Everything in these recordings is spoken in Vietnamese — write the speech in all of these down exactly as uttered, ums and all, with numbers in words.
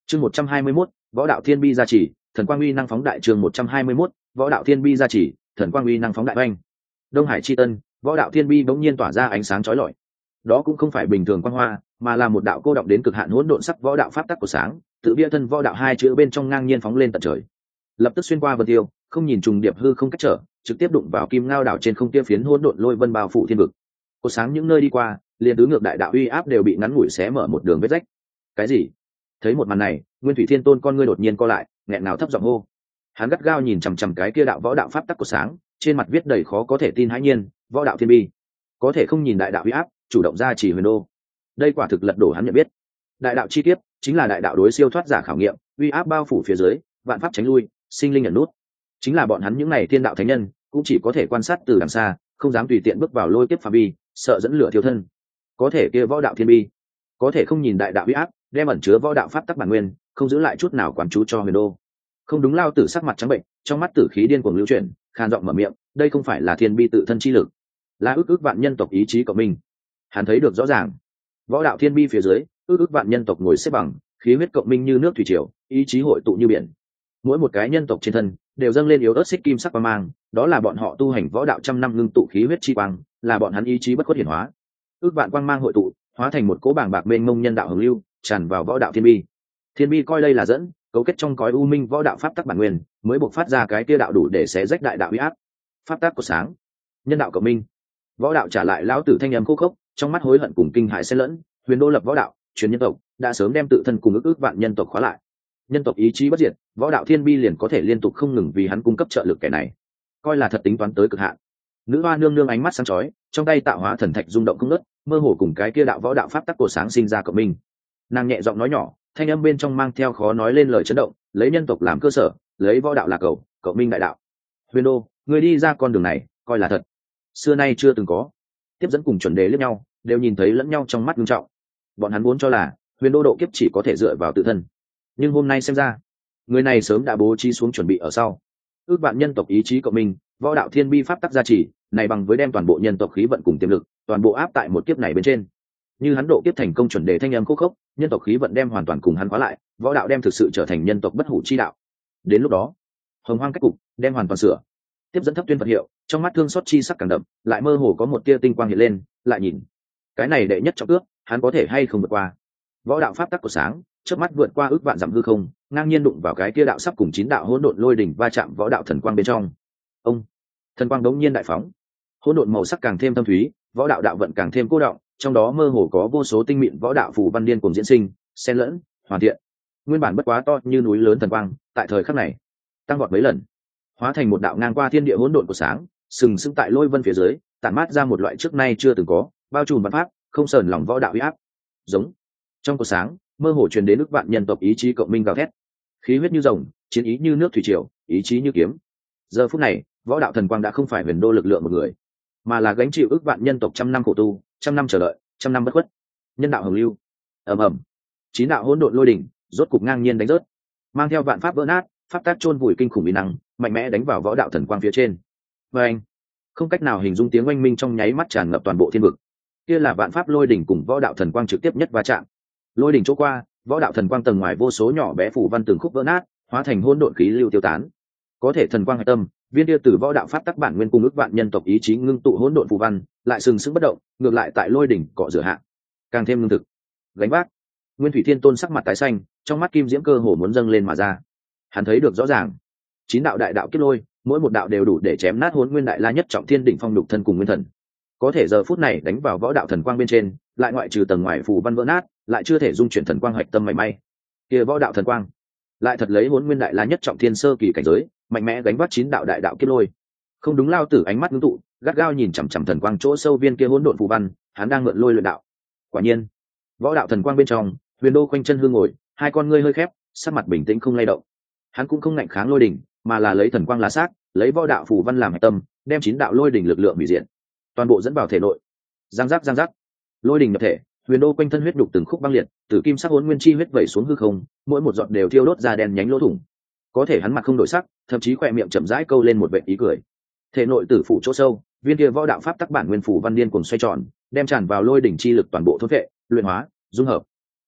chương một trăm hai mươi mốt võ đạo thiên bi gia trì, thần quang uy năng phóng đại. chương một trăm hai mươi mốt võ đạo thiên bi gia trì, thần quang uy năng phóng đại. oanh Đông Hải chi tân, võ đạo thiên bi bỗng nhiên tỏa ra ánh sáng chói lọi. Đó cũng không phải bình thường quang hoa, mà là một đạo cô động đến cực hạn hỗn độn sắc võ đạo pháp tắc của sáng, tự bia thân võ đạo hai chữ bên trong ngang nhiên phóng lên tận trời, lập tức xuyên qua vân tiêu, không nhìn trùng điệp hư không cách trở, trực tiếp đụng vào kim ngao đảo trên không kia phiến hỗn độn lôi vân bao phủ thiên vực. Cột sáng những nơi đi qua, liền tứ ngược đại đạo uy áp đều bị ngắn ngủi xé mở một đường vết rách. Cái gì? Thấy một màn này, Nguyên Thủy Thiên Tôn con ngươi đột nhiên co lại, nghẹn ngào thấp giọng hô. Hắn gắt gao nhìn chằm chằm cái kia đạo võ đạo pháp tắc của sáng, trên mặt viết đầy khó có thể tin hãi nhiên, võ đạo thiên bi, có thể không nhìn đại đạo uy áp, chủ động ra chỉ huyền đô. Đây quả thực lật đổ hắn nhận biết. Đại đạo chi kiếp chính là đại đạo đối siêu thoát giả khảo nghiệm, uy áp bao phủ phía dưới, vạn pháp tránh lui, sinh linh nhận nút. Chính là bọn hắn những này thiên đạo thánh nhân, cũng chỉ có thể quan sát từ đằng xa, không dám tùy tiện bước vào lôi kiếp phạm vi, sợ dẫn lửa thiêu thân. Có thể kia võ đạo thiên bi, có thể không nhìn đại đạo uy áp, đem ẩn chứa võ đạo pháp tắc bản nguyên, không giữ lại chút nào quán chú cho huyền đô. Không đúng, lao tử sắc mặt trắng bệnh, trong mắt tử khí điên cuồng lưu chuyển, khan giọng mở miệng, đây không phải là thiên bi tự thân chi lực, là ước ước vạn nhân tộc ý chí của mình. Hắn thấy được rõ ràng, võ đạo thiên bi phía dưới, ước ước vạn nhân tộc ngồi xếp bằng, khí huyết cộng minh như nước thủy triều, ý chí hội tụ như biển. Mỗi một cái nhân tộc trên thân đều dâng lên yếu ớt xích kim sắc quang mang, đó là bọn họ tu hành võ đạo trăm năm ngưng tụ khí huyết chi quang, là bọn hắn ý chí bất khuất hiển hóa. Ước vạn quang mang hội tụ, hóa thành một cỗ bảng bạc mênh mông nhân đạo hồng lưu, tràn vào võ đạo thiên bi. Thiên bi coi đây là dẫn, cấu kết trong cõi u minh võ đạo pháp tắc bản nguyên, mới bộc phát ra cái kia đạo đủ để xé rách đại đạo uy áp. Pháp tắc của sáng, nhân đạo cộng minh. Võ đạo trả lại lão tử thanh âm khô khốc, trong mắt hối hận cùng kinh hãi xen lẫn. Huyền đô lập võ đạo, truyền nhân tộc, đã sớm đem tự thân cùng ước ước vạn nhân tộc khóa lại. Nhân tộc ý chí bất diệt, võ đạo thiên bi liền có thể liên tục không ngừng vì hắn cung cấp trợ lực kẻ này, coi là thật tính toán tới cực hạn. Nữ hoa nương nương ánh mắt sáng chói, trong tay tạo hóa thần thạch rung động không ngớt, mơ hồ cùng cái kia đạo võ đạo pháp tắc của sáng sinh ra cộng minh. Nàng nhẹ giọng nói nhỏ, thanh âm bên trong mang theo khó nói lên lời chấn động, lấy nhân tộc làm cơ sở, lấy võ đạo là cầu, cộng minh đại đạo. Huyền đô, người đi ra con đường này, coi là thật, xưa nay chưa từng có. Tiếp dẫn cùng chuẩn đề liếc nhau, đều nhìn thấy lẫn nhau trong mắt nghiêm trọng. Bọn hắn vốn cho là huyền đô độ kiếp chỉ có thể dựa vào tự thân, nhưng hôm nay xem ra, người này sớm đã bố trí xuống chuẩn bị ở sau. Ước vạn nhân tộc ý chí cộng minh, võ đạo thiên bi pháp tắc gia trì, này bằng với đem toàn bộ nhân tộc khí vận cùng tiềm lực, toàn bộ áp tại một kiếp này bên trên. Như hắn độ kiếp thành công, chuẩn đề thanh âm khúc khốc, nhân tộc khí vận đem hoàn toàn cùng hắn khóa lại, võ đạo đem thực sự trở thành nhân tộc bất hủ chi đạo. Đến lúc đó, hồng hoang cách cục đem hoàn toàn sửa. Tiếp dẫn thấp tuyên Phật hiệu, trong mắt thương xót chi sắc càng đậm, lại mơ hồ có một tia tinh quang hiện lên, lại nhìn, cái này đệ nhất trọng ước, hắn có thể hay không vượt qua. Võ đạo pháp tắc của sáng, trước mắt vượt qua ước vạn dặm hư không, ngang nhiên đụng vào cái kia đạo sắp cùng chín đạo hỗn độn lôi đỉnh va chạm võ đạo thần quang bên trong. Ông, thần quang đống nhiên đại phóng, hỗn độn màu sắc càng thêm thâm thúy, võ đạo đạo vận càng thêm cô động, trong đó mơ hồ có vô số tinh mịn võ đạo phù văn điên cùng diễn sinh, xen lẫn, hoàn thiện. Nguyên bản bất quá to như núi lớn thần quang, tại thời khắc này tăng vọt mấy lần, hóa thành một đạo ngang qua thiên địa hỗn độn của sáng, sừng sững tại lôi vân phía dưới, tản mát ra một loại trước nay chưa từng có, bao trùm văn pháp, không sờn lòng võ đạo uy áp. Giống trong cột sáng, mơ hồ truyền đến ức vạn nhân tộc ý chí cộng minh gào thét, khí huyết như rồng, chiến ý như nước thủy triều, ý chí như kiếm. Giờ phút này, võ đạo thần quang đã không phải huyền đô lực lượng một người, mà là gánh chịu ức vạn nhân tộc trăm năm khổ tu, trăm năm chờ đợi, trăm năm bất khuất. Nhân đạo hồng lưu, ầm ầm, chín đạo hỗn độn lôi đỉnh, rốt cục ngang nhiên đánh rớt, mang theo vạn pháp vỡ nát, pháp tác chôn vùi kinh khủng uy năng, mạnh mẽ đánh vào võ đạo thần quang phía trên. Và anh, không cách nào hình dung tiếng oanh minh trong nháy mắt tràn ngập toàn bộ thiên vực. Kia là vạn pháp lôi đỉnh cùng võ đạo thần quang trực tiếp nhất va chạm. Lôi đỉnh chỗ qua, võ đạo thần quang tầng ngoài vô số nhỏ bé phủ văn từng khúc vỡ nát, hóa thành hỗn độn khí lưu tiêu tán. Có thể thần quang hạch tâm, viên kia từ võ đạo pháp tắc bản nguyên cung ức vạn nhân tộc ý chí ngưng tụ hỗn độn phù văn, lại sừng sững bất động, ngược lại tại lôi đỉnh cọ rửa hạ, càng thêm lương thực. Gánh vác. Nguyên Thủy Thiên Tôn sắc mặt tái xanh, trong mắt kim diễm cơ hồ muốn dâng lên mà ra. Hắn thấy được rõ ràng, chín đạo đại đạo kiếp lôi, mỗi một đạo đều đủ để chém nát Hỗn Nguyên Đại La nhất trọng thiên đỉnh phong lục thân cùng nguyên thần. Có thể giờ phút này đánh vào võ đạo thần quang bên trên, lại ngoại trừ tầng ngoài phù văn vỡ nát, lại chưa thể dung chuyển thần quang hạch tâm mảy may. Kia võ đạo thần quang, lại thật lấy Hỗn Nguyên Đại La nhất trọng thiên sơ kỳ cảnh giới, mạnh mẽ gánh vác chín đạo đại đạo kiếp lôi. Không đúng, lao tử ánh mắt ngưng tụ, gắt gao nhìn chằm chằm thần quang chỗ sâu viên kia hỗn độn phù văn, hắn đang mượn lôi luyện đạo. Quả nhiên, võ đạo thần quang bên trong, Huyền Đô khoanh chân hương ngồi, hai con ngươi hơi khép, sắc mặt bình tĩnh không lay động. Hắn cũng không ngạnh kháng lôi đỉnh, mà là lấy thần quang lá sát, lấy võ đạo phù văn làm hạch tâm, đem chín đạo lôi đỉnh lực lượng hủy diệt, toàn bộ dẫn vào thể nội. Giang giác giang giác, lôi đỉnh nhập thể, Huyền Đô quanh thân huyết đục từng khúc băng liệt, tử kim sắc hỗn nguyên chi huyết vẩy xuống hư không, mỗi một giọt đều thiêu đốt ra đen nhánh lỗ thủng. Có thể hắn mặt không đổi sắc, thậm chí khỏe miệng chậm rãi câu lên một vệt ý cười. Thể nội tử phủ chỗ sâu, viên kia võ đạo pháp tắc bản nguyên phủ văn điên cuồng xoay tròn, đem tràn vào lôi đỉnh chi lực toàn bộ thôn vệ, luyện hóa, dung hợp.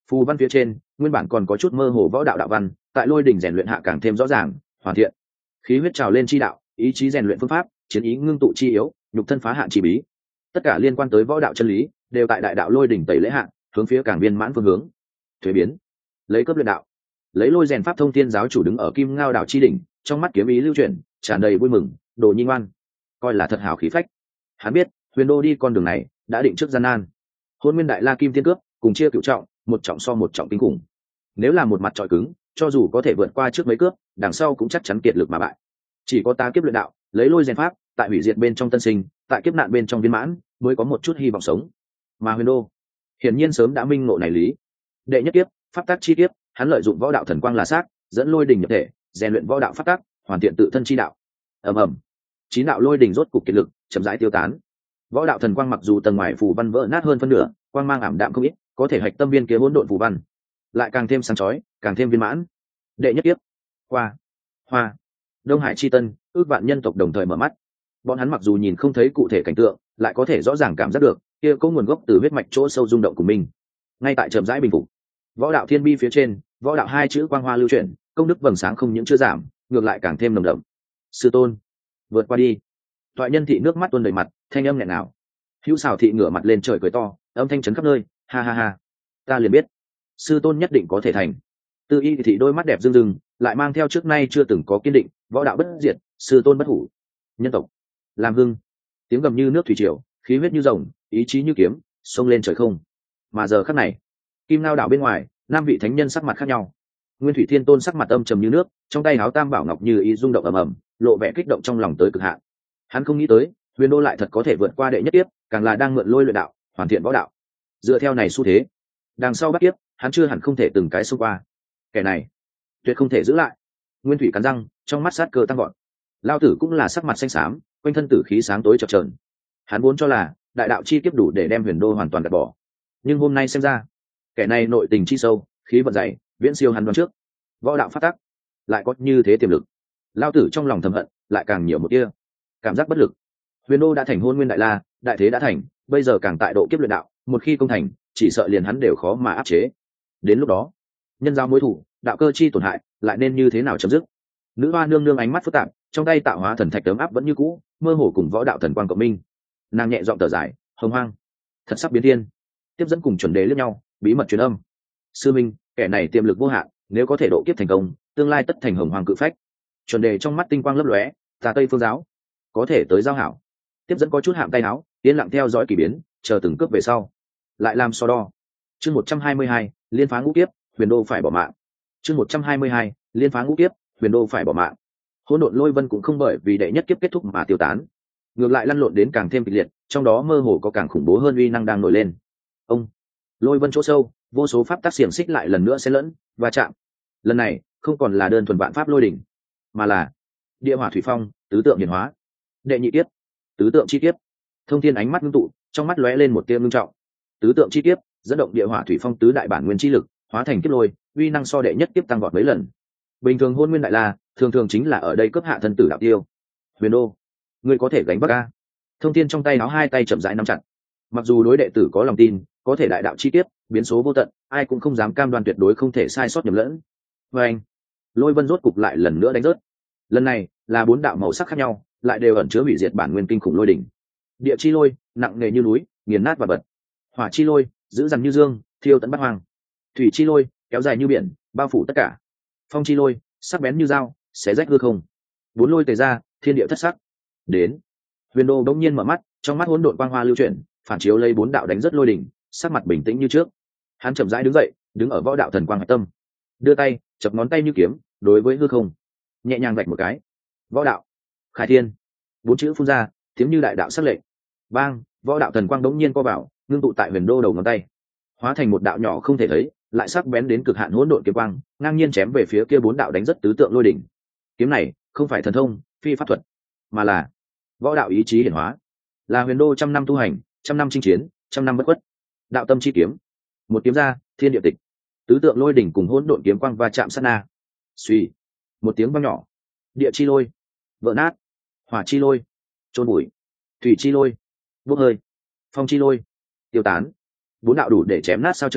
Phù văn phía trên nguyên bản còn có chút mơ hồ võ đạo đạo văn, tại lôi đỉnh rèn luyện hạ càng thêm rõ ràng hoàn thiện. Khí huyết trào lên chi đạo, ý chí rèn luyện phương pháp, chiến ý ngưng tụ chi yếu, nhục thân phá hạn chi bí, tất cả liên quan tới võ đạo chân lý đều tại đại đạo lôi đỉnh tẩy lễ hạ hướng phía càng viên mãn phương hướng thuế biến. Lấy cấp luyện đạo, lấy lôi rèn pháp thông thiên giáo chủ đứng ở kim ngao đảo chi đỉnh, trong mắt kiếm ý lưu chuyển tràn đầy vui mừng. Đồ nhi ngoan, coi là thật hào khí phách. Hắn biết huyền đô đi con đường này đã định trước gian nan. Hôn nguyên đại la kim tiên cướp cùng chia cựu trọng, một trọng so một trọng kinh khủng. Nếu là một mặt trọi cứng, cho dù có thể vượt qua trước mấy cướp, đằng sau cũng chắc chắn kiệt lực mà bại. Chỉ có ta kiếp luyện đạo, lấy lôi rèn pháp, tại hủy diệt bên trong tân sinh, tại kiếp nạn bên trong viên mãn, mới có một chút hy vọng sống. Mà huyền đô hiển nhiên sớm đã minh ngộ này lý. Đệ nhất kiếp, pháp tắc chi kiếp, hắn lợi dụng võ đạo thần quang là xác, dẫn lôi đỉnh nhập thể, rèn luyện võ đạo pháp tắc, hoàn thiện tự thân chi đạo. Ầm ầm, chín đạo lôi đỉnh rốt cục kiệt lực, chậm rãi tiêu tán. Võ đạo thần quang mặc dù tầng ngoài phù văn vỡ nát hơn phân nửa, quang mang ảm đạm không ít, có thể hạch tâm viên kia hỗn độn phù văn lại càng thêm sáng chói, càng thêm viên mãn. Đệ nhất kiếp qua. Hoa, Đông Hải chi tân, ước vạn nhân tộc đồng thời mở mắt. Bọn hắn mặc dù nhìn không thấy cụ thể cảnh tượng, lại có thể rõ ràng cảm giác được kia có nguồn gốc từ huyết mạch chỗ sâu rung động của mình. Ngay tại chậm rãi bình phục, võ đạo thiên bi phía trên, võ đạo hai chữ quang hoa lưu chuyển, công đức vầng sáng không những chưa giảm, ngược lại càng thêm nồng đậm. Sư tôn, vượt qua đi. Toại nhân thị nước mắt tuôn đầy mặt, thanh âm nghẹn ngào. Hữu Sào thị ngửa mặt lên trời cười to, âm thanh chấn khắp nơi, ha ha ha, ta liền biết, sư tôn nhất định có thể thành. Tư Y thị đôi mắt đẹp rưng rưng, lại mang theo trước nay chưa từng có kiên định, võ đạo bất diệt, sư tôn bất hủ. Nhân tộc làm hưng, tiếng gầm như nước thủy triều, khí huyết như rồng, ý chí như kiếm, xông lên trời không. Mà giờ khắc này, kim lao đảo bên ngoài, năm vị thánh nhân sắc mặt khác nhau. Nguyên Thủy Thiên Tôn sắc mặt âm trầm như nước, trong tay áo tam bảo ngọc như ý rung động ầm ầm, lộ vẻ kích động trong lòng tới cực hạn. Hắn không nghĩ tới, huyền đô lại thật có thể vượt qua đệ nhất tiếp, càng là đang mượn lôi luyện đạo, hoàn thiện võ đạo. Dựa theo này xu thế, đằng sau bắt tiếp, hắn chưa hẳn không thể từng cái xông qua. Kẻ này, tuyệt không thể giữ lại. Nguyên Thủy cắn răng, trong mắt sát cơ tăng vọt. Lao tử cũng là sắc mặt xanh xám, quanh thân tử khí sáng tối chập chờn. Hắn vốn cho là đại đạo chi kiếp đủ để đem huyền đô hoàn toàn gạt bỏ, nhưng hôm nay xem ra, kẻ này nội tình chi sâu, khí vận dày, viễn siêu hắn đoán trước. Võ đạo phát tắc, lại có như thế tiềm lực. Lao tử trong lòng thầm hận, lại càng nhiều một tia cảm giác bất lực. Huyền đô đã thành hôn nguyên đại la, đại thế đã thành, bây giờ càng tại độ kiếp luyện đạo, một khi công thành, chỉ sợ liền hắn đều khó mà áp chế. Đến lúc đó, nhân giao mối thủ, đạo cơ chi tổn hại, lại nên như thế nào chấm dứt? Nữ hoa nương nương ánh mắt phức tạp, trong tay tạo hóa thần thạch tấm áp vẫn như cũ, mơ hồ cùng võ đạo thần quang cộng minh. Nàng nhẹ giọng thở dài, hồng hoang, thật sắp biến thiên. Tiếp dẫn cùng chuẩn đề lướt nhau, bí mật truyền âm. Sư minh, kẻ này tiềm lực vô hạn, nếu có thể độ kiếp thành công, tương lai tất thành hồng hoàng cự phách. Chuẩn đề trong mắt tinh quang lấp lóe, tà tây phương giáo, có thể tới giao hảo. Tiếp dẫn có chút hạm tay áo, yên lặng theo dõi kỳ biến, chờ từng cướp về sau, lại làm so đo. Chương một trăm hai mươi hai, liên phá ngũ kiếp, huyền đô phải bỏ mạng. Chương một trăm hai mươi hai, liên phá ngũ kiếp, huyền đô phải bỏ mạng. Hỗn độn lôi vân cũng không bởi vì đệ nhất kiếp kết thúc mà tiêu tán, ngược lại lăn lộn đến càng thêm kịch liệt, trong đó mơ hồ có càng khủng bố hơn uy năng đang nổi lên. Ông, lôi vân chỗ sâu, vô số pháp tắc xiềng xích lại lần nữa xen lẫn và chạm. Lần này không còn là đơn thuần vạn pháp lôi đỉnh, mà là địa hỏa thủy phong, tứ tượng hiển hóa. Đệ nhị kiếp, tứ tượng chi kiếp. Thông thiên ánh mắt ngưng tụ, trong mắt lóe lên một tia ngưng trọng. Tứ tượng chi kiếp dẫn động địa hỏa thủy phong tứ đại bản nguyên chi lực, hóa thành kiếp lôi, uy năng so đệ nhất kiếp tăng vọt mấy lần. Bình thường hôn nguyên đại la, thường thường chính là ở đây cấp hạ thân tử đạo tiêu. Huyền đô, ngươi có thể gánh vác a? Thông thiên trong tay áo hai tay chậm rãi nắm chặt. Mặc dù đối đệ tử có lòng tin, có thể đại đạo chi kiếp, biến số vô tận, ai cũng không dám cam đoan tuyệt đối không thể sai sót nhầm lẫn. Và anh, lôi vân rốt cục lại lần nữa đánh rớt. Lần này là bốn đạo màu sắc khác nhau, lại đều ẩn chứa hủy diệt bản nguyên kinh khủng lôi đỉnh. Địa chi lôi, nặng nề như núi, nghiền nát và bật. Hỏa chi lôi, dữ dằn như dương, thiêu tận bát hoang. Thủy chi lôi, kéo dài như biển, bao phủ tất cả. Phong chi lôi, sắc bén như dao, xé rách hư không. Bốn lôi tề ra, thiên địa thất sắc. Đến, huyền đô đống nhiên mở mắt, trong mắt hỗn độn quang hoa lưu chuyển, phản chiếu lấy bốn đạo đánh rất lôi đỉnh, sắc mặt bình tĩnh như trước. Hắn chậm rãi đứng dậy, đứng ở võ đạo thần quang hải tâm, đưa tay chập ngón tay như kiếm, đối với hư không nhẹ nhàng vạch một cái. Võ đạo khai thiên, bốn chữ phun ra, tiếng như đại đạo sắc lệnh. Bang, võ đạo thần quang đống nhiên co vào, ngưng tụ tại huyền đô đầu ngón tay, hóa thành một đạo nhỏ không thể thấy, lại sắc bén đến cực hạn hỗn độn kiếm quang, ngang nhiên chém về phía kia bốn đạo đánh rất tứ tượng lôi đỉnh. Kiếm này không phải thần thông, phi pháp thuật, mà là võ đạo ý chí hiển hóa, là huyền đô trăm năm tu hành, trăm năm chinh chiến, trăm năm bất khuất. Đạo tâm chi kiếm, một kiếm ra, thiên địa tịch. Tứ tượng lôi đỉnh cùng hỗn độn kiếm quang va chạm sát na. Suy, một tiếng vang nhỏ, địa chi lôi vỡ nát, hỏa chi lôi trôn bụi, thủy chi lôi bốc hơi, phong chi lôi tiêu tán. Bốn đạo đủ để chém nát sao trời,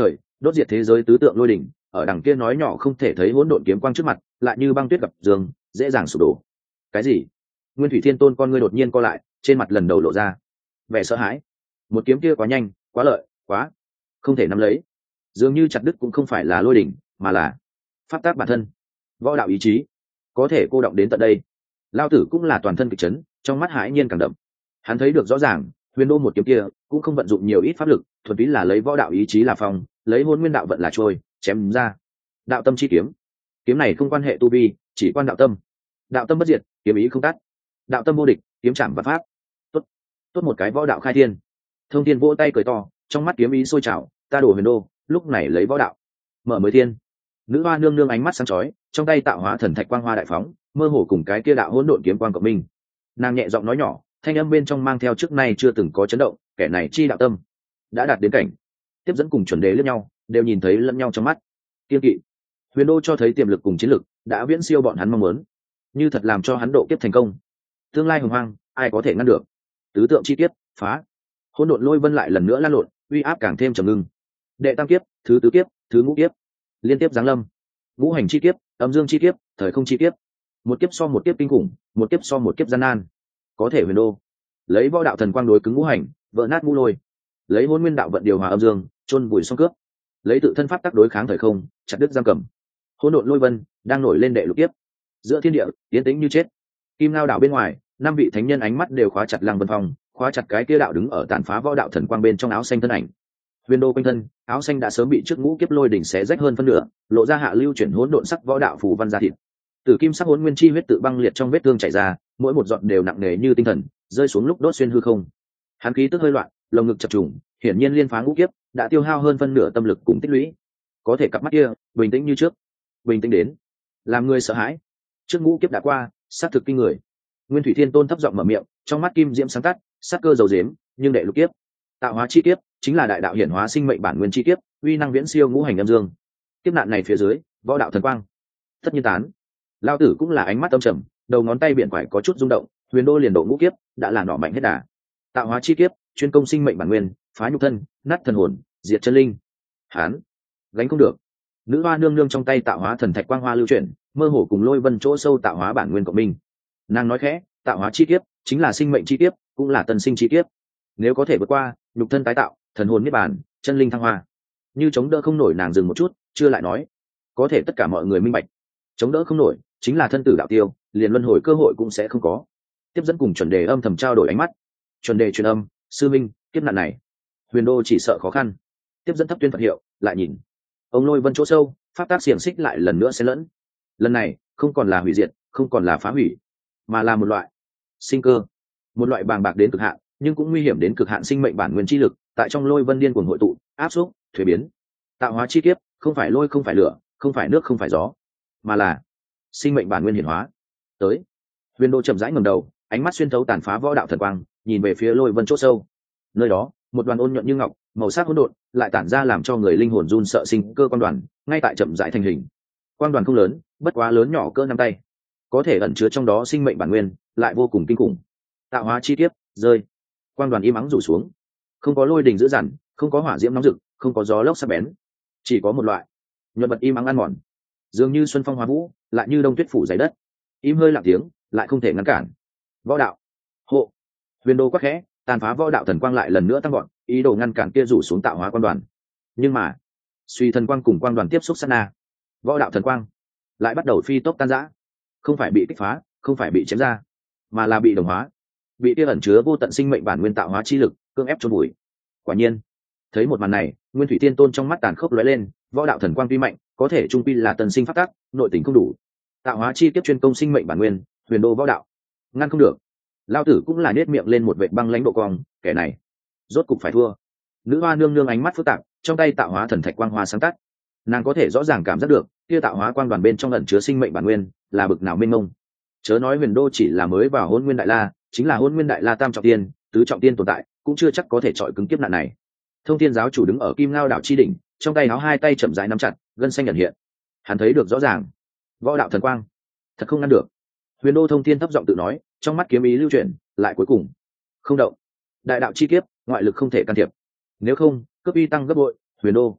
đốt diệt thế giới tứ tượng lôi đỉnh ở đằng kia nói nhỏ không thể thấy hỗn độn kiếm quang trước mặt lại như băng tuyết gặp giường dễ dàng sụp đổ. Cái gì? Nguyên thủy thiên tôn con ngươi đột nhiên co lại, trên mặt lần đầu lộ ra vẻ sợ hãi. Một kiếm kia quá nhanh, quá lợi, quá không thể nắm lấy. Dường như chặt đứt cũng không phải là lôi đỉnh, mà là pháp tác bản thân, võ đạo ý chí, có thể cô động đến tận đây. Lao tử cũng là toàn thân kịch chấn, trong mắt hãi nhiên càng đậm. Hắn thấy được rõ ràng, huyền đô một kiếm kia cũng không vận dụng nhiều ít pháp lực, thuần túy là lấy võ đạo ý chí là phòng, lấy hôn nguyên đạo vận là trôi, chém ra. Đạo tâm chi kiếm, kiếm này không quan hệ tu vi, chỉ quan đạo tâm. Đạo tâm bất diệt, kiếm ý không tắt. Đạo tâm vô địch, kiếm chạm và pháp. Tốt, tốt một cái võ đạo khai thiên. Thông Thiên vỗ tay cười to, trong mắt kiếm ý sôi trào, ta đổ huyền đô, lúc này lấy võ đạo mở mới thiên. Nữ hoa nương nương ánh mắt sáng chói, trong tay tạo hóa thần thạch quang hoa đại phóng, mơ hồ cùng cái kia đạo hỗn độn kiếm quang cộng minh. Nàng nhẹ giọng nói nhỏ, thanh âm bên trong mang theo trước nay chưa từng có chấn động, kẻ này chi đạo tâm đã đạt đến cảnh. Tiếp dẫn cùng chuẩn đế lẫn nhau, đều nhìn thấy lẫn nhau trong mắt. Kiên kỵ. Huyền đô cho thấy tiềm lực cùng chiến lực đã viễn siêu bọn hắn mong muốn, như thật làm cho hắn độ kiếp thành công, tương lai hùng hoang ai có thể ngăn được. Tứ tượng chi kiếp phá, hỗn độn lôi vân lại lần nữa lan lộn, uy áp càng thêm trầm ngưng. Đệ tam kiếp, thứ tứ kiếp, thứ ngũ kiếp liên tiếp giáng lâm. Ngũ hành chi kiếp, âm dương chi kiếp, thời không chi kiếp, một kiếp so một kiếp kinh khủng, một kiếp so một kiếp gian nan. Có thể huyền đô lấy võ đạo thần quang đối cứng ngũ hành, vỡ nát ngũ lôi, lấy hôn nguyên đạo vận điều hòa âm dương, chôn bụi song cướp, lấy tự thân pháp tác đối kháng thời không, chặt đứt giam cầm. Hỗn độn lôi vân đang nổi lên đệ lục kiếp. Giữa thiên địa tiến tĩnh như chết. Kim Ngao đảo bên ngoài, năm vị thánh nhân ánh mắt đều khóa chặt Lăng Vân Phong, khóa chặt cái kia đạo đứng ở tàn phá võ đạo thần quang bên trong áo xanh thân ảnh. Huyền đô quanh thân, áo xanh đã sớm bị trước ngũ kiếp lôi đỉnh xé rách hơn phân nửa, lộ ra hạ lưu chuyển hỗn độn sắc võ đạo phù văn ra thịt. Tử kim sắc hỗn nguyên chi huyết tự băng liệt trong vết thương chảy ra, mỗi một giọt đều nặng nề như tinh thần, rơi xuống lúc đốt xuyên hư không. Hắn khí tức hơi loạn, lồng ngực chập trùng, hiển nhiên liên phá ngũ kiếp, đã tiêu hao hơn phân nửa tâm lực cùng tích lũy. Có thể cặp mắt kia, bình tĩnh như trước. Bình tĩnh đến làm người sợ hãi. Trước ngũ kiếp đã qua, sát thực kinh người. Nguyên thủy thiên tôn thấp giọng mở miệng, trong mắt kim diễm sáng tắt, sát cơ dầu dếm, nhưng đệ lục kiếp, tạo hóa chi kiếp, chính là đại đạo hiển hóa sinh mệnh bản nguyên chi kiếp, uy năng viễn siêu ngũ hành âm dương. Kiếp nạn này phía dưới, võ đạo thần quang tất nhiên tán. Lao tử cũng là ánh mắt âm trầm, đầu ngón tay biển quải có chút rung động, huyền đô liền độ ngũ kiếp, đã là nỏ mạnh hết đà. Tạo hóa chi kiếp, chuyên công sinh mệnh bản nguyên, phá nhục thân, nát thần hồn, diệt chân linh. Hán gánh không được. Nữ hoa nương nương trong tay tạo hóa thần thạch quang hoa lưu chuyển, mơ hồ cùng lôi vân chỗ sâu tạo hóa bản nguyên của mình. Nàng nói khẽ, tạo hóa chi kiếp chính là sinh mệnh chi kiếp, cũng là tân sinh chi kiếp. Nếu có thể vượt qua, nhục thân tái tạo, thần hồn niết bàn, chân linh thăng hoa. Như chống đỡ không nổi, nàng dừng một chút, chưa lại nói, có thể tất cả mọi người minh bạch, chống đỡ không nổi chính là thân tử đạo tiêu, liền luân hồi cơ hội cũng sẽ không có. Tiếp dẫn cùng chuẩn đề âm thầm trao đổi ánh mắt. Chuẩn đề truyền âm, sư minh, kiếp nạn này huyền đô chỉ sợ khó khăn. Tiếp dẫn thấp tuyên Phật hiệu, lại nhìn ông lôi vân chỗ sâu, pháp tác xiềng xích lại lần nữa xen lẫn. Lần này không còn là hủy diệt, không còn là phá hủy, mà là một loại sinh cơ, một loại bàng bạc đến cực hạn nhưng cũng nguy hiểm đến cực hạn sinh mệnh bản nguyên chi lực, tại trong lôi vân điên cuồng hội tụ, áp xúc, thuế biến. Tạo hóa chi kiếp không phải lôi, không phải lửa, không phải nước, không phải gió, mà là sinh mệnh bản nguyên hiển hóa. Tới. Huyền đô chậm rãi ngẩng đầu, ánh mắt xuyên thấu tàn phá võ đạo thần quang, nhìn về phía lôi vân chỗ sâu. Nơi đó, một đoàn ôn nhuận như ngọc, màu sắc hỗn độn, lại tản ra làm cho người linh hồn run sợ sinh cơ quan đoàn, ngay tại chậm rãi thành hình. Quan đoàn không lớn, bất quá lớn nhỏ cỡ nắm tay, có thể ẩn chứa trong đó sinh mệnh bản nguyên, lại vô cùng kinh khủng. Tạo hóa chi kiếp rơi, quan đoàn im ắng rủ xuống, không có lôi đình dữ dằn, không có hỏa diễm nóng rực, không có gió lốc sắc bén, chỉ có một loại nhuận bật im ắng ăn mòn, dường như xuân phong hóa vũ, lại như đông tuyết phủ dày đất, im hơi lặng tiếng, lại không thể ngăn cản. Võ đạo hộ. Huyền đô quắc khẽ, tàn phá võ đạo thần quang lại lần nữa tăng gọn, ý đồ ngăn cản kia rủ xuống tạo hóa quan đoàn. Nhưng mà suy thần quang cùng quan đoàn tiếp xúc sát na, võ đạo thần quang lại bắt đầu phi tốc tan rã. Không phải bị kích phá, không phải bị chém ra, mà là bị đồng hóa, bị kia ẩn chứa vô tận sinh mệnh bản nguyên tạo hóa chi lực cưỡng ép chôn bụi. Quả nhiên, thấy một màn này, Nguyên Thủy Tiên Tôn trong mắt tàn khốc lóe lên, võ đạo thần quang tuy mạnh, có thể trung quy là tần sinh pháp tắc, nội tình không đủ. Tạo hóa chi kiếp chuyên công sinh mệnh bản nguyên, huyền đô võ đạo ngăn không được. Lao tử cũng là nết miệng lên một vệt băng lãnh độ cong, kẻ này rốt cục phải thua. Nữ hoa nương nương ánh mắt phức tạp, trong tay tạo hóa thần thạch quang hoa sáng tắt. Nàng có thể rõ ràng cảm giác được, kia tạo hóa quang đoàn bên trong ẩn chứa sinh mệnh bản nguyên là bực nào mênh mông. Chớ nói huyền đô chỉ là mới vào hôn nguyên đại la, chính là hôn nguyên đại la tam trọng tiên, tứ trọng tiên tồn tại, cũng chưa chắc có thể chọi cứng kiếp nạn này. Thông Thiên giáo chủ đứng ở Kim Ngao đảo chi đỉnh, trong tay áo hai tay chậm rãi nắm chặt, gân xanh ẩn hiện. Hắn thấy được rõ ràng, võ đạo thần quang thật không ngăn được. Huyền đô Thông Thiên thấp giọng tự nói, trong mắt kiếm ý lưu chuyển, lại cuối cùng không động. Đại đạo chi kiếp, ngoại lực không thể can thiệp. Nếu không, cấp uy tăng gấp bội, huyền đô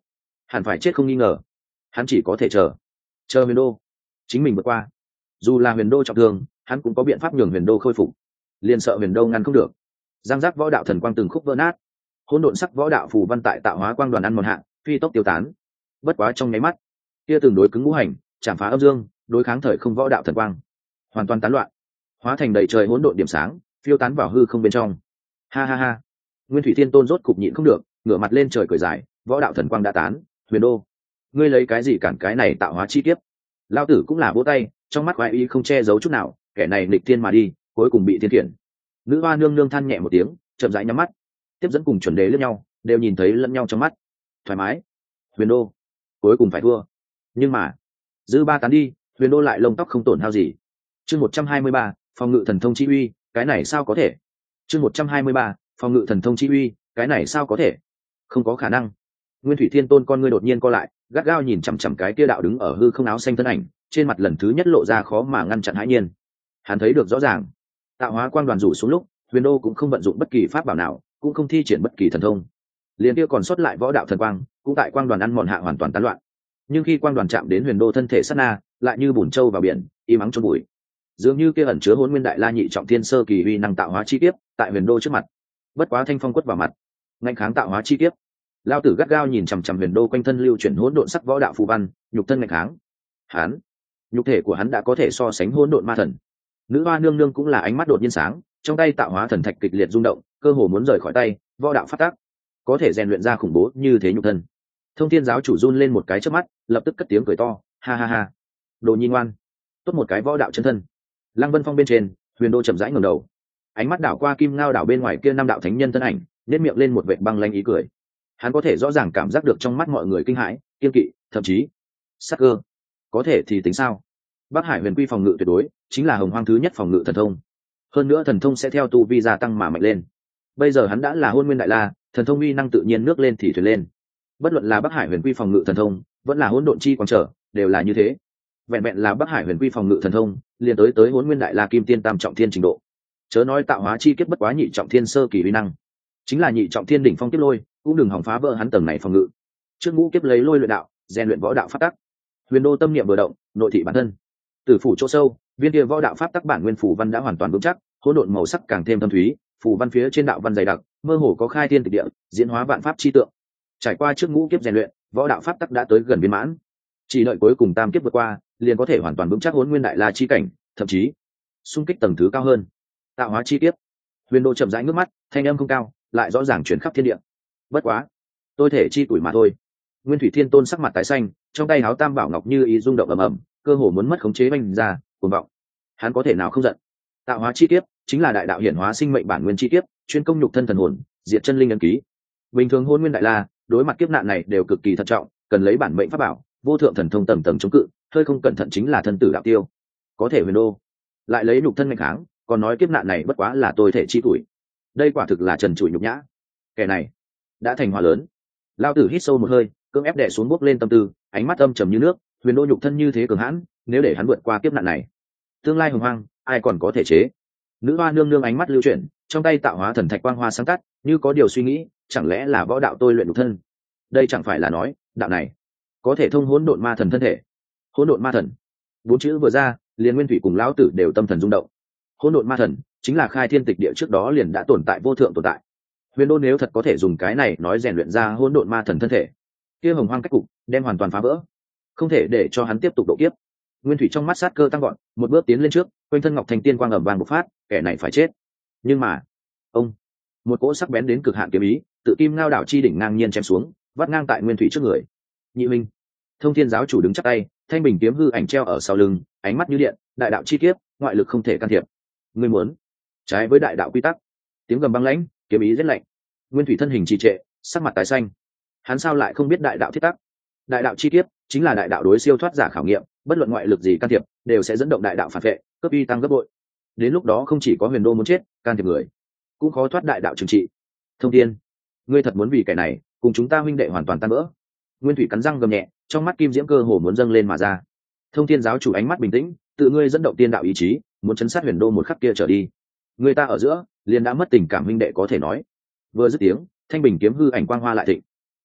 hẳn phải chết không nghi ngờ. Hắn chỉ có thể chờ chờ huyền đô chính mình vượt qua. Dù là huyền đô trọng thương, hắn cũng có biện pháp nhường huyền đô khôi phục, liền sợ huyền đô ngăn không được. Giang giác võ đạo thần quang từng khúc vỡ nát, hỗn độn sắc võ đạo phù văn tại tạo hóa quang đoàn ăn mòn hạ phi tốc tiêu tán. Bất quá trong nháy mắt, kia từng đối cứng ngũ hành chạm phá âm dương, đối kháng thời không võ đạo thần quang hoàn toàn tán loạn, hóa thành đầy trời hỗn độn điểm sáng phiêu tán vào hư không bên trong. Ha ha ha, Nguyên Thủy Thiên Tôn rốt cục nhịn không được, ngửa mặt lên trời cười dài, võ đạo thần quang đã tán, huyền đô, ngươi lấy cái gì cản cái này tạo hóa chi kiếp? Lao tử cũng là vỗ tay, trong mắt khoái ý không che giấu chút nào, kẻ này nghịch thiên mà đi, cuối cùng bị thiên khiển. Nữ hoa nương nương than nhẹ một tiếng, chậm rãi nhắm mắt, tiếp dẫn cùng chuẩn đế lẫn nhau, đều nhìn thấy lẫn nhau trong mắt, thoải mái. Huyền đô cuối cùng phải thua, nhưng mà dư ba tán đi, huyền đô lại lông tóc không tổn hao gì. Chương một trăm hai mươi ba, phòng ngự thần thông chi uy, cái này sao có thể? Chương một trăm hai mươi ba, phòng ngự thần thông chi uy, cái này sao có thể? Không có khả năng. Nguyên Thủy Thiên Tôn con ngươi đột nhiên co lại, gắt gao nhìn chằm chằm cái kia đạo đứng ở hư không áo xanh thân ảnh, trên mặt lần thứ nhất lộ ra khó mà ngăn chặn hãi nhiên. Hắn thấy được rõ ràng, tạo hóa quang đoàn rủ xuống lúc, huyền đô cũng không vận dụng bất kỳ pháp bảo nào, cũng không thi triển bất kỳ thần thông. Liền kia còn sót lại võ đạo thần quang, cũng tại quang đoàn ăn mòn hạ hoàn toàn tán loạn. Nhưng khi quang đoàn chạm đến huyền đô thân thể sát na, lại như bùn trâu vào biển, im ắng chôn bụi. Dường như kia ẩn chứa hỗn nguyên đại la nhị trọng thiên sơ kỳ uy năng tạo hóa chi kiếp, tại huyền đô trước mặt, bất quá thanh phong quất vào mặt, ngăn kháng tạo hóa chi kiếp. Lao tử gắt gao nhìn chằm chằm huyền đô quanh thân lưu chuyển hỗn độn sắc võ đạo phù văn, nhục thân ngăn kháng. Hắn, nhục thể của hắn đã có thể so sánh hỗn độn ma thần. Nữ hoa nương nương cũng là ánh mắt đột nhiên sáng, trong tay tạo hóa thần thạch kịch liệt rung động, cơ hồ muốn rời khỏi tay, võ đạo phát tác, có thể rèn luyện ra khủng bố như thế nhục thân. Thông Thiên giáo chủ run lên một cái trước mắt, lập tức cất tiếng cười to, ha ha ha, đồ nhi ngoan, tốt một cái võ đạo chân thân. Lăng Vân Phong bên trên, huyền đô chậm rãi ngẩng đầu, ánh mắt đảo qua kim ngao đảo bên ngoài kia năm đạo thánh nhân thân ảnh, nét miệng lên một vệt băng lanh ý cười. Hắn có thể rõ ràng cảm giác được trong mắt mọi người kinh hãi, kiên kỵ, thậm chí sắc cơ. Có thể thì tính sao? Bắc Hải Huyền Quy phòng ngự tuyệt đối chính là hồng hoang thứ nhất phòng ngự thần thông, hơn nữa thần thông sẽ theo tu vi gia tăng mà mạnh lên. Bây giờ hắn đã là hôn nguyên đại la, thần thông uy năng tự nhiên nước lên thì thuyền lên. Bất luận là Bắc Hải Huyền Quy phòng ngự thần thông, vẫn là hỗn độn chi quang trở, đều là như thế. Vẹn vẹn là Bắc Hải Huyền Quy phòng ngự thần thông, liền tới tới hỗn nguyên đại la kim tiên tam trọng thiên trình độ. Chớ nói tạo hóa chi kiếp bất quá nhị trọng thiên sơ kỳ uy năng, chính là nhị trọng thiên đỉnh phong kiếp lôi, cũng đừng hỏng phá vỡ hắn tầng này phòng ngự. Trước ngũ kiếp lấy lôi luyện đạo, rèn luyện võ đạo pháp tắc. Huyền đô tâm niệm vừa động, nội thị bản thân, tử phủ chỗ sâu, viên kia võ đạo pháp tắc bản nguyên phủ văn đã hoàn toàn vững chắc, hỗn độn màu sắc càng thêm thâm thúy, phủ văn phía trên đạo văn dày đặc, mơ hồ có khai thiên tịch địa, diễn hóa vạn pháp chi tượng. Trải qua trước ngũ kiếp rèn luyện, võ đạo pháp tắc đã tới gần viên mãn, chỉ đợi cuối cùng tam kiếp vượt qua, liền có thể hoàn toàn vững chắc hỗn nguyên đại la chi cảnh, thậm chí xung kích tầng thứ cao hơn. Tạo hóa chi kiếp. Huyền đô chậm rãi ngước mắt, thanh âm không cao, lại rõ ràng truyền khắp thiên địa. Bất quá, tôi thể chi tuổi mà thôi. Nguyên Thủy Thiên Tôn sắc mặt tái xanh, trong tay háo tam bảo ngọc như ý rung động ầm ầm, cơ hồ muốn mất khống chế vành ra, cuồng vọng. Hắn có thể nào không giận? Tạo hóa chi kiếp chính là đại đạo hiển hóa sinh mệnh bản nguyên chi kiếp, chuyên công nhục thân thần hồn, diệt chân linh ấn ký. Bình thường hôn nguyên đại la, đối mặt kiếp nạn này đều cực kỳ thận trọng, cần lấy bản mệnh pháp bảo, vô thượng thần thông tầng tầng chống cự, hơi không cẩn thận chính là thân tử đạo tiêu. Có thể huyền đô lại lấy nhục thân nghênh kháng, còn nói kiếp nạn này bất quá là tôi thể chi tuổi. Đây quả thực là trần trụi nhục nhã. Kẻ này đã thành hòa lớn. Lao tử hít sâu một hơi, cưỡng ép đè xuống bốc lên tâm tư, ánh mắt âm trầm như nước. Huyền đô nhục thân như thế cường hãn, nếu để hắn vượt qua kiếp nạn này, tương lai hồng hoang ai còn có thể chế? Nữ hoa nương nương ánh mắt lưu chuyển, trong tay tạo hóa thần thạch quang hoa sáng tắt, như có điều suy nghĩ, chẳng lẽ là võ đạo tôi luyện nhục thân? Đây chẳng phải là nói đạo này có thể thông hỗn độn ma thần thân thể? Hỗn độn ma thần, bốn chữ vừa ra, liền Nguyên Thủy cùng lão tử đều tâm thần rung động. Hỗn độn ma thần chính là khai thiên tịch địa trước đó liền đã tồn tại vô thượng tồn tại. Huyền đô nếu thật có thể dùng cái này nói rèn luyện ra hỗn độn ma thần thân thể, kia hồng hoang cách cục đem hoàn toàn phá vỡ, không thể để cho hắn tiếp tục độ kiếp. Nguyên Thủy trong mắt sát cơ tăng gọn, một bước tiến lên trước, quanh thân ngọc thành tiên quang ầm vang bộc phát, kẻ này phải chết. Nhưng mà, ông, một cỗ sắc bén đến cực hạn kiếm ý, tự kim ngao đảo chi đỉnh ngang nhiên chém xuống, vắt ngang tại Nguyên Thủy trước người. Nhị minh, Thông Thiên giáo chủ đứng chắp tay, thanh bình kiếm hư ảnh treo ở sau lưng, ánh mắt như điện, đại đạo chi kiếp, ngoại lực không thể can thiệp. Ngươi muốn trái với đại đạo quy tắc. Tiếng gầm băng lãnh, kiếm ý rất lạnh. Nguyên Thủy thân hình trì trệ, sắc mặt tái xanh. Hắn sao lại không biết đại đạo thiết tắc? Đại đạo chi kiếp chính là đại đạo đối siêu thoát giả khảo nghiệm, bất luận ngoại lực gì can thiệp, đều sẽ dẫn động đại đạo phản vệ, cấp uy tăng gấp bội. Đến lúc đó không chỉ có huyền đô muốn chết, can thiệp người cũng khó thoát đại đạo trừng trị. Thông Thiên, ngươi thật muốn vì cái này cùng chúng ta huynh đệ hoàn toàn tan vỡ? Nguyên Thủy cắn răng gầm nhẹ, trong mắt kim diễm cơ hồ muốn dâng lên mà ra. Thông Thiên giáo chủ ánh mắt bình tĩnh, tự ngươi dẫn động tiên đạo ý chí, muốn chấn sát huyền đô một khắc kia trở đi. Người ta ở giữa liền đã mất tình cảm huynh đệ có thể nói. Vừa dứt tiếng, thanh bình kiếm hư ảnh quang hoa lại thịnh,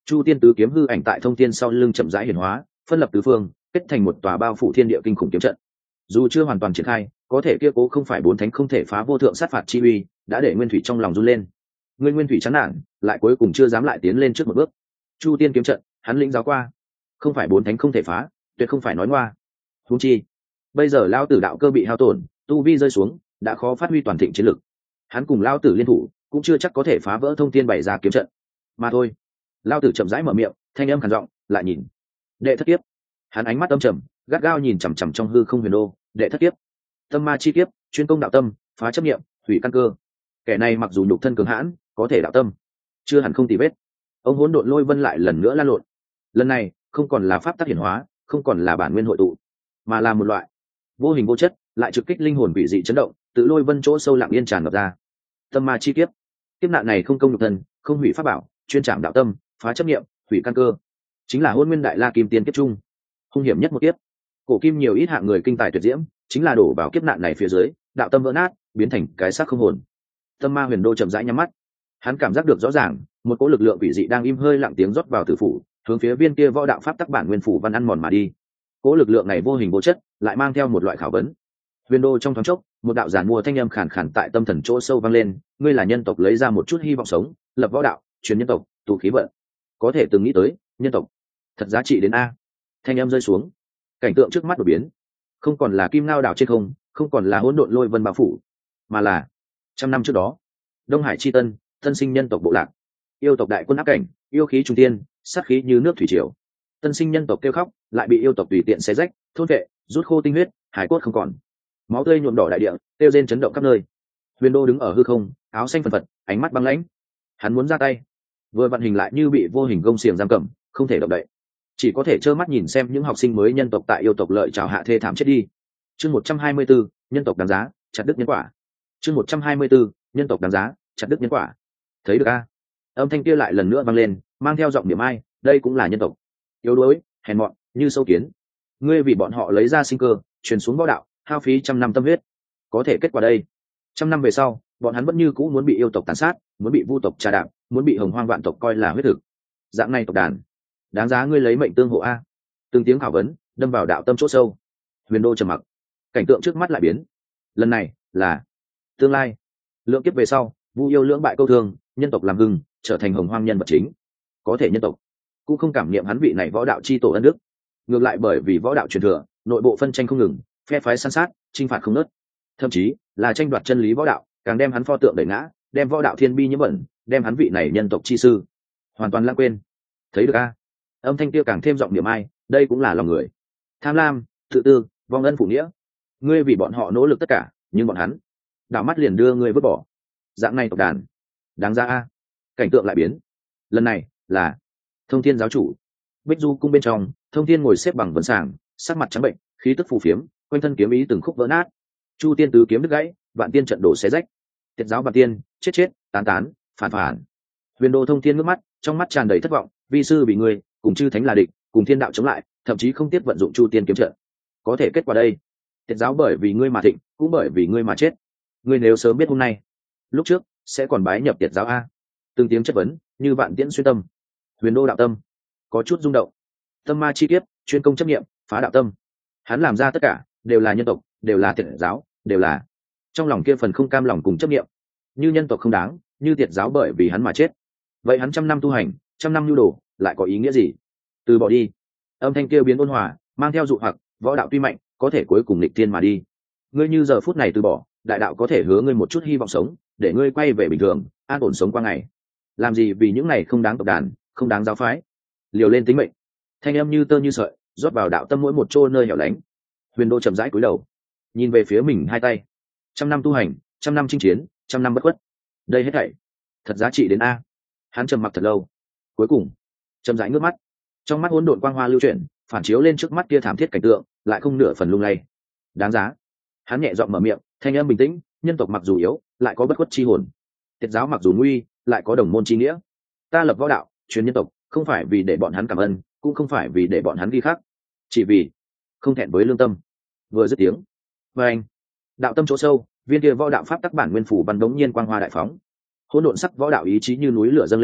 Chu tiên tứ kiếm hư ảnh tại thông thiên sau lưng chậm rãi hiển hóa, phân lập tứ phương, kết thành một tòa bao phủ thiên địa kinh khủng kiếm trận. Dù chưa hoàn toàn triển khai, có thể kia cố không phải bốn thánh không thể phá vô thượng sát phạt chi uy, đã để nguyên thủy trong lòng run lên. Nguyên nguyên thủy chán nản, lại cuối cùng chưa dám lại tiến lên trước một bước. Chu tiên kiếm trận, hắn lĩnh giáo qua, không phải bốn thánh không thể phá, tuyệt không phải nói ngoa. Huống chi, bây giờ lao tử đạo cơ bị hao tổn, tu vi rơi xuống, đã khó phát huy toàn thịnh chiến lực. Hắn cùng lao tử liên thủ, cũng chưa chắc có thể phá vỡ thông tiên bày ra kiếm trận. Mà thôi. Lao tử chậm rãi mở miệng, thanh âm khàn giọng, lại nhìn. Đệ thất kiếp. Hắn ánh mắt âm trầm, gắt gao nhìn chằm chằm trong hư không huyền đô. Đệ thất kiếp. Tâm ma chi kiếp, chuyên công đạo tâm, phá chấp niệm, hủy căn cơ. Kẻ này mặc dù nhục thân cường hãn, có thể đạo tâm, chưa hẳn không tì vết. Ông hỗn độn lôi vân lại lần nữa lan lộn. Lần này, không còn là pháp tắc hiển hóa, không còn là bản nguyên hội tụ, mà là một loại vô hình vô chất, lại trực kích linh hồn bị dị chấn động, tự lôi vân chỗ sâu lặng yên tràn ngập ra. Tâm ma chi kiếp. Kiếp nạn này không công nhục thân, không hủy pháp bảo, chuyên trảm đạo tâm, phá chấp niệm, hủy căn cơ, chính là hôn nguyên đại la kim tiên kiếp trung, hung hiểm nhất một kiếp. Cổ kim nhiều ít hạng người kinh tài tuyệt diễm, chính là đổ vào kiếp nạn này phía dưới, đạo tâm vỡ nát, biến thành cái xác không hồn. Tâm ma huyền đô chậm rãi nhắm mắt, hắn cảm giác được rõ ràng, một cỗ lực lượng quỷ dị đang im hơi lặng tiếng rót vào tử phủ, hướng phía viên kia võ đạo pháp tắc bản nguyên phủ văn ăn mòn mà đi. Cỗ lực lượng này vô hình vô chất, lại mang theo một loại khảo vấn. Huyền đô trong thoáng chốc, một đạo giản mua thanh âm khàn khàn tại tâm thần chỗ sâu vang lên, ngươi là nhân tộc lấy ra một chút hy vọng sống, lập võ đạo, truyền nhân tộc, tụ khí vận. Có thể từng nghĩ tới, nhân tộc thật giá trị đến a. Thanh âm rơi xuống, cảnh tượng trước mắt đổi biến, không còn là kim ngao đảo trên không, không còn là hỗn độn lôi vân bao phủ, mà là trăm năm trước đó, Đông Hải chi tân, tân sinh nhân tộc bộ lạc, yêu tộc đại quân áp cảnh, yêu khí trung tiên, sát khí như nước thủy triều. Tân sinh nhân tộc kêu khóc, lại bị yêu tộc tùy tiện xé rách, thôn vệ, rút khô tinh huyết, hải cốt không còn, máu tươi nhuộm đỏ đại địa, tiêu rên chấn động khắp nơi. Huyền đô đứng ở hư không, áo xanh phần phật, ánh mắt băng lãnh. Hắn muốn ra tay, vừa vận hình lại như bị vô hình gông xiềng giam cầm, không thể động đậy, chỉ có thể trơ mắt nhìn xem những học sinh mới nhân tộc tại yêu tộc lợi trào hạ thê thảm chết đi. Chương một trăm hai mươi 124, nhân tộc đáng giá, chặt đứt nhân quả. Chương một trăm hai mươi 124, nhân tộc đáng giá, chặt đứt nhân quả. Thấy được a? Âm thanh kia lại lần nữa vang lên, mang theo giọng niệm ai, đây cũng là nhân tộc. Yếu đuối, hèn mọn, như sâu kiến. Ngươi vì bọn họ lấy ra sinh cơ, truyền xuống võ đạo, hao phí trăm năm tâm huyết. Có thể kết quả đây, trăm năm về sau, bọn hắn vẫn như cũ muốn bị yêu tộc tàn sát, muốn bị vu tộc trà đạp, muốn bị hồng hoang vạn tộc coi là huyết thực. Dạng này tộc đàn, đáng giá ngươi lấy mệnh tương hộ a. Từng tiếng khảo vấn đâm vào đạo tâm chỗ sâu. Huyền đô trầm mặc, cảnh tượng trước mắt lại biến. Lần này là tương lai, lượng kiếp về sau, vu yêu lưỡng bại câu thương, nhân tộc làm hưng, trở thành hồng hoang nhân vật chính. Có thể nhân tộc cũng không cảm niệm hắn vị này võ đạo chi tổ ân đức, ngược lại bởi vì võ đạo truyền thừa, nội bộ phân tranh không ngừng, phe phái san sát, chinh phạt không nớt, thậm chí là tranh đoạt chân lý võ đạo, càng đem hắn pho tượng đẩy ngã, đem võ đạo thiên bi nhiễm bẩn, đem hắn vị này nhân tộc chi sư hoàn toàn lãng quên. Thấy được a? Âm thanh kia càng thêm giọng niệm ai, đây cũng là lòng người, tham lam, tự tư, vong ân phụ nghĩa. Ngươi vì bọn họ nỗ lực tất cả, nhưng bọn hắn đảo mắt liền đưa ngươi vứt bỏ. Dạng này tộc đàn đáng ra a. Cảnh tượng lại biến, lần này là Thông Thiên giáo chủ. Bích Du cung bên trong, Thông Thiên ngồi xếp bằng vấn sàng, sắc mặt trắng bệnh, khí tức phù phiếm, quanh thân kiếm ý từng khúc vỡ nát. Chu tiên tứ kiếm đứt gãy, vạn tiên trận đổ xé rách. Tiệt giáo vạn tiên, chết chết, tán tán, phản phản. Huyền đô Thông Thiên ngước mắt, trong mắt tràn đầy thất vọng, vi sư bị người cùng chư thánh là địch, cùng thiên đạo chống lại, thậm chí không tiếc vận dụng Chu tiên kiếm trận. Có thể kết quả đây, tiệt giáo bởi vì ngươi mà thịnh, cũng bởi vì ngươi mà chết. Ngươi nếu sớm biết hôm nay, lúc trước sẽ còn bái nhập tiệt giáo a. Từng tiếng chất vấn như vạn tiễn xuyên tâm. Huyền đô đạo tâm có chút rung động. Tâm ma chi kiếp, chuyên công chấp nghiệm, phá đạo tâm. Hắn làm ra tất cả đều là nhân tộc, đều là tiệt giáo, đều là trong lòng kia phần không cam lòng cùng chấp nghiệm. Như nhân tộc không đáng, như tiệt giáo bởi vì hắn mà chết, vậy hắn trăm năm tu hành, trăm năm nhu đồ lại có ý nghĩa gì? Từ bỏ đi. Âm thanh kia biến ôn hòa, mang theo dụ hoặc, võ đạo tuy mạnh, có thể cuối cùng lịch tiên mà đi. Ngươi như giờ phút này từ bỏ, đại đạo có thể hứa ngươi một chút hy vọng sống, để ngươi quay về bình thường, an ổn sống qua ngày. Làm gì vì những này không đáng tộc đàn, không đáng giáo phái, liều lên tính mệnh. Thanh âm như tơ như sợi, rót vào đạo tâm mỗi một chỗ nơi hẻo lánh. Huyền đô chậm rãi cúi đầu, nhìn về phía mình hai tay. Trăm năm tu hành, trăm năm chinh chiến, trăm năm bất khuất, đây hết thảy thật giá trị đến a. Hắn trầm mặc thật lâu, cuối cùng chậm rãi ngước mắt, trong mắt hỗn độn quang hoa lưu chuyển, phản chiếu lên trước mắt kia thảm thiết cảnh tượng, lại không nửa phần lung lay. Đáng giá. Hắn nhẹ giọng mở miệng, thanh âm bình tĩnh, nhân tộc mặc dù yếu, lại có bất khuất chi hồn. Tiệt giáo mặc dù nguy, lại có đồng môn chi nghĩa. Ta lập võ đạo, truyền nhân tộc, không phải vì để bọn hắn cảm ơn, cũng không phải vì để bọn hắn ghi khắc, chỉ vì không thẹn với lương tâm. Vừa dứt tiếng, và anh, đạo tâm chỗ sâu, viên kia võ đạo pháp tắc bản nguyên phủ văn đống nhiên quang hoa đại phóng. Hỗn độn sắc võ đạo ý chí như núi lửa dâng lên,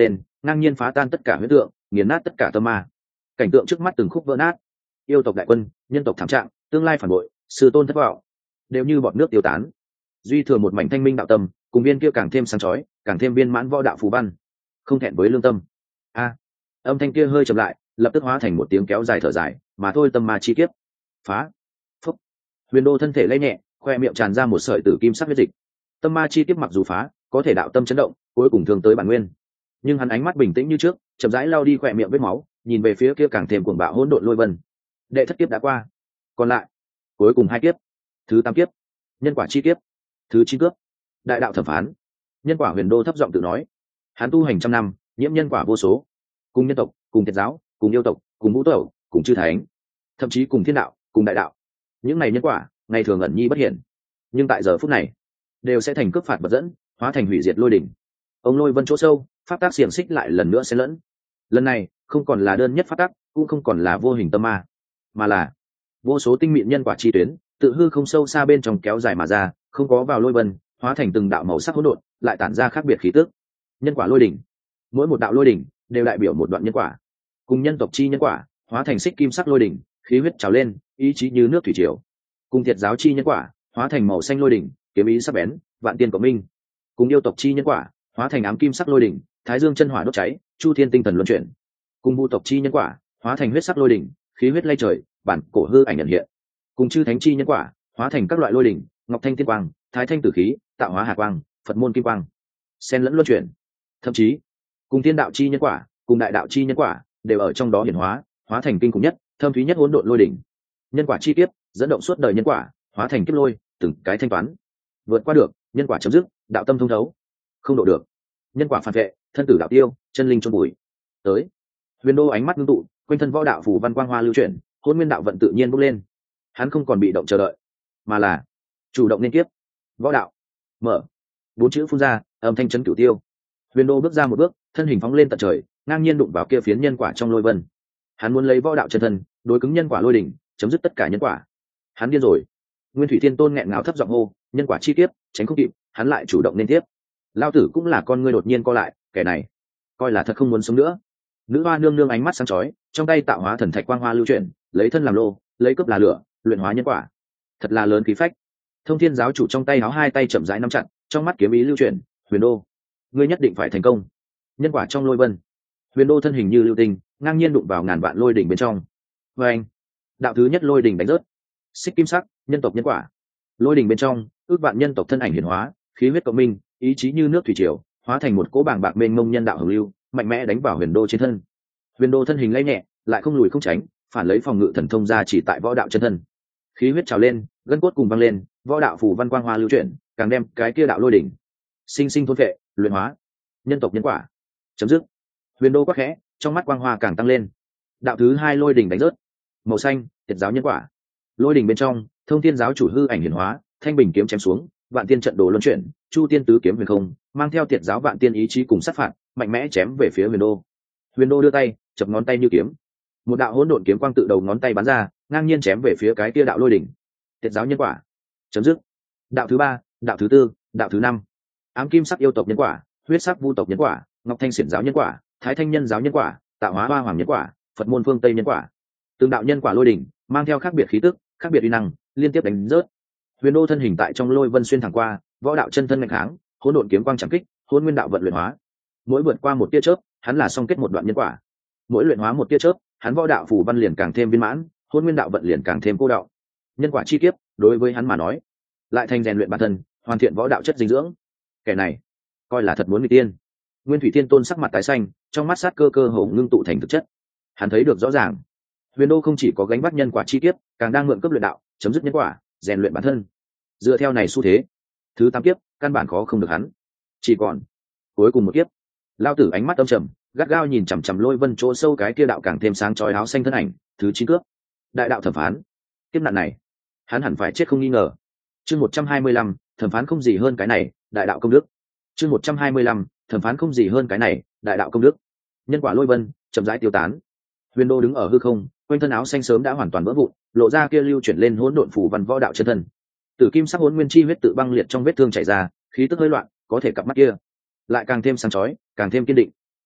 ngang nhiên phá tan tất cả huyết tượng, nghiền nát tất cả tâm ma. Cảnh tượng trước mắt từng khúc vỡ nát, yêu tộc đại quân, nhân tộc thảm trạng, tương lai phản bội, sư tôn thất vọng, đều như bọt nước tiêu tán. Duy thừa một mảnh thanh minh đạo tâm, cùng viên kia càng thêm sáng chói, càng thêm viên mãn võ đạo phù văn, không thẹn với lương tâm. A, âm thanh kia hơi chậm lại, lập tức hóa thành một tiếng kéo dài thở dài, mà thôi tâm ma chi kiếp. Phá. Phúc. Huyền Đô thân thể lay nhẹ, khoe miệng tràn ra một sợi tử kim sắc huyết dịch. Tâm ma chi kiếp mặc dù phá, có thể đạo tâm chấn động, cuối cùng thương tới bản nguyên. Nhưng hắn ánh mắt bình tĩnh như trước, chậm rãi lau đi khoe miệng vết máu, nhìn về phía kia càng thêm cuồng bạo hỗn độn lôi vân. Đệ thất kiếp đã qua, còn lại cuối cùng hai kiếp, thứ tám kiếp, nhân quả chi kiếp, thứ chín kiếp, đại đạo thẩm phán. Nhân quả Huyền Đô thấp giọng tự nói, hắn tu hành trăm năm, nhiễm nhân quả vô số, cùng nhân tộc, cùng thiệt giáo, cùng yêu tộc, cùng vũ tẩu, cùng chư thánh, thậm chí cùng thiên đạo, cùng đại đạo. Những này nhân quả ngày thường ẩn nhi bất hiển, nhưng tại giờ phút này đều sẽ thành cướp phạt vật dẫn, hóa thành hủy diệt lôi đỉnh. Ông lôi vân chỗ sâu, pháp tác xiềng xích lại lần nữa xen lẫn. Lần này không còn là đơn nhất pháp tắc, cũng không còn là vô hình tâm ma, mà là vô số tinh mịn nhân quả chi tuyến, tự hư không sâu xa bên trong kéo dài mà ra, không có vào lôi vân, hóa thành từng đạo màu sắc hỗn độn, lại tản ra khác biệt khí tức. Nhân quả lôi đỉnh, mỗi một đạo lôi đỉnh đều đại biểu một đoạn nhân quả, cùng nhân tộc chi nhân quả hóa thành xích kim sắc lôi đỉnh, khí huyết trào lên, ý chí như nước thủy triều. Cùng thiệt giáo chi nhân quả hóa thành màu xanh lôi đỉnh, kiếm ý sắc bén, vạn tiên cộng minh. Cùng yêu tộc chi nhân quả hóa thành ám kim sắc lôi đỉnh, thái dương chân hỏa đốt cháy, chu thiên tinh thần luân chuyển. Cùng vu tộc chi nhân quả hóa thành huyết sắc lôi đỉnh, khí huyết lay trời, bản cổ hư ảnh nhận hiện. Cùng chư thánh chi nhân quả hóa thành các loại lôi đỉnh, ngọc thanh tiên quang, thái thanh tử khí, tạo hóa hà quang, phật môn kim quang, xen lẫn luân chuyển. Thậm chí cùng thiên đạo chi nhân quả, cùng đại đạo chi nhân quả đều ở trong đó hiển hóa, hóa thành kinh khủng nhất, thâm thúy nhất hỗn độn lôi đỉnh. Nhân quả chi kiếp dẫn động suốt đời nhân quả, hóa thành kiếp lôi, từng cái thanh toán. Vượt qua được, nhân quả chấm dứt, đạo tâm thông thấu. Không độ được, nhân quả phản vệ, thân tử đạo tiêu, chân linh chôn bụi. Tới. Huyền Đô ánh mắt ngưng tụ, quanh thân võ đạo phù văn quang hoa lưu chuyển, hỗn nguyên đạo vận tự nhiên bốc lên. Hắn không còn bị động chờ đợi, mà là chủ động liên kiếp. Võ đạo mở, bốn chữ phun ra, âm thanh chấn cửu tiêu. Huyền Đô bước ra một bước, thân hình phóng lên tận trời, ngang nhiên đụng vào kia phiến nhân quả trong lôi vân. Hắn muốn lấy võ đạo chân thân đối cứng nhân quả lôi đỉnh, chấm dứt tất cả nhân quả. Hắn điên rồi. Nguyên Thủy Thiên Tôn nghẹn ngào thấp giọng hô, nhân quả chi kiếp, tránh không kịp, hắn lại chủ động liên tiếp. Lao tử cũng là con ngươi đột nhiên co lại, kẻ này coi là thật không muốn sống nữa. Nữ hoa nương nương ánh mắt sáng chói, trong tay tạo hóa thần thạch quang hoa lưu chuyển, lấy thân làm lô, lấy cướp là lửa, luyện hóa nhân quả. Thật là lớn khí phách. Thông Thiên giáo chủ trong tay háo hai tay chậm rãi nắm chặt, trong mắt kiếm ý lưu chuyển, Huyền Đô, ngươi nhất định phải thành công. Nhân quả trong lôi vân, Huyền Đô thân hình như lưu tinh, ngang nhiên đụng vào ngàn vạn lôi đỉnh bên trong. Và anh, đạo thứ nhất lôi đỉnh đánh rớt, xích kim sắc, nhân tộc nhân quả. Lôi đỉnh bên trong, ước vạn nhân tộc thân ảnh hiển hóa, khí huyết cộng minh, ý chí như nước thủy triều, hóa thành một cỗ bảng bạc mênh mông nhân đạo hồng lưu, mạnh mẽ đánh vào Huyền Đô trên thân. Huyền Đô thân hình lay nhẹ, lại không lùi không tránh, phản lấy phòng ngự thần thông ra chỉ tại võ đạo chân thân. Khí huyết trào lên, gân cốt cùng văng lên, võ đạo phù văn quang hoa lưu chuyển, càng đem cái kia đạo lôi đỉnh sinh sinh thôn vệ, luyện hóa. Nhân tộc nhân quả chấm dứt. Huyền Đô quắc khẽ, trong mắt quang hoa càng tăng lên. Đạo thứ hai lôi đỉnh đánh rớt, màu xanh, thiệt giáo nhân quả. Lôi đỉnh bên trong, Thông Thiên giáo chủ hư ảnh hiển hóa, thanh bình kiếm chém xuống, vạn tiên trận đồ luân chuyển, chu tiên tứ kiếm huyền không, mang theo thiệt giáo vạn tiên ý chí cùng sát phạt, mạnh mẽ chém về phía Huyền Đô. Huyền Đô đưa tay, chập ngón tay như kiếm, một đạo hỗn độn kiếm quang tự đầu ngón tay bắn ra, ngang nhiên chém về phía cái kia đạo lôi đỉnh. Thiệt giáo nhân quả chấm dứt. Đạo thứ ba, đạo thứ tư, đạo thứ năm, ám kim sắc yêu tộc nhân quả, huyết sắc vu tộc nhân quả, ngọc thanh xiển giáo nhân quả, thái thanh nhân giáo nhân quả, tạo hóa hoa hoàng nhân quả, phật môn phương tây nhân quả. Từng đạo nhân quả lôi đỉnh mang theo khác biệt khí tức, khác biệt uy năng, liên tiếp đánh rớt. Huyền Đô thân hình tại trong lôi vân xuyên thẳng qua, võ đạo chân thân mạnh kháng, hỗn độn kiếm quang chẳng kích, hỗn nguyên đạo vận luyện hóa. Mỗi vượt qua một tia chớp, hắn là song kết một đoạn nhân quả. Mỗi luyện hóa một tia chớp, hắn võ đạo phù văn liền càng thêm viên mãn, hỗn nguyên đạo vận liền càng thêm cô đạo. Nhân quả chi kiếp, đối với hắn mà nói, lại thành rèn luyện bản thân, hoàn thiện võ đạo chất dinh dưỡng. Kẻ này, coi là thật muốn nguy tiên. Nguyên Thủy Thiên Tôn sắc mặt tái xanh, trong mắt sát cơ cơ hồ ngưng tụ thành thực chất. Hắn thấy được rõ ràng, Huyền Đô không chỉ có gánh vác nhân quả chi kiếp, càng đang mượn cấp luyện đạo, chấm dứt nhân quả, rèn luyện bản thân. Dựa theo này xu thế, thứ tám kiếp căn bản khó không được hắn. Chỉ còn cuối cùng một kiếp. Lao tử ánh mắt âm trầm, gắt gao nhìn chằm chằm lôi vân chỗ sâu cái kia đạo càng thêm sáng chói áo xanh thân ảnh, thứ chín cướp. Đại đạo thẩm phán. Kiếp nạn này, hắn hẳn phải chết không nghi ngờ. Chương một trăm hai mươi lăm, thẩm phán không gì hơn cái này, đại đạo công đức. Chương một trăm hai mươi lăm, thẩm phán không gì hơn cái này, đại đạo công đức. Nhân quả lôi vân chậm rãi tiêu tán. Huyền Đô đứng ở hư không, quanh thân áo xanh sớm đã hoàn toàn vỡ vụn, lộ ra kia lưu chuyển lên hỗn độn phủ văn võ đạo chân thân. Tử kim sắc hỗn nguyên chi huyết tự băng liệt trong vết thương chảy ra, khí tức hơi loạn, có thể cặp mắt kia lại càng thêm sáng chói, càng thêm kiên định.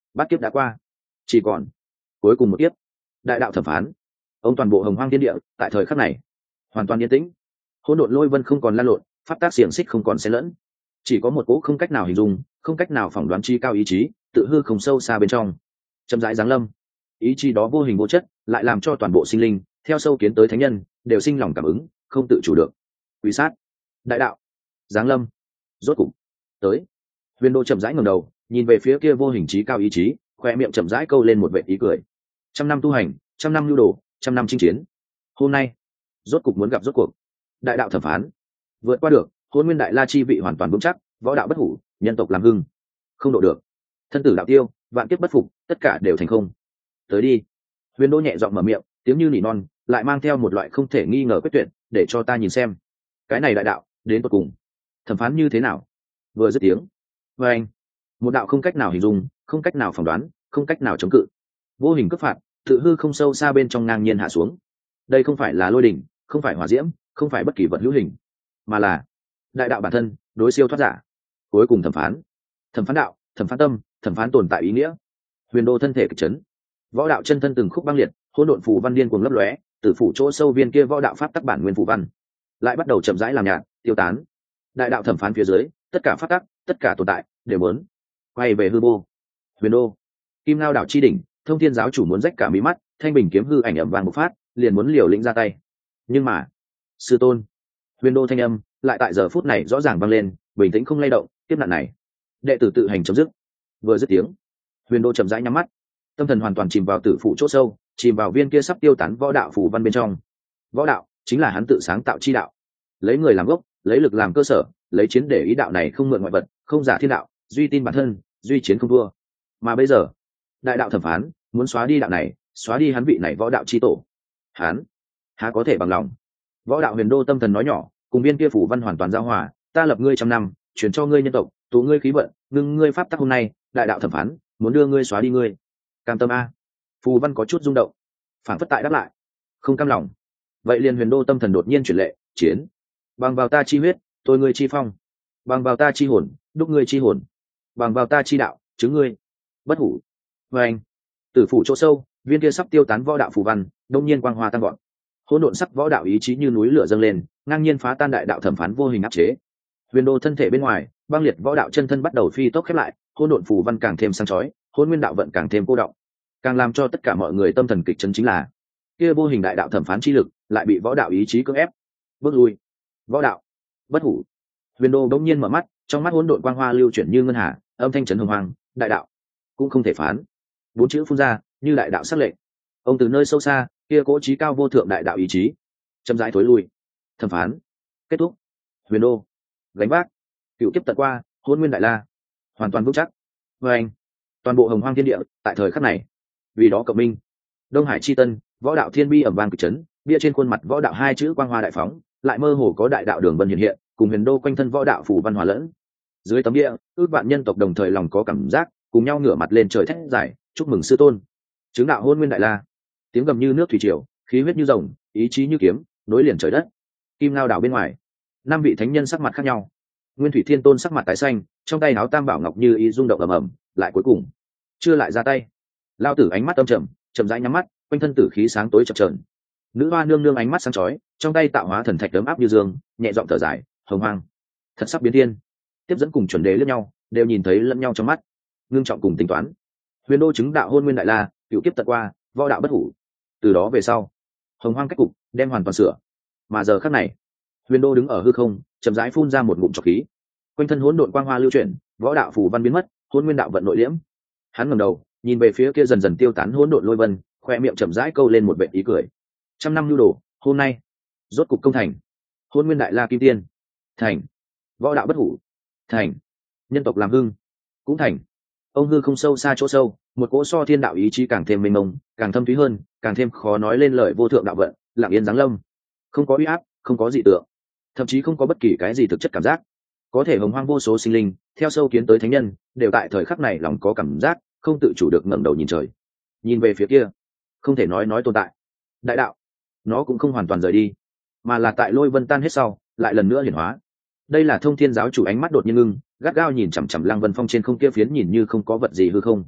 bát kiếp đã qua, chỉ còn cuối cùng một kiếp. Đại đạo thẩm phán, ông toàn bộ hồng hoang thiên địa tại thời khắc này hoàn toàn yên tĩnh. Hỗn độn lôi vân không còn lan lộn, pháp tác xiềng xích không còn xen lẫn, chỉ có một cỗ không cách nào hình dung, không cách nào phỏng đoán chi cao ý chí tự hư không sâu xa bên trong chậm rãi giáng lâm. Ý chí đó vô hình vô chất, lại làm cho toàn bộ sinh linh theo sâu kiến tới thánh nhân đều sinh lòng cảm ứng, không tự chủ được. Quỷ sát, đại đạo giáng lâm, rốt cục tới. Huyền Đô chậm rãi ngẩng đầu, nhìn về phía kia vô hình trí cao ý chí, khoe miệng chậm rãi câu lên một vệt ý cười. Trăm năm tu hành, trăm năm lưu đồ, trăm năm chinh chiến, hôm nay rốt cục muốn gặp rốt cuộc. Đại đạo thẩm phán, vượt qua được, hôn nguyên đại la chi vị hoàn toàn vững chắc, võ đạo bất hủ, nhân tộc làm hưng, không độ được. Thân tử đạo tiêu, vạn kiếp bất phục, tất cả đều thành không. Tới đi. Huyền Đô nhẹ giọng mở miệng, tiếng như nỉ non, lại mang theo một loại không thể nghi ngờ quyết tuyệt, để cho ta nhìn xem, cái này đại đạo đến cuối cùng thẩm phán như thế nào. Vừa dứt tiếng, với anh, một đạo không cách nào hình dung, không cách nào phỏng đoán, không cách nào chống cự, vô hình cấp phạt tự hư không sâu xa bên trong ngang nhiên hạ xuống. Đây không phải là lôi đỉnh, không phải hỏa diễm, không phải bất kỳ vật hữu hình, mà là đại đạo bản thân đối siêu thoát giả. Cuối cùng thẩm phán, thẩm phán đạo, thẩm phán tâm, thẩm phán tồn tại ý nghĩa. Huyền Đô thân thể kịch chấn, võ đạo chân thân từng khúc băng liệt, hỗn độn phù văn điên cuồng lấp lóe, từ phủ chỗ sâu viên kia võ đạo pháp tắc bản nguyên phù văn lại bắt đầu chậm rãi làm nhạt, tiêu tán. Đại đạo thẩm phán phía dưới, tất cả pháp tắc, tất cả tồn tại đều muốn quay về hư vô. Huyền Đô, Kim Ngao đảo chi đỉnh, Thông Thiên giáo chủ muốn rách cả mí mắt, thanh bình kiếm hư ảnh ầm vang một phát, liền muốn liều lĩnh ra tay. Nhưng mà, sư tôn, Huyền Đô thanh âm lại tại giờ phút này rõ ràng vang lên, bình tĩnh không lay động. Tiếp nạn này, đệ tử tự hành chấm dứt. Vừa dứt tiếng, Huyền Đô chậm rãi nhắm mắt, tâm thần hoàn toàn chìm vào tử phụ chỗ sâu, chìm vào viên kia sắp tiêu tán võ đạo phù văn bên trong. Võ đạo chính là hắn tự sáng tạo chi đạo, lấy người làm gốc, lấy lực làm cơ sở, lấy chiến để ý đạo này không mượn ngoại vật, không giả thiên đạo, duy tin bản thân, duy chiến không thua. Mà bây giờ, đại đạo thẩm phán muốn xóa đi đạo này, xóa đi hắn vị này võ đạo chi tổ. Hắn há có thể bằng lòng. Võ đạo Huyền Đô tâm thần nói nhỏ, cùng viên kia phủ văn hoàn toàn giao hòa. Ta lập ngươi trăm năm, truyền cho ngươi nhân tộc, tụ ngươi khí vận, ngưng ngươi pháp tắc. Hôm nay đại đạo thẩm phán muốn đưa ngươi xóa đi ngươi. Cam tâm a. Phù văn có chút rung động, phản phất tại đáp lại. Không cam lòng. Vậy liền Huyền Đô tâm thần đột nhiên chuyển lệ, chiến. Bằng vào ta chi huyết, tôi ngươi chi phong. Bằng vào ta chi hồn, đúc ngươi chi hồn. Bằng vào ta chi đạo, chứng ngươi bất hủ. Và anh, tử phủ chỗ sâu, viên kia sắp tiêu tán võ đạo phù văn đông nhiên quang hoa tăng gọn, hỗn độn sắc võ đạo ý chí như núi lửa dâng lên, ngang nhiên phá tan đại đạo thẩm phán vô hình áp chế. Huyền Đô thân thể bên ngoài, băng liệt võ đạo chân thân bắt đầu phi tốc khép lại, hỗn độn phù văn càng thêm sáng chói, hỗn nguyên đạo vận càng thêm cô động. Càng làm cho tất cả mọi người tâm thần kịch chấn chính là kia vô hình đại đạo thẩm phán chi lực lại bị võ đạo ý chí cưỡng ép bước lui. Võ đạo bất hủ. Huyền Đô đống nhiên mở mắt, trong mắt hỗn độn quang hoa lưu chuyển như ngân hà, âm thanh trấn hồng hoàng, đại đạo cũng không thể phán. Bốn chữ phun ra như đại đạo sắc lệnh. Ông từ nơi sâu xa, kia cố chí cao vô thượng đại đạo ý chí chậm rãi thối lui. Thẩm phán kết thúc. Huyền Đô gánh vác cựu kiếp tận qua, hôn nguyên đại la hoàn toàn vững chắc. Và anh, toàn bộ hồng hoang thiên địa tại thời khắc này vì đó cộng minh. Đông Hải chi tân, võ đạo thiên bi ẩm vang cực chấn, bia trên khuôn mặt võ đạo hai chữ quang hoa đại phóng, lại mơ hồ có đại đạo đường vân hiện hiện, cùng Huyền Đô quanh thân võ đạo phủ văn hòa lẫn. Dưới tấm bia, ước vạn nhân tộc đồng thời lòng có cảm giác, cùng nhau ngửa mặt lên trời thét giải, chúc mừng sư tôn, chứng đạo hôn nguyên đại la. Tiếng gầm như nước thủy triều, khí huyết như rồng, ý chí như kiếm, nối liền trời đất. Kim Ngao đảo bên ngoài, năm vị thánh nhân sắc mặt khác nhau. Nguyên Thủy Thiên Tôn sắc mặt tái xanh, trong tay áo tam bảo ngọc như ý rung động ầm ầm, lại cuối cùng chưa lại ra tay. Lao tử ánh mắt âm trầm, chậm rãi nhắm mắt, quanh thân tử khí sáng tối chập chờn. Nữ hoa nương nương ánh mắt sáng chói, trong tay tạo hóa thần thạch ấm áp như dương, nhẹ giọng thở dài, hồng hoang thật sắp biến thiên. Tiếp dẫn cùng chuẩn đế lẫn nhau, đều nhìn thấy lẫn nhau trong mắt, ngưng trọng cùng tính toán. Huyền Đô chứng đạo hôn nguyên đại la, cựu kiếp tận qua, võ đạo bất hủ. Từ đó về sau, hồng hoang cách cục đem hoàn toàn sửa. Mà giờ khắc này, Huyền Đô đứng ở hư không, chậm rãi phun ra một ngụm trọc khí. Quanh thân hỗn độn quang hoa lưu chuyển, võ đạo phù văn biến mất, hôn nguyên đạo vận nội liễm. Hắn ngẩng đầu, nhìn về phía kia dần dần tiêu tán hỗn độn lôi vân, khoe miệng chậm rãi câu lên một vệt ý cười. Trăm năm nhu đồ, hôm nay rốt cục công thành. Hôn nguyên đại la kim tiên thành, võ đạo bất hủ thành, nhân tộc làm hưng cũng thành. Ông hư không sâu xa chỗ sâu, một cỗ so thiên đạo ý chí càng thêm mênh mông, càng thâm thúy hơn, càng thêm khó nói lên lời vô thượng đạo vận, lặng yên giáng lâm. Không có uy áp, không có dị tượng, thậm chí không có bất kỳ cái gì thực chất cảm giác. Có thể hồng hoang vô số sinh linh theo sâu kiến tới thánh nhân đều tại thời khắc này lòng có cảm giác, không tự chủ được ngẩng đầu nhìn trời, nhìn về phía kia không thể nói nói tồn tại đại đạo. Nó cũng không hoàn toàn rời đi, mà là tại lôi vân tan hết sau lại lần nữa hiển hóa. Đây là Thông Thiên giáo chủ ánh mắt đột nhiên ngưng, gắt gao nhìn chằm chằm Lăng Vân Phong trên không kia phiến nhìn như không có vật gì hư không.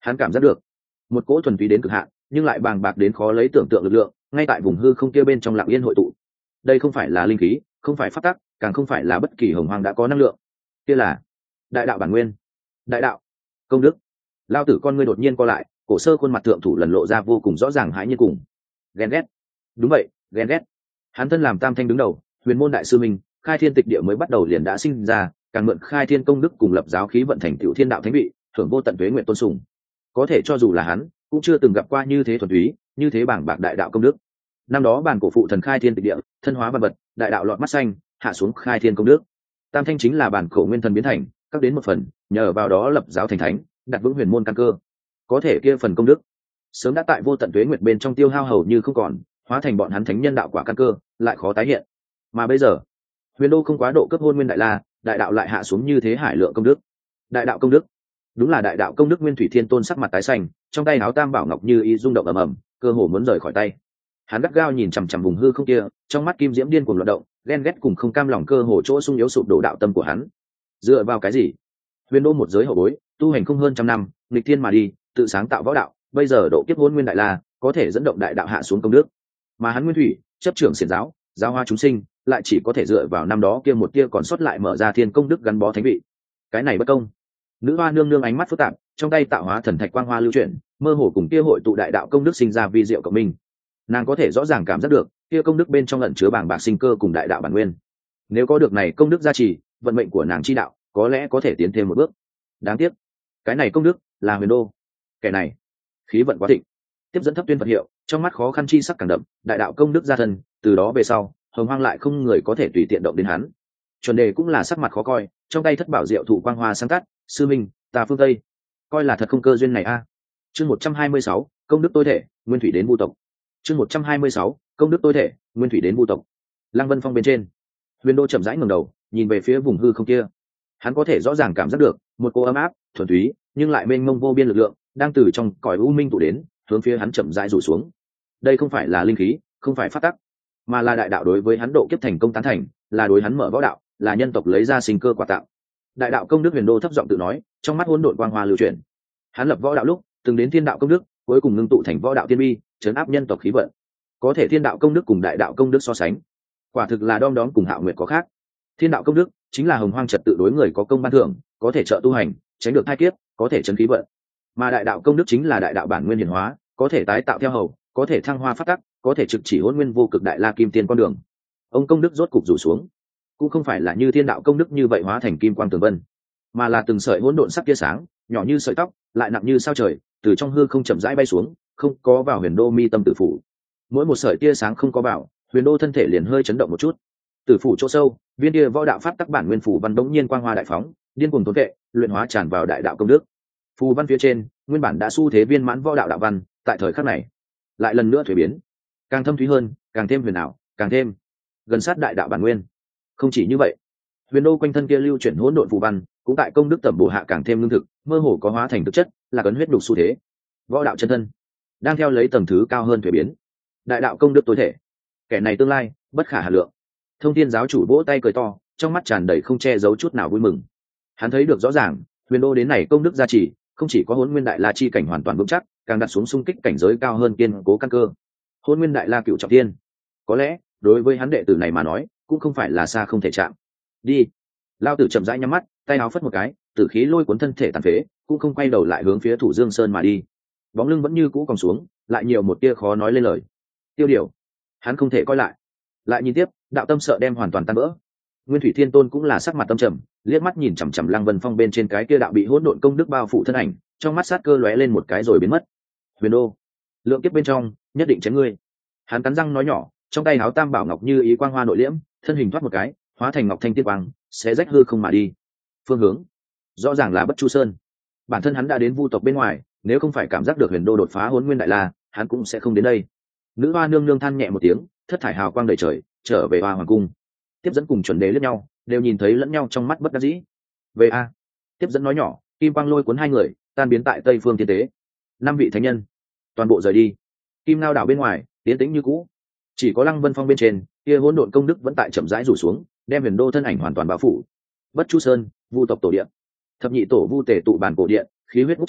Hắn cảm giác được một cỗ thuần túy đến cực hạn nhưng lại bàng bạc đến khó lấy tưởng tượng lực lượng ngay tại vùng hư không kia bên trong lặng yên hội tụ. Đây không phải là linh khí, không phải phát tắc, càng không phải là bất kỳ hồng hoang đã có năng lượng, kia là đại đạo bản nguyên. Đại đạo công đức. Lao tử con ngươi đột nhiên co lại, cổ sơ khuôn mặt thượng thủ lần lộ ra vô cùng rõ ràng hãi nhiên cùng ghen ghét. Đúng vậy, ghen ghét. Hắn thân làm tam thanh đứng đầu, huyền môn đại sư minh, khai thiên tịch địa mới bắt đầu liền đã sinh ra, càng mượn khai thiên công đức cùng lập giáo khí vận thành tiểu thiên đạo thánh vị, thưởng vô tận tuế nguyện tôn sùng. Có thể cho dù là hắn cũng chưa từng gặp qua như thế thuần túy, như thế bảng bạc đại đạo công đức. Năm đó bản cổ phụ thần khai thiên tịch địa, thân hóa văn vật, đại đạo lọt mắt xanh, hạ xuống khai thiên công đức. Tam thanh chính là bản cổ nguyên thần biến thành, các đến một phần, nhờ vào đó lập giáo thành thánh, đặt vững huyền môn căn cơ. Có thể kia phần công đức sớm đã tại vô tận tuế nguyệt bên trong tiêu hao hầu như không còn, hóa thành bọn hắn thánh nhân đạo quả căn cơ, lại khó tái hiện. Mà bây giờ, huyền đô không quá độ cấp hôn nguyên đại la, đại đạo lại hạ xuống như thế hải lượng công đức. Đại đạo công đức, đúng là đại đạo công đức. Nguyên thủy thiên tôn sắc mặt tái xanh, trong tay áo tam bảo ngọc như ý rung động ầm ầm, cơ hồ muốn rời khỏi tay. Hắn gắt gao nhìn chằm chằm vùng hư không kia, trong mắt kim diễm điên cuồng loạn động, ghen ghét cùng không cam lòng cơ hồ chỗ sung yếu sụp đổ đạo tâm của hắn. Dựa vào cái gì? Huyền đô một giới hậu bối, tu hành không hơn trăm năm, nghịch thiên mà đi, tự sáng tạo võ đạo, bây giờ độ kiếp hôn nguyên đại la, có thể dẫn động đại đạo hạ xuống công đức. Mà hắn nguyên thủy chấp trưởng xiển giáo, giáo hoa chúng sinh, lại chỉ có thể dựa vào năm đó kia một tia còn sót lại mở ra thiên công đức gắn bó thánh vị. Cái này bất công. Nữ hoa nương nương ánh mắt phức tạp, trong tay tạo hóa thần thạch quang hoa lưu chuyển, mơ hồ cùng kia hội tụ đại đạo công đức sinh ra vi diệu cộng minh. Nàng có thể rõ ràng cảm giác được kia công đức bên trong ẩn chứa bảng bạc sinh cơ cùng đại đạo bản nguyên. Nếu có được này công đức gia trì, vận mệnh của nàng chi đạo có lẽ có thể tiến thêm một bước. Đáng tiếc, cái này công đức là huyền đô, kẻ này khí vận quá thịnh. Tiếp dẫn thấp tuyên Phật hiệu, trong mắt khó khăn chi sắc càng đậm, đại đạo công đức gia thân, từ đó về sau hồng hoang lại không người có thể tùy tiện động đến hắn. Chuẩn đề cũng là sắc mặt khó coi, trong tay thất bảo diệu thụ quang hoa sáng tắt, sư minh, ta phương tây coi là thật không cơ duyên này a. À. Chương một trăm hai mươi sáu, công đức tối thể, nguyên thủy đến vu tộc. Chương một trăm hai mươi sáu, công đức tối thể, nguyên thủy đến vu tộc. Lăng Vân Phong bên trên, huyền đô chậm rãi ngẩng đầu, nhìn về phía vùng hư không kia. Hắn có thể rõ ràng cảm giác được một cô ấm áp, thuần túy nhưng lại mênh mông vô biên lực lượng đang từ trong cõi u minh tụ đến, hướng phía hắn chậm rãi rủ xuống. Đây không phải là linh khí, không phải phát tắc, mà là đại đạo đối với hắn độ kiếp thành công tán thành, là đối hắn mở võ đạo, là nhân tộc lấy ra sinh cơ quả tạo. Đại đạo công đức. Huyền đô thấp giọng tự nói, trong mắt hỗn độn quang hoa lưu chuyển. Hắn lập võ đạo lúc từng đến thiên đạo công đức, cuối cùng ngưng tụ thành võ đạo tiên bi, chấn áp nhân tộc khí vận. Có thể thiên đạo công đức cùng đại đạo công đức so sánh, quả thực là đom đóm cùng hạo nguyệt có khác. Thiên đạo công đức chính là hồng hoang trật tự, đối người có công ban thưởng, có thể trợ tu hành, tránh được thai kiếp, có thể chấn khí vận. Mà đại đạo công đức chính là đại đạo bản nguyên hiển hóa, có thể tái tạo theo hầu, có thể thăng hoa phát tắc, có thể trực chỉ hỗn nguyên vô cực đại la kim tiên con đường. Ông công đức rốt cục rủ xuống, cũng không phải là như thiên đạo công đức như vậy hóa thành kim quang tường vân, mà là từng sợi hỗn độn sắc tia sáng, nhỏ như sợi tóc, lại nặng như sao trời, từ trong hư không chậm rãi bay xuống, không có vào huyền đô mi tâm tử phủ. Mỗi một sợi tia sáng không có vào, huyền đô thân thể liền hơi chấn động một chút. Tử phủ chỗ sâu, viên kia võ đạo pháp tắc bản nguyên phủ văn đống nhiên quang hoa đại phóng, điên cuồng thốn vệ, luyện hóa tràn vào đại đạo công đức. Phù văn phía trên, nguyên bản đã xu thế viên mãn võ đạo đạo văn, tại thời khắc này lại lần nữa thuế biến, càng thâm thúy hơn, càng thêm huyền ảo, càng thêm gần sát đại đạo bản nguyên. Không chỉ như vậy, huyền đô quanh thân kia lưu chuyển hỗn độn phù văn cũng tại công đức tẩm bổ hạ càng thêm lương thực, mơ hồ có hóa thành thực chất, là cấn huyết đục xu thế. Võ đạo chân thân đang theo lấy tầng thứ cao hơn thuế biến. Đại đạo công đức tối thể, kẻ này tương lai bất khả hà lượng. Thông Thiên giáo chủ vỗ tay cười to, trong mắt tràn đầy không che giấu chút nào vui mừng. Hắn thấy được rõ ràng, huyền đô đến này công đức gia trì, không chỉ có hỗn nguyên đại la chi cảnh hoàn toàn vững chắc, càng đặt xuống xung kích cảnh giới cao hơn kiên cố căn cơ. Hỗn nguyên đại la cựu trọng thiên, có lẽ đối với hắn đệ tử này mà nói, cũng không phải là xa không thể chạm. Đi. Lao tử chậm rãi nhắm mắt, tay áo phất một cái, tử khí lôi cuốn thân thể tàn phế, cũng không quay đầu lại hướng phía Thủ Dương Sơn mà đi. Bóng lưng vẫn như cũ còng xuống, lại nhiều một tia khó nói lên lời. Tiêu điều, hắn không thể coi lại. Lại nhìn tiếp, đạo tâm sợ đem hoàn toàn tan vỡ. Nguyên Thủy Thiên Tôn cũng là sắc mặt tâm trầm, liếc mắt nhìn chằm chằm Lăng Vân Phong bên trên cái kia đạo bị hỗn độn công đức bao phủ thân ảnh, trong mắt sát cơ lóe lên một cái rồi biến mất. Huyền đô, lượng kiếp bên trong, nhất định chém ngươi. Hắn cắn răng nói nhỏ, trong tay áo tam bảo ngọc như ý quang hoa nội liễm, thân hình thoát một cái, hóa thành ngọc thanh tiên quang, sẽ rách hư không mà đi. Phương hướng rõ ràng là Bất Chu Sơn. Bản thân hắn đã đến vu tộc bên ngoài, nếu không phải cảm giác được huyền đô đột phá hỗn nguyên đại la, hắn cũng sẽ không đến đây. Nữ hoa nương nương than nhẹ một tiếng, thất thải hào quang đầy trời, trở về hoa hoàng cung. Tiếp dẫn cùng chuẩn đế lẫn nhau, đều nhìn thấy lẫn nhau trong mắt bất đắc dĩ. Về a. Tiếp dẫn nói nhỏ, kim quang lôi cuốn hai người, tan biến tại tây phương thiên tế. Năm vị thánh nhân toàn bộ rời đi. Kim Ngao đảo bên ngoài tiến tĩnh như cũ, chỉ có Lăng Vân Phong bên trên kia hỗn độn công đức vẫn tại chậm rãi rủ xuống, đem huyền đô thân ảnh hoàn toàn bao phủ. Bất Chu Sơn, vu tộc tổ điện, thập nhị tổ vu tề tụ bàn cổ điện, khí huyết ngút trời,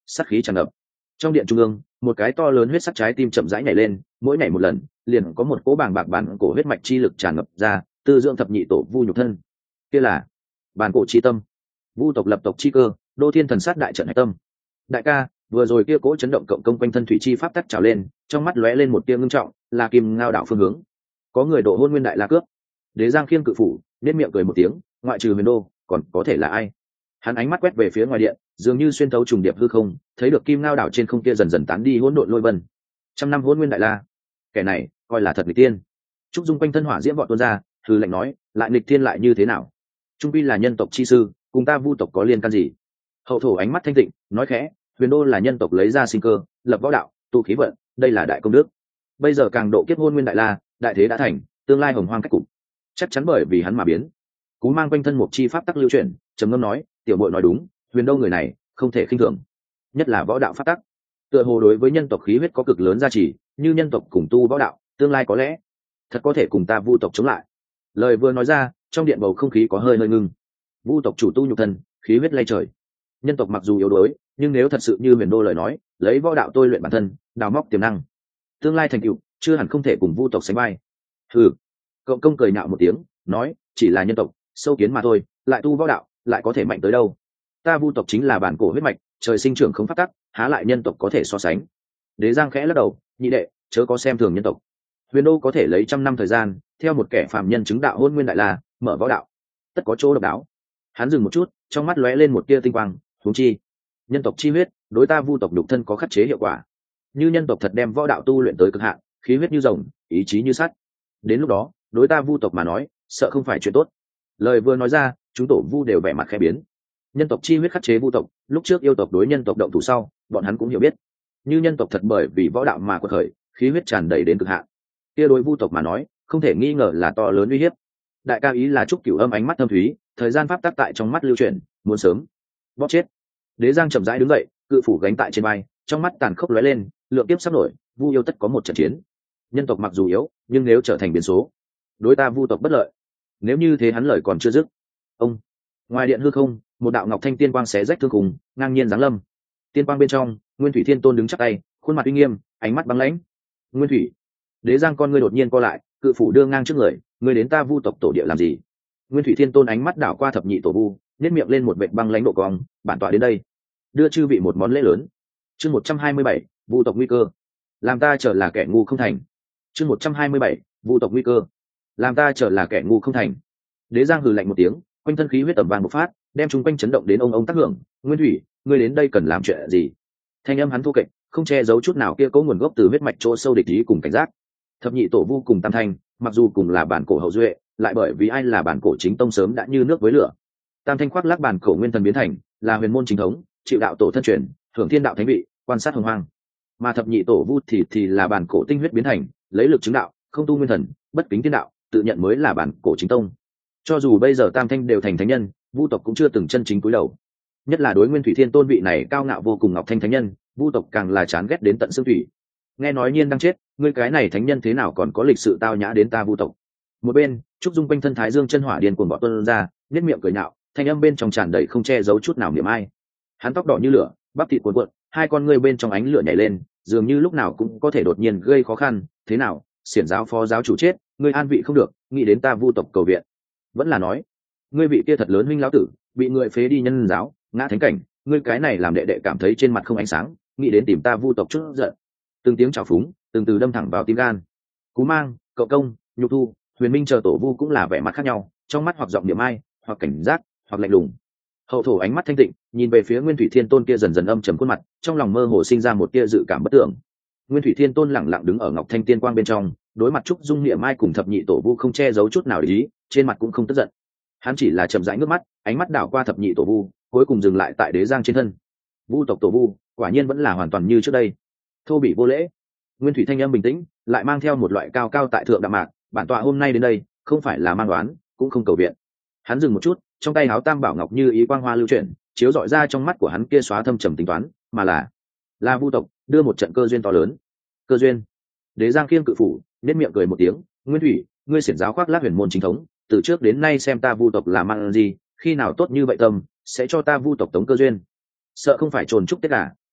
sát khí tràn ngập. Trong điện trung ương, một cái to lớn huyết sắc trái tim chậm rãi nhảy lên, mỗi nhảy một lần liền có một cỗ bàng bạc bản cổ huyết mạch chi lực tràn ngập ra, tư dưỡng thập nhị tổ vu nhục thân. Kia là bản cổ chi tâm, vu tộc lập tộc chi cơ, đô thiên thần sát đại trận hải tâm. Đại ca, vừa rồi kia cỗ chấn động cộng công quanh thân thủy chi pháp tắc trào lên, trong mắt lóe lên một tia ngưng trọng, là kim ngao đảo phương hướng. Có người độ hôn nguyên đại la cướp. Đế Giang khiêng cự phủ, nét miệng cười một tiếng, ngoại trừ Huyền Đô, còn có thể là ai? Hắn ánh mắt quét về phía ngoài điện, dường như xuyên thấu trùng điệp hư không, thấy được kim ngao đảo trên không kia dần dần tán đi hỗn độn lôi vân. Trăm năm hôn nguyên đại la, kẻ này coi là thật nghịch tiên. Trúc Dung quanh thân hỏa diễm vọt tuôn ra, hư lạnh nói, lại nghịch tiên lại như thế nào? Trung quy là nhân tộc chi sư, cùng ta vu tộc có liên can gì? Hậu thổ ánh mắt thanh tịnh, nói khẽ, Huyền Đô là nhân tộc lấy ra sinh cơ, lập võ đạo, tu khí vận, đây là đại công đức. Bây giờ càng độ kiếp hôn nguyên đại la, đại thế đã thành, tương lai hồng hoang cách cục, chắc chắn bởi vì hắn mà biến. Cú mang quanh thân một chi pháp tắc lưu chuyển, trầm ngâm nói, tiểu bội nói đúng, Huyền Đô người này không thể khinh thường, nhất là võ đạo pháp tắc, tựa hồ đối với nhân tộc khí huyết có cực lớn giá trị, như nhân tộc cùng tu võ đạo, tương lai có lẽ thật có thể cùng ta vu tộc chống lại. Lời vừa nói ra, trong điện bầu không khí có hơi hơi ngưng. Vu tộc chủ tu nhục thân, khí huyết lay trời. Nhân tộc mặc dù yếu đuối, nhưng nếu thật sự như Huyền Đô lời nói, lấy võ đạo tôi luyện bản thân, đào móc tiềm năng, tương lai thành tựu chưa hẳn không thể cùng vu tộc sánh vai. Ừ, cậu công cười nhạo một tiếng, nói, chỉ là nhân tộc sâu kiến mà thôi, lại tu võ đạo lại có thể mạnh tới đâu? Ta vu tộc chính là bản cổ huyết mạch, trời sinh trưởng không phát tắc, há lại nhân tộc có thể so sánh? Đế Giang khẽ lắc đầu, nhị đệ chớ có xem thường nhân tộc. Huyền Đô có thể lấy trăm năm thời gian, theo một kẻ phàm nhân chứng đạo hôn nguyên đại la, mở võ đạo, tất có chỗ độc đáo. Hắn dừng một chút, trong mắt lóe lên một tia tinh quang, huống chi nhân tộc chi huyết đối ta vu tộc nhục thân có khắc chế hiệu quả. Như nhân tộc thật đem võ đạo tu luyện tới cực hạn, khí huyết như rồng, ý chí như sắt, đến lúc đó đối ta vu tộc mà nói, sợ không phải chuyện tốt. Lời vừa nói ra, chúng tổ vu đều vẻ mặt khẽ biến. Nhân tộc chi huyết khắc chế vu tộc, lúc trước yêu tộc đối nhân tộc động thủ sau, bọn hắn cũng hiểu biết, như nhân tộc thật bởi vì võ đạo mà quật khởi, khí huyết tràn đầy đến cực hạn, kia đối vu tộc mà nói, không thể nghi ngờ là to lớn uy hiếp. Đại ca ý là Trúc Cửu Âm ánh mắt thâm thúy, thời gian pháp tắc tại trong mắt lưu chuyển, muốn sớm bóp chết. Đế Giang chậm rãi đứng dậy, cự phủ gánh tại trên vai, trong mắt tàn khốc lóe lên, lượng tiếp sắp nổi, vu yêu tất có một trận chiến. Nhân tộc mặc dù yếu, nhưng nếu trở thành biến số, đối ta vu tộc bất lợi. Nếu như thế hắn lời còn chưa dứt, ông ngoài điện hư không, một đạo ngọc thanh tiên quang xé rách thương khung, ngang nhiên giáng lâm. Tiên quang bên trong, Nguyên Thủy Thiên Tôn đứng chắp tay, khuôn mặt uy nghiêm, ánh mắt băng lãnh. Nguyên Thủy, Đế Giang con ngươi đột nhiên co lại, cự phủ đưa ngang trước người, ngươi đến ta vu tộc tổ địa làm gì? Nguyên Thủy Thiên Tôn ánh mắt đảo qua thập nhị tổ vu, nhếch miệng lên một vệt băng lãnh độ cong, bản tọa đến đây, đưa chư vị một món lễ lớn. Chương một trăm hai mươi bảy, vu tộc nguy cơ, làm ta trở là kẻ ngu không thành. Chương một trăm hai mươi bảy, vu tộc nguy cơ, làm ta trở là kẻ ngu không thành. Đế Giang hừ lạnh một tiếng, quanh thân khí huyết tầm vàng bộc phát, đem chúng quanh chấn động đến ông ông tác hưởng. Nguyên Thủy, ngươi đến đây cần làm chuyện gì? Thanh âm hắn thu kệch, không che giấu chút nào kia có nguồn gốc từ huyết mạch chỗ sâu địch ý cùng cảnh giác. Thập nhị tổ vu cùng tam thanh, mặc dù cùng là bản cổ hậu duệ, lại bởi vì ai là bản cổ chính tông sớm đã như nước với lửa. Tam thanh khoác lác bản cổ nguyên thần biến thành, là huyền môn chính thống, chịu đạo tổ thân truyền, hưởng thiên đạo thánh vị, quan sát hồng hoang. Mà thập nhị tổ vu thì thì là bản cổ tinh huyết biến thành, lấy lực chứng đạo, không tu nguyên thần, bất kính thiên đạo, tự nhận mới là bản cổ chính tông. Cho dù bây giờ tam thanh đều thành thánh nhân, vu tộc cũng chưa từng chân chính cúi đầu. Nhất là đối Nguyên Thủy Thiên Tôn vị này cao ngạo vô cùng ngọc thanh thánh nhân, vu tộc càng là chán ghét đến tận xương thủy. Nghe nói nhiên đang chết, ngươi cái này thánh nhân thế nào còn có lịch sự tao nhã đến ta vu tộc? Một bên, Trúc Dung quanh thân thái dương chân hỏa điên cuồng bọt tuôn ra, nhếch miệng cười nhạo, thanh âm bên trong tràn đầy không che giấu chút nào niềm ai. Hắn tóc đỏ như lửa, bắp thịt cuộn cuộn, hai con ngươi bên trong ánh lửa nhảy lên, dường như lúc nào cũng có thể đột nhiên gây khó khăn. Thế nào, xiển giáo phó giáo chủ chết, ngươi an vị không được, nghĩ đến ta vu tộc cầu viện? Vẫn là nói, ngươi vị kia thật lớn huynh lão tử, bị người phế đi nhân giáo, ngã thánh cảnh, ngươi cái này làm đệ đệ cảm thấy trên mặt không ánh sáng, nghĩ đến tìm ta vu tộc chút giận. Từng tiếng trào phúng, từng từ đâm thẳng vào tim gan. Cú Mang, Cậu Công, Nhục Thu, Huyền Minh chờ tổ vu cũng là vẻ mặt khác nhau, trong mắt hoặc giọng niệm ai, hoặc cảnh giác, hoặc lạnh lùng. Hậu thổ ánh mắt thanh tịnh, nhìn về phía Nguyên Thủy Thiên Tôn kia dần dần âm trầm khuôn mặt, trong lòng mơ hồ sinh ra một tia dự cảm bất tưởng. Nguyên Thủy Thiên Tôn lẳng lặng đứng ở ngọc thanh tiên quang bên trong, đối mặt Trúc Dung niệm ai cùng thập nhị tổ vu không che giấu chút nào để ý, trên mặt cũng không tức giận. Hắn chỉ là chậm rãi ngước mắt, ánh mắt đảo qua thập nhị tổ vu, cuối cùng dừng lại tại Đế Giang trên thân. Vu tộc tổ vu, quả nhiên vẫn là hoàn toàn như trước đây. Thô bỉ vô lễ. Nguyên Thủy thanh âm bình tĩnh, lại mang theo một loại cao cao tại thượng đạm mạc, bản tọa hôm nay đến đây, không phải là mang đoán, cũng không cầu viện. Hắn dừng một chút, trong tay háo tam bảo ngọc như ý quang hoa lưu chuyển, chiếu rọi ra trong mắt của hắn kia xóa thâm trầm tính toán, mà là là vu tộc đưa một trận cơ duyên to lớn. Cơ duyên? Đế Giang khiêng cự phủ, nét miệng cười một tiếng, Nguyên Thủy, ngươi xiển giáo khoác lác huyền môn chính thống, từ trước đến nay xem ta vu tộc là mang gì, khi nào tốt như vậy tâm, sẽ cho ta vu tộc tống cơ duyên. Sợ không phải trồn trúc tất cả,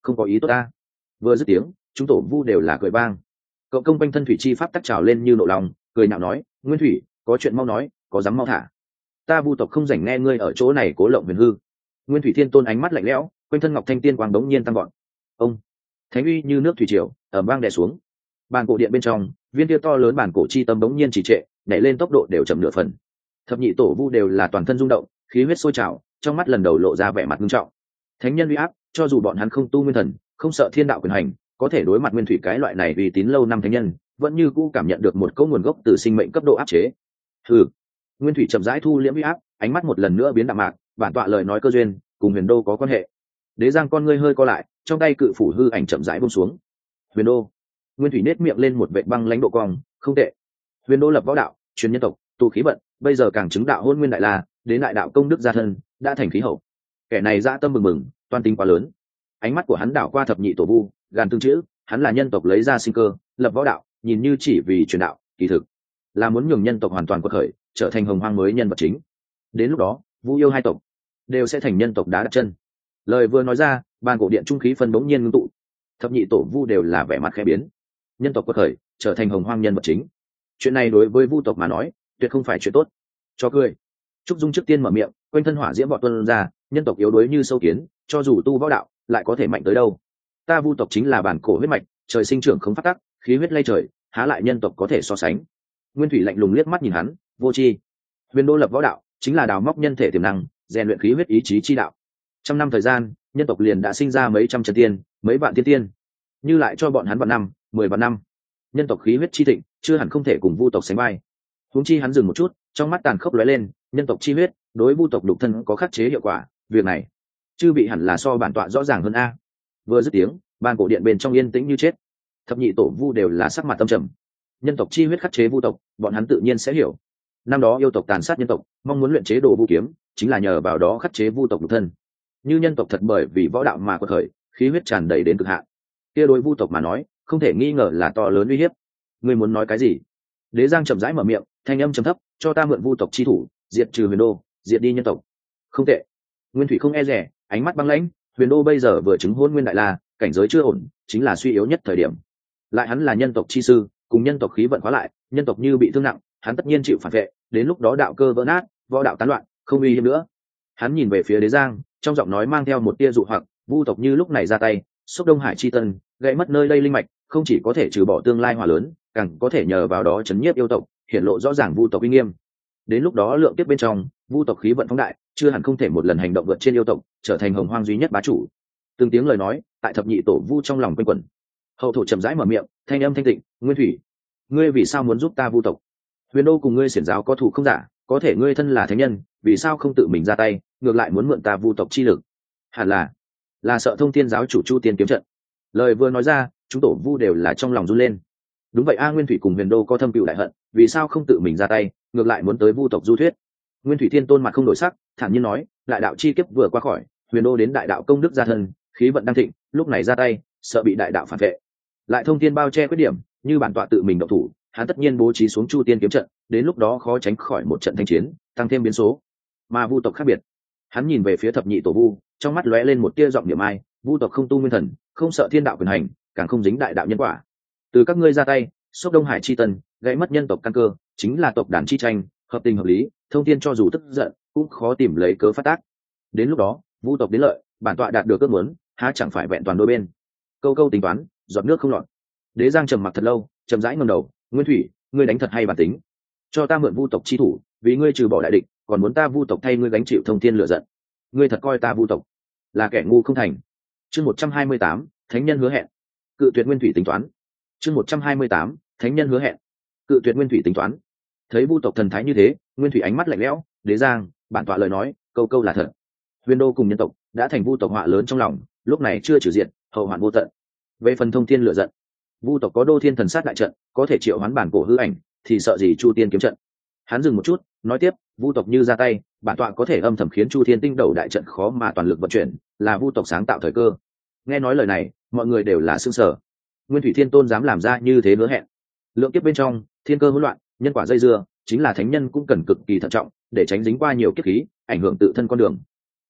không có ý tốt ta. Vừa dứt tiếng, chúng tổ vu đều là cười vang. Cậu công quanh thân thủy chi pháp tắc trào lên như nộ lòng, cười nhạo nói, Nguyên Thủy, có chuyện mau nói, có dám mau thả. Ta vu tộc không rảnh nghe ngươi ở chỗ này cố lộng huyền hư. Nguyên Thủy Thiên Tôn ánh mắt lạnh lẽo, quanh thân ngọc thanh tiên quang đống nhiên tăng gọn. Ông, thánh uy như nước thủy triều, ầm vang đè xuống. Bàn cổ điện bên trong, viên kia to lớn bản cổ chi tâm đống nhiên trì trệ, nhảy lên tốc độ đều chậm nửa phần. Thập nhị tổ vu đều là toàn thân rung động, khí huyết sôi trào, trong mắt lần đầu lộ ra vẻ mặt nghiêm trọng. Thánh nhân uy áp, cho dù bọn hắn không tu nguyên thần, không sợ thiên đạo quyền hành, có thể đối mặt Nguyên Thủy cái loại này uy tín lâu năm thánh nhân, vẫn như cũ cảm nhận được một cỗ nguồn gốc từ sinh mệnh cấp độ áp chế. Hừ. Nguyên Thủy chậm rãi thu liễm uy áp, ánh mắt một lần nữa biến đạm mạc, bản tọa lời nói cơ duyên, cùng Huyền Đô có quan hệ. Đế Giang con ngươi hơi co lại, trong tay cự phủ hư ảnh chậm rãi buông xuống. Huyền Đô. Nguyên Thủy nét miệng lên một vệt băng lãnh độ cong, không tệ. Huyền Đô lập võ đạo, truyền nhân tộc, tu khí vận, bây giờ càng chứng đạo hôn nguyên đại la, đến đại đạo công đức gia thân, đã thành khí hậu. Kẻ này dã tâm mừng mừng, toan tính quá lớn. Ánh mắt của hắn đảo qua thập nhị tổ vu, gàn tương chữ, hắn là nhân tộc lấy ra sinh cơ, lập võ đạo, nhìn như chỉ vì truyền đạo, kỳ thực là muốn nhường nhân tộc hoàn toàn quật khởi, trở thành hồng hoang mới nhân vật chính. Đến lúc đó, vu yêu hai tộc đều sẽ thành nhân tộc đá đặt chân. Lời vừa nói ra, bàn cổ điện trung khí phân bỗng nhiên ngưng tụ, thập nhị tổ vu đều là vẻ mặt khẽ biến. Nhân tộc quật khởi, trở thành hồng hoang nhân vật chính, chuyện này đối với vu tộc mà nói, tuyệt không phải chuyện tốt. Cho cười. Trúc Dung trước tiên mở miệng, quanh thân hỏa diễm bọt tuôn ra, nhân tộc yếu đuối như sâu kiến, cho dù tu võ đạo, lại có thể mạnh tới đâu? Ta vu tộc chính là bản cổ huyết mạch, trời sinh trưởng không phát tắc, khí huyết lay trời, há lại nhân tộc có thể so sánh? Nguyên Thủy lạnh lùng liếc mắt nhìn hắn, vô tri. Huyền Đô lập võ đạo, chính là đào móc nhân thể tiềm năng, rèn luyện khí huyết ý chí chi đạo. Trăm năm thời gian, nhân tộc liền đã sinh ra mấy trăm chân tiên, mấy vạn tiên tiên. Như lại cho bọn hắn vạn năm, mười vạn năm, nhân tộc khí huyết chi thịnh, chưa hẳn không thể cùng vu tộc sánh vai. Huống chi hắn dừng một chút, trong mắt tàn khốc lóe lên, nhân tộc chi huyết, đối vu tộc đục thân có khắc chế hiệu quả, việc này, chư bị hẳn là so bản tọa rõ ràng hơn a. Vừa dứt tiếng, ban cổ điện bên trong yên tĩnh như chết. Thập nhị tổ vu đều là sắc mặt tâm trầm. Nhân tộc chi huyết khắc chế vu tộc, bọn hắn tự nhiên sẽ hiểu. Năm đó yêu tộc tàn sát nhân tộc, mong muốn luyện chế đồ vu kiếm, chính là nhờ vào đó khắc chế vu tộc đục thân. Như nhân tộc thật bởi vì võ đạo mà quật khởi, khí huyết tràn đầy đến cực hạn, kia đối vu tộc mà nói, không thể nghi ngờ là to lớn uy hiếp. Ngươi muốn nói cái gì? Đế Giang chậm rãi mở miệng, thanh âm trầm thấp, cho ta mượn vu tộc chi thủ, diệt trừ Huyền Đô, diệt đi nhân tộc. Không tệ. Nguyên Thủy không e dè, ánh mắt băng lãnh. Huyền Đô bây giờ vừa chứng hôn nguyên đại la, cảnh giới chưa ổn, chính là suy yếu nhất thời điểm. Lại hắn là nhân tộc chi sư, cùng nhân tộc khí vận khóa lại, nhân tộc như bị thương nặng, hắn tất nhiên chịu phản vệ, đến lúc đó đạo cơ vỡ nát, võ đạo tán loạn, không uy hiếp nữa. Hắn nhìn về phía Đế Giang, trong giọng nói mang theo một tia dụ hoặc, vu tộc như lúc này ra tay, xúc Đông Hải chi tân, gãy mất nơi đây linh mạch, không chỉ có thể trừ bỏ tương lai hỏa lớn, càng có thể nhờ vào đó chấn nhiếp yêu tộc, hiển lộ rõ ràng vu tộc uy nghiêm. Đến lúc đó lượng tiếp bên trong, vu tộc khí vận phóng đại, chưa hẳn không thể một lần hành động vượt trên yêu tộc, trở thành hồng hoang duy nhất bá chủ. Từng tiếng lời nói, tại thập nhị tổ vu trong lòng quanh quẩn. Hậu thổ chậm rãi mở miệng, thanh âm thanh tịnh, Nguyên Thủy, ngươi vì sao muốn giúp ta vu tộc? Huyền Đô cùng ngươi xiển giáo có thủ không giả, có thể ngươi thân là thánh nhân, vì sao không tự mình ra tay, ngược lại muốn mượn ta vu tộc chi lực? Hẳn là là sợ thông thiên giáo chủ Chu Tiên kiếm trận. Lời vừa nói ra, chúng tổ vu đều là trong lòng run lên. Đúng vậy a, Nguyên Thủy cùng Huyền Đô có thâm cựu đại hận, vì sao không tự mình ra tay, ngược lại muốn tới vu tộc du thuyết? Nguyên Thủy Thiên Tôn mặt không đổi sắc, thản nhiên nói, đại đạo chi kiếp vừa qua khỏi, Huyền Đô đến đại đạo công đức gia thân, khí vận đang thịnh, lúc này ra tay, sợ bị đại đạo phản vệ. Lại thông thiên bao che khuyết điểm, như bản tọa tự mình động thủ, hắn tất nhiên bố trí xuống Chu Tiên kiếm trận, đến lúc đó khó tránh khỏi một trận thanh chiến, tăng thêm biến số. Mà vu tộc khác biệt, hắn nhìn về phía thập nhị tổ vu, trong mắt lóe lên một tia giọng niệm ai, vu tộc không tu nguyên thần, không sợ thiên đạo quyền hành, càng không dính đại đạo nhân quả. Từ các ngươi ra tay, xúc Đông Hải chi tân, gãy mất nhân tộc căn cơ, chính là tộc đàn chi tranh, hợp tình hợp lý, thông thiên cho dù tức giận, cũng khó tìm lấy cớ phát tác. Đến lúc đó, vu tộc đến lợi, bản tọa đạt được ước muốn, há chẳng phải vẹn toàn đôi bên. Câu câu tính toán, giọt nước không lọt. Đế Giang trầm mặc thật lâu, chậm rãi ngẩng đầu, Nguyên Thủy, ngươi đánh thật hay bản tính, cho ta mượn vu tộc chi thủ, vì ngươi trừ bỏ đại địch, còn muốn ta vu tộc thay ngươi gánh chịu thông thiên lửa giận. Ngươi thật coi ta vu tộc là kẻ ngu không thành? Chương một trăm hai mươi tám, thánh nhân hứa hẹn. Cự tuyệt Nguyên Thủy tính toán. Chương một trăm hai mươi tám, thánh nhân hứa hẹn. Cự tuyệt Nguyên Thủy tính toán. Thấy vu tộc thần thái như thế, Nguyên Thủy ánh mắt lạnh lẽo, Đế Giang, bản tọa lời nói, câu câu là thật. Huyền Đô cùng nhân tộc đã thành vu tộc họa lớn trong lòng, lúc này chưa trừ diện, hậu hoạn vô tận. Về phần thông thiên lửa giận, vu tộc có Đô Thiên thần sát đại trận, có thể triệu hoán bản cổ hư ảnh, thì sợ gì Chu Tiên kiếm trận? Hắn dừng một chút, nói tiếp, vu tộc như ra tay, bản tọa có thể âm thầm khiến Chu Thiên tinh đầu đại trận khó mà toàn lực vận chuyển, là vu tộc sáng tạo thời cơ. Nghe nói lời này, mọi người đều là sững sờ. Nguyên Thủy Thiên Tôn dám làm ra như thế hứa hẹn. Lượng kiếp bên trong, thiên cơ hỗn loạn, nhân quả dây dưa, chính là thánh nhân cũng cần cực kỳ thận trọng, để tránh dính qua nhiều kiếp khí, ảnh hưởng tự thân con đường.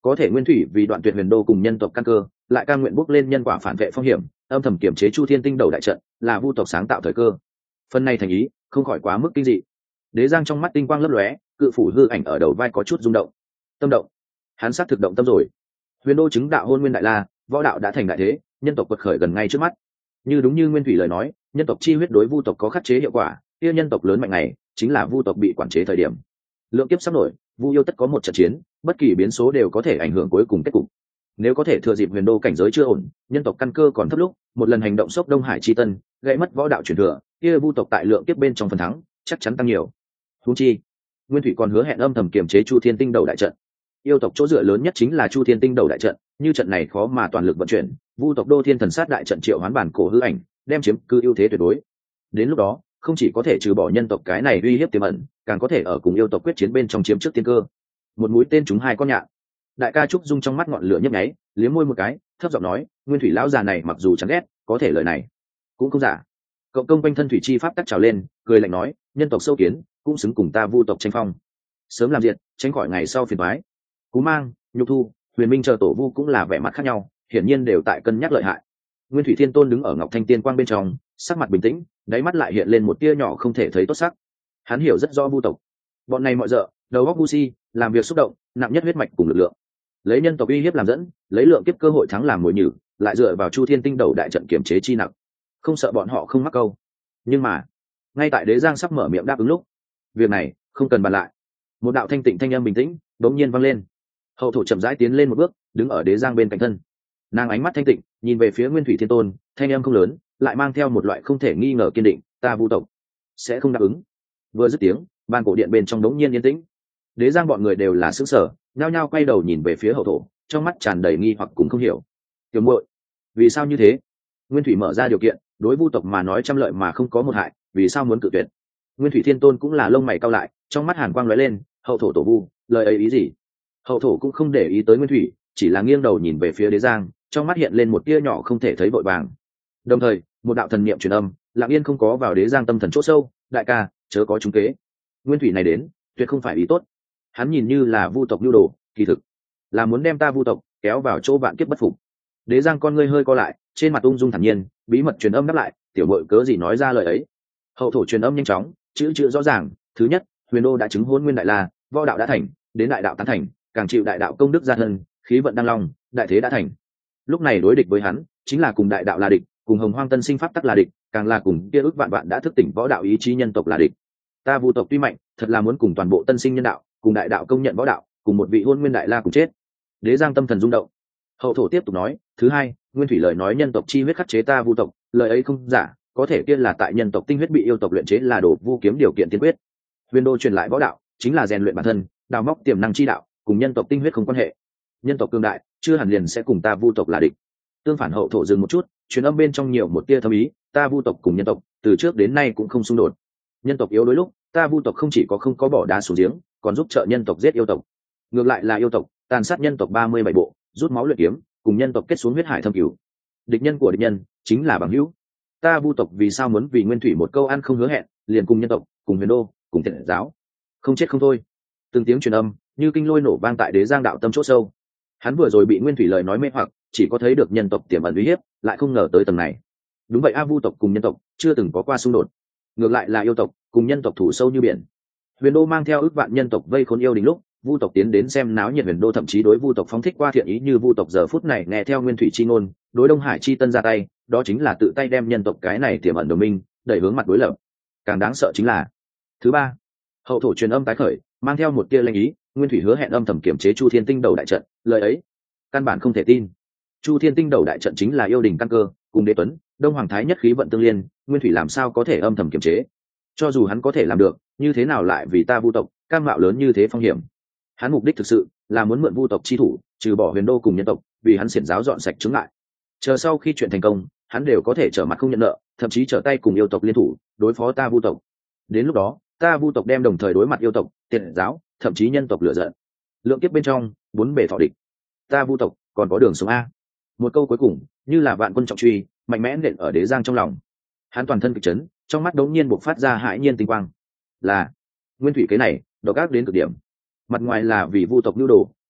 có thể nguyên thủy vì đoạn tuyệt huyền đô cùng nhân tộc căn cơ, lại cam nguyện bước lên nhân quả phản vệ phong hiểm, âm thầm kiểm chế Chu Thiên Tinh Đầu đại trận, là vu tộc sáng tạo thời cơ. Phần này thành ý không khỏi quá mức kinh dị. Đế Giang trong mắt tinh quang lấp lóe, cự phủ hư ảnh ở đầu vai có chút rung động. Tâm động, hắn sát thực động tâm rồi. Huyền đô chứng đạo hôn nguyên đại la, võ đạo đã thành đại thế, nhân tộc quật khởi gần ngay trước mắt. Như đúng như nguyên thủy lời nói, nhân tộc chi huyết đối vu tộc có khắc chế hiệu quả, kia nhân tộc lớn mạnh này chính là vu tộc bị quản chế thời điểm. Lượng kiếp sắp nổi, vu yêu tất có một trận chiến, bất kỳ biến số đều có thể ảnh hưởng cuối cùng kết cục. Nếu có thể thừa dịp huyền đô cảnh giới chưa ổn, nhân tộc căn cơ còn thấp lúc, một lần hành động sốc Đông Hải chi tân, gãy mất võ đạo truyền thừa, kia vu tộc tại lượng kiếp bên trong phần thắng chắc chắn tăng nhiều. Huống chi, nguyên thủy còn hứa hẹn âm thầm kiềm chế Chu Thiên Tinh Đầu đại trận. Yêu tộc chỗ dựa lớn nhất chính là Chu Thiên Tinh Đầu đại trận, như trận này khó mà toàn lực vận chuyển, vu tộc Đô Thiên Thần Sát đại trận triệu hoán bản cổ hư ảnh, đem chiếm cứ ưu thế tuyệt đối. Đến lúc đó, không chỉ có thể trừ bỏ nhân tộc cái này uy hiếp tiềm ẩn, càng có thể ở cùng yêu tộc quyết chiến bên trong chiếm trước tiên cơ. Một mũi tên trúng hai con nhạn. Đại ca Trúc Dung trong mắt ngọn lửa nhấp nháy, liếm môi một cái, thấp giọng nói, nguyên thủy lão già này mặc dù chán ghét, có thể lời này cũng không giả. Cậu công quanh thân thủy chi pháp tắc trào lên, cười lạnh nói, nhân tộc sâu kiến cũng xứng cùng ta vu tộc tranh phong, sớm làm diệt, tránh khỏi ngày sau phiền toái. Cú Mang, Nhục Thu, Huyền Minh chờ tổ vu cũng là vẻ mặt khác nhau, hiển nhiên đều tại cân nhắc lợi hại. Nguyên thủy thiên tôn đứng ở ngọc thanh tiên quang bên trong, sắc mặt bình tĩnh, đáy mắt lại hiện lên một tia nhỏ không thể thấy tốt sắc. Hắn hiểu rất rõ vu tộc, bọn này mọi dợ đầu óc vu si, làm việc xúc động, nặng nhất huyết mạch cùng lực lượng, lấy nhân tộc uy hiếp làm dẫn, lấy lượng kiếp cơ hội thắng làm mồi nhử, lại dựa vào Chu Thiên Tinh Đầu đại trận kiểm chế chi nặng, không sợ bọn họ không mắc câu. Nhưng mà ngay tại Đế Giang sắp mở miệng đáp ứng lúc, việc này không cần bàn lại. Một đạo thanh tịnh thanh âm bình tĩnh đống nhiên vang lên. Hậu thổ chậm rãi tiến lên một bước, đứng ở Đế Giang bên cạnh thân. Nàng ánh mắt thanh tịnh nhìn về phía Nguyên Thủy Thiên Tôn, thanh âm không lớn, lại mang theo một loại không thể nghi ngờ kiên định, ta vu tộc sẽ không đáp ứng. Vừa dứt tiếng, ban cổ điện bên trong đống nhiên yên tĩnh. Đế Giang bọn người đều là sững sờ, nhao nhao quay đầu nhìn về phía hậu thổ, trong mắt tràn đầy nghi hoặc cùng không hiểu. Tiểu muội, vì sao như thế? Nguyên Thủy mở ra điều kiện, đối vu tộc mà nói trăm lợi mà không có một hại, vì sao muốn cự tuyệt? Nguyên Thủy Thiên Tôn cũng là lông mày cau lại, trong mắt hàn quang lóe lên, hậu thổ tổ vu, lời ấy ý gì? Hậu thổ cũng không để ý tới Nguyên Thủy, chỉ là nghiêng đầu nhìn về phía Đế Giang, trong mắt hiện lên một tia nhỏ không thể thấy vội vàng. Đồng thời, một đạo thần niệm truyền âm, lặng yên không có vào Đế Giang tâm thần chỗ sâu, đại ca, chớ có trúng kế. Nguyên Thủy này đến, tuyệt không phải ý tốt. Hắn nhìn như là vu tộc nhu đồ, kỳ thực là muốn đem ta vu tộc kéo vào chỗ vạn kiếp bất phục. Đế Giang con ngươi hơi co lại, trên mặt ung dung thản nhiên, bí mật truyền âm đáp lại, tiểu muội cớ gì nói ra lời ấy? Hậu thổ truyền âm nhanh chóng, chữ chữ rõ ràng. Thứ nhất, huyền đô đã chứng hôn nguyên đại la, võ đạo đã thành, đến đại đạo tán thành, càng chịu đại đạo công đức gia thân, khí vận đăng long, đại thế đã thành. Lúc này đối địch với hắn, chính là cùng đại đạo là địch, cùng hồng hoang tân sinh pháp tắc là địch, càng là cùng kia ước vạn vạn đã thức tỉnh võ đạo ý chí nhân tộc là địch. Ta vu tộc tuy mạnh, thật là muốn cùng toàn bộ tân sinh nhân đạo, cùng đại đạo công nhận võ đạo, cùng một vị hôn nguyên đại la cùng chết. Đế Giang tâm thần rung động. Hậu thổ tiếp tục nói, thứ hai, Nguyên Thủy lời nói nhân tộc chi huyết khắc chế ta vu tộc, lời ấy không giả, có thể kia là tại nhân tộc tinh huyết bị yêu tộc luyện chế là đồ vu kiếm điều kiện tiên quyết. Huyền đô truyền lại võ đạo, chính là rèn luyện bản thân, đào móc tiềm năng chi đạo, cùng nhân tộc tinh huyết không quan hệ. Nhân tộc cương đại, chưa hẳn liền sẽ cùng ta vu tộc là địch. Tương phản, hậu thổ dừng một chút, truyền âm bên trong nhiều một tia thâm ý, ta vu tộc cùng nhân tộc từ trước đến nay cũng không xung đột. Nhân tộc yếu đối lúc, ta vu tộc không chỉ có không có bỏ đá xuống giếng, còn giúp trợ nhân tộc giết yêu tộc. Ngược lại là yêu tộc tàn sát nhân tộc ba mươi bảy bộ, rút máu luyện kiếm, cùng nhân tộc kết xuống huyết hải thâm cửu. Địch nhân của địch nhân chính là bằng hữu. Ta vu tộc vì sao muốn vì Nguyên Thủy một câu ăn không hứa hẹn, liền cùng nhân tộc, cùng huyền đô, cùng thiện giáo, không chết không thôi. Từng tiếng truyền âm như kinh lôi nổ vang tại Đế Giang đạo tâm chỗ sâu. Hắn vừa rồi bị Nguyên Thủy lời nói mê hoặc, chỉ có thấy được nhân tộc tiềm ẩn uy hiếp, lại không ngờ tới tầng này. Đúng vậy, a vu tộc cùng nhân tộc chưa từng có qua xung đột, ngược lại là yêu tộc cùng nhân tộc thủ sâu như biển. Huyền đô mang theo ước vạn nhân tộc vây khốn yêu đình lúc, vu tộc tiến đến xem náo nhiệt, huyền đô thậm chí đối vu tộc phóng thích qua thiện ý, như vu tộc giờ phút này nghe theo Nguyên Thủy chi ngôn, đối Đông Hải chi tân ra tay, đó chính là tự tay đem nhân tộc cái này tiềm ẩn đồng minh đẩy hướng mặt đối lập. Càng đáng sợ chính là thứ ba, hậu thổ truyền âm tái khởi, mang theo một tia linh ý, Nguyên Thủy hứa hẹn âm thầm kiểm chế Chu Thiên Tinh Đầu đại trận, lời ấy căn bản không thể tin. Chu Thiên Tinh Đầu đại trận chính là yêu đình căn cơ, cùng Đế Tuấn, Đông Hoàng Thái nhất khí vận tương liên, Nguyên Thủy làm sao có thể âm thầm kiểm chế? Cho dù hắn có thể làm được, như thế nào lại vì ta vu tộc cam mạo lớn như thế phong hiểm? Hắn mục đích thực sự là muốn mượn vu tộc chi thủ, trừ bỏ huyền đô cùng nhân tộc, vì hắn xiển giáo dọn sạch chứng lại. Chờ sau khi chuyện thành công, hắn đều có thể trở mặt không nhận nợ, thậm chí trở tay cùng yêu tộc liên thủ đối phó ta vu tộc. Đến lúc đó, ta vu tộc đem đồng thời đối mặt yêu tộc, tiệt giáo, thậm chí nhân tộc lựa giận. Lượng kiếp bên trong, bốn bề thọ địch. Ta vu tộc còn có đường sống a. Một câu cuối cùng, như là vạn quân trọng truy, mạnh mẽ nện ở Đế Giang trong lòng. Hắn toàn thân kịch chấn, trong mắt đống nhiên bộc phát ra hãi nhiên tinh quang. Là Nguyên Thủy cái này, độc ác đến cực điểm. Mặt ngoài là vì vu tộc nhu đồ,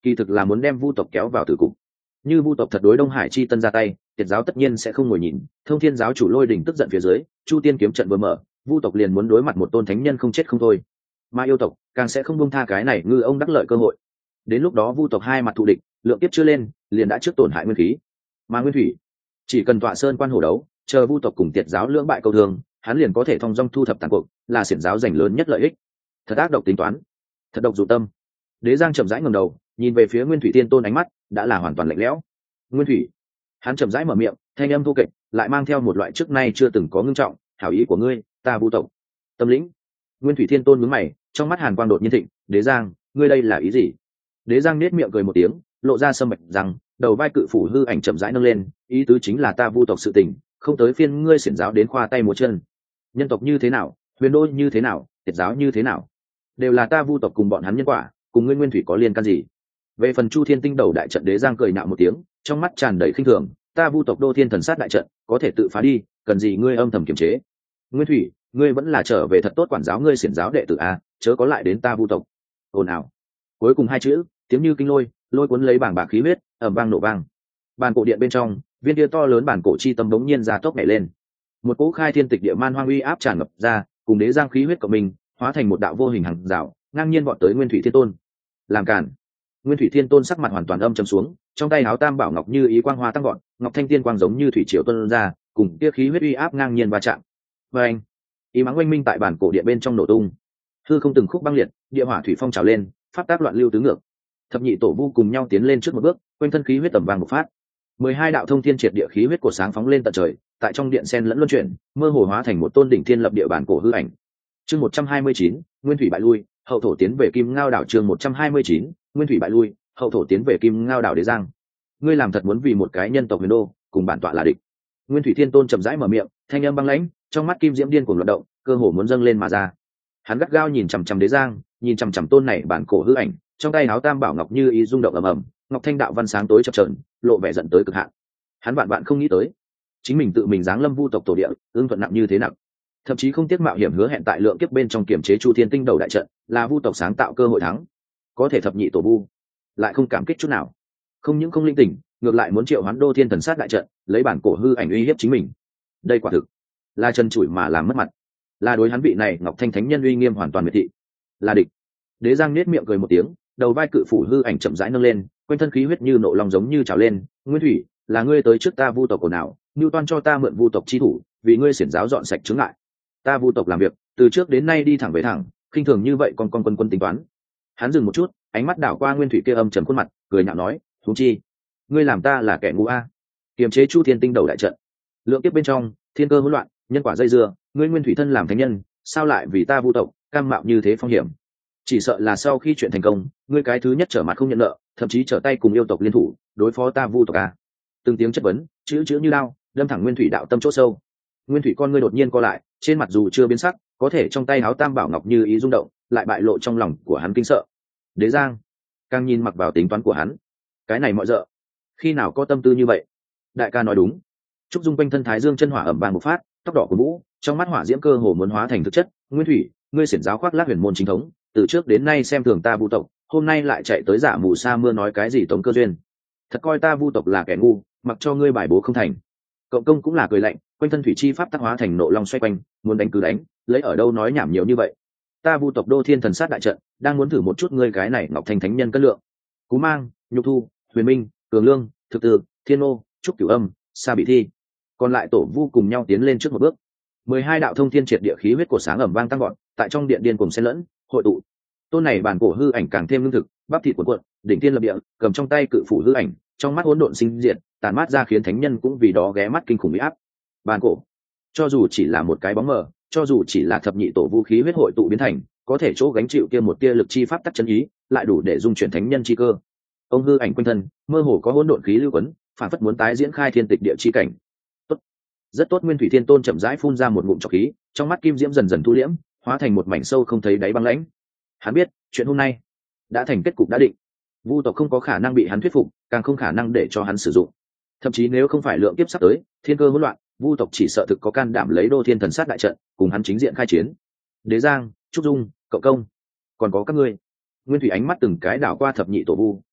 kỳ thực là muốn đem vu tộc kéo vào tử cục. Như vu tộc thật đối Đông Hải chi tân ra tay, Tiệt giáo tất nhiên sẽ không ngồi nhìn. Thông Thiên giáo chủ Lôi Đỉnh tức giận phía dưới, Chu Tiên kiếm trận vừa mở, vu tộc liền muốn đối mặt một tôn thánh nhân không chết không thôi. Mà yêu tộc càng sẽ không buông tha cái này ngư ông đắc lợi cơ hội. Đến lúc đó vu tộc hai mặt thù địch, lượng tiếp chưa lên, liền đã trước tổn hại nguyên khí. Mà nguyên thủy, chỉ cần tọa sơn quan hổ đấu, chờ vu tộc cùng Tiệt giáo lưỡng bại câu thương, hắn liền có thể thông dong thu thập tàn cuộc, là xiển giáo giành lớn nhất lợi ích. Thật ác độc tính toán, thật độc dụ tâm. Đế Giang chậm rãi ngẩng đầu, nhìn về phía Nguyên Thủy Tiên Tôn, ánh mắt đã là hoàn toàn lạnh lẽo. Nguyên Thủy, hắn chậm rãi mở miệng, thanh âm vô kịch, lại mang theo một loại trước nay chưa từng có ngưng trọng. Hảo ý của ngươi, ta vu tộc. Tâm lĩnh. Nguyên Thủy Thiên Tôn nhướng mày, trong mắt hàn quang đột nhiên thịnh. Đế Giang, ngươi đây là ý gì? Đế Giang nét miệng cười một tiếng, lộ ra sâm bạch rằng, đầu vai cự phủ hư ảnh chậm rãi nâng lên, ý tứ chính là ta vu tộc sự tình, không tới phiên ngươi xiển giáo đến khoa tay múa chân. Nhân tộc như thế nào, huyền đô như thế nào, Tiệt giáo như thế nào, đều là ta vu tộc cùng bọn hắn nhân quả, cùng ngươi Nguyên Thủy có liên can gì? Về phần Chu Thiên Tinh Đầu đại trận, Đế Giang cười nạo một tiếng, trong mắt tràn đầy khinh thường. Ta vu tộc Đô Thiên Thần Sát đại trận có thể tự phá đi, cần gì ngươi âm thầm kiềm chế? Nguyên Thủy, ngươi vẫn là trở về thật tốt quản giáo ngươi xiển giáo đệ tử a, chớ có lại đến ta vu tộc. Ồn ào. Cuối cùng hai chữ, tiếng như kinh lôi, lôi cuốn lấy bảng bạc khí huyết, ầm vang nổ vang. Bàn cổ điện bên trong, viên kia to lớn bản cổ chi tâm bỗng nhiên ra tốc nhảy lên. Một cỗ khai thiên tịch địa man hoang uy áp tràn ngập ra, cùng Đế Giang khí huyết của mình, hóa thành một đạo vô hình hằng rào, ngang nhiên vọt tới Nguyên Thủy Thiên Tôn. Làm cản. Nguyên Thủy Thiên Tôn sắc mặt hoàn toàn âm trầm xuống, trong tay áo tam bảo ngọc như ý quang hoa tăng gọn, ngọc thanh tiên quang giống như thủy triều tuôn ra, cùng kia khí huyết uy áp ngang nhiên va chạm. Và anh, ý mắng oanh minh tại bản cổ điện bên trong nổ tung, hư không từng khúc băng liệt, địa hỏa thủy phong trào lên, pháp tác loạn lưu tứ ngược. Thập nhị tổ vu cùng nhau tiến lên trước một bước, quanh thân khí huyết tầm vàng bộc phát. Mười hai đạo thông thiên triệt địa khí huyết của sáng phóng lên tận trời, tại trong điện sen lẫn luân chuyển, mơ hồ hóa thành một tôn đỉnh thiên lập địa bản cổ hư ảnh. Chương một trăm hai mươi chín, Nguyên Thủy bại lui, hậu thổ tiến về Kim Ngao đảo. Chương một trăm hai mươi chín, Nguyên Thủy bại lui, hậu thổ tiến về Kim Ngao đảo. Đế Giang, ngươi làm thật muốn vì một cái nhân tộc huyền đô cùng bản tọa là địch? Nguyên Thủy Thiên Tôn chậm rãi mở miệng, thanh âm băng lãnh, trong mắt kim diễm điên cuồng loạn động, cơ hồ muốn dâng lên mà ra. Hắn gắt gao nhìn chằm chằm Đế Giang, nhìn chằm chằm tôn này bản cổ hư ảnh, trong tay áo tam bảo ngọc như ý rung động ầm ầm, ngọc thanh đạo văn sáng tối chập chờn, lộ vẻ giận tới cực hạn. Hắn vạn vạn không nghĩ tới, chính mình tự mình giáng lâm vu tộc tổ địa, ương thuận nặng như thế nặng, thậm chí không tiếc mạo hiểm hứa hẹn tại lượng kiếp bên trong kiểm chế Chu Thiên Tinh Đầu đại trận, là vu tộc sáng tạo cơ hội thắng. Có thể thập nhị tổ vu lại không cảm kích chút nào, không những không linh tỉnh, ngược lại muốn triệu hoán Đô Thiên Thần Sát đại trận, lấy bản cổ hư ảnh uy hiếp chính mình. Đây quả thực là chân chủi mà làm mất mặt, là đối hắn vị này Ngọc Thanh Thánh Nhân uy nghiêm hoàn toàn miệt thị, là địch. Đế Giang nét miệng cười một tiếng, đầu vai cự phủ hư ảnh chậm rãi nâng lên, quanh thân khí huyết như nộ lòng giống như trào lên. Nguyên Thủy, là ngươi tới trước ta vu tộc cổ nào, Nưu Toan cho ta mượn vu tộc chi thủ, vì ngươi xiển giáo dọn sạch chướng ngại. Ta vu tộc làm việc từ trước đến nay đi thẳng về thẳng, khinh thường như vậy còn con quân quân tính toán. Hắn dừng một chút, ánh mắt đảo qua Nguyên Thủy kia âm trầm khuôn mặt, cười nhạo nói, huống chi, ngươi làm ta là kẻ ngu a? Kiềm chế Chu Thiên Tinh Đầu đại trận, lượng kiếp bên trong thiên cơ hỗn loạn, nhân quả dây dưa, ngươi Nguyên Thủy thân làm thánh nhân, sao lại vì ta vu tộc cam mạo như thế phong hiểm? Chỉ sợ là sau khi chuyện thành công, ngươi cái thứ nhất trở mặt không nhận nợ, thậm chí trở tay cùng yêu tộc liên thủ đối phó ta vu tộc a. Từng tiếng chất vấn, chữ chữ như lao, đâm thẳng Nguyên Thủy đạo tâm chỗ sâu. Nguyên Thủy con ngươi đột nhiên co lại, trên mặt dù chưa biến sắc, có thể trong tay áo tam bảo ngọc như ý rung động, lại bại lộ trong lòng của hắn kinh sợ. Đế Giang càng nhìn mặc vào tính toán của hắn, cái này mọi dợ khi nào có tâm tư như vậy? Đại ca nói đúng. Trúc Dung quanh thân thái dương chân hỏa ẩm vàng một phát, tóc đỏ của vũ, trong mắt hỏa diễm cơ hồ muốn hóa thành thực chất. Nguyên Thủy, ngươi xiển giáo khoác lác huyền môn chính thống, từ trước đến nay xem thường ta vu tộc, hôm nay lại chạy tới giả mù sa mưa nói cái gì tống cơ duyên? Thật coi ta vu tộc là kẻ ngu, mặc cho ngươi bài bố không thành. Cộng công cũng là cười lạnh, quanh thân thủy chi pháp tác hóa thành nộ long xoay quanh, muốn đánh cứ đánh, lấy ở đâu nói nhảm nhiều như vậy? Ta vu tộc Đô Thiên Thần Sát đại trận, đang muốn thử một chút ngươi cái này Ngọc Thanh Thánh Nhân cân lượng. Cú Mang, Nhục Thu, Huyền Minh, Cường Lương, Thực Từ, Thiên Ô, Trúc Cửu Âm, Sa Bị Thi, còn lại tổ vu cùng nhau tiến lên trước một bước. Mười hai đạo thông thiên triệt địa khí huyết của sáng ẩm vang tăng gọn, tại trong điện điên cùng xen lẫn, hội tụ. Tôn này bản cổ hư ảnh càng thêm lương thực, bắp thịt cuộn cuộn, đỉnh thiên lập địa, cầm trong tay cự phủ hư ảnh, trong mắt hỗn độn sinh diệt, tàn mát ra khiến thánh nhân cũng vì đó ghé mắt kinh khủng uy áp. Bản cổ, cho dù chỉ là một cái bóng mờ, cho dù chỉ là thập nhị tổ vũ khí huyết hội tụ biến thành, có thể chỗ gánh chịu kia một tia lực chi pháp tắc chân ý, lại đủ để dung chuyển thánh nhân chi cơ. Ông hư ảnh quanh thân, mơ hồ có hỗn độn khí lưu quấn, phản phất muốn tái diễn khai thiên tịch địa chi cảnh. Tốt, rất tốt. Nguyên Thủy Thiên Tôn chậm rãi phun ra một ngụm trọc khí, trong mắt kim diễm dần dần thu liễm, hóa thành một mảnh sâu không thấy đáy băng lãnh. Hắn biết, chuyện hôm nay đã thành kết cục đã định. Vu tộc không có khả năng bị hắn thuyết phục, càng không khả năng để cho hắn sử dụng. Thậm chí nếu không phải lượng kiếp sắp tới, thiên cơ hỗn loạn, Vu tộc chỉ sợ thực có can đảm lấy Đô Thiên Thần Sát đại trận, cùng hắn chính diện khai chiến. Đế Giang, Trúc Dung, Cộng công, còn có các ngươi. Nguyên Thủy ánh mắt từng cái đảo qua thập nhị tổ vu,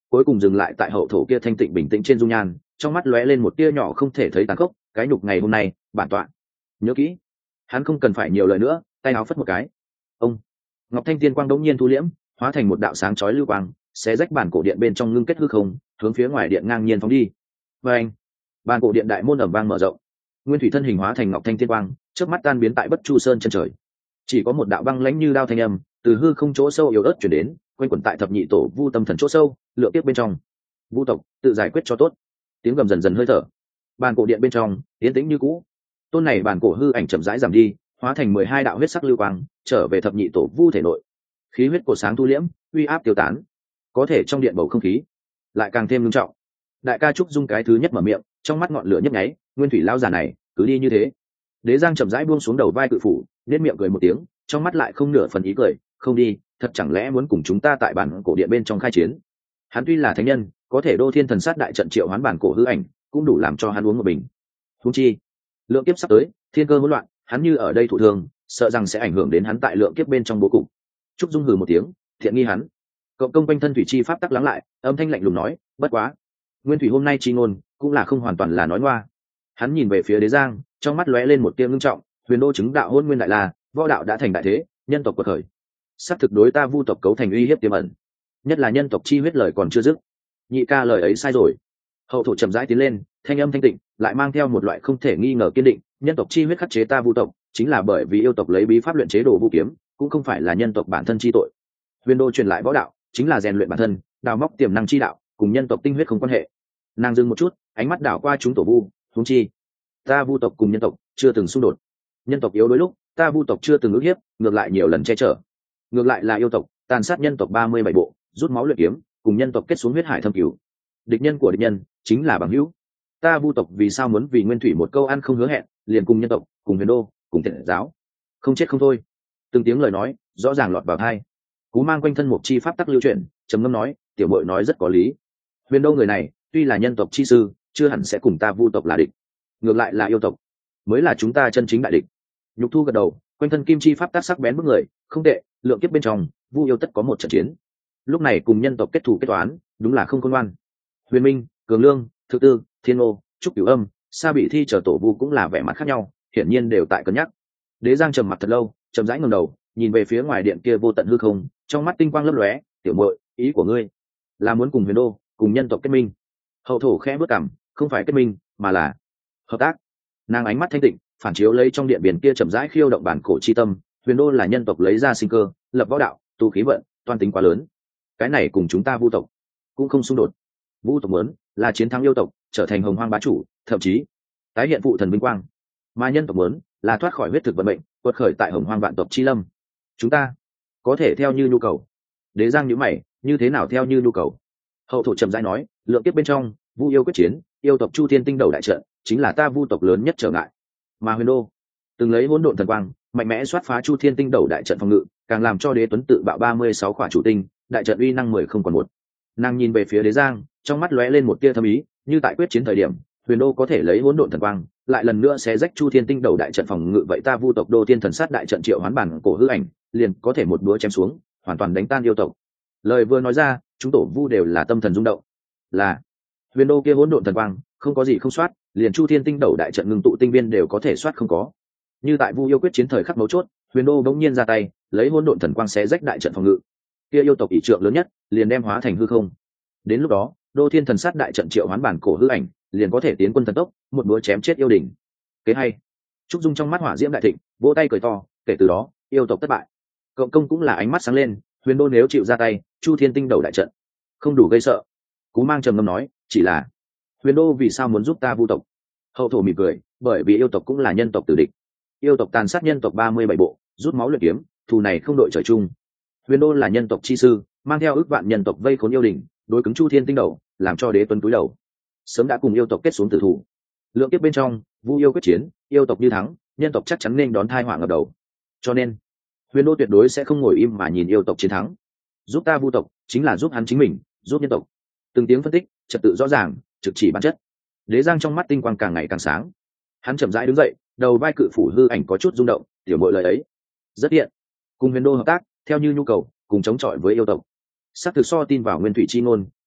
cuối cùng dừng lại tại hậu thổ kia thanh tịnh bình tĩnh trên dung nhan, trong mắt lóe lên một tia nhỏ không thể thấy tàn khốc. Cái nhục ngày hôm nay bản tọa nhớ kỹ. Hắn không cần phải nhiều lời nữa, tay áo phất một cái. Ông ngọc thanh tiên quang đống nhiên thu liễm, hóa thành một đạo sáng chói lưu quang, xé rách bản cổ điện bên trong ngưng kết hư không, hướng phía ngoài điện ngang nhiên phóng đi. Và anh, bản cổ điện đại môn ầm vang mở rộng, nguyên thủy thân hình hóa thành ngọc thanh tiên quang, trước mắt tan biến tại bất chu sơn chân trời. Chỉ có một đạo băng lãnh như đao thanh âm từ hư không chỗ sâu yếu ớt chuyển đến, quanh quẩn tại thập nhị tổ vu tâm thần chỗ sâu, lựa tiếp bên trong. Vu tộc tự giải quyết cho tốt. Tiếng gầm dần dần hơi thở. Bản cổ điện bên trong yên tĩnh như cũ. Tôn này bản cổ hư ảnh chậm rãi giảm đi, hóa thành mười hai đạo huyết sắc lưu quang, trở về thập nhị tổ vu thể nội. Khí huyết cổ sáng thu liễm, uy áp tiêu tán. Có thể trong điện bầu không khí lại càng thêm nghiêm trọng. Đại ca trúc dung cái thứ nhất mở miệng, trong mắt ngọn lửa nhấp nháy, nguyên thủy lão già này cứ đi như thế. Đế Giang chậm rãi buông xuống đầu vai cự phủ, nét miệng cười một tiếng, trong mắt lại không nửa phần ý cười. Không đi, thật chẳng lẽ muốn cùng chúng ta tại bản cổ điện bên trong khai chiến? Hắn tuy là thánh nhân, có thể đô thiên thần sát đại trận triệu hoán bản cổ hư ảnh, cũng đủ làm cho hắn uống một bình. Huống chi lượng kiếp sắp tới, thiên cơ hỗn loạn, hắn như ở đây thụ thương, sợ rằng sẽ ảnh hưởng đến hắn tại lượng kiếp bên trong bố cục. Trúc Dung hừ một tiếng, thiện nghi hắn. Cộng công quanh thân thủy chi pháp tắc lắng lại, âm thanh lạnh lùng nói, bất quá, nguyên thủy hôm nay chi ngôn cũng là không hoàn toàn là nói ngoa. Hắn nhìn về phía Đế Giang, trong mắt lóe lên một tia ngưng trọng. Huyền đô chứng đạo hôn nguyên đại la, võ đạo đã thành đại thế, nhân tộc quật khởi, sắp thực đối ta vu tộc cấu thành uy hiếp tiềm ẩn, nhất là nhân tộc chi huyết lời còn chưa dứt. Nhị ca lời ấy sai rồi. Hậu thổ chậm rãi tiến lên, thanh âm thanh tịnh, lại mang theo một loại không thể nghi ngờ kiên định. Nhân tộc chi huyết khắc chế ta vu tộc, chính là bởi vì yêu tộc lấy bí pháp luyện chế đồ vũ kiếm, cũng không phải là nhân tộc bản thân chi tội. Huyền đô truyền lại võ đạo, chính là rèn luyện bản thân, đào móc tiềm năng chi đạo, cùng nhân tộc tinh huyết không quan hệ. Nàng dừng một chút, ánh mắt đảo qua chúng tổ vu, huống chi ta vu tộc cùng nhân tộc chưa từng xung đột. Nhân tộc yếu đôi lúc, ta vu tộc chưa từng ức hiếp, ngược lại nhiều lần che chở. Ngược lại là yêu tộc tàn sát nhân tộc ba mươi bảy bộ, rút máu luyện kiếm, cùng nhân tộc kết xuống huyết hải thâm cửu. Địch nhân của địch nhân chính là bằng hữu. Ta vu tộc vì sao muốn vì nguyên thủy một câu ăn không hứa hẹn, liền cùng nhân tộc, cùng huyền đô, cùng thiện giáo, không chết không thôi. Từng tiếng lời nói rõ ràng lọt vào tai. Cú mang quanh thân một chi pháp tắc lưu chuyển, trầm ngâm nói, tiểu muội nói rất có lý. Huyền đô người này tuy là nhân tộc chi sư, chưa hẳn sẽ cùng ta vu tộc là địch, ngược lại là yêu tộc mới là chúng ta chân chính đại địch. Nhục thu gật đầu, quanh thân kim chi pháp tác sắc bén bước người, không tệ, lượng kiếp bên trong vu yêu tất có một trận chiến. Lúc này cùng nhân tộc kết thù kết toán, đúng là không khôn ngoan. Huyền Minh, Cường Lương, Thực Tư, Thiên Ô, Trúc Cửu Âm, Sa Bị Thi chờ tổ vu cũng là vẻ mặt khác nhau, hiển nhiên đều tại cân nhắc. Đế Giang trầm mặt thật lâu, chậm rãi ngẩng đầu, nhìn về phía ngoài điện kia vô tận hư không, trong mắt tinh quang lấp lóe, "Tiểu muội, ý của ngươi là muốn cùng Huyền Đô, cùng nhân tộc kết minh?" Hậu thổ khẽ bước cằm, "Không phải kết minh, mà là hợp tác." Nàng ánh mắt thanh tịnh, phản chiếu lấy trong điện biển kia chậm rãi khiêu động bản cổ chi tâm. Huyền Đô là nhân tộc lấy ra sinh cơ, lập võ đạo, tu khí vận, toan tính quá lớn. Cái này cùng chúng ta vu tộc cũng không xung đột. Vu tộc muốn là chiến thắng yêu tộc, trở thành hồng hoang bá chủ, thậm chí tái hiện phụ thần vinh quang. Mà nhân tộc muốn là thoát khỏi huyết thực vận mệnh, quật khởi tại hồng hoang vạn tộc chi lâm. Chúng ta có thể theo như nhu cầu. Đế Giang nhíu mày, như thế nào theo như nhu cầu? Hậu thổ trầm rãi nói, lượng kiếp bên trong, vu yêu quyết chiến, yêu tộc Chu Thiên Tinh đầu đại trận, chính là ta vu tộc lớn nhất trở ngại. Mà Huyền Đô từng lấy hỗn độn thần quang, mạnh mẽ xoát phá Chu Thiên Tinh đầu đại trận phòng ngự, càng làm cho Đế Tuấn tự bạo ba mươi sáu quả chủ tinh, đại trận uy năng mười không còn một. Nàng nhìn về phía Đế Giang, trong mắt lóe lên một tia thâm ý, như tại quyết chiến thời điểm, Huyền Đô có thể lấy hỗn độn thần quang, lại lần nữa xé rách Chu Thiên Tinh đầu đại trận phòng ngự, vậy ta vu tộc Đô Thiên thần sát đại trận triệu hoán bản cổ hư ảnh, liền có thể một đũa chém xuống, hoàn toàn đánh tan yêu tộc. Lời vừa nói ra, chúng tổ vu đều là tâm thần rung động. Là Huyền Đô kia hỗn độn thần quang, không có gì không soát, liền Chu Thiên Tinh đầu đại trận ngưng tụ tinh viên đều có thể soát không có. Như tại vu yêu quyết chiến thời khắc mấu chốt, Huyền Đô bỗng nhiên ra tay, lấy hỗn độn thần quang xé rách đại trận phòng ngự, kia yêu tộc ỷ trượng lớn nhất liền đem hóa thành hư không. Đến lúc đó, Đô Thiên thần sát đại trận triệu hoán bản cổ hư ảnh, liền có thể tiến quân thần tốc, một búa chém chết yêu đỉnh. Kế hay. Trúc Dung trong mắt hỏa diễm đại thịnh, vỗ tay cười to, kể từ đó, yêu tộc thất bại. Cộng công cũng là ánh mắt sáng lên, Huyền Đô nếu chịu ra tay, Chu Thiên Tinh đầu đại trận không đủ gây sợ. Cú mang trầm ngâm nói, chỉ là Huyền Đô vì sao muốn giúp ta vu tộc? Hậu thổ mỉm cười, bởi vì yêu tộc cũng là nhân tộc tử địch. Yêu tộc tàn sát nhân tộc ba mươi bảy bộ, rút máu luyện kiếm, thù này không đội trời chung. Huyền Đô là nhân tộc chi sư, mang theo ước vạn nhân tộc vây khốn yêu đỉnh, đối cứng Chu Thiên Tinh đầu, làm cho Đế Tuấn cúi đầu. Sớm đã cùng yêu tộc kết xuống tử thủ. Lượng kiếp bên trong, vu yêu quyết chiến, yêu tộc như thắng, nhân tộc chắc chắn nên đón tai họa ngập đầu. Cho nên, Huyền Đô tuyệt đối sẽ không ngồi im mà nhìn yêu tộc chiến thắng. Giúp ta vu tộc, chính là giúp hắn chính mình, giúp nhân tộc. Từng tiếng phân tích, trật tự rõ ràng, trực chỉ bản chất. Đế Giang trong mắt tinh quang càng ngày càng sáng. Hắn chậm rãi đứng dậy, đầu vai cự phủ hư ảnh có chút rung động, tiểu muội lời ấy rất hiện. Cùng Huyền Đô hợp tác, theo như nhu cầu, cùng chống chọi với yêu tộc. Sắc thực so tin vào nguyên thủy chi ngôn,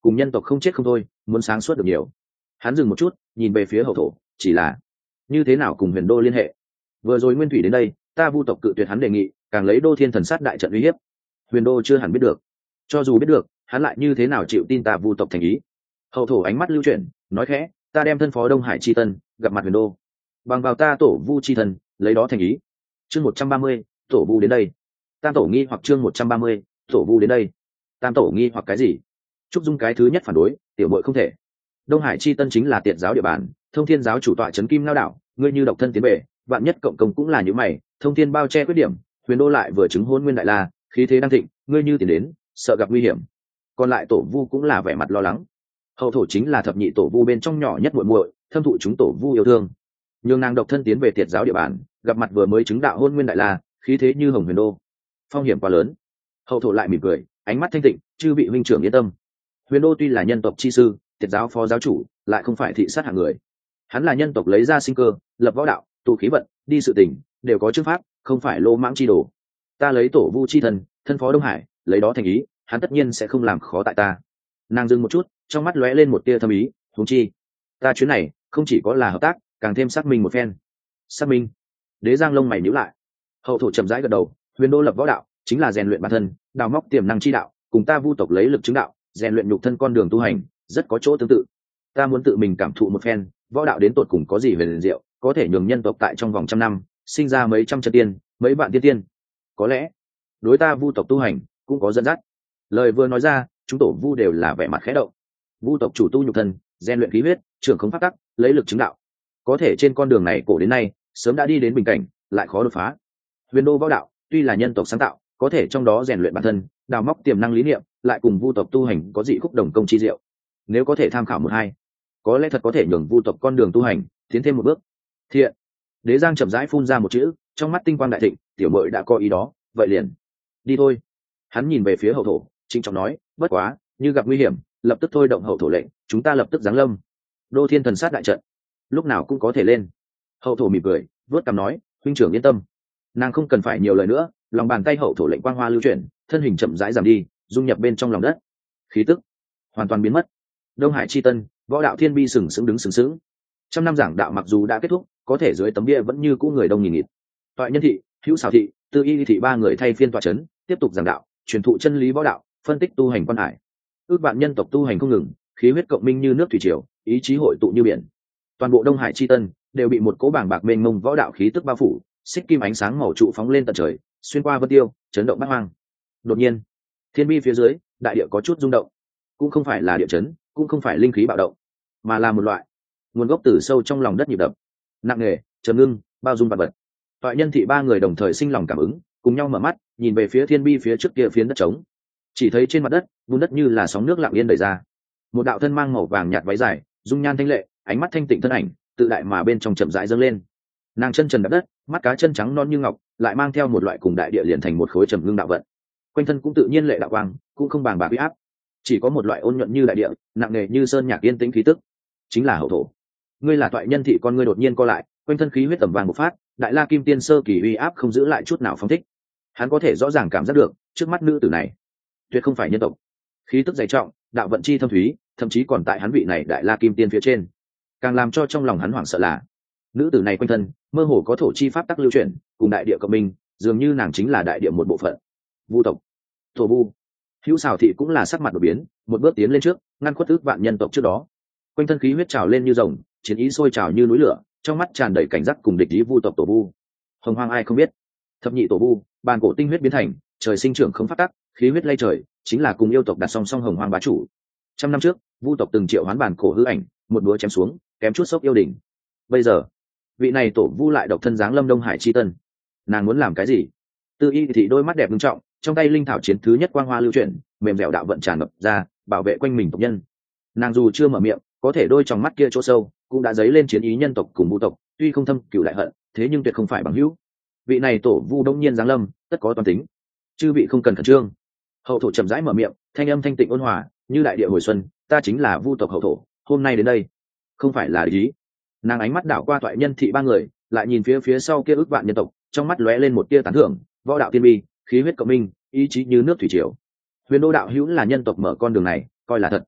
cùng nhân tộc không chết không thôi, muốn sáng suốt được nhiều. Hắn dừng một chút, nhìn về phía hậu thổ, chỉ là như thế nào cùng huyền đô liên hệ. Vừa rồi nguyên thủy đến đây, ta vu tộc cự tuyệt hắn đề nghị, càng lấy đô thiên thần sát đại trận uy hiếp. Huyền đô chưa hẳn biết được, cho dù biết được, hắn lại như thế nào chịu tin ta vu tộc thành ý. Hậu thổ ánh mắt lưu chuyển, nói khẽ, ta đem thân phó Đông Hải chi tân gặp mặt huyền đô, bằng vào ta tổ vu chi thần, lấy đó thành ý. Chương một trăm ba mươi, tổ vu đến đây. Tam tổ nghi hoặc chương một trăm ba mươi, tổ vu đến đây. Tam tổ nghi hoặc cái gì? Trúc Dung cái thứ nhất phản đối, tiểu muội không thể. Đông Hải chi tân chính là tiệt giáo địa bàn, Thông Thiên giáo chủ tọa trấn Kim Ngao đảo, ngươi như độc thân tiến bể, vạn nhất cộng công cũng là những mày, Thông Thiên bao che khuyết điểm, huyền đô lại vừa chứng hôn nguyên đại la, khí thế đang thịnh, ngươi như tiến đến, sợ gặp nguy hiểm. Còn lại tổ vu cũng là vẻ mặt lo lắng. Hậu thổ chính là thập nhị tổ vu bên trong nhỏ nhất muội muội, thâm thụ chúng tổ vu yêu thương. Nhưng nàng độc thân tiến về tiệt giáo địa bàn, gặp mặt vừa mới chứng đạo hôn nguyên đại la, khí thế như hồng huyền đô, phong hiểm quá lớn. Hậu thổ lại mỉm cười, ánh mắt thanh tịnh, chư vị huynh trưởng yên tâm. Huyền đô tuy là nhân tộc chi sư, tiệt giáo phó giáo chủ, lại không phải thị sát hạng người. Hắn là nhân tộc lấy ra sinh cơ, lập võ đạo, tụ khí vận, đi sự tình, đều có chương pháp, không phải lô mãng chi đồ. Ta lấy tổ vu chi thần, thân phó Đông Hải, lấy đó thành ý, hắn tất nhiên sẽ không làm khó tại ta. Nàng dừng một chút, trong mắt lóe lên một tia thâm ý, huống chi, ta chuyến này không chỉ có là hợp tác, càng thêm xác minh một phen. Xác minh? Đế Giang lông mày nhíu lại. Hậu thổ chậm rãi gật đầu, huyền đô lập võ đạo, chính là rèn luyện bản thân, đào móc tiềm năng chi đạo, cùng ta vu tộc lấy lực chứng đạo, rèn luyện nhục thân con đường tu hành, rất có chỗ tương tự. Ta muốn tự mình cảm thụ một phen, võ đạo đến tột cùng có gì về liền diệu, có thể nhường nhân tộc tại trong vòng trăm năm sinh ra mấy trăm chân tiên, mấy vạn tiên tiên. Có lẽ đối ta vu tộc tu hành cũng có dẫn dắt. Lời vừa nói ra, chúng tổ vu đều là vẻ mặt khẽ động. Vu tộc chủ tu nhục thân, rèn luyện khí huyết, trưởng không pháp tắc, lấy lực chứng đạo. Có thể trên con đường này cổ đến nay, sớm đã đi đến bình cảnh, lại khó đột phá. Huyền đô võ đạo tuy là nhân tộc sáng tạo, có thể trong đó rèn luyện bản thân, đào móc tiềm năng lý niệm, lại cùng vu tộc tu hành có dị khúc đồng công chi diệu. Nếu có thể tham khảo một hai, có lẽ thật có thể nhường vu tộc con đường tu hành tiến thêm một bước. Thiện. Đế Giang chậm rãi phun ra một chữ, trong mắt tinh quang đại thịnh, tiểu muội đã có ý đó, vậy liền đi thôi. Hắn nhìn về phía hậu thổ, trịnh trọng nói, bất quá, như gặp nguy hiểm, lập tức thôi động hậu thổ lệnh, chúng ta lập tức giáng lâm. Đô thiên thần sát đại trận, lúc nào cũng có thể lên. Hậu thổ mỉm cười, vớt cằm nói, huynh trưởng yên tâm. Nàng không cần phải nhiều lời nữa, lòng bàn tay hậu thổ lệnh quang hoa lưu chuyển, thân hình chậm rãi giảm đi, dung nhập bên trong lòng đất, khí tức hoàn toàn biến mất. Đông Hải chi tân, võ đạo thiên bi sừng sững đứng sừng sững. Trăm năm giảng đạo mặc dù đã kết thúc, có thể dưới tấm bia vẫn như cũ người đông nghìn nghịt. Toại Nhân thị, Hữu Xảo thị, Tư Y thị ba người thay phiên tọa chấn, tiếp tục giảng đạo, truyền thụ chân lý võ đạo, phân tích tu hành quan hải. Ước vạn nhân tộc tu hành không ngừng, khí huyết cộng minh như nước thủy triều, ý chí hội tụ như biển. Toàn bộ Đông Hải chi tân đều bị một cỗ bảng bạc mênh mông võ đạo khí tức bao phủ, xích kim ánh sáng màu trụ phóng lên tận trời, xuyên qua vân tiêu, chấn động bát hoang. Đột nhiên, thiên bi phía dưới, đại địa có chút rung động, cũng không phải là địa chấn, cũng không phải linh khí bạo động, mà là một loại nguồn gốc từ sâu trong lòng đất nhịp đập, nặng nề, trầm ngưng, bao dung vạn vật. Toại Nhân thị ba người đồng thời sinh lòng cảm ứng, cùng nhau mở mắt, nhìn về phía thiên bi phía trước kia phiến đất trống. Chỉ thấy trên mặt đất, bùn đất như là sóng nước lặng yên đẩy ra. Một đạo thân mang màu vàng nhạt váy dài, dung nhan thanh lệ, ánh mắt thanh tịnh thân ảnh, tự đại mà bên trong chậm rãi dâng lên. Nàng chân trần đạp đất, mắt cá chân trắng non như ngọc, lại mang theo một loại cùng đại địa liền thành một khối trầm ngưng đạo vận. Quanh thân cũng tự nhiên lệ đạo quang, cũng không bàng bạc uy áp, chỉ có một loại ôn nhuận như đại địa, nặng nề như sơn nhạc yên tĩnh khí tức, chính là hậu thổ. Ngươi là Toại Nhân thị, con ngươi đột nhiên co lại, quanh thân khí huyết tầm vàng bộc phát, đại la kim tiên sơ kỳ uy áp không giữ lại chút nào phóng thích. Hắn có thể rõ ràng cảm giác được, trước mắt nữ tử này tuyệt không phải nhân tộc. Khí tức dày trọng, đạo vận chi thâm thúy, thậm chí còn tại hắn vị này đại la kim tiên phía trên. Càng làm cho trong lòng hắn hoảng sợ là, nữ tử này quanh thân mơ hồ có thổ chi pháp tắc lưu chuyển, cùng đại địa cộng minh, dường như nàng chính là đại địa một bộ phận. Vu tộc, thổ vu. Hữu Xảo thị cũng là sắc mặt đột biến, một bước tiến lên trước, ngăn khuất ước vạn nhân tộc trước đó. Quanh thân khí huyết trào lên như rồng, chiến ý sôi trào như núi lửa, trong mắt tràn đầy cảnh giác cùng địch ý vu tộc tổ vu. Hồng hoang ai không biết, thập nhị tổ vu, bàn cổ tinh huyết biến thành, trời sinh trưởng không phát tắc, khí huyết lay trời, chính là cùng yêu tộc đặt song song hồng hoang bá chủ. Trăm năm trước, vu tộc từng triệu hoán bàn cổ hư ảnh, một búa chém xuống, kém chút sốc yêu đỉnh. Bây giờ, vị này tổ vu lại độc thân giáng lâm Đông Hải chi tân. Nàng muốn làm cái gì? Tư Y thị đôi mắt đẹp nghiêm trọng, trong tay linh thảo chiến thứ nhất quang hoa lưu chuyển, mềm dẻo đạo vận tràn ngập ra, bảo vệ quanh mình tộc nhân. Nàng dù chưa mở miệng, có thể đôi trong mắt kia chỗ sâu cũng đã dấy lên chiến ý nhân tộc cùng vu tộc, tuy không thâm cửu đại hận, thế nhưng tuyệt không phải bằng hữu. Vị này tổ vu đông nhiên giáng lâm, tất có toàn tính. Chư vị không cần khẩn trương. Hậu thổ chậm rãi mở miệng, thanh âm thanh tịnh ôn hòa, như đại địa hồi xuân, ta chính là vu tộc hậu thổ, hôm nay đến đây, không phải là ý. Nàng ánh mắt đảo qua Toại Nhân thị ba người, lại nhìn phía phía sau kia ước vạn nhân tộc, trong mắt lóe lên một tia tán thưởng, võ đạo tiên bi, khí huyết cộng minh, ý chí như nước thủy triều. Huyền đô đạo hữu là nhân tộc mở con đường này, coi là thật.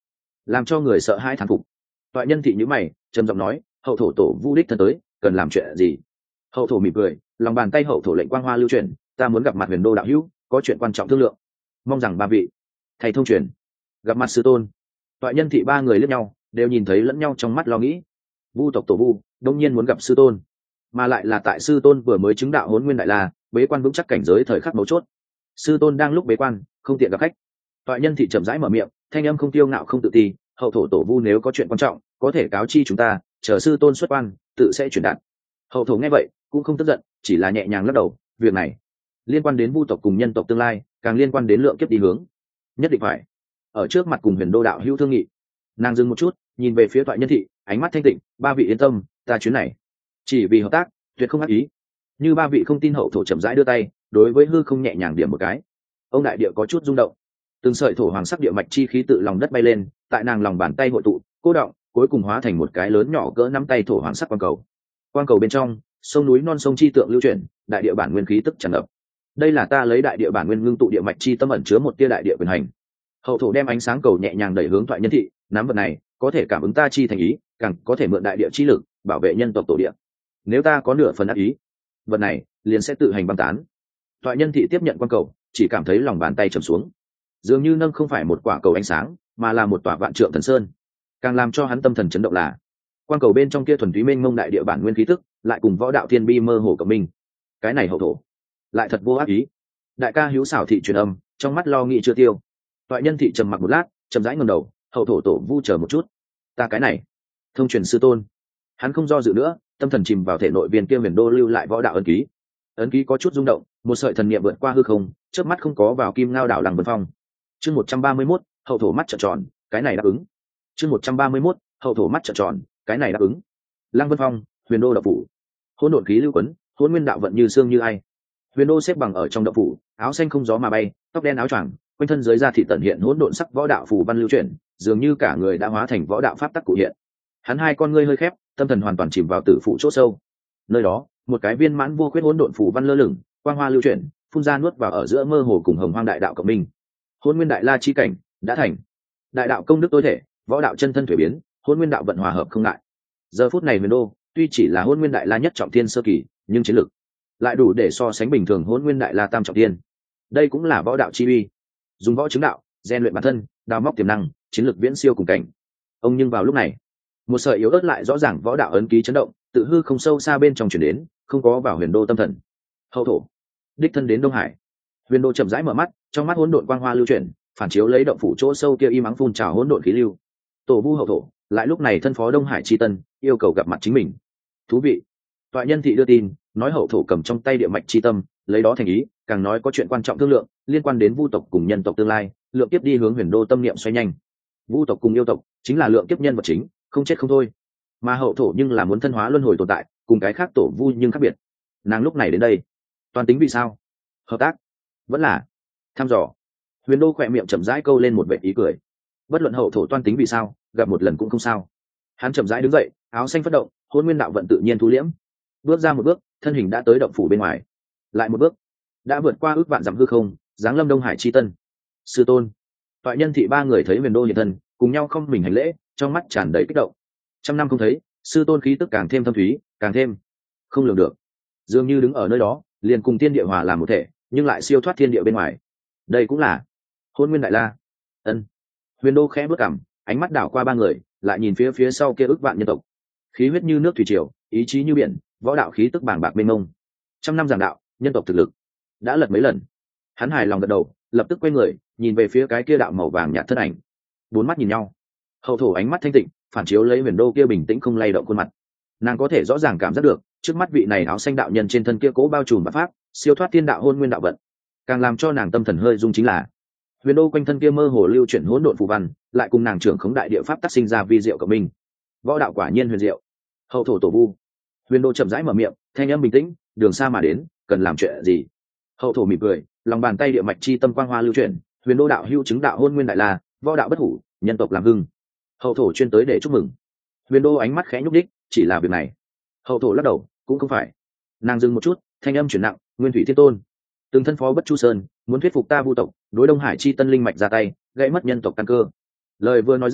làm cho người sợ hãi thán phục. Toại nhân thị nhữ mày trầm giọng nói, hậu thổ tổ vu đích thân tới, cần làm chuyện gì? Hậu thổ mỉm cười, lòng bàn tay hậu thổ lệnh quang hoa lưu truyền, ta muốn gặp mặt huyền đô đạo hữu, có chuyện quan trọng thương lượng, mong rằng ba vị thầy thông truyền. Gặp mặt sư tôn. Toại nhân thị ba người liếc nhau, đều nhìn thấy lẫn nhau trong mắt lo nghĩ. Vu tộc tổ vu đông nhiên muốn gặp sư tôn, mà lại là tại sư tôn vừa mới chứng đạo hỗn nguyên đại la, bế quan vững chắc cảnh giới thời khắc mấu chốt. Sư tôn đang lúc bế quan, không tiện gặp khách. Toại nhân thị chậm rãi mở miệng, thanh âm không tiêu ngạo không tự ti, hậu thổ tổ vu nếu có chuyện quan trọng, có thể cáo chi chúng ta, chờ sư tôn xuất quan, tự sẽ truyền đạt. Hậu thổ nghe vậy cũng không tức giận, chỉ là nhẹ nhàng lắc đầu, việc này liên quan đến vu tộc cùng nhân tộc tương lai, càng liên quan đến lượng kiếp đi hướng, nhất định phải ở trước mặt cùng huyền đô đạo hữu thương nghị. Nàng dừng một chút, nhìn về phía Toại nhân thị, ánh mắt thanh tịnh, ba vị yên tâm, ta chuyến này chỉ vì hợp tác, tuyệt không ác ý. Như ba vị không tin, hậu thổ chậm rãi đưa tay đối với hư không nhẹ nhàng điểm một cái, ông đại địa có chút rung động, từng sợi thổ hoàng sắc địa mạch chi khí tự lòng đất bay lên, tại nàng lòng bàn tay hội tụ cô động, cuối cùng hóa thành một cái lớn nhỏ cỡ nắm tay thổ hoàng sắc quang cầu. Quang cầu bên trong sông núi non sông chi tượng lưu chuyển, đại địa bản nguyên khí tức tràn ngập. Đây là ta lấy đại địa bản nguyên ngưng tụ địa mạch chi tâm ẩn chứa một tia đại địa quyền hành. Hậu thổ đem ánh sáng cầu nhẹ nhàng đẩy hướng Toại nhân thị, nắm vật này có thể cảm ứng ta chi thành ý, càng có thể mượn đại địa chi lực bảo vệ nhân tộc tổ địa. Nếu ta có nửa phần ác ý, vật này liền sẽ tự hành băng tán. Toại nhân thị tiếp nhận quang cầu, chỉ cảm thấy lòng bàn tay trầm xuống, dường như nâng không phải một quả cầu ánh sáng, mà là một tòa vạn trượng thần sơn. Càng làm cho hắn tâm thần chấn động là quang cầu bên trong kia thuần túy mênh mông đại địa bản nguyên khí tức, lại cùng võ đạo thiên bi mơ hồ cộng minh. Cái này hậu thổ lại thật vô ác ý. Đại ca hữu xảo thị truyền âm, trong mắt lo nghĩ chưa tiêu. Toại nhân thị trầm mặc một lát, chậm rãi ngẩng đầu, hậu thổ tổ vu chờ một chút, ta cái này thông truyền sư tôn. Hắn không do dự nữa, tâm thần chìm vào thể nội viên kia huyền đô lưu lại võ đạo ấn ký. Ấn ký có chút rung động, một sợi thần niệm vượt qua hư không, chớp mắt không có vào kim ngao đảo Lăng Vân Phong. Chương một trăm ba mươi mốt, hậu thổ mắt trợn tròn, cái này đáp ứng. Chương một trăm ba mươi mốt, hậu thổ mắt trợn tròn, cái này đáp ứng. Lăng Vân Phong, huyền đô đạo phủ. Hỗn độn khí lưu quấn, hỗn nguyên đạo vận như xương như ai. Huyền đô xếp bằng ở trong đạo phủ, áo xanh không gió mà bay, tóc đen áo choàng, quanh thân dưới da thị tận hiện hỗn độn sắc võ đạo phù văn lưu chuyển, dường như cả người đã hóa thành võ đạo pháp tắc cụ hiện. Hắn hai con ngươi hơi khép, tâm thần hoàn toàn chìm vào tử phụ chỗ sâu. Nơi đó, một cái viên mãn vô khuyết hỗn độn phù văn lơ lửng, quang hoa lưu chuyển, phun ra nuốt vào ở giữa mơ hồ cùng hồng hoang đại đạo cộng minh. Hỗn nguyên đại la chi cảnh đã thành. Đại đạo công đức tối thể, võ đạo chân thân thuế biến, hỗn nguyên đạo vận hòa hợp không ngại. Giờ phút này huyền đô tuy chỉ là hỗn nguyên đại la nhất trọng thiên sơ kỳ, nhưng chiến lực lại đủ để so sánh bình thường hỗn nguyên đại la tam trọng thiên. Đây cũng là võ đạo chi uy, dùng võ chứng đạo, rèn luyện bản thân, đào móc tiềm năng, chiến lược viễn siêu cùng cảnh. Ông nhưng vào lúc này, một sợi yếu ớt lại rõ ràng võ đạo ấn ký chấn động, tự hư không sâu xa bên trong chuyển đến, không có vào huyền đô tâm thần. Hậu thổ đích thân đến Đông Hải. Huyền đô chậm rãi mở mắt, trong mắt hỗn độn quang hoa lưu chuyển, phản chiếu lấy động phủ chỗ sâu kia y mắng phun trào hỗn độn khí lưu. Tổ vu hậu thổ lại lúc này thân phó Đông Hải chi tân, yêu cầu gặp mặt chính mình. Thú vị. Toại nhân thị đưa tin nói hậu thổ cầm trong tay địa mạch chi tâm, lấy đó thành ý, càng nói có chuyện quan trọng thương lượng, liên quan đến vu tộc cùng nhân tộc tương lai, lượng kiếp đi hướng huyền đô tâm niệm xoay nhanh. Vu tộc cùng yêu tộc chính là lượng kiếp nhân vật chính, không chết không thôi. Mà hậu thổ nhưng là muốn thân hóa luân hồi tồn tại, cùng cái khác tổ vu nhưng khác biệt. Nàng lúc này đến đây, toàn tính vì sao? Hợp tác, vẫn là thăm dò. Huyền đô khỏe miệng chậm rãi câu lên một vệt ý cười. Bất luận hậu thổ toan tính vì sao, gặp một lần cũng không sao. Hắn chậm rãi đứng dậy, áo xanh phất động, hôn nguyên đạo vận tự nhiên thu liễm. Bước ra một bước, thân hình đã tới động phủ bên ngoài. Lại một bước, đã vượt qua ước vạn dặm hư không, giáng lâm Đông Hải chi tân. Sư tôn. Toại nhân thị ba người thấy huyền đô hiện thân, cùng nhau không mình hành lễ, trong mắt tràn đầy kích động. Trăm năm không thấy, sư tôn khí tức càng thêm thâm thúy, càng thêm không lường được. Dường như đứng ở nơi đó, liền cùng thiên địa hòa làm một thể, nhưng lại siêu thoát thiên địa bên ngoài. Đây cũng là hôn nguyên đại la. Ân. Huyền đô khẽ bước cằm, ánh mắt đảo qua ba người, lại nhìn phía phía sau kia ước vạn nhân tộc. Khí huyết như nước thủy triều, ý chí như biển, võ đạo khí tức bàng bạc mênh mông. Trăm năm giảng đạo, nhân tộc thực lực đã lật mấy lần. Hắn hài lòng gật đầu, lập tức quay người, nhìn về phía cái kia đạo màu vàng nhạt thân ảnh. Bốn mắt nhìn nhau, hậu thổ ánh mắt thanh tịnh, phản chiếu lấy huyền đô kia bình tĩnh không lay động khuôn mặt. Nàng có thể rõ ràng cảm giác được, trước mắt vị này áo xanh đạo nhân trên thân kia cố bao trùm và pháp, siêu thoát thiên đạo hôn nguyên đạo vận. Càng làm cho nàng tâm thần hơi rung chính là huyền đô quanh thân kia mơ hồ lưu chuyển hỗn độn phù văn, lại cùng nàng trưởng khống đại địa pháp tác sinh ra vi diệu của mình. Võ đạo quả nhiên huyền diệu. Hậu thổ tổ vu. Huyền đô chậm rãi mở miệng, thanh âm bình tĩnh, đường xa mà đến, cần làm chuyện gì? Hậu thổ mỉm cười, lòng bàn tay địa mạch chi tâm quang hoa lưu chuyển, huyền đô đạo hưu chứng đạo hôn nguyên đại la, võ đạo bất hủ, nhân tộc làm hưng. Hậu thổ chuyên tới để chúc mừng. Huyền đô ánh mắt khẽ nhúc đích, chỉ là việc này. Hậu thổ lắc đầu, cũng không phải. Nàng dừng một chút, thanh âm chuyển nặng, nguyên thủy thiên tôn từng thân phó bất chu sơn, muốn thuyết phục ta vu tộc đối Đông Hải chi tân linh mạch ra tay, gãy mất nhân tộc căn cơ. Lời vừa nói ra,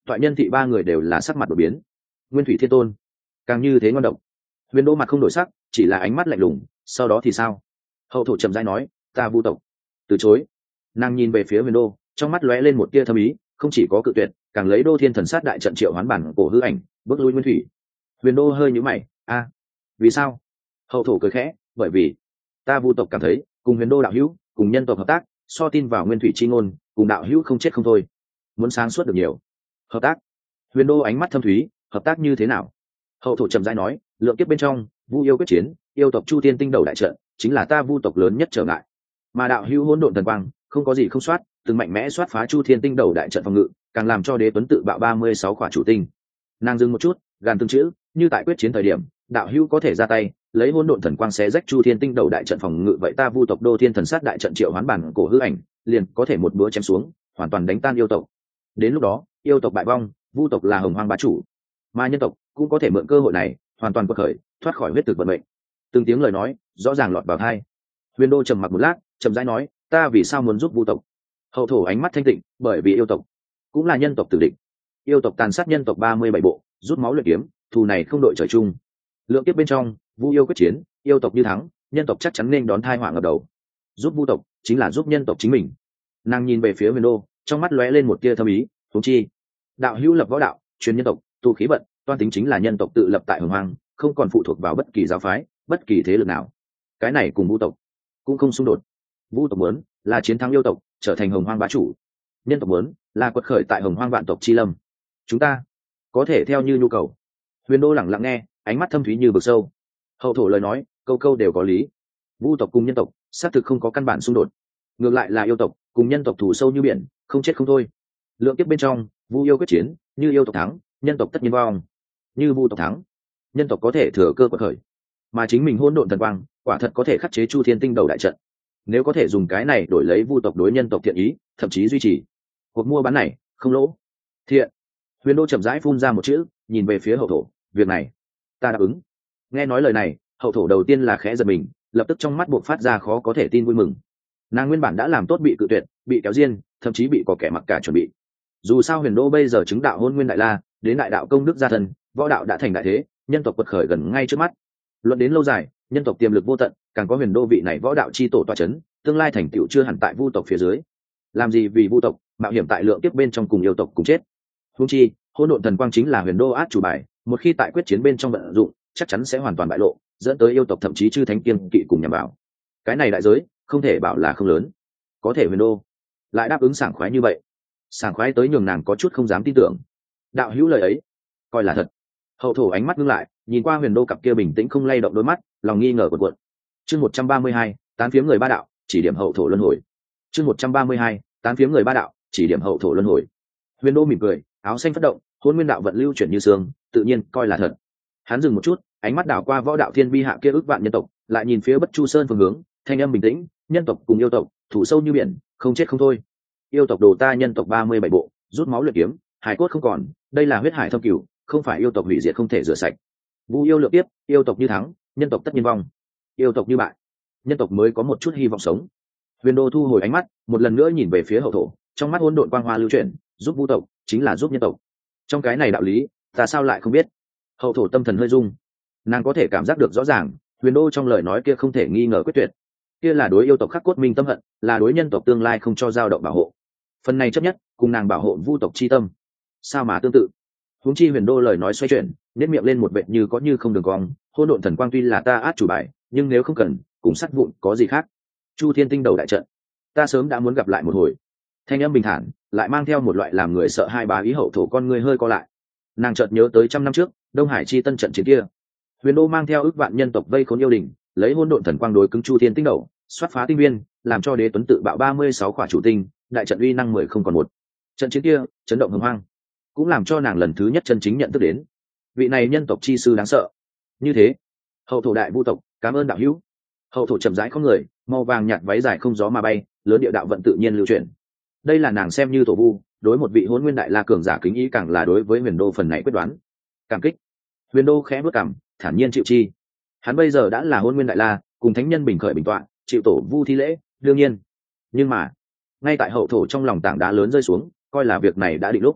toại nhân thị ba người đều là sắc mặt đột biến. Nguyên thủy thiên tôn càng như thế ngon độc. Huyền Đô mặt không đổi sắc, chỉ là ánh mắt lạnh lùng. Sau đó thì sao? Hậu thổ chậm rãi nói, ta vu tộc. Từ chối. Nàng nhìn về phía Huyền Đô, trong mắt lóe lên một tia thâm ý, không chỉ có cự tuyệt, càng lấy Đô Thiên Thần Sát đại trận triệu hoán bản cổ hư ảnh, bước lui Nguyên thủy. Huyền Đô hơi nhíu mày, a, vì sao? Hậu thổ cười khẽ, bởi vì ta vu tộc cảm thấy cùng Huyền Đô đạo hữu, cùng nhân tộc hợp tác, so tin vào Nguyên thủy chi ngôn, cùng đạo hữu không chết không thôi. Muốn sáng suốt được nhiều. Hợp tác? Huyền Đô ánh mắt thâm thúy, hợp tác như thế nào? Hậu thổ trầm rãi nói, lượng kiếp bên trong, vu yêu quyết chiến, yêu tộc Chu Thiên Tinh Đầu đại trận, chính là ta vu tộc lớn nhất trở ngại. Mà đạo hữu hỗn độn thần quang, không có gì không soát, từng mạnh mẽ soát phá Chu Thiên Tinh Đầu đại trận phòng ngự, càng làm cho Đế Tuấn tự bạo ba mươi sáu quả chủ tinh. Nàng dừng một chút, gàn từng chữ, như tại quyết chiến thời điểm, đạo hữu có thể ra tay, lấy hỗn độn thần quang xé rách Chu Thiên Tinh Đầu đại trận phòng ngự, vậy ta vu tộc Đô Thiên Thần Sát đại trận triệu hoán bản cổ hư ảnh, liền có thể một búa chém xuống, hoàn toàn đánh tan yêu tộc. Đến lúc đó, yêu tộc bại vong, vu tộc là hồng hoang bá chủ, mà nhân tộc cũng có thể mượn cơ hội này, hoàn toàn quật khởi, thoát khỏi huyết thực vận mệnh. Từng tiếng lời nói rõ ràng lọt vào tai. Huyền Đô trầm mặc một lát, chậm rãi nói, ta vì sao muốn giúp vu tộc? Hậu thổ ánh mắt thanh tịnh, bởi vì yêu tộc cũng là nhân tộc tử địch. Yêu tộc tàn sát nhân tộc ba mươi bảy bộ, rút máu luyện kiếm, thù này không đội trời chung. Lượng kiếp bên trong, vu yêu quyết chiến, yêu tộc như thắng, nhân tộc chắc chắn nên đón tai họa ngập đầu. Giúp vu tộc chính là giúp nhân tộc chính mình. Nàng nhìn về phía Huyền Đô, trong mắt lóe lên một tia thâm ý, huống chi đạo hữu lập võ đạo, truyền nhân tộc, tu khí vận, toan tính chính là nhân tộc tự lập tại hồng hoang, không còn phụ thuộc vào bất kỳ giáo phái, bất kỳ thế lực nào. Cái này cùng vu tộc cũng không xung đột. Vu tộc muốn là chiến thắng yêu tộc, trở thành hồng hoang bá chủ. Nhân tộc muốn là quật khởi tại hồng hoang vạn tộc chi lâm. Chúng ta có thể theo như nhu cầu. Huyền Đô lặng lặng nghe, ánh mắt thâm thúy như vực sâu. Hậu thổ lời nói, câu câu đều có lý. Vu tộc cùng nhân tộc xác thực không có căn bản xung đột. Ngược lại là yêu tộc cùng nhân tộc thù sâu như biển, không chết không thôi. Lượng kiếp bên trong, vu yêu quyết chiến, như yêu tộc thắng, nhân tộc tất nhiên vong. Như vu tộc thắng, nhân tộc có thể thừa cơ quật khởi, mà chính mình hỗn độn thần quang quả thật có thể khắc chế Chu Thiên Tinh Đầu đại trận. Nếu có thể dùng cái này đổi lấy vu tộc đối nhân tộc thiện ý, thậm chí duy trì cuộc mua bán này, không lỗ. Thiện. Huyền Đô chậm rãi phun ra một chữ, nhìn về phía hậu thổ, việc này ta đáp ứng. Nghe nói lời này, hậu thổ đầu tiên là khẽ giật mình, lập tức trong mắt buộc phát ra khó có thể tin vui mừng. Nàng nguyên bản đã làm tốt bị cự tuyệt, bị kéo riêng, thậm chí bị có kẻ mặc cả chuẩn bị. Dù sao Huyền Đô bây giờ chứng đạo hôn nguyên đại la, đến đại đạo công đức gia thân, võ đạo đã thành đại thế, nhân tộc quật khởi gần ngay trước mắt. Luận đến lâu dài, nhân tộc tiềm lực vô tận, càng có Huyền Đô vị này võ đạo chi tổ tọa chấn, tương lai thành tựu chưa hẳn tại vu tộc phía dưới. Làm gì vì vu tộc mạo hiểm tại lượng tiếp bên trong cùng yêu tộc cùng chết. Huống chi, hỗn độn thần quang chính là Huyền Đô át chủ bài, một khi tại quyết chiến bên trong vận dụng, chắc chắn sẽ hoàn toàn bại lộ, dẫn tới yêu tộc thậm chí chư thánh kiên kỵ cùng nhằm vào. Cái này đại giới, không thể bảo là không lớn. Có thể Huyền Đô lại đáp ứng sảng khoái như vậy, sảng khoái tới nhường nàng có chút không dám tin tưởng. Đạo hữu lời ấy, coi là thật. Hậu thổ ánh mắt ngưng lại, nhìn qua Huyền Đô cặp kia bình tĩnh không lay động đôi mắt, lòng nghi ngờ cuộn cuộn. Chương một trăm ba mươi hai, tán phiếm người ba đạo, chỉ điểm hậu thổ luân hồi. Chương một trăm ba mươi hai, tán phiếm người ba đạo, chỉ điểm hậu thổ luân hồi. Huyền Đô mỉm cười, áo xanh phất động, hôn nguyên đạo vận lưu chuyển như sương, tự nhiên coi là thật. Hắn dừng một chút, ánh mắt đảo qua võ đạo thiên bi hạ kia ước vạn nhân tộc, lại nhìn phía Bất Chu Sơn phương hướng, thanh âm bình tĩnh, nhân tộc cùng yêu tộc, thủ sâu như biển, không chết không thôi. Yêu tộc đồ ta nhân tộc ba mươi bảy bộ, rút máu luyện kiếm, hải cốt không còn, đây là huyết hải thâm cửu, không phải yêu tộc hủy diệt không thể rửa sạch. Vu yêu lượng tiếp, yêu tộc như thắng, nhân tộc tất nhiên vong. Yêu tộc như bại, nhân tộc mới có một chút hy vọng sống. Huyền Đô thu hồi ánh mắt, một lần nữa nhìn về phía hậu thổ, trong mắt hỗn độn quang hoa lưu chuyển, giúp vu tộc chính là giúp nhân tộc. Trong cái này đạo lý, ta sao lại không biết? Hậu thổ tâm thần hơi rung, nàng có thể cảm giác được rõ ràng, Huyền Đô trong lời nói kia không thể nghi ngờ quyết tuyệt. Kia là đối yêu tộc khắc cốt minh tâm hận, là đối nhân tộc tương lai không cho dao động bảo hộ. Phần này chấp nhất, cùng nàng bảo hộ vu tộc chi tâm. Sao mà tương tự? Huống chi Huyền Đô lời nói xoay chuyển, nét miệng lên một vệt như có như không đường cong, hỗn độn thần quang tuy là ta át chủ bài, nhưng nếu không cần, cùng sắt vụn có gì khác. Chu Thiên Tinh Đầu đại trận, ta sớm đã muốn gặp lại một hồi. Thanh âm bình thản, lại mang theo một loại làm người sợ hai bá ý. Hậu thổ con người hơi co lại. Nàng chợt nhớ tới trăm năm trước, Đông Hải chi tân trận chiến kia. Huyền Đô mang theo ước vạn nhân tộc vây khốn yêu đình, lấy hỗn độn thần quang đối cứng Chu Thiên Tinh Đầu, xoát phá tinh viên, làm cho Đế Tuấn tự bạo ba mươi sáu quả chủ tinh, đại trận uy năng mười không còn một. Trận chiến kia, chấn động hồng hoang, cũng làm cho nàng lần thứ nhất chân chính nhận thức đến vị này nhân tộc chi sư đáng sợ. Như thế, hậu thổ đại vu tộc, cảm ơn đạo hữu. Hậu thổ chậm rãi không người, màu vàng nhạt váy dài không gió mà bay, lớn địa đạo vận tự nhiên lưu chuyển. Đây là nàng xem như tổ vu, đối một vị hỗn nguyên đại la cường giả kính ý, càng là đối với Huyền Đô phần này quyết đoán cảm kích. Huyền Đô khẽ bước cằm, thản nhiên chịu chi. Hắn bây giờ đã là hỗn nguyên đại la, cùng thánh nhân bình khởi bình tọa, chịu tổ vu thi lễ, đương nhiên. Nhưng mà, ngay tại hậu thổ trong lòng tảng đá lớn rơi xuống, coi là việc này đã định lúc.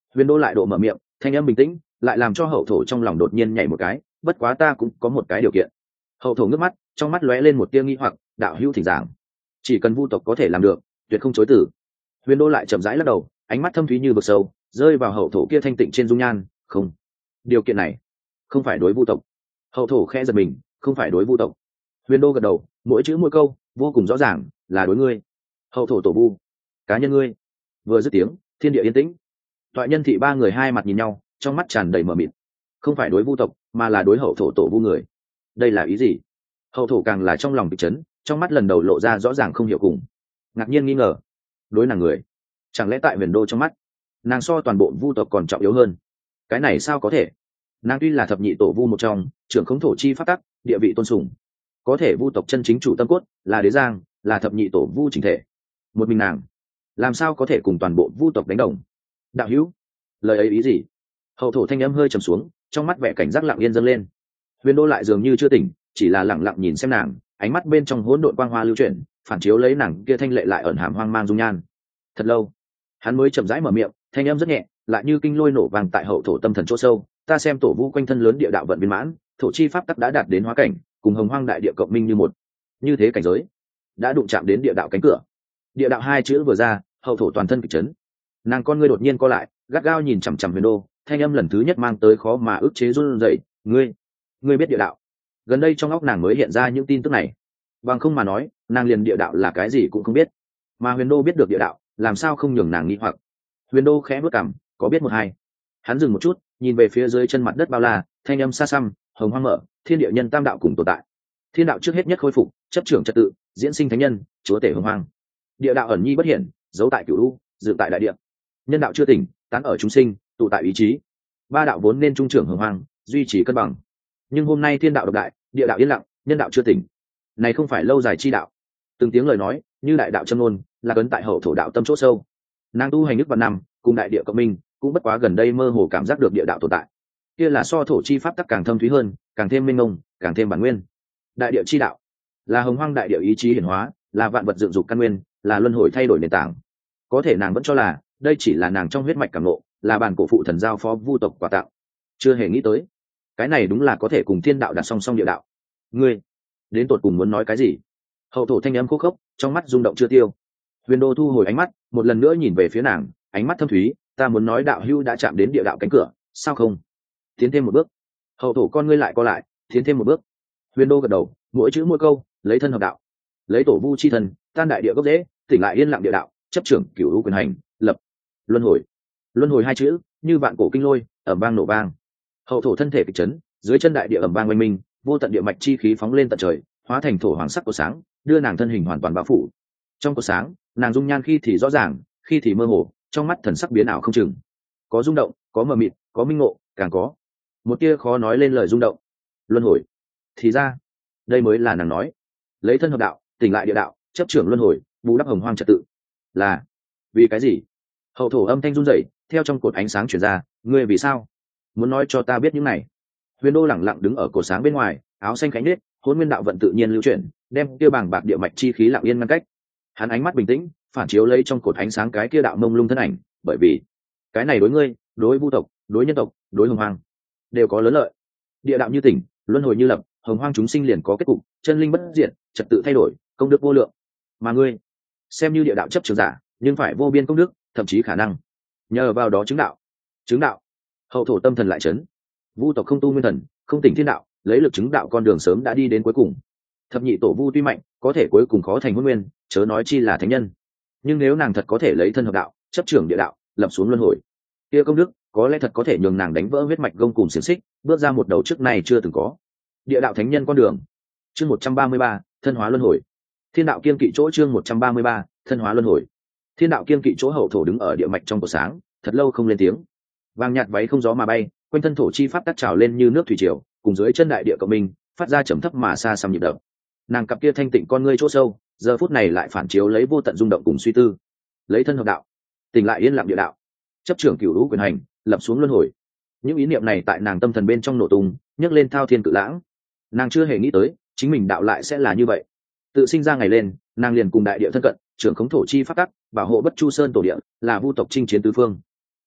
Huyền Đô lại độ mở miệng, thanh âm bình tĩnh, lại làm cho hậu thổ trong lòng đột nhiên nhảy một cái, bất quá ta cũng có một cái điều kiện. Hậu thổ ngước mắt, trong mắt lóe lên một tia nghi hoặc, đạo hữu thỉnh giảng. Chỉ cần vu tộc có thể làm được, tuyệt không chối từ. Huyền Đô lại chậm rãi lắc đầu, ánh mắt thâm thúy như vực sâu, rơi vào hậu thổ kia thanh tịnh trên dung nhan. Không, điều kiện này không phải đối vu tộc. Hậu thổ khẽ giật mình, không phải đối vu tộc. Huyền Đô gật đầu, mỗi chữ mỗi câu vô cùng rõ ràng, là đối ngươi. Hậu thổ tổ vu, cá nhân ngươi. Vừa dứt tiếng, thiên địa yên tĩnh. Toại nhân thị ba người hai mặt nhìn nhau, trong mắt tràn đầy mờ mịt. Không phải đối vu tộc, mà là đối hậu thổ tổ vu người. Đây là ý gì? Hậu thổ càng là trong lòng bị chấn, trong mắt lần đầu lộ ra rõ ràng không hiểu cùng ngạc nhiên nghi ngờ. Đối nàng người, chẳng lẽ tại Huyền Đô trong mắt nàng so toàn bộ vu tộc còn trọng yếu hơn? Cái này sao có thể? Nàng tuy là thập nhị tổ vu một trong, trưởng khống thổ chi phát tắc, địa vị tôn sùng, có thể vu tộc chân chính chủ tâm cốt là đế giang, là thập nhị tổ vu chính thể. Một mình nàng làm sao có thể cùng toàn bộ vu tộc đánh đồng? Đạo hữu, lời ấy ý gì? Hậu thổ thanh âm hơi trầm xuống, trong mắt vẻ cảnh giác lặng yên dâng lên. Huyền Đô lại dường như chưa tỉnh, chỉ là lặng lặng nhìn xem nàng, ánh mắt bên trong hỗn độn quang hoa lưu chuyển, phản chiếu lấy nàng kia thanh lệ lại ẩn hàm hoang mang dung nhan. Thật lâu, hắn mới chậm rãi mở miệng, thanh âm rất nhẹ, lại như kinh lôi nổ vang tại hậu thổ tâm thần chỗ sâu. Ta xem tổ vu quanh thân lớn địa đạo vận viên mãn, thổ chi pháp tắc đã đạt đến hóa cảnh, cùng hồng hoang đại địa cộng minh như một. Như thế cảnh giới đã đụng chạm đến địa đạo cánh cửa. Địa đạo hai chữ vừa ra, hậu thổ toàn thân kịch chấn. Nàng con ngươi đột nhiên co lại, gắt gao nhìn chằm chằm Huyền Đô, thanh âm lần thứ nhất mang tới khó mà ức chế run rẩy. Ngươi, ngươi biết địa đạo? Gần đây trong óc nàng mới hiện ra những tin tức này. Bằng không mà nói, nàng liền địa đạo là cái gì cũng không biết. Mà Huyền Đô biết được địa đạo, làm sao không nhường nàng nghi hoặc? Huyền Đô khẽ bước cằm, có biết một hai. Hắn dừng một chút, nhìn về phía dưới chân mặt đất bao la, thanh âm xa xăm, hồng hoang mở, thiên địa nhân tam đạo cùng tồn tại. Thiên đạo trước hết nhất khôi phục, chấp trưởng trật tự, diễn sinh thánh nhân, chúa tể hồng hoang. Địa đạo ẩn nhi bất hiển, giấu tại cửu u, dự tại đại địa. Nhân đạo chưa tỉnh, tán ở chúng sinh, tụ tại ý chí. Ba đạo vốn nên trung trưởng hồng hoang, duy trì cân bằng. Nhưng hôm nay thiên đạo độc đại, địa đạo yên lặng, nhân đạo chưa tỉnh. Này không phải lâu dài chi đạo. Từng tiếng lời nói, như đại đạo châm ngôn, là cấn tại hậu thổ đạo tâm chỗ sâu. Nàng tu hành nước vạn năm, cùng đại địa cộng minh, cũng bất quá gần đây mơ hồ cảm giác được địa đạo tồn tại. Kia là so thổ chi pháp tắc càng thâm thúy hơn, càng thêm minh mông, càng thêm bản nguyên. Đại địa chi đạo là hồng hoang đại địa ý chí hiển hóa, là vạn vật dựng dục căn nguyên, là luân hồi thay đổi nền tảng. Có thể nàng vẫn cho là đây chỉ là nàng trong huyết mạch cảm ngộ, là bản cổ phụ thần giao phó vu tộc quà tặng. Chưa hề nghĩ tới, cái này đúng là có thể cùng thiên đạo đặt song song địa đạo. Ngươi đến tột cùng muốn nói cái gì? Hậu thổ thanh âm khô khốc, trong mắt rung động chưa tiêu. Huyền Đô thu hồi ánh mắt, một lần nữa nhìn về phía nàng, ánh mắt thâm thúy. Ta muốn nói đạo hưu đã chạm đến địa đạo cánh cửa, sao không tiến thêm một bước? Hậu thổ con ngươi lại co lại, tiến thêm một bước. Huyền Đô gật đầu, mỗi chữ mỗi câu lấy thân hợp đạo, lấy tổ vu chi thần tan đại địa gốc rễ, tỉnh lại yên lặng địa đạo, chấp trưởng cửu u quyền hành, lập luân hồi. Luân hồi hai chữ như vạn cổ kinh lôi, ầm vang nổ vang. Hậu thổ thân thể kịch chấn, dưới chân đại địa ầm vang oanh minh, vô tận địa mạch chi khí phóng lên tận trời, hóa thành thổ hoàng sắc của sáng, đưa nàng thân hình hoàn toàn bao phủ. Trong cột sáng, nàng dung nhan khi thì rõ ràng, khi thì mơ hồ, trong mắt thần sắc biến ảo không chừng, có rung động, có mờ mịt, có minh ngộ, càng có một tia khó nói lên lời rung động. Luân hồi, thì ra đây mới là nàng nói, lấy thân hợp đạo, tỉnh lại địa đạo, chấp trưởng luân hồi, bù đắp hồng hoang trật tự. Là vì cái gì? Hậu thổ âm thanh run rẩy, theo trong cột ánh sáng truyền ra. Ngươi vì sao muốn nói cho ta biết những này? Huyền Đô lẳng lặng đứng ở cột sáng bên ngoài, áo xanh cánh nết, hôn nguyên đạo vận tự nhiên lưu chuyển, đem kia bàng bạc địa mạch chi khí lặng yên ngăn cách. Hắn ánh mắt bình tĩnh, phản chiếu lấy trong cột ánh sáng cái kia đạo mông lung thân ảnh, bởi vì cái này đối ngươi, đối vu tộc, đối nhân tộc, đối hồng hoang đều có lớn lợi. Địa đạo như tỉnh, luân hồi như lập, hồng hoang chúng sinh liền có kết cục, chân linh bất diệt, trật tự thay đổi, công đức vô lượng. Mà ngươi xem như địa đạo chấp trường giả, nhưng phải vô biên công đức, thậm chí khả năng nhờ vào đó chứng đạo. Chứng đạo. Hậu thổ tâm thần lại chấn. Vu tộc không tu nguyên thần, không tỉnh thiên đạo, lấy lực chứng đạo con đường sớm đã đi đến cuối cùng. Thập nhị tổ vu tuy mạnh, có thể cuối cùng khó thành hôn nguyên, chớ nói chi là thánh nhân. Nhưng nếu nàng thật có thể lấy thân hợp đạo, chấp trưởng địa đạo, lập xuống luân hồi, kia công đức có lẽ thật có thể nhường nàng đánh vỡ huyết mạch gông cùng xiềng xích, bước ra một đầu trước này chưa từng có địa đạo thánh nhân con đường. Chương một trăm ba mươi ba, thân hóa luân hồi. Thiên đạo kiên kỵ chỗ. Chương một trăm ba mươi ba, thân hóa luân hồi. Thiên đạo kiên kỵ chỗ. Hậu thổ đứng ở địa mạch trong cột sáng, thật lâu không lên tiếng. Vàng nhạt váy không gió mà bay, quanh thân thổ chi pháp tắc trào lên như nước thủy triều, cùng dưới chân đại địa cộng minh, phát ra trầm thấp mà xa xăm nhịp đập. Nàng cặp kia thanh tịnh con ngươi chỗ sâu, giờ phút này lại phản chiếu lấy vô tận rung động cùng suy tư. Lấy thân hợp đạo, tỉnh lại yên lặng địa đạo, chấp trưởng cửu lũ quyền hành, lập xuống luân hồi. Những ý niệm này tại nàng tâm thần bên trong nổ tung, nhấc lên thao thiên cự lãng. Nàng chưa hề nghĩ tới chính mình đạo lại sẽ là như vậy. Tự sinh ra ngày lên, nàng liền cùng đại địa thân cận, trưởng khống thổ chi pháp tắc, bảo hộ bất chu sơn tổ địa, là vu tộc chinh chiến tứ phương.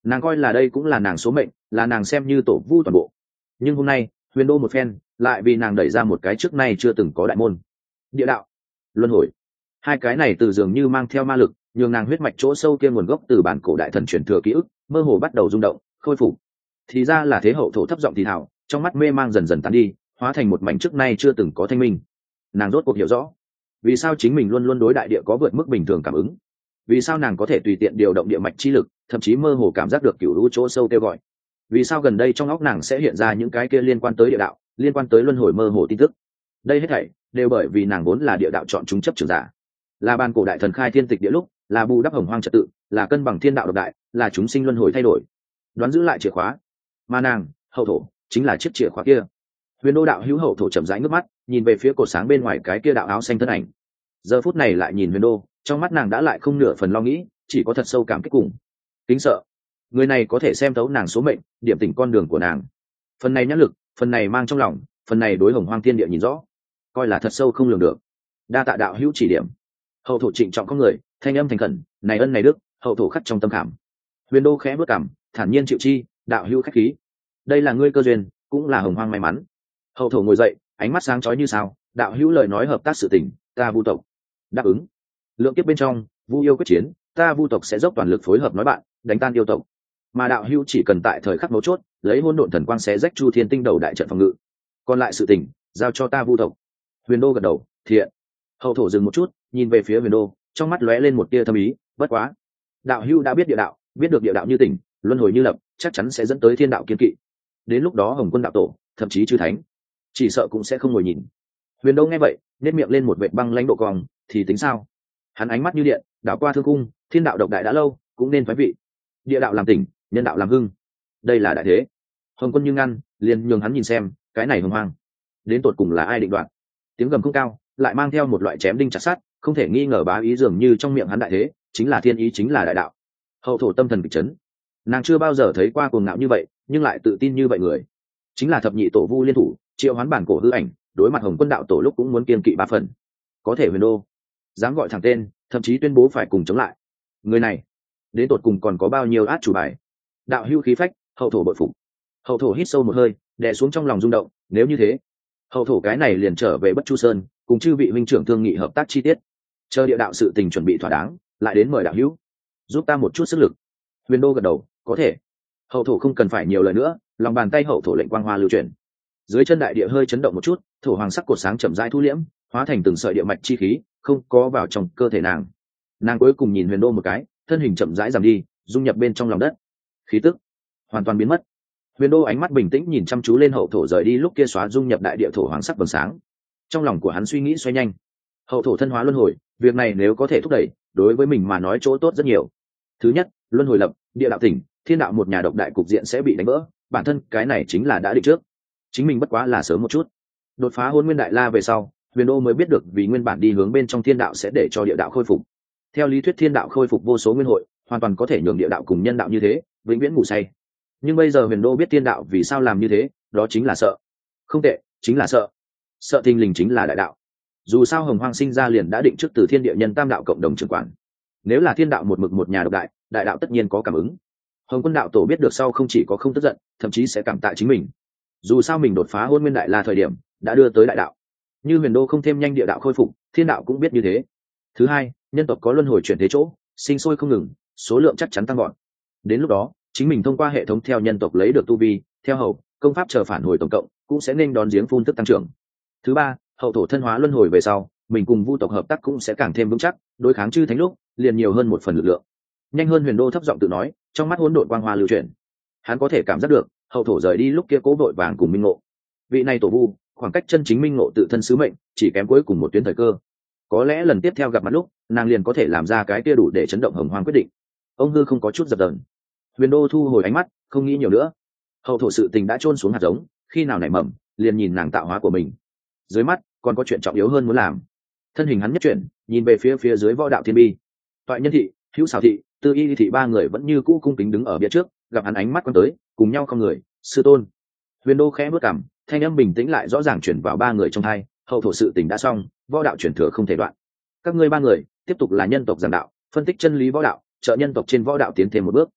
Nàng coi là đây cũng là nàng số mệnh, là nàng xem như tổ vu toàn bộ. Nhưng hôm nay huyền đô một phen lại vì nàng đẩy ra một cái trước nay chưa từng có đại môn. Địa đạo, luân hồi, hai cái này từ dường như mang theo ma lực, nhường nàng huyết mạch chỗ sâu kia nguồn gốc từ bản cổ đại thần truyền thừa ký ức mơ hồ bắt đầu rung động khôi phục. Thì ra là thế. Hậu thổ thấp giọng thì thảo, trong mắt mê mang dần dần tán đi, hóa thành một mảnh trước nay chưa từng có thanh minh. Nàng rốt cuộc hiểu rõ vì sao chính mình luôn luôn đối đại địa có vượt mức bình thường cảm ứng, vì sao nàng có thể tùy tiện điều động địa mạch chi lực, thậm chí mơ hồ cảm giác được cửu lũ chỗ sâu kêu gọi, vì sao gần đây trong óc nàng sẽ hiện ra những cái kia liên quan tới địa đạo, liên quan tới luân hồi mơ hồ tin tức. Đây hết thảy đều bởi vì nàng vốn là địa đạo chọn chúng chấp trưởng giả, là ban cổ đại thần khai thiên tịch địa lúc, là bù đắp hồng hoang trật tự, là cân bằng thiên đạo độc đại, là chúng sinh luân hồi thay đổi, đoán giữ lại chìa khóa. Mà nàng hậu thổ chính là chiếc chìa khóa kia. Huyền đô đạo hữu hậu thổ chậm rãi ngước mắt nhìn về phía cột sáng bên ngoài cái kia đạo áo xanh thân ảnh. Giờ phút này lại nhìn huyền đô, trong mắt nàng đã lại không nửa phần lo nghĩ, chỉ có thật sâu cảm kích cùng kính sợ. Người này có thể xem thấu nàng số mệnh, điểm tỉnh con đường của nàng. Phần này nhãn lực, phần này mang trong lòng, phần này đối hồng hoang thiên địa nhìn rõ, coi là thật sâu không lường được. Đa tạ đạo hữu chỉ điểm. Hậu thổ trịnh trọng con người, thanh âm thành khẩn, này ân này đức, hậu thổ khắc trong tâm khảm. Huyền đô khẽ bước cảm, thản nhiên chịu chi, đạo hữu khách khí. Đây là ngươi cơ duyên, cũng là hồng hoang may mắn. Hậu thổ ngồi dậy, ánh mắt sáng chói như sao, đạo hữu lời nói hợp tác sự tình, ta vu tộc đáp ứng. Lượng kiếp bên trong vu yêu quyết chiến, ta vu tộc sẽ dốc toàn lực phối hợp nói bạn, đánh tan yêu tộc. Mà đạo hữu chỉ cần tại thời khắc mấu chốt lấy hỗn độn thần quang xé rách chu thiên tinh đầu đại trận phòng ngự, còn lại sự tình giao cho ta vu tộc. Huyền đô gật đầu, thiện. Hậu thổ dừng một chút, nhìn về phía huyền đô, trong mắt lóe lên một tia thâm ý, bất quá đạo hữu đã biết địa đạo, biết được địa đạo như tỉnh, luân hồi như lập, chắc chắn sẽ dẫn tới thiên đạo kiên kỵ. Đến lúc đó hồng quân đạo tổ, thậm chí chư thánh, chỉ sợ cũng sẽ không ngồi nhìn. Huyền đô nghe vậy nét miệng lên một vệt băng lãnh độ cong, thì tính sao? Hắn ánh mắt như điện đảo qua thương cung, thiên đạo độc đại đã lâu, cũng nên thoái vị. Địa đạo làm tỉnh, nhân đạo làm hưng, đây là đại thế. Hồng quân như ngăn, liền nhường hắn nhìn xem cái này hồng hoang đến tột cùng là ai định đoạt. Tiếng gầm không cao, lại mang theo một loại chém đinh chặt sắt, không thể nghi ngờ bá ý dường như trong miệng hắn đại thế chính là thiên ý, chính là đại đạo. Hậu thổ tâm thần kịch chấn, nàng chưa bao giờ thấy qua cuồng ngạo như vậy, nhưng lại tự tin như vậy người, chính là thập nhị tổ vu liên thủ triệu hoán bản cổ hư ảnh, đối mặt hồng quân đạo tổ lúc cũng muốn kiên kỵ ba phần. Có thể huyền đô dám gọi thẳng tên, thậm chí tuyên bố phải cùng chống lại, người này đến tột cùng còn có bao nhiêu át chủ bài. Đạo hưu khí phách, hậu thổ bội phục. Hậu thổ hít sâu một hơi, đè xuống trong lòng rung động. Nếu như thế, hậu thổ cái này liền trở về Bất Chu Sơn, cùng chư vị huynh trưởng thương nghị hợp tác chi tiết, chờ địa đạo sự tình chuẩn bị thỏa đáng, lại đến mời đạo hữu giúp ta một chút sức lực. Huyền đô gật đầu, có thể. Hậu thổ không cần phải nhiều lời nữa, lòng bàn tay hậu thổ lệnh quang hoa lưu chuyển, dưới chân đại địa hơi chấn động một chút, thổ hoàng sắc cột sáng chậm rãi thu liễm, hóa thành từng sợi địa mạch chi khí, không có vào trong cơ thể nàng. Nàng cuối cùng nhìn huyền đô một cái, thân hình chậm rãi giảm đi, dung nhập bên trong lòng đất, khí tức hoàn toàn biến mất. Huyền đô ánh mắt bình tĩnh nhìn chăm chú lên hậu thổ rời đi lúc kia xóa dung nhập đại địa thổ hoàng sắc vầng sáng. Trong lòng của hắn suy nghĩ xoay nhanh, hậu thổ thân hóa luân hồi, việc này nếu có thể thúc đẩy, đối với mình mà nói chỗ tốt rất nhiều. Thứ nhất, luân hồi lập, địa đạo tỉnh, thiên đạo một nhà độc đại cục diện sẽ bị đánh vỡ, bản thân cái này chính là đã định trước, chính mình bất quá là sớm một chút đột phá hôn nguyên đại la về sau, huyền đô mới biết được vì nguyên bản đi hướng bên trong thiên đạo sẽ để cho địa đạo khôi phục. Theo lý thuyết thiên đạo khôi phục vô số nguyên hội, hoàn toàn có thể nhường địa đạo cùng nhân đạo như thế vĩnh viễn ngủ say. Nhưng bây giờ huyền đô biết thiên đạo vì sao làm như thế, đó chính là sợ. Không tệ, chính là sợ. Sợ thình lình chính là đại đạo. Dù sao hồng hoang sinh ra liền đã định trước từ thiên địa nhân tam đạo cộng đồng trưởng quản. Nếu là thiên đạo một mực một nhà độc đại, đại đạo tất nhiên có cảm ứng. Hồng quân đạo tổ biết được sau không chỉ có không tức giận, thậm chí sẽ cảm tạ chính mình. Dù sao mình đột phá hôn nguyên đại la thời điểm đã đưa tới đại đạo, như huyền đô không thêm nhanh địa đạo khôi phục, thiên đạo cũng biết như thế. Thứ hai, nhân tộc có luân hồi chuyển thế chỗ, sinh sôi không ngừng, số lượng chắc chắn tăng gọn. Đến lúc đó chính mình thông qua hệ thống theo nhân tộc lấy được tu vi, theo hậu công pháp chờ phản hồi tổng cộng cũng sẽ nên đón giếng phun tức tăng trưởng. Thứ ba, hậu thổ thân hóa luân hồi về sau, mình cùng vu tộc hợp tác cũng sẽ càng thêm vững chắc, đối kháng chư thánh lúc liền nhiều hơn một phần lực lượng. Nhanh hơn. Huyền đô thấp giọng tự nói, trong mắt hỗn độn quang hoa lưu chuyển. Hắn có thể cảm giác được hậu thổ rời đi lúc kia cố vội vàng cùng minh ngộ. Vị này tổ vu khoảng cách chân chính minh ngộ tự thân sứ mệnh chỉ kém cuối cùng một tuyến thời cơ. Có lẽ lần tiếp theo gặp mặt lúc, nàng liền có thể làm ra cái kia đủ để chấn động hồng hoang quyết định. Ông hư không có chút dập dờn. Huyền đô thu hồi ánh mắt, không nghĩ nhiều nữa. Hậu thổ sự tình đã chôn xuống hạt giống, khi nào nảy mầm liền nhìn nàng tạo hóa của mình. Dưới mắt còn có chuyện trọng yếu hơn muốn làm. Thân hình hắn nhất chuyển, nhìn về phía phía dưới võ đạo thiên bi. Toại nhân thị, hữu xảo thị, tư y thị ba người vẫn như cũ cung kính đứng ở bia trước, gặp hắn ánh mắt quan tới, cùng nhau không người, sư tôn. Huyền đô khẽ bước cằm, thanh âm bình tĩnh lại rõ ràng chuyển vào ba người trong hai. Hậu thổ sự tình đã xong, võ đạo chuyển thừa không thể đoạn. Các ngươi ba người tiếp tục là nhân tộc giảng đạo, phân tích chân lý võ đạo, trợ nhân tộc trên võ đạo tiến thêm một bước.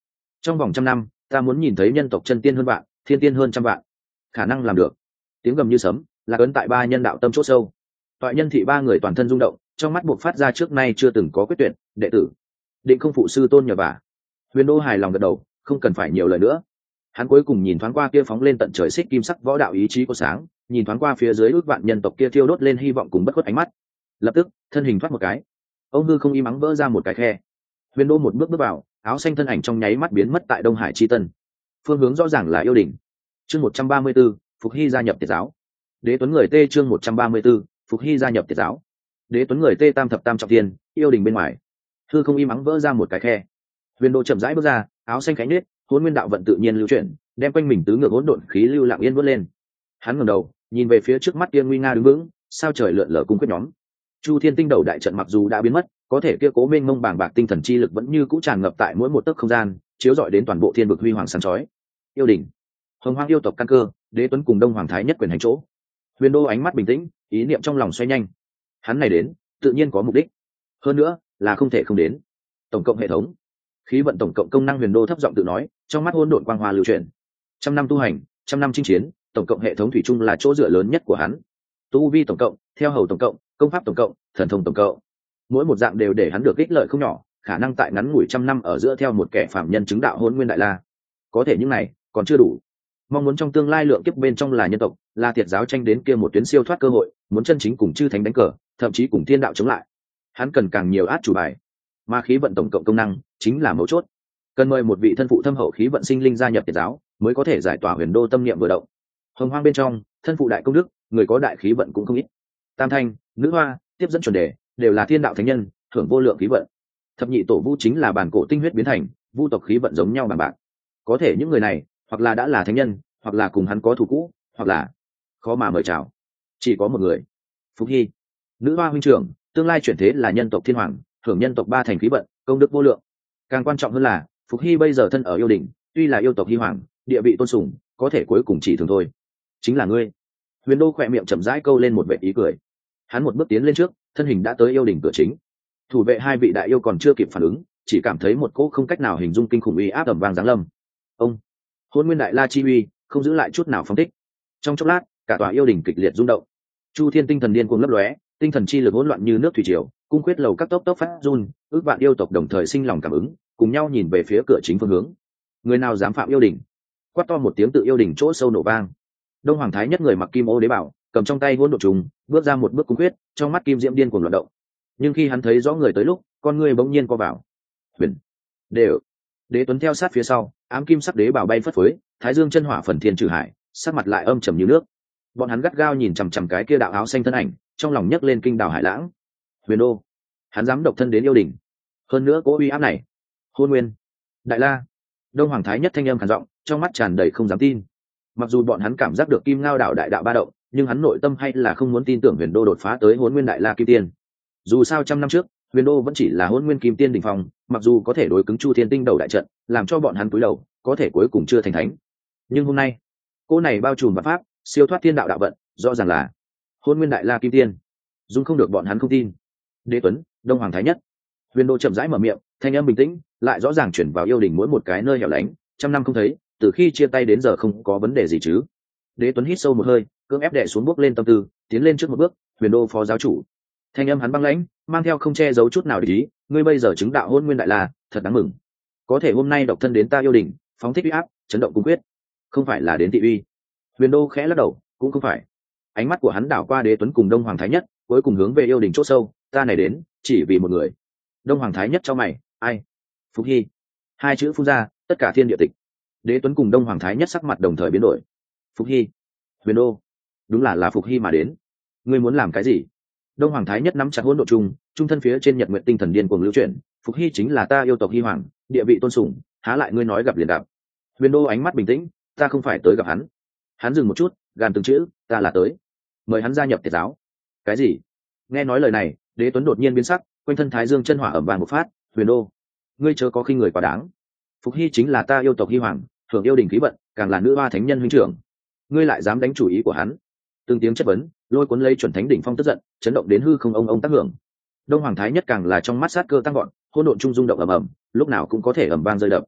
trong vòng trăm năm ta muốn nhìn thấy nhân tộc chân tiên hơn vạn, thiên tiên hơn trăm vạn. Khả năng làm được. Tiếng gầm như sấm là ấn tại ba nhân đạo tâm chỗ sâu. Toại nhân thị ba người toàn thân rung động, trong mắt buộc phát ra trước nay chưa từng có quyết tuyệt. Đệ tử định không phụ sư tôn nhờ vả. Huyền Đô hài lòng gật đầu, không cần phải nhiều lời nữa. Hắn cuối cùng nhìn thoáng qua kia phóng lên tận trời xích kim sắc võ đạo ý chí của sáng, nhìn thoáng qua phía dưới ước vạn nhân tộc kia thiêu đốt lên hy vọng cùng bất khuất ánh mắt. Lập tức thân hình thoát một cái, ông hư không im ắng vỡ ra một cái khe. Huyền Đô một bước bước vào, áo xanh thân ảnh trong nháy mắt biến mất tại Đông Hải chi tân. Phương hướng rõ ràng là yêu đỉnh. Chương một trăm ba mươi 134, Phục Hy gia nhập Tiệt giáo. Đế Tuấn người Tê chương một trăm ba mươi 134, Phục Hy gia nhập Tiệt giáo. Đế Tuấn người Tê tam thập tam trọng thiên, yêu đỉnh bên ngoài. Hư không im ắng vỡ ra một cái khe. Huyền Đô chậm rãi bước ra, áo xanh cánh nết, hỗn nguyên đạo vận tự nhiên lưu chuyển, đem quanh mình tứ ngược hỗn độn khí lưu lặng yên vút lên. Hắn ngẩng đầu, nhìn về phía trước mắt kia nguy nga đứng vững, sao trời lượn lờ cung quyết nhóm. Chu Thiên Tinh Đầu đại trận mặc dù đã biến mất, có thể kia cố mênh mông bàng bạc tinh thần chi lực vẫn như cũ tràn ngập tại mỗi một tấc không gian, chiếu rọi đến toàn bộ thiên vực huy hoàng sáng chói. Yêu đỉnh, Hồng Hoang yêu tộc căn cơ, Đế Tuấn cùng Đông Hoàng Thái nhất quyền hành chỗ. Huyền Đô ánh mắt bình tĩnh, ý niệm trong lòng xoay nhanh. Hắn này đến, tự nhiên có mục đích. Hơn nữa, là không thể không đến. Tổng cộng hệ thống, khí vận tổng cộng công năng. Huyền Đô thấp giọng tự nói, trong mắt hỗn độn quang hoa lưu chuyển. Trăm năm tu hành, trăm năm chinh chiến, tổng cộng hệ thống thủy chung là chỗ dựa lớn nhất của hắn. Tu vi tổng cộng, theo hầu tổng cộng, công pháp tổng cộng, thần thông tổng cộng, mỗi một dạng đều để hắn được ích lợi không nhỏ, khả năng tại ngắn ngủi trăm năm ở giữa theo một kẻ phạm nhân chứng đạo hôn nguyên đại la. Có thể những này còn chưa đủ, mong muốn trong tương lai lượng kiếp bên trong là nhân tộc, là Tiệt giáo tranh đến kia một tuyến siêu thoát cơ hội, muốn chân chính cùng chư thánh đánh cờ, thậm chí cùng thiên đạo chống lại, hắn cần càng nhiều át chủ bài. Mà khí vận tổng cộng công năng chính là mấu chốt, cần mời một vị thân phụ thâm hậu khí vận sinh linh gia nhập Tiệt giáo mới có thể giải tỏa Huyền Đô tâm niệm vừa động. Hồng Hoang bên trong, thân phụ đại công đức, người có đại khí vận cũng không ít. Tam thanh, nữ hoa, tiếp dẫn chuẩn đề đều là thiên đạo thánh nhân, thưởng vô lượng khí vận. Thập nhị tổ vu chính là bản cổ tinh huyết biến thành, vu tộc khí vận giống nhau bằng bạc. Có thể những người này hoặc là đã là thánh nhân, hoặc là cùng hắn có thù cũ, hoặc là khó mà mời chào. Chỉ có một người, Phục Hy, nữ hoa huynh trưởng, tương lai chuyển thế là nhân tộc thiên hoàng, hưởng nhân tộc ba thành khí vận, công đức vô lượng. Càng quan trọng hơn là Phục Hy bây giờ thân ở yêu đỉnh, tuy là yêu tộc hy hoàng, địa vị tôn sùng, có thể cuối cùng chỉ thường thôi. Chính là ngươi. Huyền Đô khỏe miệng chậm rãi câu lên một vẻ ý cười. Hắn một bước tiến lên trước, thân hình đã tới yêu đỉnh cửa chính. Thủ vệ hai vị đại yêu còn chưa kịp phản ứng, chỉ cảm thấy một cỗ không cách nào hình dung kinh khủng uy áp ầm vang giáng lâm. Ông, Hôn Nguyên Đại La chi uy, không giữ lại chút nào phóng thích. Trong chốc lát, cả tòa yêu đỉnh kịch liệt rung động. Chu Thiên tinh thần điên cuồng lấp lóe, tinh thần chi lực hỗn loạn như nước thủy triều, cung quyết lầu các tốc tốc phát run, ước vạn yêu tộc đồng thời sinh lòng cảm ứng, cùng nhau nhìn về phía cửa chính phương hướng. Người nào dám phạm yêu đỉnh? Quát to một tiếng, tự yêu đỉnh chỗ sâu nổ vang. Đông Hoàng Thái nhất người mặc kim ô đế bảo, cầm trong tay hỗn độn trùng, bước ra một bước cung quyết, trong mắt kim diễm điên cuồng loạn động. Nhưng khi hắn thấy rõ người tới lúc, con người bỗng nhiên co vào. Huyền, đều. Đế Tuấn theo sát phía sau, ám kim sắc đế bảo bay phất phới, Thái Dương chân hỏa phần thiên trừ hải, sắc mặt lại âm trầm như nước. Bọn hắn gắt gao nhìn chằm chằm cái kia đạo áo xanh thân ảnh, trong lòng nhấc lên kinh đào hải lãng. Huyền Đô, hắn dám độc thân đến yêu đỉnh, hơn nữa cố uy áp này. Hôn Nguyên Đại La. Đông Hoàng Thái nhất thanh âm khàn giọng, trong mắt tràn đầy không dám tin. Mặc dù bọn hắn cảm giác được kim ngao đạo đại đạo ba động, nhưng hắn nội tâm hay là không muốn tin tưởng Huyền Đô đột phá tới Hỗn Nguyên Đại La Kim Tiên. Dù sao trăm năm trước, Huyền Đô vẫn chỉ là Hỗn Nguyên Kim Tiên đỉnh phong, mặc dù có thể đối cứng Chu Thiên Tinh Đầu đại trận, làm cho bọn hắn cúi đầu, có thể cuối cùng chưa thành thánh. Nhưng hôm nay, cô này bao trùm vạn pháp, siêu thoát thiên đạo đạo vận, rõ ràng là Hỗn Nguyên Đại La Kim Tiên. Dung không được bọn hắn không tin. Đế Tuấn, Đông Hoàng Thái nhất. Huyền Đô chậm rãi mở miệng, thanh âm bình tĩnh, lại rõ ràng chuyển vào yêu đỉnh mỗi một cái nơi hẻo lánh, trăm năm không thấy, từ khi chia tay đến giờ không có vấn đề gì chứ? Đế Tuấn hít sâu một hơi, cưỡng ép đè xuống bước lên tâm tư, tiến lên trước một bước. Huyền Đô phó giáo chủ, thanh âm hắn băng lãnh, mang theo không che giấu chút nào để ý. Ngươi bây giờ chứng đạo Hôn Nguyên Đại La, thật đáng mừng. Có thể hôm nay độc thân đến ta yêu đỉnh, phóng thích uy áp, chấn động cung quyết, không phải là đến thị uy. Huyền Đô khẽ lắc đầu, cũng không phải. Ánh mắt của hắn đảo qua Đế Tuấn cùng Đông Hoàng Thái nhất, cuối cùng hướng về yêu đỉnh chỗ sâu. Ta này đến, chỉ vì một người. Đông Hoàng Thái nhất cho mày, ai? Phục Hy. Hai chữ phun ra, tất cả thiên địa tịch. Đế Tuấn cùng Đông Hoàng Thái nhất sắc mặt đồng thời biến đổi. Phục Hy, Huyền Đô, đúng là là Phục Hy mà đến. Ngươi muốn làm cái gì? Đông Hoàng Thái nhất nắm chặt hỗn độn trùng, trung thân phía trên nhật nguyện tinh thần điên cuồng lưu chuyển. Phục Hy chính là ta yêu tộc Hy hoàng, địa vị tôn sùng, há lại ngươi nói gặp liền gặp. Huyền Đô ánh mắt bình tĩnh, ta không phải tới gặp hắn. Hắn dừng một chút, gàn từng chữ, ta là tới mời hắn gia nhập Tiệt giáo. Cái gì? Nghe nói lời này, Đế Tuấn đột nhiên biến sắc, quanh thân Thái Dương chân hỏa ẩm vàng một phát. Huyền Đô, ngươi chớ có khinh người quá đáng. Phục Hy chính là ta yêu tộc Hy hoàng, hưởng yêu đình khí vận, càng là nữ hoa thánh nhân huynh trưởng, ngươi lại dám đánh chủ ý của hắn? Từng tiếng chất vấn lôi cuốn lấy chuẩn thánh đỉnh phong tức giận, chấn động đến hư không ông ông tác hưởng. Đông Hoàng Thái nhất càng là trong mắt sát cơ tăng gọn, hỗn độn trung rung động ầm ầm, lúc nào cũng có thể ầm vang rơi đập.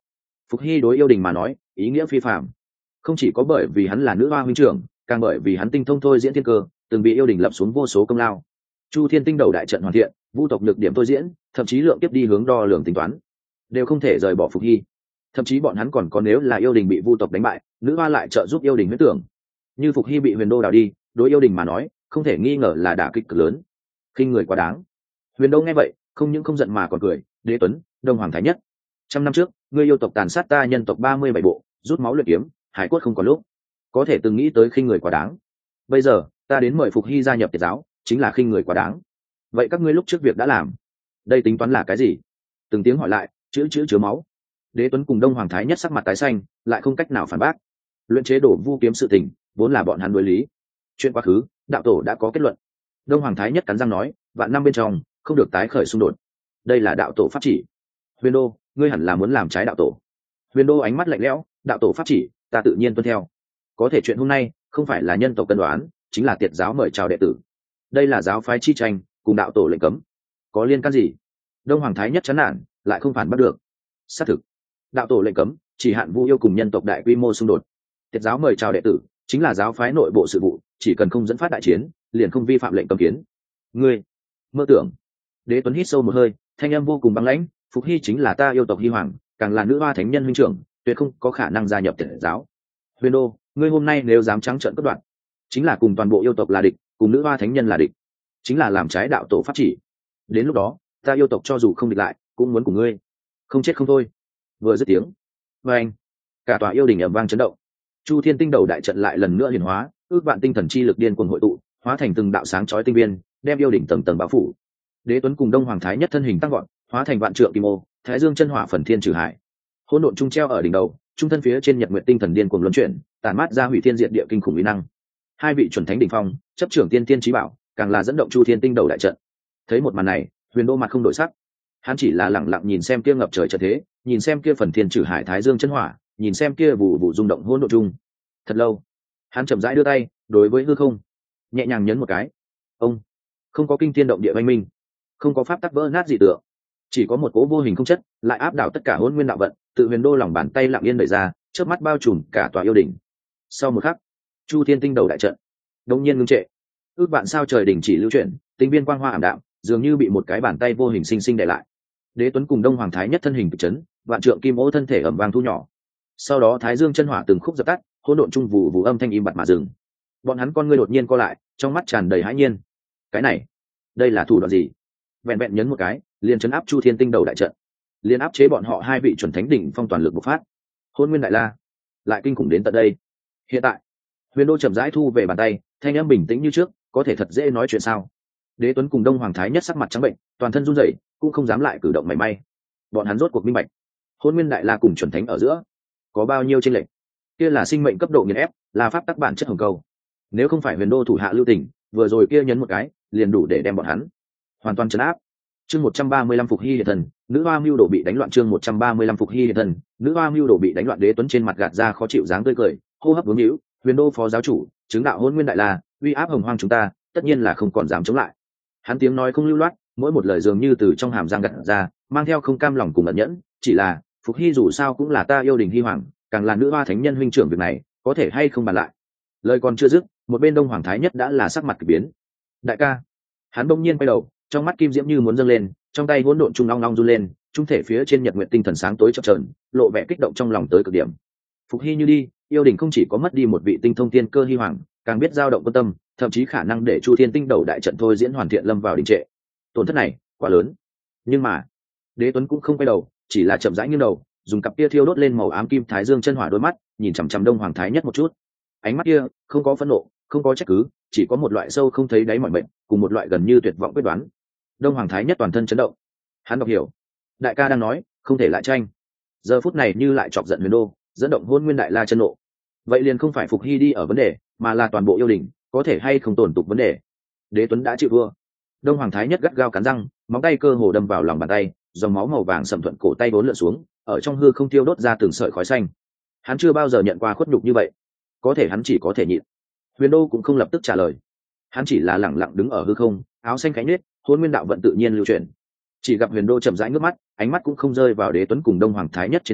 Phục hy đối yêu đình mà nói ý nghĩa phi phạm, không chỉ có bởi vì hắn là nữ hoa huynh trưởng, càng bởi vì hắn tinh thông thôi diễn thiên cơ, từng bị yêu đình lập xuống vô số công lao. Chu thiên tinh đầu đại trận hoàn thiện, vu tộc nhược điểm thôi diễn, thậm chí lượng tiếp đi hướng đo lường tính toán, đều không thể rời bỏ Phục hy. Thậm chí bọn hắn còn có nếu là yêu đình bị vu tộc đánh bại, nữ hoa lại trợ giúp yêu đình huyết tưởng. Như Phục hy bị huyền đô đào đi, đối yêu đình mà nói không thể nghi ngờ là đả kích cực lớn, khinh người quá đáng. Huyền đô nghe vậy không những không giận mà còn cười. Đế Tuấn, Đông Hoàng Thái Nhất, trăm năm trước ngươi yêu tộc tàn sát ta nhân tộc ba mươi bảy bộ, rút máu luyện kiếm, hải cốt không còn lúc, có thể từng nghĩ tới khinh người quá đáng. Bây giờ ta đến mời Phục hy gia nhập Tiệt giáo, chính là khinh người quá đáng. Vậy các ngươi lúc trước việc đã làm, đây tính toán là cái gì? Từng tiếng hỏi lại, chữ chữ chứa máu. Đế Tuấn cùng Đông Hoàng Thái Nhất sắc mặt tái xanh, lại không cách nào phản bác. Luyện chế đổ vu kiếm sự tình vốn là bọn hắn đối lý, chuyện quá khứ đạo tổ đã có kết luận. Đông Hoàng Thái Nhất cắn răng nói, vạn năm bên trong không được tái khởi xung đột, đây là đạo tổ pháp chỉ. Huyền đô, ngươi hẳn là muốn làm trái đạo tổ. Huyền đô ánh mắt lạnh lẽo, đạo tổ pháp chỉ ta tự nhiên tuân theo, có thể chuyện hôm nay không phải là nhân tộc cân đoán, chính là Tiệt giáo mời chào đệ tử, đây là giáo phái chi tranh, cùng đạo tổ lệnh cấm, có liên can gì? Đông Hoàng Thái Nhất chán nản, lại không phản bắt được. Xác thực, đạo tổ lệnh cấm chỉ hạn vu yêu cùng nhân tộc đại quy mô xung đột, Tiệt giáo mời chào đệ tử chính là giáo phái nội bộ sự vụ, chỉ cần không dẫn phát đại chiến liền không vi phạm lệnh cấm kiến. Ngươi mơ tưởng. Đế Tuấn hít sâu một hơi, thanh âm vô cùng băng lãnh. Phục hy chính là ta yêu tộc hy hoàng, càng là nữ hoa thánh nhân huynh trưởng, tuyệt không có khả năng gia nhập Tiệt giáo. Huyền đô, ngươi hôm nay nếu dám trắng trợn cất đoạn, chính là cùng toàn bộ yêu tộc là địch, cùng nữ hoa thánh nhân là địch, chính là làm trái đạo tổ pháp chỉ. Đến lúc đó ta yêu tộc cho dù không địch lại cũng muốn cùng ngươi không chết không thôi. Vừa dứt tiếng, và anh cả tòa yêu đình ầm vang chấn động. Chu thiên tinh đầu đại trận lại lần nữa hiển hóa, ước vạn tinh thần chi lực điên cuồng hội tụ, hóa thành từng đạo sáng chói tinh viên, đem yêu đỉnh tầng tầng bao phủ. Đế Tuấn cùng Đông Hoàng Thái Nhất thân hình tăng gọn, hóa thành vạn trượng kim ô, thái dương chân hỏa phần thiên trừ hải, hỗn độn trung treo ở đỉnh đầu, trung thân phía trên nhật nguyệt tinh thần điên cuồng luân chuyển, tản mát ra hủy thiên diệt địa kinh khủng uy năng. Hai vị chuẩn thánh đỉnh phong, chấp trưởng tiên tiên chí bảo, càng là dẫn động Chu thiên tinh đầu đại trận. Thấy một màn này, Huyền đô mặt không đổi sắc, hắn chỉ là lặng lặng nhìn xem kia ngập trời trận thế, nhìn xem kia phần thiên trừ hải thái dương chân hỏa, nhìn xem kia vụ vụ rung động hỗn độn chung. Thật lâu, hắn chậm rãi đưa tay đối với hư không nhẹ nhàng nhấn một cái. Ông không có kinh thiên động địa oanh minh, không có pháp tắc vỡ nát dị tượng, chỉ có một cỗ vô hình không chất lại áp đảo tất cả hỗn nguyên đạo vận, tự Huyền đô lòng bàn tay lặng yên đẩy ra, chớp mắt bao trùm cả tòa yêu đỉnh. Sau một khắc, Chu thiên tinh đầu đại trận đột nhiên ngưng trệ, ước vạn sao trời đỉnh chỉ lưu chuyển, tinh viên quang hoa ảm đạm, dường như bị một cái bàn tay vô hình sinh sinh đè lại. Đế Tuấn cùng Đông Hoàng Thái Nhất thân hình cực chấn, vạn trượng kim ô thân thể ầm vang thu nhỏ. Sau đó thái dương chân hỏa từng khúc dập tắt, hỗn độn trung vụ vụ âm thanh im bặt mà dừng. Bọn hắn con ngươi đột nhiên co lại, trong mắt tràn đầy hãi nhiên. Cái này, đây là thủ đoạn gì? Vẹn vẹn nhấn một cái, liền chấn áp Chu thiên tinh đầu đại trận, liền áp chế bọn họ hai vị chuẩn thánh đỉnh phong toàn lực bộc phát. Hôn nguyên đại la lại kinh khủng đến tận đây. Hiện tại, Huyền đô chậm rãi thu về bàn tay, thanh âm bình tĩnh như trước, có thể thật dễ nói chuyện sao? Đế Tuấn cùng Đông Hoàng Thái Nhất sắc mặt trắng bệnh, toàn thân run rẩy, cũng không dám lại cử động mảy may. Bọn hắn rốt cuộc minh bạch, hôn nguyên đại la cùng chuẩn thánh ở giữa có bao nhiêu chênh lệch. Kia là sinh mệnh cấp độ nghiền ép, là pháp tắc bản chất hồng cầu. Nếu không phải Huyền đô thủ hạ lưu tình, vừa rồi kia nhấn một cái, liền đủ để đem bọn hắn hoàn toàn trấn áp. Chương một trăm ba mươi lăm Phục hy hiện thần, nữ hoa mưu đồ bị đánh loạn. Chương một trăm ba mươi lăm Phục hy hiện thần, nữ hoa mưu đồ bị đánh loạn. Đế Tuấn trên mặt gạt ra khó chịu dáng tươi cười, hô hấp vướng hữu. Huyền đô phó giáo chủ, chứng đạo hôn nguyên đại la, uy áp hồng hoang chúng ta, tất nhiên là không còn dám chống lại. Hắn tiếng nói không lưu loát, mỗi một lời dường như từ trong hàm răng gặt ra, mang theo không cam lòng cùng ẩn nhẫn. Chỉ là Phục hy dù sao cũng là ta yêu đình hy hoàng, càng là nữ hoa thánh nhân huynh trưởng, việc này có thể hay không bàn lại. Lời còn chưa dứt, một bên Đông Hoàng Thái Nhất đã là sắc mặt kỳ biến. Đại ca. Hắn bỗng nhiên quay đầu, trong mắt kim diễm như muốn dâng lên, trong tay hỗn độn trung long long run lên, trung thể phía trên nhật nguyện tinh thần sáng tối chập chờn, lộ vẻ kích động trong lòng tới cực điểm. Phục hy như đi, yêu đình không chỉ có mất đi một vị tinh thông tiên cơ hy hoàng, càng biết dao động quan tâm, thậm chí khả năng để Chu thiên tinh đầu đại trận thôi diễn hoàn thiện lâm vào đình trệ. Tổn thất này quá lớn. Nhưng mà Đế Tuấn cũng không quay đầu, chỉ là chậm rãi nghiêng đầu, dùng cặp kia thiêu đốt lên màu ám kim thái dương chân hỏa đôi mắt nhìn chằm chằm Đông Hoàng Thái Nhất một chút. Ánh mắt kia không có phẫn nộ, không có trách cứ, chỉ có một loại sâu không thấy đáy mỏi mệt, cùng một loại gần như tuyệt vọng quyết đoán. Đông Hoàng Thái Nhất toàn thân chấn động, hắn đọc hiểu, đại ca đang nói không thể lại tranh. Giờ phút này như lại chọc giận Huyền đô, dẫn động hôn nguyên đại la chân nộ. Vậy liền không phải Phục hy đi ở vấn đề, mà là toàn bộ yêu đình có thể hay không tổn tục vấn đề. Đế Tuấn đã chịu thua. Đông Hoàng Thái Nhất gắt gao cắn răng, móng tay cơ hồ đâm vào lòng bàn tay, dòng máu màu vàng sậm thuận cổ tay vốn lượn xuống, ở trong hư không tiêu đốt ra từng sợi khói xanh. Hắn chưa bao giờ nhận qua khuất nhục như vậy, có thể hắn chỉ có thể nhịn. Huyền đô cũng không lập tức trả lời, hắn chỉ là lẳng lặng đứng ở hư không, áo xanh cánh nết, hôn nguyên đạo vận tự nhiên lưu chuyển. Chỉ gặp Huyền đô chậm rãi ngước mắt, ánh mắt cũng không rơi vào Đế Tuấn cùng Đông Hoàng Thái Nhất trên thân,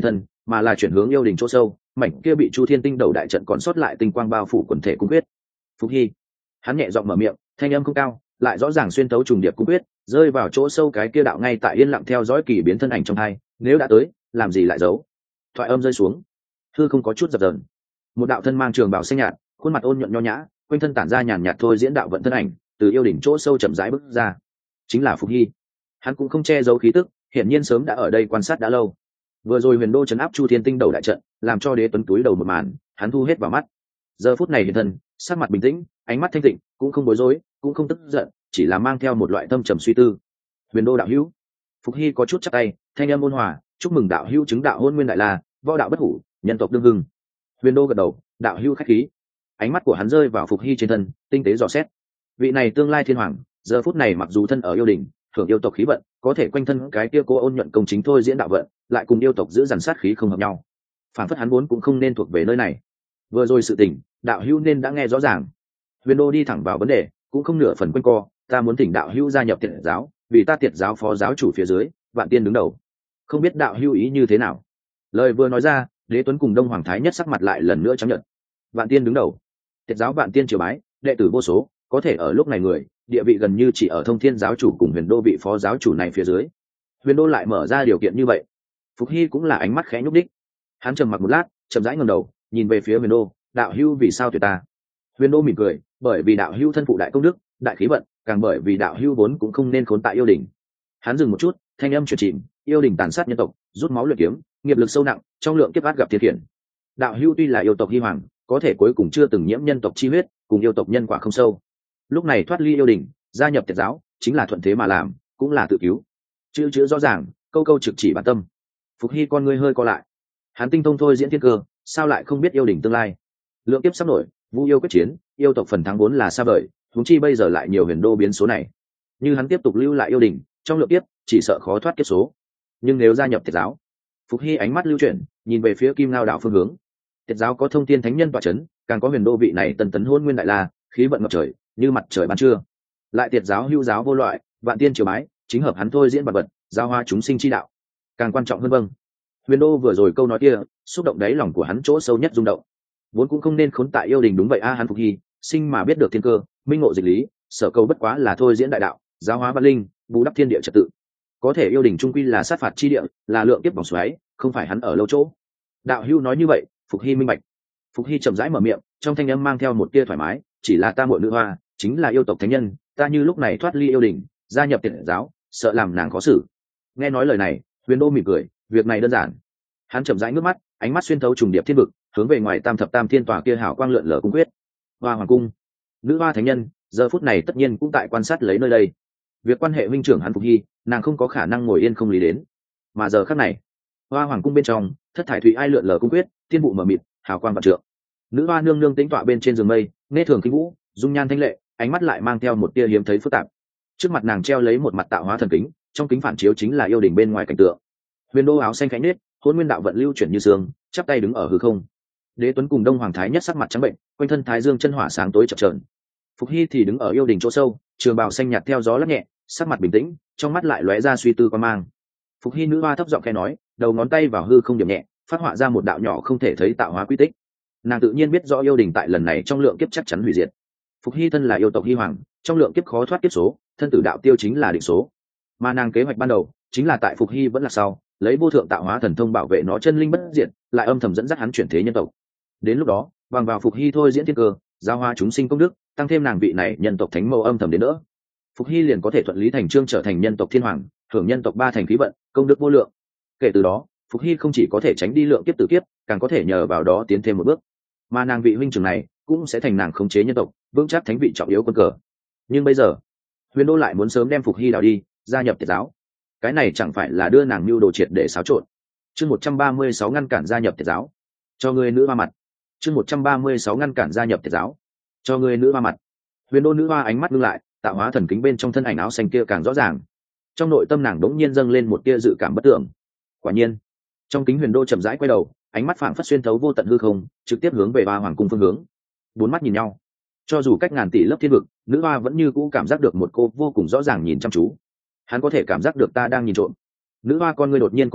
mà là chuyển hướng yêu đình chỗ sâu, mảnh kia bị Chu Thiên Tinh Đầu đại trận còn sót lại tinh quang bao phủ quần thể cung quyết. Phục Hy, hắn nhẹ giọng mở miệng, thanh âm không cao, lại rõ ràng xuyên tấu trùng điệp cung quyết, rơi vào chỗ sâu cái kia đạo ngay tại yên lặng theo dõi kỳ biến thân ảnh trong hai, nếu đã tới, làm gì lại giấu. Thoại âm rơi xuống, hư không có chút dập dờn. Một đạo thân mang trường bào xanh nhạt, khuôn mặt ôn nhuận nho nhã, quanh thân tản ra nhàn nhạt thôi diễn đạo vận thân ảnh, từ yêu đỉnh chỗ sâu chậm rãi bước ra. Chính là Phục Hy. Hắn cũng không che giấu khí tức, hiển nhiên sớm đã ở đây quan sát đã lâu. Vừa rồi Huyền Đô trấn áp Chu Thiên Tinh Đầu đại trận, làm cho Đế Tuấn túi đầu một màn, hắn thu hết vào mắt. Giờ phút này hiện thân, sắc mặt bình tĩnh, ánh mắt thanh tịnh, cũng không bối rối, cũng không tức giận, chỉ là mang theo một loại thâm trầm suy tư. Huyền Đô đạo hữu. Phục Hy có chút chắp tay, thanh âm ôn hòa, chúc mừng đạo hữu chứng đạo hôn nguyên đại la, võ đạo bất hủ, nhân tộc đương hưng. Huyền Đô gật đầu, đạo hữu khách khí. Ánh mắt của hắn rơi vào Phục Hy trên thân, tinh tế dò xét. Vị này tương lai thiên hoàng, giờ phút này mặc dù thân ở yêu đình, hưởng yêu tộc khí vận, có thể quanh thân cái kia cô ôn nhuận công chính thôi diễn đạo vận, lại cùng yêu tộc giữ dằn sát khí không hợp nhau. Phản phất hắn vốn cũng không nên thuộc về nơi này. Vừa rồi sự tình, đạo hữu nên đã nghe rõ ràng. Huyền Đô đi thẳng vào vấn đề, cũng không nửa phần quanh co, ta muốn thỉnh đạo hữu gia nhập Tiệt giáo, vì ta Tiệt giáo phó giáo chủ phía dưới, Vạn Tiên đứng đầu. Không biết đạo hữu ý như thế nào? Lời vừa nói ra, Đế Tuấn cùng Đông Hoàng Thái Nhất sắc mặt lại lần nữa trắng nhợt. Vạn Tiên đứng đầu, Tiệt giáo Vạn Tiên triều bái, đệ tử vô số, có thể ở lúc này người, địa vị gần như chỉ ở Thông Thiên giáo chủ cùng Huyền Đô vị phó giáo chủ này phía dưới. Huyền Đô lại mở ra điều kiện như vậy. Phục Hy cũng là ánh mắt khẽ nhúc đích. Hắn trầm mặc một lát, chậm rãi ngẩng đầu, nhìn về phía Huyền Đô, đạo hữu vì sao tuyệt ta? Huyền Đô mỉm cười, bởi vì đạo hữu thân phụ đại công đức, đại khí vận, càng bởi vì đạo hữu vốn cũng không nên khốn tại yêu đình. Hắn dừng một chút, thanh âm chuyển chìm, yêu đình tàn sát nhân tộc, rút máu luyện kiếm, nghiệp lực sâu nặng, trong lượng kiếp át gặp thiên khiển. Đạo hữu tuy là yêu tộc hy hoàng, có thể cuối cùng chưa từng nhiễm nhân tộc chi huyết, cùng yêu tộc nhân quả không sâu. Lúc này thoát ly yêu đình, gia nhập Tiệt giáo, chính là thuận thế mà làm, cũng là tự cứu. Chữ chữ rõ ràng, câu câu trực chỉ bản tâm. Phục Hy con ngươi hơi co lại. Hắn tinh thông thôi diễn thiên cơ, sao lại không biết yêu đình tương lai? Lượng kiếp sắp nổi, vu yêu quyết chiến, yêu tộc phần thắng vốn là xa vời, huống chi bây giờ lại nhiều Huyền Đô biến số này. Như hắn tiếp tục lưu lại yêu đình, trong lượng kiếp chỉ sợ khó thoát kiếp số. Nhưng nếu gia nhập Tiệt giáo, Phục Hy ánh mắt lưu chuyển, nhìn về phía Kim Ngao đạo phương hướng. Tiệt giáo có Thông Thiên thánh nhân tọa chấn, càng có Huyền Đô vị này tần tấn hôn nguyên đại la, khí vận ngập trời, như mặt trời ban trưa. Lại Tiệt giáo hưu giáo vô loại, Vạn Tiên triều bái, chính hợp hắn thôi diễn vật vật, giao hoa chúng sinh chi đạo. Càng quan trọng hơn vâng. Huyền Đô vừa rồi câu nói kia, xúc động đáy lòng của hắn chỗ sâu nhất rung động. Vốn cũng không nên khốn tại yêu đình đúng vậy a, hắn Phục Hy, sinh mà biết được thiên cơ, minh ngộ dịch lý, sở cầu bất quá là thôi diễn đại đạo, giáo hóa văn linh, bù đắp thiên địa trật tự. Có thể yêu đình trung quy là sát phạt chi địa, là lượng kiếp vòng xoáy, không phải hắn ở lâu chỗ. Đạo hữu nói như vậy, Phục Hy minh bạch. Phục Hy chậm rãi mở miệng, trong thanh âm mang theo một tia thoải mái, chỉ là ta muội nữ hoa, chính là yêu tộc thánh nhân, ta như lúc này thoát ly yêu đình, gia nhập Tiệt giáo, sợ làm nàng khó xử. Nghe nói lời này, Huyền Đô mỉm cười, việc này đơn giản. Hắn chậm rãi ngước mắt, ánh mắt xuyên thấu trùng điệp thiên vực, hướng về ngoài Tam Thập Tam Thiên tòa kia hào quang lượn lờ cung quyết. Hoa Hoàng cung, nữ hoa thánh nhân, giờ phút này tất nhiên cũng tại quan sát lấy nơi đây. Việc quan hệ huynh trưởng hắn Phục Hy, nàng không có khả năng ngồi yên không lý đến. Mà giờ khắc này, Hoa Hoàng cung bên trong, thất thải thủy ai lượn lờ cung quyết, thiên vụ mờ mịt, hào quang vạn trượng. Nữ hoa nương nương tĩnh tọa bên trên giường mây, nghe thường kinh vũ, dung nhan thanh lệ, ánh mắt lại mang theo một tia hiếm thấy phức tạp. Trước mặt nàng treo lấy một mặt tạo hóa thần kính, trong kính phản chiếu chính là yêu đình bên ngoài cảnh tượng. Huyền Đô áo xanh cánh nết, hôn nguyên đạo vận lưu chuyển như sương, chắp tay đứng ở hư không. Đế Tuấn cùng Đông Hoàng Thái Nhất sắc mặt trắng bệnh, quanh thân thái dương chân hỏa sáng tối chập chờn. Phục Hy thì đứng ở yêu đình chỗ sâu, trường bào xanh nhạt theo gió lắc nhẹ, sắc mặt bình tĩnh, trong mắt lại lóe ra suy tư quan mang. Phục Hy nữ hoa thấp giọng khẽ nói, đầu ngón tay vào hư không điểm nhẹ, phát họa ra một đạo nhỏ không thể thấy tạo hóa quy tích. Nàng tự nhiên biết rõ yêu đình tại lần này trong lượng kiếp chắc chắn hủy diệt. Phục Hy thân là yêu tộc hy hoàng, trong lượng kiếp khó thoát kiếp số, thân tử đạo tiêu chính là định số. Mà nàng kế hoạch ban đầu chính là tại Phục Hy vẫn là sau, lấy vô thượng tạo hóa thần thông bảo vệ nó chân linh bất diệt, lại âm thầm dẫn dắt hắn chuyển thế nhân tộc. Đến lúc đó, bằng vào Phục Hy thôi diễn thiên cơ, giao hoa chúng sinh công đức, tăng thêm nàng vị này nhân tộc thánh mẫu âm thầm đến nữa, Phục Hy liền có thể thuận lý thành chương trở thành nhân tộc thiên hoàng, hưởng nhân tộc ba thành khí vận, công đức vô lượng. Kể từ đó, Phục Hy không chỉ có thể tránh đi lượng kiếp tử kiếp, càng có thể nhờ vào đó tiến thêm một bước. Mà nàng vị huynh trưởng này cũng sẽ thành nàng khống chế nhân tộc, vững chắc thánh vị trọng yếu quân cờ. Nhưng bây giờ, Huyền Đô lại muốn sớm đem Phục Hy đào đi, gia nhập Tiệt giáo. Cái này chẳng phải là đưa nàng mưu đồ triệt để xáo trộn. Chương một trăm ba mươi sáu ngăn cản gia nhập Tiệt giáo. Cho người nữ hoa mặt. Chương một trăm ba mươi sáu ngăn cản gia nhập Tiệt giáo. Cho người nữ hoa mặt. Huyền Đô nữ hoa ánh mắt ngưng lại, tạo hóa thần kính bên trong thân ảnh áo xanh kia càng rõ ràng. Trong nội tâm nàng đống nhiên dâng lên một tia dự cảm bất tưởng. Quả nhiên, trong kính Huyền Đô chậm rãi quay đầu, ánh mắt phảng phất xuyên thấu vô tận hư không, trực tiếp hướng về Hoa Hoàng cung phương hướng. Bốn mắt nhìn nhau, cho dù cách ngàn tỷ lớp thiên vực, nữ hoa vẫn như cũ cảm giác được một cô vô cùng rõ ràng nhìn chăm chú. Hắn có thể cảm giác được ta đang nhìn trộm. Nữ hoa con ngươi đột nhiên co lại,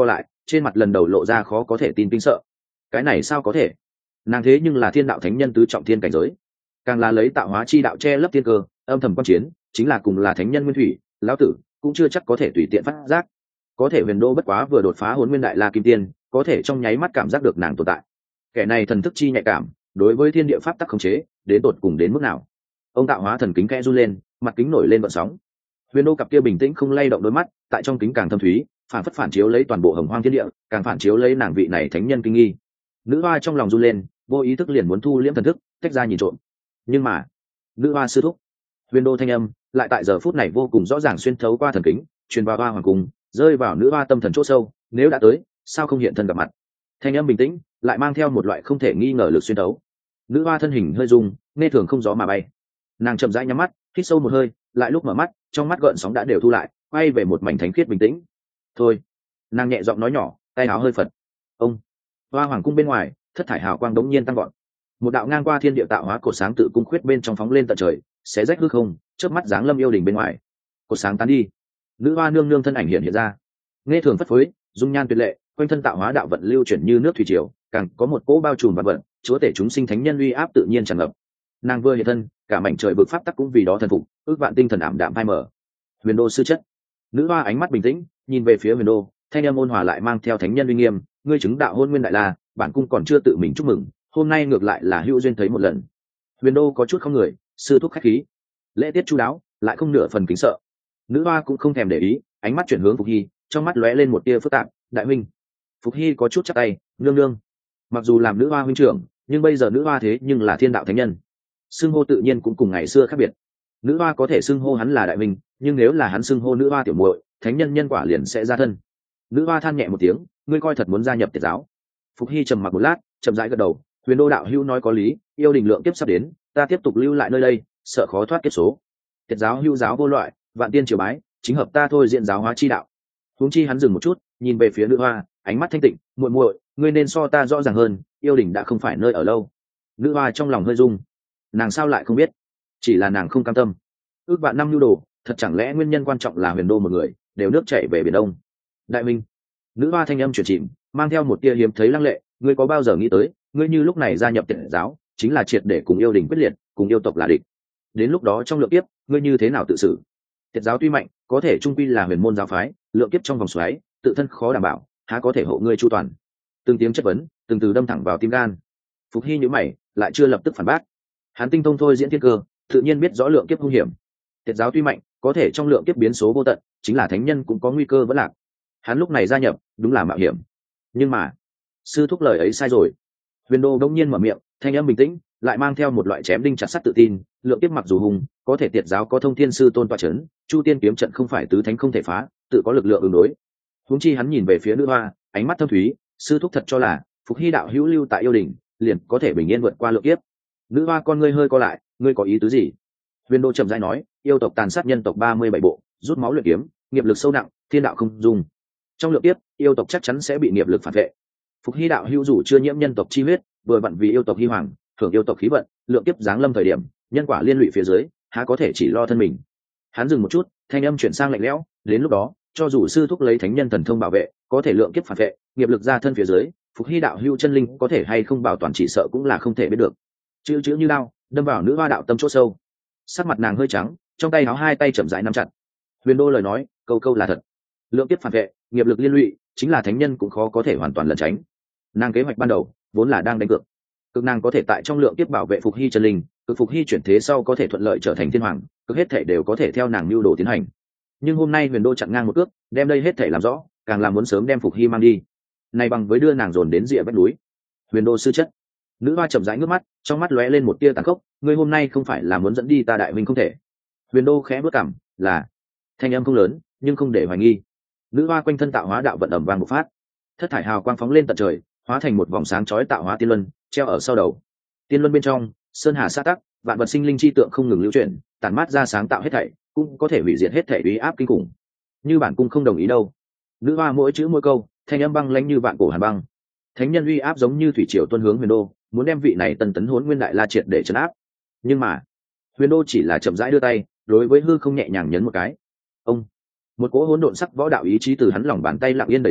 trên mặt lần đầu lộ ra khó có thể tin kinh sợ. Cái này sao có thể? Nàng thế nhưng là thiên đạo thánh nhân tứ trọng thiên cảnh giới, càng là lấy tạo hóa chi đạo che lấp thiên cơ, âm thầm quan chiến, chính là cùng là thánh nhân nguyên thủy, lão tử cũng chưa chắc có thể tùy tiện phát giác. Có thể Huyền Đô bất quá vừa đột phá Hỗn Nguyên Đại La Kim Tiên, có thể trong nháy mắt cảm giác được nàng tồn tại. Kẻ này thần thức chi nhạy cảm, đối với thiên địa pháp tắc khống chế, đến tột cùng đến mức nào? Ông tạo hóa thần kính kẽ run lên, mặt kính nổi lên gợn sóng. Huyền Đô cặp kia bình tĩnh không lay động đôi mắt, tại trong kính càng thâm thúy, phản phất phản chiếu lấy toàn bộ hồng hoang thiên địa, càng phản chiếu lấy nàng vị này thánh nhân kinh nghi. Nữ hoa trong lòng run lên, vô ý thức liền muốn thu liễm thần thức, tách ra nhìn trộm. Nhưng mà, nữ hoa sư thúc, Huyền Đô thanh âm lại tại giờ phút này vô cùng rõ ràng xuyên thấu qua thần kính, truyền vào hoa hoàng cung, rơi vào nữ hoa tâm thần chỗ sâu. Nếu đã tới, sao không hiện thân gặp mặt? Thanh âm bình tĩnh, lại mang theo một loại không thể nghi ngờ lực xuyên thấu. Nữ hoa thân hình hơi rung, nghe thường không gió mà bay. Nàng chậm rãi nhắm mắt, hít sâu một hơi, lại lúc mở mắt, trong mắt gợn sóng đã đều thu lại, quay về một mảnh thánh khiết bình tĩnh. Thôi, nàng nhẹ giọng nói nhỏ, tay áo hơi phật. Ông, hoa hoàng cung bên ngoài, thất thải hào quang đống nhiên tăng gọn. Một đạo ngang qua thiên địa tạo hóa cột sáng tự cung khuyết bên trong phóng lên tận trời, xé rách hư không, chớp mắt giáng lâm yêu đình bên ngoài. Cột sáng tán đi, nữ hoa nương nương thân ảnh hiện hiện ra, nghe thường phất phới, dung nhan tuyệt lệ, quanh thân tạo hóa đạo vận lưu chuyển như nước thủy triều, càng có một cỗ bao trùm vạn vận, chúa tể chúng sinh thánh nhân uy áp tự nhiên tràn ngập. Nàng vừa hiện thân, cả mảnh trời vực pháp tắc cũng vì đó thần phục, ước vạn tinh thần ảm đạm phai mờ. Huyền Đô sư chất, nữ hoa ánh mắt bình tĩnh, nhìn về phía Huyền Đô, thanh âm ôn hòa lại mang theo thánh nhân uy nghiêm. Ngươi chứng đạo Hôn Nguyên Đại La, bản cung còn chưa tự mình chúc mừng, hôm nay ngược lại là hữu duyên thấy một lần. Huyền Đô có chút không người, sư thúc khách khí, lễ tiết chu đáo, lại không nửa phần kính sợ. Nữ hoa cũng không thèm để ý, ánh mắt chuyển hướng Phục Hy, trong mắt lóe lên một tia phức tạp. Đại huynh. Phục Hy có chút chắp tay, nương nương. Mặc dù làm nữ hoa huynh trưởng, nhưng bây giờ nữ hoa thế nhưng là thiên đạo thánh nhân, xưng hô tự nhiên cũng cùng ngày xưa khác biệt. Nữ hoa có thể xưng hô hắn là đại huynh, nhưng nếu là hắn xưng hô nữ hoa tiểu muội, thánh nhân nhân quả liền sẽ ra thân. Nữ hoa than nhẹ một tiếng, ngươi coi thật muốn gia nhập Tiệt giáo? Phục Hy trầm mặc một lát, chậm rãi gật đầu. Huyền Đô đạo hữu nói có lý, yêu đình lượng kiếp sắp đến, ta tiếp tục lưu lại nơi đây, sợ khó thoát kiếp số. Tiệt giáo hữu giáo vô loại, vạn tiên triều bái, chính hợp ta thôi diện giáo hóa chi đạo. Huống chi hắn dừng một chút, nhìn về phía nữ hoa, ánh mắt thanh tịnh, muội muội, ngươi nên so ta rõ ràng hơn, yêu đình đã không phải nơi ở lâu. Nữ hoa trong lòng hơi rung, nàng sao lại không biết? Chỉ là nàng không cam tâm. Ước vạn năm nhu đồ, thật chẳng lẽ nguyên nhân quan trọng là Huyền Đô một người đều nước chảy về biển đông? Đại minh, nữ hoa thanh âm chuyển chìm, mang theo một tia hiếm thấy lăng lệ. Ngươi có bao giờ nghĩ tới, ngươi như lúc này gia nhập Tiệt giáo, chính là triệt để cùng yêu đình quyết liệt, cùng yêu tộc là địch? Đến lúc đó trong lượng kiếp, ngươi như thế nào tự xử? Tiệt giáo tuy mạnh, có thể trung quy là huyền môn giáo phái, lượng kiếp trong vòng xoáy, tự thân khó đảm bảo, há có thể hộ ngươi chu toàn? Từng tiếng chất vấn, từng từ đâm thẳng vào tim gan. Phục Hy nhíu mày, lại chưa lập tức phản bác. Hắn tinh thông thôi diễn thiên cơ, tự nhiên biết rõ lượng kiếp hung hiểm. Tiệt giáo tuy mạnh, có thể trong lượng kiếp biến số vô tận, chính là thánh nhân cũng có nguy cơ vẫn lạc. Hắn lúc này gia nhập, đúng là mạo hiểm. Nhưng mà, sư thúc lời ấy sai rồi. Huyền Đô đống nhiên mở miệng, thanh âm bình tĩnh, lại mang theo một loại chém đinh chặt sắt tự tin. Lượng kiếp mặc dù hùng, có thể Tiệt giáo có thông thiên sư tôn tọa chấn, chu tiên kiếm trận không phải tứ thánh không thể phá, tự có lực lượng ứng đối. Huống chi hắn nhìn về phía nữ hoa, ánh mắt thâm thúy, sư thúc thật cho là Phục Hy đạo hữu lưu tại yêu đình, liền có thể bình yên vượt qua lượng kiếp? Nữ hoa con ngươi hơi co lại, ngươi có ý tứ gì? Huyền Đô trầm rãi nói, yêu tộc tàn sát nhân tộc ba mươi bảy bộ, rút máu luyện kiếm, nghiệp lực sâu nặng, thiên đạo không dung. Trong lượng kiếp, yêu tộc chắc chắn sẽ bị nghiệp lực phản vệ. Phục Hy đạo hữu dù chưa nhiễm nhân tộc chi huyết, vừa vặn vì yêu tộc hy hoàng, hưởng yêu tộc khí vận, lượng kiếp giáng lâm thời điểm, nhân quả liên lụy phía dưới, há có thể chỉ lo thân mình? Hắn dừng một chút, thanh âm chuyển sang lạnh lẽo, đến lúc đó, cho dù sư thúc lấy thánh nhân thần thông bảo vệ, có thể lượng kiếp phản vệ, nghiệp lực ra thân phía dưới, Phục Hy đạo hữu chân linh có thể hay không bảo toàn chỉ sợ cũng là không thể biết được. Chữ chữ như lao, đâm vào nữ hoa đạo tâm chỗ sâu. Sắc mặt nàng hơi trắng, trong tay áo hai tay chậm rãi nắm chặt. Huyền Đô lời nói, câu câu là thật. Lượng kiếp phản vệ, nghiệp lực liên lụy, chính là thánh nhân cũng khó có thể hoàn toàn lẩn tránh. Nàng kế hoạch ban đầu vốn là đang đánh cược, cực nàng có thể tại trong lượng kiếp bảo vệ Phục Hy chân linh, cực Phục Hy chuyển thế sau có thể thuận lợi trở thành thiên hoàng, cực hết thể đều có thể theo nàng mưu đồ tiến hành. Nhưng hôm nay Huyền Đô chặn ngang một cước, đem đây hết thể làm rõ, càng làm muốn sớm đem Phục Hy mang đi. Này bằng với đưa nàng dồn đến rìa vách núi. Huyền Đô sư chất, nữ hoa chậm rãi ngước mắt, trong mắt lóe lên một tia tàn khốc. Ngươi hôm nay không phải là muốn dẫn đi ta đại huynh không thể? Huyền Đô khẽ bước cằm, là. Thanh âm không lớn, nhưng không để hoài nghi. Nữ hoa quanh thân tạo hóa đạo vận ẩm vang một phát, thất thải hào quang phóng lên tận trời, hóa thành một vòng sáng chói tạo hóa tiên luân, treo ở sau đầu. Tiên luân bên trong, sơn hà sa tắc, vạn vật sinh linh chi tượng không ngừng lưu chuyển, tản mát ra sáng tạo hết thảy, cũng có thể hủy diệt hết thảy uy áp kinh khủng. Như bản cung không đồng ý đâu. Nữ hoa mỗi chữ mỗi câu, thanh âm băng lãnh như vạn cổ hàn băng. Thánh nhân uy áp giống như thủy triều tuôn hướng Huyền Đô, muốn đem vị này tân tấn Hỗn Nguyên Đại La triệt để trấn áp. Nhưng mà, Huyền Đô chỉ là chậm rãi đưa tay, đối với hư không nhẹ nhàng nhấn một cái. Ông, một cỗ hỗn độn sắc võ đạo ý chí từ hắn lòng bàn tay lặng yên đẩy ra,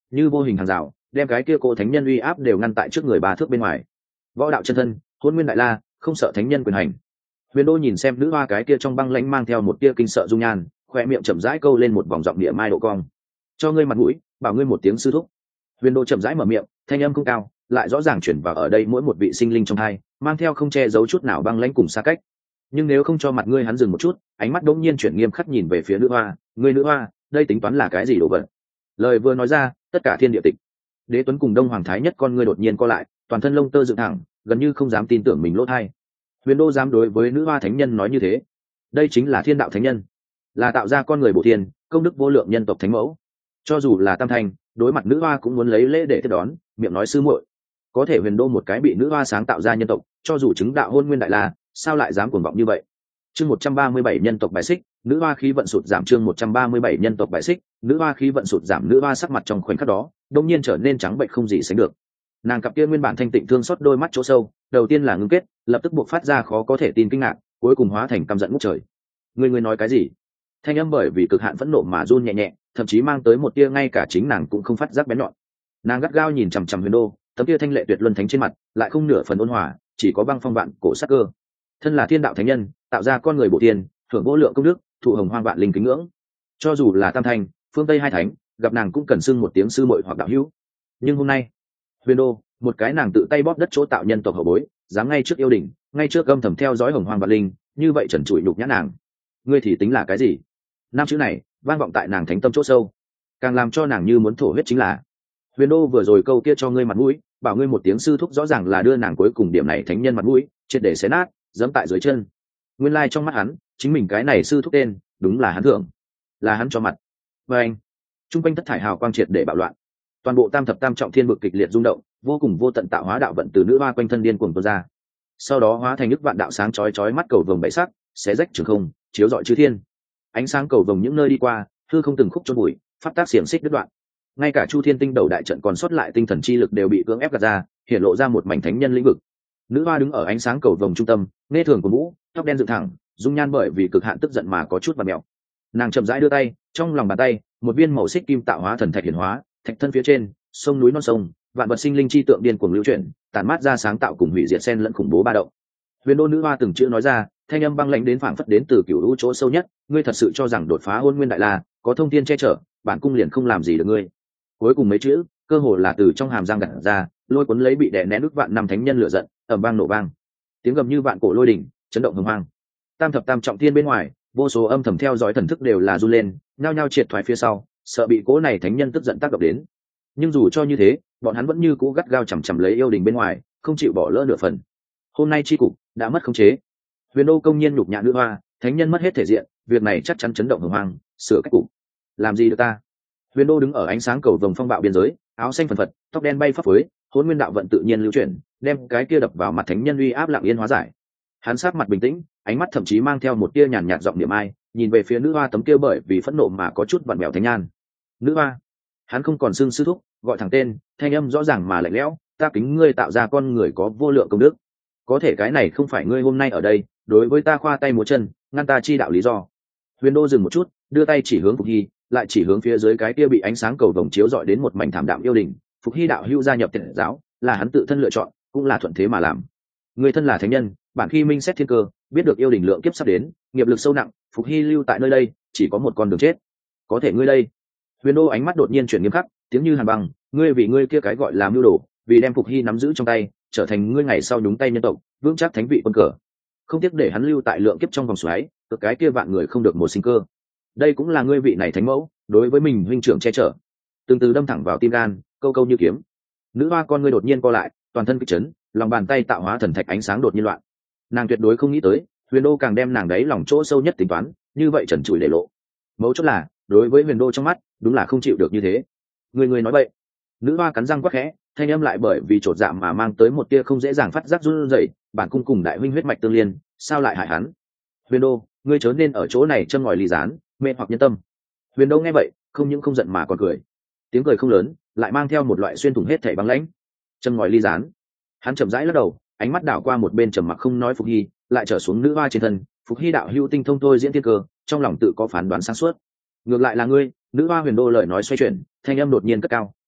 như vô hình hàng rào đem cái kia cô thánh nhân uy áp đều ngăn tại trước người ba thước bên ngoài. Võ đạo chân thân, hôn nguyên đại la, không sợ thánh nhân quyền hành. Huyền Đô nhìn xem nữ hoa cái kia trong băng lãnh mang theo một tia kinh sợ dung nhan, khoe miệng chậm rãi câu lên một vòng giọng địa mai độ cong. Cho ngươi mặt mũi, bảo ngươi một tiếng sư thúc. Huyền Đô chậm rãi mở miệng, thanh âm không cao, lại rõ ràng chuyển vào ở đây mỗi một vị sinh linh trong hai, mang theo không che giấu chút nào băng lãnh cùng xa cách. Nhưng nếu không cho mặt ngươi, hắn dừng một chút, ánh mắt đống nhiên chuyển nghiêm khắc nhìn về phía nữ hoa. Ngươi nữ hoa, đây tính toán là cái gì đồ vật? Lời vừa nói ra, tất cả thiên địa tịch. Đế Tuấn cùng Đông Hoàng Thái Nhất con ngươi đột nhiên co lại, toàn thân lông tơ dựng thẳng, gần như không dám tin tưởng mình lỗ tai. Huyền Đô dám đối với nữ hoa thánh nhân nói như thế, đây chính là thiên đạo thánh nhân, là tạo ra con người bổ thiên, công đức vô lượng nhân tộc thánh mẫu. Cho dù là tam thanh, đối mặt nữ hoa cũng muốn lấy lễ để tiếp đón, miệng nói sư muội. Có thể Huyền Đô một cái bị nữ hoa sáng tạo ra nhân tộc, cho dù chứng đạo hôn nguyên đại la, sao lại dám cuồng vọng như vậy? Chương một trăm ba mươi bảy nhân tộc bài xích, nữ hoa khí vận sụt giảm. Chương một trăm ba mươi bảy nhân tộc bài xích, nữ hoa khí vận sụt giảm. Nữ hoa sắc mặt trong khoảnh khắc đó đột nhiên trở nên trắng bệnh không gì sánh được. Nàng cặp kia nguyên bản thanh tịnh thương xót đôi mắt chỗ sâu, đầu tiên là ngưng kết, lập tức buộc phát ra khó có thể tin kinh ngạc, cuối cùng hóa thành căm giận ngút trời. Người người nói cái gì? Thanh âm bởi vì cực hạn phẫn nộ mà run nhẹ nhẹ, thậm chí mang tới một tia ngay cả chính nàng cũng không phát giác bén nhọn. Nàng gắt gao nhìn chằm chằm Huyền Đô, tấm tia thanh lệ tuyệt luân thánh trên mặt lại không nửa phần ôn hòa, chỉ có băng phong vạn cổ sắc cơ. Thân là thiên đạo thánh nhân, tạo ra con người bổ tiên, thưởng vô lượng công đức, thụ hồng hoang vạn linh kính ngưỡng. Cho dù là tam thanh, phương tây hai thánh, gặp nàng cũng cần xưng một tiếng sư muội hoặc đạo hữu. Nhưng hôm nay, Huyền Đô, một cái nàng tự tay bóp đất chỗ tạo nhân tộc hậu bối, dám ngay trước yêu đình, ngay trước âm thầm theo dõi hồng hoang vạn linh, như vậy trần trụi nhục nhã nàng. Ngươi thì tính là cái gì? Năm chữ này vang vọng tại nàng thánh tâm chỗ sâu, càng làm cho nàng như muốn thổ huyết chính là Huyền Đô vừa rồi câu kia cho ngươi mặt mũi, bảo ngươi một tiếng sư thúc, rõ ràng là đưa nàng cuối cùng điểm này thánh nhân mặt mũi triệt để xé nát, giẫm tại dưới chân. Nguyên lai trong mắt hắn, chính mình cái này sư thúc tên đúng là hắn thượng, là hắn cho mặt. Và anh, trung quanh thất thải hào quang triệt để bạo loạn, toàn bộ tam thập tam trọng thiên vực kịch liệt rung động, vô cùng vô tận tạo hóa đạo vận từ nữ hoa quanh thân điên cuồng tuôn ra, sau đó hóa thành nước vạn đạo sáng chói chói mắt cầu vồng bảy sắc, xé rách trường không, chiếu rọi chư thiên. Ánh sáng cầu vồng những nơi đi qua, hư không từng khúc chôn bụi, pháp tác xiềng xích đứt đoạn. Ngay cả Chu Thiên Tinh đầu đại trận còn sót lại tinh thần chi lực đều bị cưỡng ép gạt ra, hiện lộ ra một mảnh thánh nhân lĩnh vực. Nữ hoa đứng ở ánh sáng cầu vồng trung tâm, nghe thường của mũ, tóc đen dựng thẳng, dung nhan bởi vì cực hạn tức giận mà có chút vặn mèo. Nàng chậm rãi đưa tay, trong lòng bàn tay, một viên màu xích kim tạo hóa thần thạch hiển hóa, thạch thân phía trên, sông núi non sông, vạn vật sinh linh chi tượng điên cuồng lưu chuyển, tản mát ra sáng tạo cùng hủy diệt xen lẫn khủng bố ba động. Huyền Đô nữ hoa từng chữ nói ra, thanh âm băng lãnh đến phảng phất đến từ cửu u chỗ sâu nhất, ngươi thật sự cho rằng đột phá hôn nguyên đại la, có thông thiên che chở, bản cung liền không làm gì được ngươi. Cuối cùng mấy chữ, cơ hồ là từ trong hàm răng gạt ra, lôi cuốn lấy bị đè nén ức vạn năm thánh nhân lửa giận, ầm vang nổ vang. Tiếng gầm như vạn cổ lôi đỉnh, chấn động hùng hoang. Tam thập tam trọng thiên bên ngoài, vô số âm thầm theo dõi thần thức đều là run lên, nhao nhao triệt thoái phía sau, sợ bị cố này thánh nhân tức giận tác động đến. Nhưng dù cho như thế, bọn hắn vẫn như cũ gắt gao chằm chằm lấy yêu đình bên ngoài, không chịu bỏ lỡ nửa phần. Hôm nay chi cục đã mất khống chế. Huyền Đô công nhiên nhục nhã nữ hoa, thánh nhân mất hết thể diện, việc này chắc chắn chấn động hùng hoang, sửa cách cục. Làm gì được ta? Huyền Đô đứng ở ánh sáng cầu vồng phong bạo biên giới, áo xanh phần phật, tóc đen bay phấp phới, hỗn nguyên đạo vận tự nhiên lưu chuyển, đem cái kia đập vào mặt thánh nhân uy áp lặng yên hóa giải. Hắn sát mặt bình tĩnh, ánh mắt thậm chí mang theo một tia nhàn nhạt giọng niệm ai, nhìn về phía nữ hoa tấm kia bởi vì phẫn nộ mà có chút vặn vẹo thánh nhan. Nữ hoa, hắn không còn xưng sư thúc, gọi thẳng tên, thanh âm rõ ràng mà lạnh lẽo, ta kính ngươi tạo ra con người có vô lượng công đức, có thể cái này không phải ngươi hôm nay ở đây đối với ta khoa tay múa chân, ngăn ta chi đạo lý do. Huyền Đô dừng một chút, đưa tay chỉ hướng Phục Hy, lại chỉ hướng phía dưới cái kia bị ánh sáng cầu vồng chiếu dọi đến một mảnh thảm đạm yêu đình. Phục Hy đạo hữu gia nhập Tiệt giáo, là hắn tự thân lựa chọn, cũng là thuận thế mà làm. Người thân là thánh nhân, bản khi minh xét thiên cơ, biết được yêu đình lượng kiếp sắp đến, nghiệp lực sâu nặng, Phục Hy lưu tại nơi đây, chỉ có một con đường chết. Có thể ngươi đây. Huyền Đô ánh mắt đột nhiên chuyển nghiêm khắc, tiếng như hàn băng, ngươi vì ngươi kia cái gọi là mưu đồ, vì đem Phục Hy nắm giữ trong tay, trở thành ngươi ngày sau nhúng tay nhân tộc, vững chắc thánh vị quân cờ. Không tiếc để hắn lưu tại lượng kiếp trong vòng xoáy, cực cái kia vạn người không được một sinh cơ. Đây cũng là ngươi vị này thánh mẫu, đối với mình huynh trưởng che chở. Từng từ đâm thẳng vào tim gan, câu câu như kiếm. Nữ hoa con ngươi đột nhiên co lại, toàn thân kích chấn, lòng bàn tay tạo hóa thần thạch ánh sáng đột nhiên loạn. Nàng tuyệt đối không nghĩ tới, Huyền Đô càng đem nàng đấy lòng chỗ sâu nhất tính toán, như vậy trần trụi để lộ. Mấu chốt là, đối với Huyền Đô trong mắt, đúng là không chịu được như thế. Người người nói bậy. Nữ hoa cắn răng quát khẽ, thanh âm lại bởi vì trột dạ mà mang tới một tia không dễ dàng phát giác run rẩy, bản cung cùng đại huynh huyết mạch tương liên, sao lại hại hắn? Huyền Đô, ngươi chớ nên ở chỗ này châm ngòi ly gián, mê hoặc nhân tâm. Huyền Đô nghe vậy, không những không giận mà còn cười. Tiếng cười không lớn, lại mang theo một loại xuyên thủng hết thảy băng lãnh. Châm ngòi ly gián. Hắn chậm rãi lắc đầu, ánh mắt đảo qua một bên trầm mặc không nói Phục Hy, lại trở xuống nữ hoa trên thân. Phục Hy đạo hữu tinh thông thôi diễn thiên cơ, trong lòng tự có phán đoán sáng suốt. Ngược lại là ngươi. Nữ hoa Huyền Đô lời nói xoay chuyển, thanh âm đột nhiên cất cao,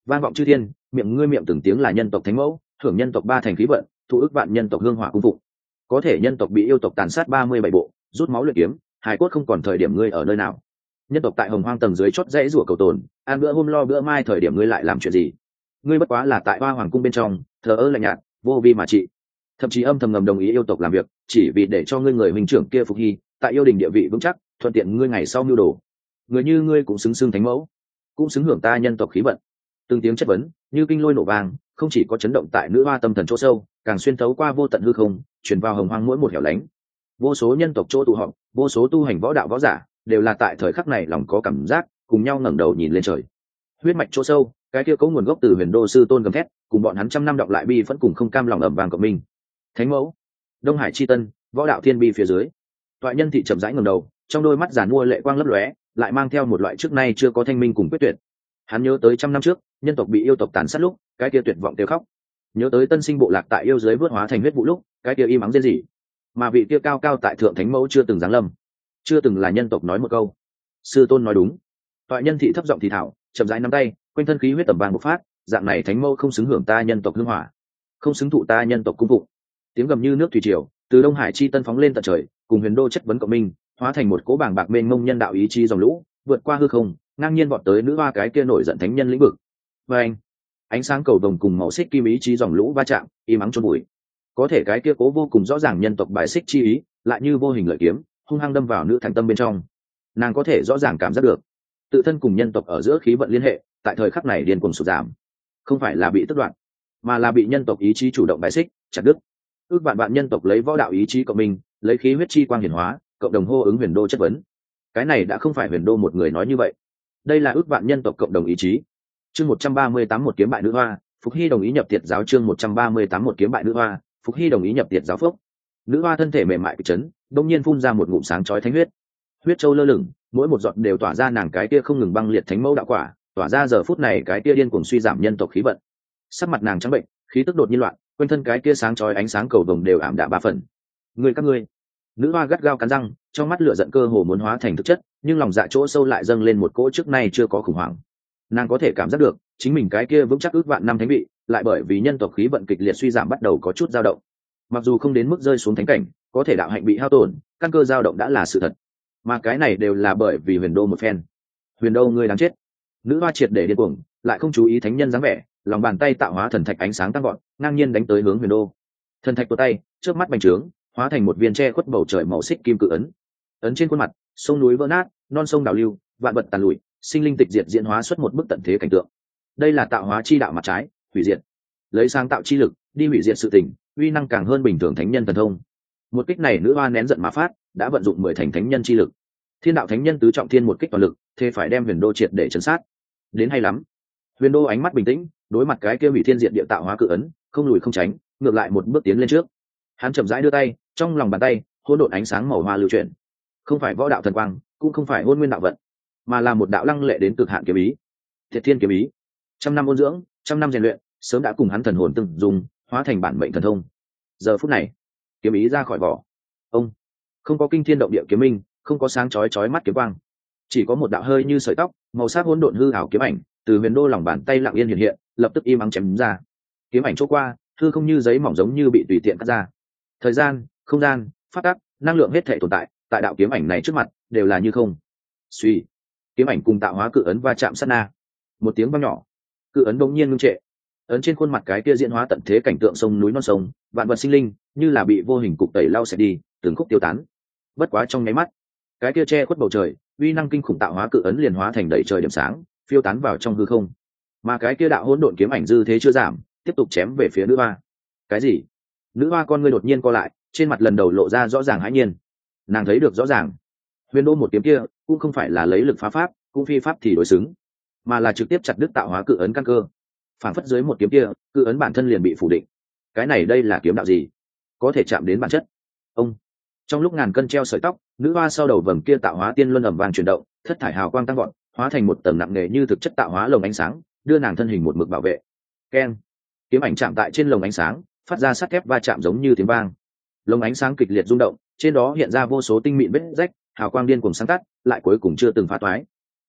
vang vọng chư thiên, miệng ngươi miệng từng tiếng là nhân tộc thánh mẫu, thưởng nhân tộc ba thành khí vận, thụ ức vạn nhân tộc hương hỏa cung phụng. Có thể nhân tộc bị yêu tộc tàn sát ba mươi bảy bộ, rút máu luyện kiếm, hài cốt không còn thời điểm ngươi ở nơi nào. Nhân tộc tại hồng hoang tầng dưới chót dãy rủa cầu tồn, ăn bữa hôm lo bữa mai thời điểm ngươi lại làm chuyện gì? Ngươi bất quá là tại hoa hoàng cung bên trong, thờ ơ lạnh nhạt, vô vi mà trị. Thậm chí âm thầm ngầm đồng ý yêu tộc làm việc, chỉ vì để cho ngươi người huynh trưởng kia phục hy, tại yêu đình địa vị vững chắc, thuận tiện ngươi ngày sau mưu đồ. Người như ngươi cũng xứng xưng thánh mẫu, cũng xứng hưởng ta nhân tộc khí vận. Từng tiếng chất vấn như kinh lôi nổ vang, không chỉ có chấn động tại nữ hoa tâm thần chỗ sâu, càng xuyên thấu qua vô tận hư không, truyền vào hồng hoang mỗi một hẻo lánh. Vô số nhân tộc chỗ tụ họp, vô số tu hành võ đạo võ giả, đều là tại thời khắc này lòng có cảm giác, cùng nhau ngẩng đầu nhìn lên trời. Huyết mạch chỗ sâu, cái kia có nguồn gốc từ huyền đô sư tôn gầm thét, cùng bọn hắn trăm năm đọc lại bi vẫn cùng không cam lòng ẩm vàng của mình. Thánh mẫu, Đông Hải chi tân, võ đạo thiên bi phía dưới. Toại nhân thị chậm rãi ngẩng đầu, trong đôi mắt giàn mua lệ quang lấp lóe, lại mang theo một loại trước nay chưa có thanh minh cùng quyết tuyệt. Hắn nhớ tới trăm năm trước, nhân tộc bị yêu tộc tàn sát lúc, cái kia tuyệt vọng kêu khóc. Nhớ tới tân sinh bộ lạc tại yêu giới vớt hóa thành huyết vụ lúc, cái kia im ắng rên rỉ. Mà vị kia cao cao tại thượng thánh mẫu chưa từng giáng lâm, chưa từng là nhân tộc nói một câu. Sư tôn nói đúng. Toại nhân thị thấp giọng thì thảo, chậm rãi nắm tay, quanh thân khí huyết tầm vàng bộc phát, dạng này thánh mẫu không xứng hưởng ta nhân tộc hương hỏa, không xứng thụ ta nhân tộc cung phụng. Tiếng gầm như nước thủy triều, từ Đông Hải chi tân phóng lên tận trời, cùng huyền đô chất vấn cộng minh, hóa thành một cỗ bàng bạc mênh mông nhân đạo ý chí dòng lũ, vượt qua hư không, ngang nhiên vọt tới nữ hoa cái kia nổi giận thánh nhân lĩnh vực. Và anh, ánh sáng cầu vồng cùng màu xích kim ý chí dòng lũ va chạm, im ắng chôn bụi. Có thể cái kia cố vô cùng rõ ràng nhân tộc bài xích chi ý, lại như vô hình lợi kiếm, hung hăng đâm vào nữ thành tâm bên trong. Nàng có thể rõ ràng cảm giác được, tự thân cùng nhân tộc ở giữa khí vận liên hệ, tại thời khắc này điên cuồng sụt giảm, không phải là bị tức đoạn, mà là bị nhân tộc ý chí chủ động bài xích, chặt đứt. Ước vạn vạn nhân tộc lấy võ đạo ý chí cộng mình, lấy khí huyết chi quang hiển hóa, cộng đồng hô ứng huyền đô chất vấn. Cái này đã không phải huyền đô một người nói như vậy, đây là ước vạn nhân tộc cộng đồng ý chí. Chương một trăm ba mươi tám một kiếm bại nữ hoa, Phục Hy đồng ý nhập tiệt giáo. Chương một trăm ba mươi tám một kiếm bại nữ hoa, Phục Hy đồng ý nhập tiệt giáo phúc. Nữ hoa thân thể mềm mại kịch chấn, đột nhiên phun ra một ngụm sáng chói thánh huyết. Huyết châu lơ lửng, mỗi một giọt đều tỏa ra nàng cái kia không ngừng băng liệt thánh mẫu đạo quả, tỏa ra giờ phút này cái kia điên cuồng suy giảm nhân tộc khí vận. Sắc mặt nàng trắng bệnh, khí tức đột nhiên loạn, quanh thân cái kia sáng chói ánh sáng cầu vồng đều ảm đạm ba phần. Người các ngươi, nữ hoa gắt gao cắn răng, trong mắt lửa giận cơ hồ muốn hóa thành thực chất, nhưng lòng dạ chỗ sâu lại dâng lên một cỗ trước nay chưa có khủng hoảng. Nàng có thể cảm giác được, chính mình cái kia vững chắc ước vạn năm thánh vị, lại bởi vì nhân tộc khí vận kịch liệt suy giảm bắt đầu có chút dao động. Mặc dù không đến mức rơi xuống thánh cảnh, có thể đạo hạnh bị hao tổn, căn cơ dao động đã là sự thật. Mà cái này đều là bởi vì huyền đô một phen. Huyền đô ngươi đáng chết. Nữ hoa triệt để điên cuồng, lại không chú ý thánh nhân dáng vẻ, lòng bàn tay tạo hóa thần thạch ánh sáng tăng gọn, ngang nhiên đánh tới hướng huyền đô. Thần thạch của tay trước mắt bành trướng, hóa thành một viên tre khuất bầu trời màu xích kim cự ấn. Ấn trên khuôn mặt, sông núi vỡ nát, non sông đảo lưu, vạn vật tàn lụi, sinh linh tịch diệt diễn hóa xuất một bức tận thế cảnh tượng. Đây là tạo hóa chi đạo mặt trái, hủy diệt. Lấy sáng tạo chi lực đi hủy diệt sự tình, uy năng càng hơn bình thường thánh nhân thần thông. Một kích này nữ hoa nén giận mà phát, đã vận dụng mười thành thánh nhân chi lực. Thiên đạo thánh nhân tứ trọng thiên một kích toàn lực, thế phải đem huyền đô triệt để chấn sát. Đến hay lắm. Huyền đô ánh mắt bình tĩnh, đối mặt cái kia hủy thiên diệt địa tạo hóa cự ấn, không lùi không tránh, ngược lại một bước tiến lên trước. Hắn chậm rãi đưa tay, trong lòng bàn tay hỗn độn ánh sáng màu hoa lưu chuyển, không phải võ đạo thần quang, cũng không phải hôn nguyên đạo vận, mà là một đạo lăng lệ đến cực hạn kiếm ý. Thiệt thiên kiếm ý, trăm năm ôn dưỡng, trăm năm rèn luyện, sớm đã cùng hắn thần hồn từng dùng, hóa thành bản mệnh thần thông. Giờ phút này, kiếm ý ra khỏi vỏ, ông không có kinh thiên động địa kiếm minh, không có sáng chói chói mắt kiếm quang, chỉ có một đạo hơi như sợi tóc, màu sắc hỗn độn hư ảo kiếm ảnh, từ huyền đô lòng bàn tay lặng yên hiện hiện, lập tức im ắng chém ra. Kiếm ảnh chỗ qua, hư không như giấy mỏng giống như bị tùy tiện cắt ra. Thời gian, không gian, phát tắc, năng lượng hết thể tồn tại, tại đạo kiếm ảnh này trước mặt đều là như không. Suy, kiếm ảnh cùng tạo hóa cự ấn va chạm sát na, một tiếng vang nhỏ, cự ấn đột nhiên ngưng trệ. Ấn trên khuôn mặt cái kia diễn hóa tận thế cảnh tượng sông núi non sông, vạn vật sinh linh, như là bị vô hình cục tẩy lau sạch đi, từng khúc tiêu tán. Bất quá trong nháy mắt, cái kia che khuất bầu trời, uy năng kinh khủng tạo hóa cự ấn liền hóa thành đầy trời điểm sáng, phiêu tán vào trong hư không. Mà cái kia đạo hỗn độn kiếm ảnh dư thế chưa giảm, tiếp tục chém về phía nữ hoa. Cái gì? Nữ hoa con ngươi đột nhiên co lại, trên mặt lần đầu lộ ra rõ ràng hãi nhiên. Nàng thấy được rõ ràng, huyền đô một kiếm kia cũng không phải là lấy lực phá pháp, cũng phi pháp thì đối xứng, mà là trực tiếp chặt đứt tạo hóa cự ấn căn cơ. Phản phất dưới một kiếm kia, cự ấn bản thân liền bị phủ định. Cái này đây là kiếm đạo gì? Có thể chạm đến bản chất. Ông trong lúc ngàn cân treo sợi tóc, nữ hoa sau đầu vầng kia tạo hóa tiên luân ầm vàng chuyển động, thất thải hào quang tăng gọn, hóa thành một tầng nặng nề như thực chất tạo hóa lồng ánh sáng, đưa nàng thân hình một mực bảo vệ. Keng, kiếm ảnh chạm tại trên lồng ánh sáng, phát ra sắt thép va chạm giống như tiếng vang. Lồng ánh sáng kịch liệt rung động, trên đó hiện ra vô số tinh mịn vết rách, hào quang điên cuồng sáng tắt, lại cuối cùng chưa từng phá toái.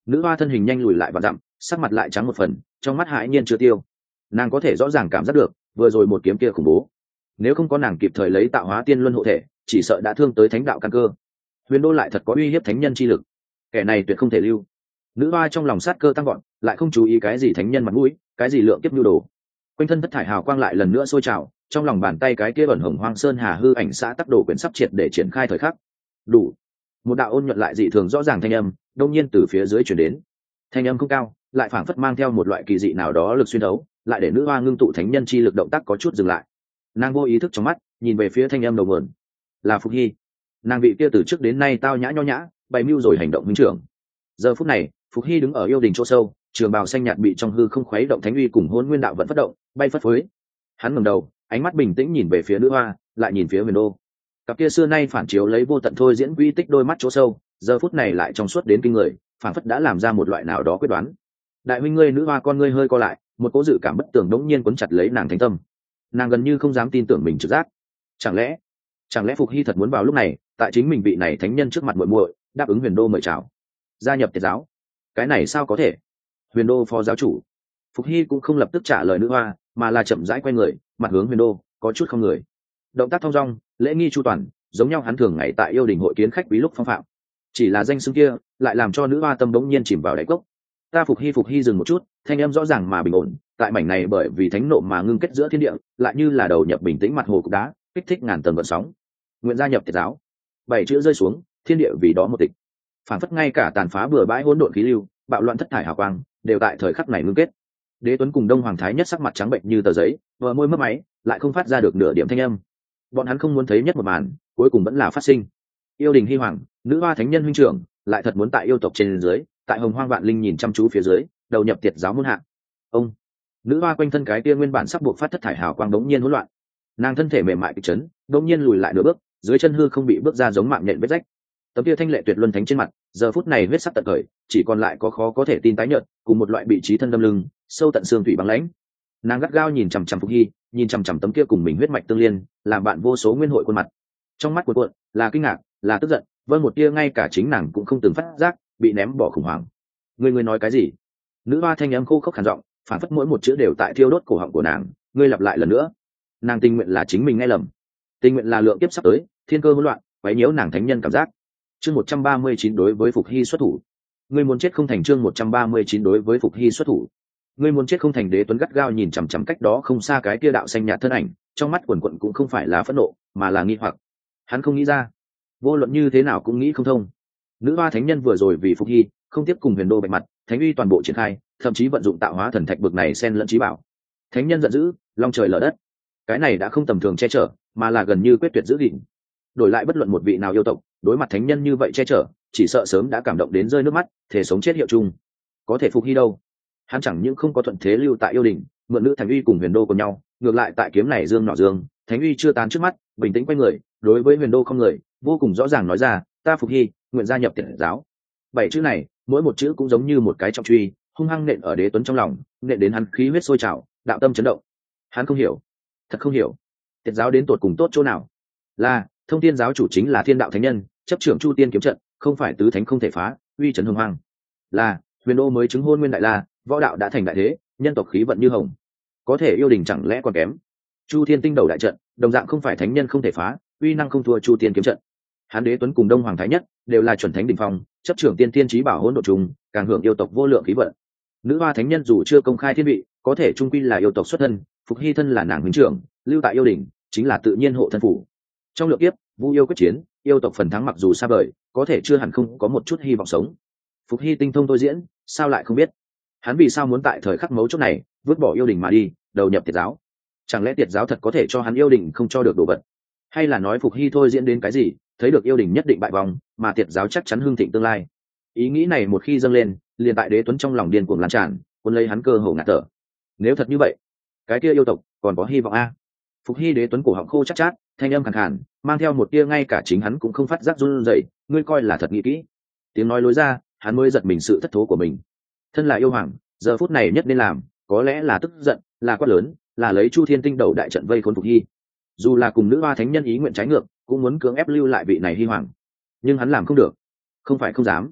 Nữ hoa thân hình nhanh lùi lại và dặm, sắc mặt lại trắng một phần, trong mắt hãi nhiên chưa tiêu. Nàng có thể rõ ràng cảm giác được vừa rồi một kiếm kia khủng bố, nếu không có nàng kịp thời lấy tạo hóa tiên luân hộ thể, chỉ sợ đã thương tới thánh đạo căn cơ. Huyền đô lại thật có uy hiếp thánh nhân chi lực, kẻ này tuyệt không thể lưu. Nữ hoa trong lòng sát cơ tăng gọn, lại không chú ý cái gì thánh nhân mặt mũi, cái gì lượng kiếp nhu đồ. Quanh thân thất thải hào quang lại lần nữa sôi trào, trong lòng bàn tay cái kia ẩn hồng hoang sơn hà hư ảnh xã tắc đồ quyển sắp triệt để triển khai thời khắc. Đủ. Một đạo ôn nhuận lại dị thường rõ ràng thanh âm đông nhiên từ phía dưới chuyển đến. Thanh âm không cao, lại phảng phất mang theo một loại kỳ dị nào đó lực xuyên thấu, lại để nữ hoa ngưng tụ thánh nhân chi lực động tác có chút dừng lại. Nàng vô ý thức trong mắt nhìn về phía thanh âm đầu nguồn, là Phục Hy. Nàng vị kia từ trước đến nay tao nhã nho nhã, bày mưu rồi hành động huynh trưởng. Giờ phút này Phục Hy đứng ở yêu đình chỗ sâu, trường bào xanh nhạt bị trong hư không khuấy động thánh uy cùng hôn nguyên đạo vẫn phát động, bay phất phới. Hắn ngẩng đầu, ánh mắt bình tĩnh nhìn về phía nữ hoa, lại nhìn phía Huyền Đô. Cặp kia xưa nay phản chiếu lấy vô tận thôi diễn quy tích đôi mắt chỗ sâu, giờ phút này lại trong suốt đến kinh người, phản phất đã làm ra một loại nào đó quyết đoán. Đại huynh ngươi, nữ hoa con ngươi hơi co lại, một cố dự cảm bất tường đống nhiên cuốn chặt lấy nàng thánh tâm. Nàng gần như không dám tin tưởng mình trực giác. Chẳng lẽ, chẳng lẽ Phục Hy thật muốn vào lúc này, tại chính mình vị này thánh nhân trước mặt muội muội, đáp ứng Huyền Đô mời chào, gia nhập Tiệt giáo? Cái này sao có thể? Huyền Đô phó giáo chủ. Phục Hy cũng không lập tức trả lời nữ hoa, mà là chậm rãi quay người, mặt hướng Huyền Đô, có chút không người. Động tác thong dong, lễ nghi chu toàn, giống nhau hắn thường ngày tại yêu đình hội kiến khách quý lúc phong phạm. Chỉ là danh xưng kia, lại làm cho nữ hoa tâm đống nhiên chìm vào đáy cốc. Ta Phục Hy, Phục Hy dừng một chút, thanh âm rõ ràng mà bình ổn, tại mảnh này bởi vì thánh nộ mà ngưng kết giữa thiên địa, lại như là đầu nhập bình tĩnh mặt hồ cục đá, kích thích ngàn tầng gợn sóng. Nguyện gia nhập Tiệt giáo. Bảy chữ rơi xuống, thiên địa vì đó một tịch. Phản phất ngay cả tàn phá bừa bãi hỗn độn khí lưu, bạo loạn thất thải hào quang, đều tại thời khắc này ngưng kết. Đế Tuấn cùng Đông Hoàng Thái Nhất sắc mặt trắng bệnh như tờ giấy, vừa môi mấp máy, lại không phát ra được nửa điểm thanh âm. Bọn hắn không muốn thấy nhất một màn, cuối cùng vẫn là phát sinh. Yêu đình hy hoàng, nữ hoa thánh nhân huynh trưởng, lại thật muốn tại yêu tộc trên dưới, tại hồng hoang vạn linh nhìn chăm chú phía dưới, đầu nhập Tiệt giáo môn hạ. Ông, nữ hoa quanh thân cái kia nguyên bản sắp buộc phát thất thải hào quang đống nhiên hỗn loạn. Nàng thân thể mềm mại kịch chấn, đống nhiên lùi lại nửa bước, dưới chân hư không bị bước ra giống mạng nhện vết rách. Tấm kia thanh lệ tuyệt luân thánh trên mặt, giờ phút này huyết sắc tận khởi, chỉ còn lại có khó có thể tin tái nhợt, cùng một loại bị trí thân đâm lưng, sâu tận xương thủy băng lãnh. Nàng gắt gao nhìn chằm chằm Phục Hy, nhìn chằm chằm tấm kia cùng mình huyết mạch tương liên, làm bạn vô số nguyên hội khuôn mặt. Trong mắt cuộn cuộn là kinh ngạc, là tức giận, vâng một tia ngay cả chính nàng cũng không từng phát giác, bị ném bỏ khủng hoảng. Ngươi ngươi nói cái gì? Nữ hoa thanh âm khô khốc khàn giọng, phản phất mỗi một chữ đều tại thiêu đốt cổ họng của nàng. Ngươi lặp lại lần nữa. Nàng tình nguyện là chính mình nghe lầm, tình nguyện là lượng kiếp sắp tới, thiên cơ hỗn loạn, quấy nhiễu nàng thánh nhân cảm giác. Chương một trăm ba mươi chín đối với Phục Hy xuất thủ. Ngươi muốn chết không thành. Chương một trăm ba mươi chín đối với Phục Hy xuất thủ. Ngươi muốn chết không thành. Đế Tuấn gắt gao nhìn chằm chằm cách đó không xa cái kia đạo xanh nhạt thân ảnh, trong mắt quần quần cũng không phải là phẫn nộ, mà là nghi hoặc. Hắn không nghĩ ra, vô luận như thế nào cũng nghĩ không thông. Nữ hoa thánh nhân vừa rồi vì Phục Hy, không tiếp cùng Huyền Đô bạch mặt, thánh uy toàn bộ triển khai, thậm chí vận dụng tạo hóa thần thạch bực này xen lẫn trí bảo. Thánh nhân giận dữ, long trời lở đất. Cái này đã không tầm thường che chở, mà là gần như quyết tuyệt giữ gìn. Đổi lại bất luận một vị nào yêu tộc, đối mặt thánh nhân như vậy che chở, chỉ sợ sớm đã cảm động đến rơi nước mắt, thể sống chết hiệu chung. Có thể Phục Hy đâu? Hắn chẳng những không có thuận thế lưu tại yêu đình, mượn nữ thánh uy cùng Huyền Đô cùng nhau, ngược lại tại kiếm này dương nọ dương, thánh uy chưa tán trước mắt, bình tĩnh quay người, đối với Huyền Đô không người, vô cùng rõ ràng nói ra, ta Phục Hy, nguyện gia nhập Tiệt giáo. Bảy chữ này, mỗi một chữ cũng giống như một cái trọng truy, hung hăng nện ở Đế Tuấn trong lòng, nện đến hắn khí huyết sôi trào, đạo tâm chấn động. Hắn không hiểu, thật không hiểu, Tiệt giáo đến tột cùng tốt chỗ nào? Là, Thông Thiên giáo chủ chính là thiên đạo thánh nhân, chấp trưởng Chu Tiên kiếm trận, không phải tứ thánh không thể phá, uy trấn hùng hoang. Là, Huyền Đô mới chứng hôn nguyên đại la, võ đạo đã thành đại thế, nhân tộc khí vận như hồng. Có thể yêu đình chẳng lẽ còn kém? Chu Thiên tinh đầu đại trận, đồng dạng không phải thánh nhân không thể phá, uy năng không thua Chu Tiên kiếm trận. Hán Đế Tuấn cùng Đông Hoàng Thái Nhất đều là chuẩn thánh đỉnh phong, chấp trưởng tiên tiên chí bảo hỗn độn trùng, càng hưởng yêu tộc vô lượng khí vận. Nữ hoa thánh nhân dù chưa công khai thiên vị, có thể trung quy là yêu tộc xuất thân, Phục Hy thân là nàng huynh trưởng, lưu tại yêu đình, chính là tự nhiên hộ thân phủ. Trong lượng kiếp, vu yêu quyết chiến, yêu tộc phần thắng mặc dù xa vời, có thể chưa hẳn không có một chút hy vọng sống. Phục Hy tinh thông tôi diễn, sao lại không biết? Hắn vì sao muốn tại thời khắc mấu chốt này vứt bỏ yêu đình mà đi, đầu nhập Tiệt giáo? Chẳng lẽ Tiệt giáo thật có thể cho hắn yêu đình không cho được đồ vật? Hay là nói Phục Hy thôi diễn đến cái gì, thấy được yêu đình nhất định bại vòng, mà Tiệt giáo chắc chắn hưng thịnh tương lai? Ý nghĩ này một khi dâng lên, liền tại Đế Tuấn trong lòng điên cuồng lan tràn, cuốn lấy hắn cơ hồ ngạt thở. Nếu thật như vậy, cái kia yêu tộc còn có hy vọng a? Phục Hy Đế Tuấn cổ họng khô chát chát, thanh âm khàn khàn, mang theo một tia ngay cả chính hắn cũng không phát giác run rẩy. Ngươi coi là thật nghĩ kỹ. Tiếng nói lối ra, hắn mới giật mình sự thất thố của mình. Thân là yêu hoàng, giờ phút này nhất nên làm, có lẽ là tức giận, là quát lớn, là lấy Chu Thiên tinh đầu đại trận vây khốn Phục Hy. Dù là cùng nữ hoa thánh nhân ý nguyện trái ngược, cũng muốn cưỡng ép lưu lại vị này Hy hoàng, nhưng hắn làm không được. Không phải không dám,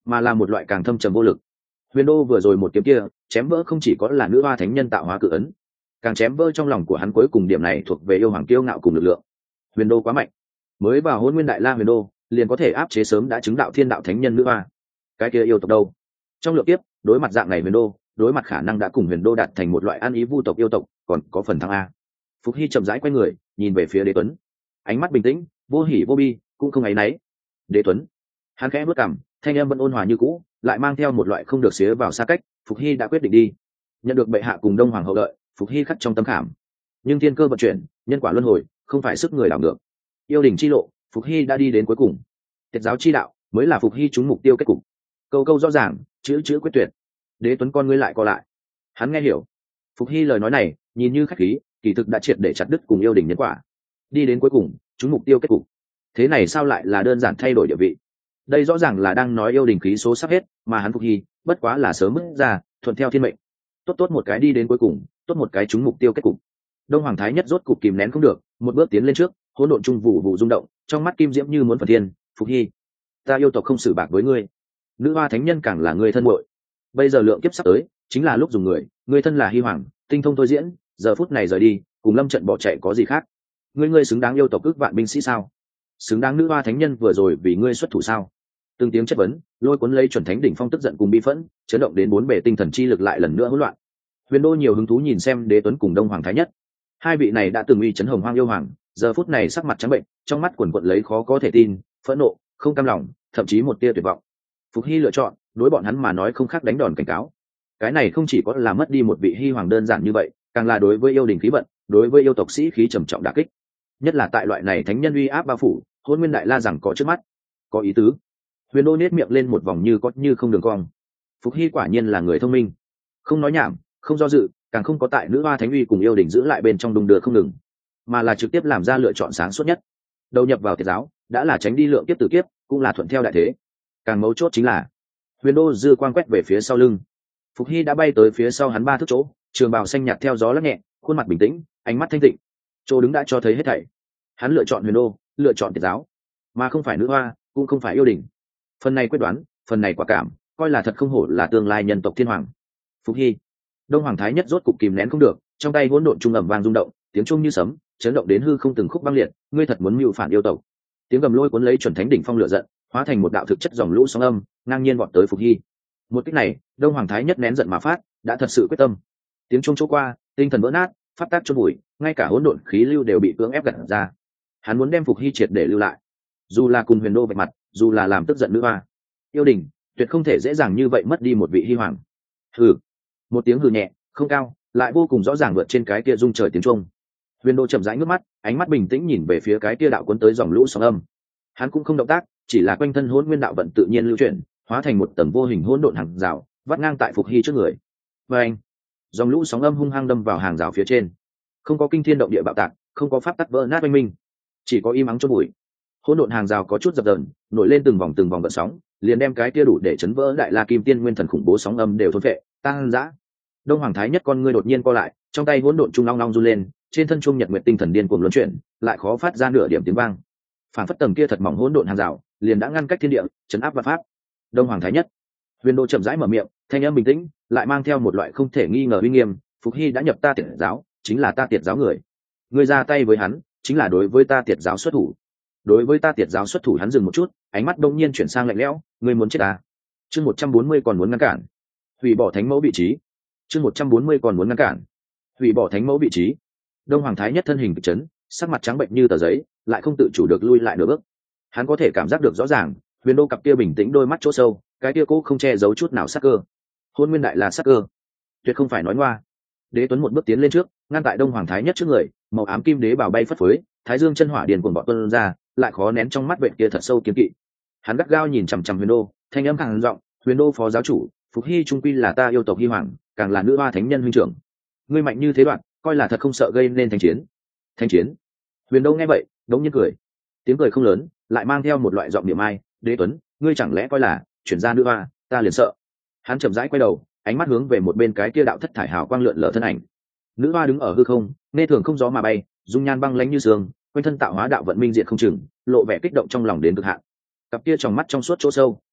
mà là một loại càng thâm trầm vô lực. Huyền Đô vừa rồi một kiếm kia chém vỡ không chỉ có là nữ hoa thánh nhân tạo hóa cự ấn, càng chém vỡ trong lòng của hắn cuối cùng điểm này thuộc về yêu hoàng kiêu ngạo cùng lực lượng. Huyền Đô quá mạnh, mới vào Hôn Nguyên Đại La Huyền Đô liền có thể áp chế sớm đã chứng đạo thiên đạo thánh nhân nữ hoa. Cái kia yêu tộc đâu? Trong lượng kiếp đối mặt dạng này Huyền Đô, đối mặt khả năng đã cùng Huyền Đô đạt thành một loại ăn ý vu tộc yêu tộc, còn có phần thắng a. Phục Hy chậm rãi quay người nhìn về phía Đế Tuấn, ánh mắt bình tĩnh, vô hỉ vô bi, cũng không áy náy. Đế Tuấn, hắn khẽ bước cằm, thanh âm vẫn ôn hòa như cũ, lại mang theo một loại không được xía vào xa cách. Phục Hy đã quyết định đi, nhận được bệ hạ cùng Đông Hoàng hậu đợi, Phục Hy khắc trong tâm khảm. Nhưng thiên cơ vận chuyển, nhân quả luân hồi, không phải sức người đảo ngược. Yêu đình chi lộ, Phục Hy đã đi đến cuối cùng. Tiệt giáo chi đạo mới là Phục Hy trúng mục tiêu kết cục. Câu câu rõ ràng, chữ chữ quyết tuyệt. Đế Tuấn con ngươi lại co lại, hắn nghe hiểu Phục Hy lời nói này nhìn như khách khí, kỳ thực đã triệt để chặt đứt cùng yêu đình nhân quả, đi đến cuối cùng trúng mục tiêu kết cục. Thế này sao lại là đơn giản thay đổi địa vị? Đây rõ ràng là đang nói yêu đình khí số sắp hết, mà hắn Phục Hy bất quá là sớm mất ra, thuận theo thiên mệnh. Tốt tốt một cái đi đến cuối cùng, tốt một cái trúng mục tiêu kết cục. Đông Hoàng Thái Nhất rốt cục kìm nén không được, một bước tiến lên trước, hỗn độn trung vụ vụ rung động, trong mắt kim diễm như muốn phần thiên. Phục Hy, ta yêu tộc không xử bạc với ngươi, nữ hoa thánh nhân càng là người thân muội. Bây giờ lượng kiếp sắp tới, chính là lúc dùng người, ngươi thân là Hy Hoàng, tinh thông thôi diễn, giờ phút này rời đi, cùng lâm trận bỏ chạy có gì khác? Ngươi ngươi xứng đáng yêu tộc ước vạn binh sĩ sao? Xứng đáng nữ hoa thánh nhân vừa rồi vì ngươi xuất thủ sao? Từng tiếng chất vấn lôi cuốn lấy chuẩn thánh đỉnh phong tức giận cùng bi phẫn, chấn động đến bốn bề tinh thần chi lực lại lần nữa hỗn loạn. Huyền Đô nhiều hứng thú nhìn xem Đế Tuấn cùng Đông Hoàng Thái Nhất. Hai vị này đã từng uy chấn hồng hoang yêu hoàng, giờ phút này sắc mặt trắng bệnh, trong mắt quần quật lấy khó có thể tin, phẫn nộ, không cam lòng, thậm chí một tia tuyệt vọng. Phục Hy lựa chọn, đối bọn hắn mà nói không khác đánh đòn cảnh cáo. Cái này không chỉ có là mất đi một vị Hy hoàng đơn giản như vậy, càng là đối với yêu đình khí vận, đối với yêu tộc sĩ khí trầm trọng đả kích. Nhất là tại loại này thánh nhân uy áp bao phủ, Hôn Nguyên Đại La rằng có trước mắt. Có ý tứ. Huyền Đô nét miệng lên một vòng như có như không đường cong. Phục Hy quả nhiên là người thông minh, không nói nhảm, không do dự, càng không có tại nữ hoa thánh uy cùng yêu đình giữ lại bên trong đung đưa không ngừng, mà là trực tiếp làm ra lựa chọn sáng suốt nhất. Đầu nhập vào Tiệt giáo đã là tránh đi lượng kiếp tử kiếp, cũng là thuận theo đại thế. Càng mấu chốt chính là Huyền Đô dư quang quét về phía sau lưng. Phục Hy đã bay tới phía sau hắn ba thước chỗ, trường bào xanh nhạt theo gió lắc nhẹ, khuôn mặt bình tĩnh, ánh mắt thanh tịnh. Chỗ đứng đã cho thấy hết thảy. Hắn lựa chọn Huyền Đô, lựa chọn Tiệt giáo, mà không phải nữ hoa, cũng không phải yêu đình. Phần này quyết đoán, phần này quả cảm, coi là thật không hổ là tương lai nhân tộc thiên hoàng. Phục Hy, Đông Hoàng Thái Nhất rốt cục kìm nén không được, trong tay hỗn độn trung ầm vang rung động, tiếng trung như sấm, chấn động đến hư không từng khúc băng liệt. Ngươi thật muốn mưu phản yêu tộc? Tiếng gầm lôi cuốn lấy chuẩn thánh đỉnh phong lửa giận, hóa thành một đạo thực chất dòng lũ sóng âm, ngang nhiên vọt tới Phục Hy. Một kích này, Đông Hoàng Thái Nhất nén giận mà phát, đã thật sự quyết tâm. Tiếng trung chỗ qua, tinh thần vỡ nát, phát tác chôn bụi, ngay cả hỗn độn khí lưu đều bị cưỡng ép gặt ra. Hắn muốn đem Phục Hy triệt để lưu lại, dù là cùng Huyền Đô vạch mặt, dù là làm tức giận nữ hoa. Yêu đình tuyệt không thể dễ dàng như vậy mất đi một vị Hy hoàng. Hừ. Một tiếng hừ nhẹ, không cao, lại vô cùng rõ ràng vượt trên cái kia rung trời tiếng trung. Huyền Đô chậm rãi ngước mắt, ánh mắt bình tĩnh nhìn về phía cái kia đạo cuốn tới dòng lũ sóng âm. Hắn cũng không động tác, chỉ là quanh thân hỗn nguyên đạo vận tự nhiên lưu chuyển, hóa thành một tầng vô hình hỗn độn hàng rào, vắt ngang tại Phục Hy trước người. Và anh, dòng lũ sóng âm hung hăng đâm vào hàng rào phía trên. Không có kinh thiên động địa bạo tạc, không có pháp tắc vỡ nát oanh minh, chỉ có im ắng chôn bụi. Hỗn độn hàng rào có chút dập dờn, nổi lên từng vòng từng vòng gợn sóng, liền đem cái kia đủ để chấn vỡ đại la kim tiên nguyên thần khủng bố sóng âm đều thôn phệ, tăng dã. Đông Hoàng Thái Nhất con ngươi đột nhiên co lại, trong tay hỗn độn trung long long run lên, trên thân trung nhật nguyệt tinh thần điên cuồng luân chuyển, lại khó phát ra nửa điểm tiếng vang. Phản phất tầng kia thật mỏng hỗn độn hàng rào, liền đã ngăn cách thiên địa, chấn áp vạn pháp. Đông Hoàng Thái Nhất, Huyền Đô chậm rãi mở miệng, thanh âm bình tĩnh, lại mang theo một loại không thể nghi ngờ uy nghiêm. Phục Hy đã nhập ta Tiệt giáo, chính là ta Tiệt giáo người. Ngươi ra tay với hắn, chính là đối với ta Tiệt giáo xuất thủ. Đối với ta Tiệt giáo xuất thủ. Hắn dừng một chút, ánh mắt đông nhiên chuyển sang lạnh lẽo. Ngươi muốn chết à? Chương một trăm bốn mươi còn muốn ngăn cản? Hủy bỏ thánh mẫu vị trí. Chương một trăm bốn mươi còn muốn ngăn cản? Hủy bỏ thánh mẫu vị trí. Đông Hoàng Thái Nhất thân hình kịch chấn, sắc mặt trắng bệnh như tờ giấy, lại không tự chủ được lui lại nửa bước. Hắn có thể cảm giác được rõ ràng, Huyền Đô cặp kia bình tĩnh đôi mắt chỗ sâu, cái kia cố không che giấu chút nào sắc cơ. Hôn Nguyên Đại là sắc cơ, tuyệt không phải nói ngoa. Đế Tuấn một bước tiến lên trước, ngăn tại Đông Hoàng Thái Nhất trước người, màu ám kim đế bào bay phất phới, thái dương chân hỏa điền cuồng bọt tuôn ra, lại khó nén trong mắt vệ kia thật sâu kiên kỵ. Hắn gắt gao nhìn chằm chằm Huyền Đô, thanh âm càng giọng, Huyền Đô phó giáo chủ, Phục Hy trung quy là ta yêu tộc Hy hoàng, càng là nữ hoa thánh nhân huynh trưởng. Ngươi mạnh như thế đoạn, coi là thật không sợ gây nên thanh chiến. Thanh chiến? Huyền Đô nghe vậy, đống nhiên cười. Tiếng cười không lớn, lại mang theo một loại giọng niệm ai. Đế Tuấn, ngươi chẳng lẽ coi là chuyển ra nữ hoa, ta liền sợ? Hắn chậm rãi quay đầu, ánh mắt hướng về một bên cái kia đạo thất thải hào quang lượn lờ thân ảnh. Nữ hoa đứng ở hư không, nghe thường không gió mà bay, dung nhan băng lãnh như sương, quanh thân tạo hóa đạo vận minh diện không chừng, lộ vẻ kích động trong lòng đến cực hạn. Cặp kia trong mắt trong suốt chỗ sâu,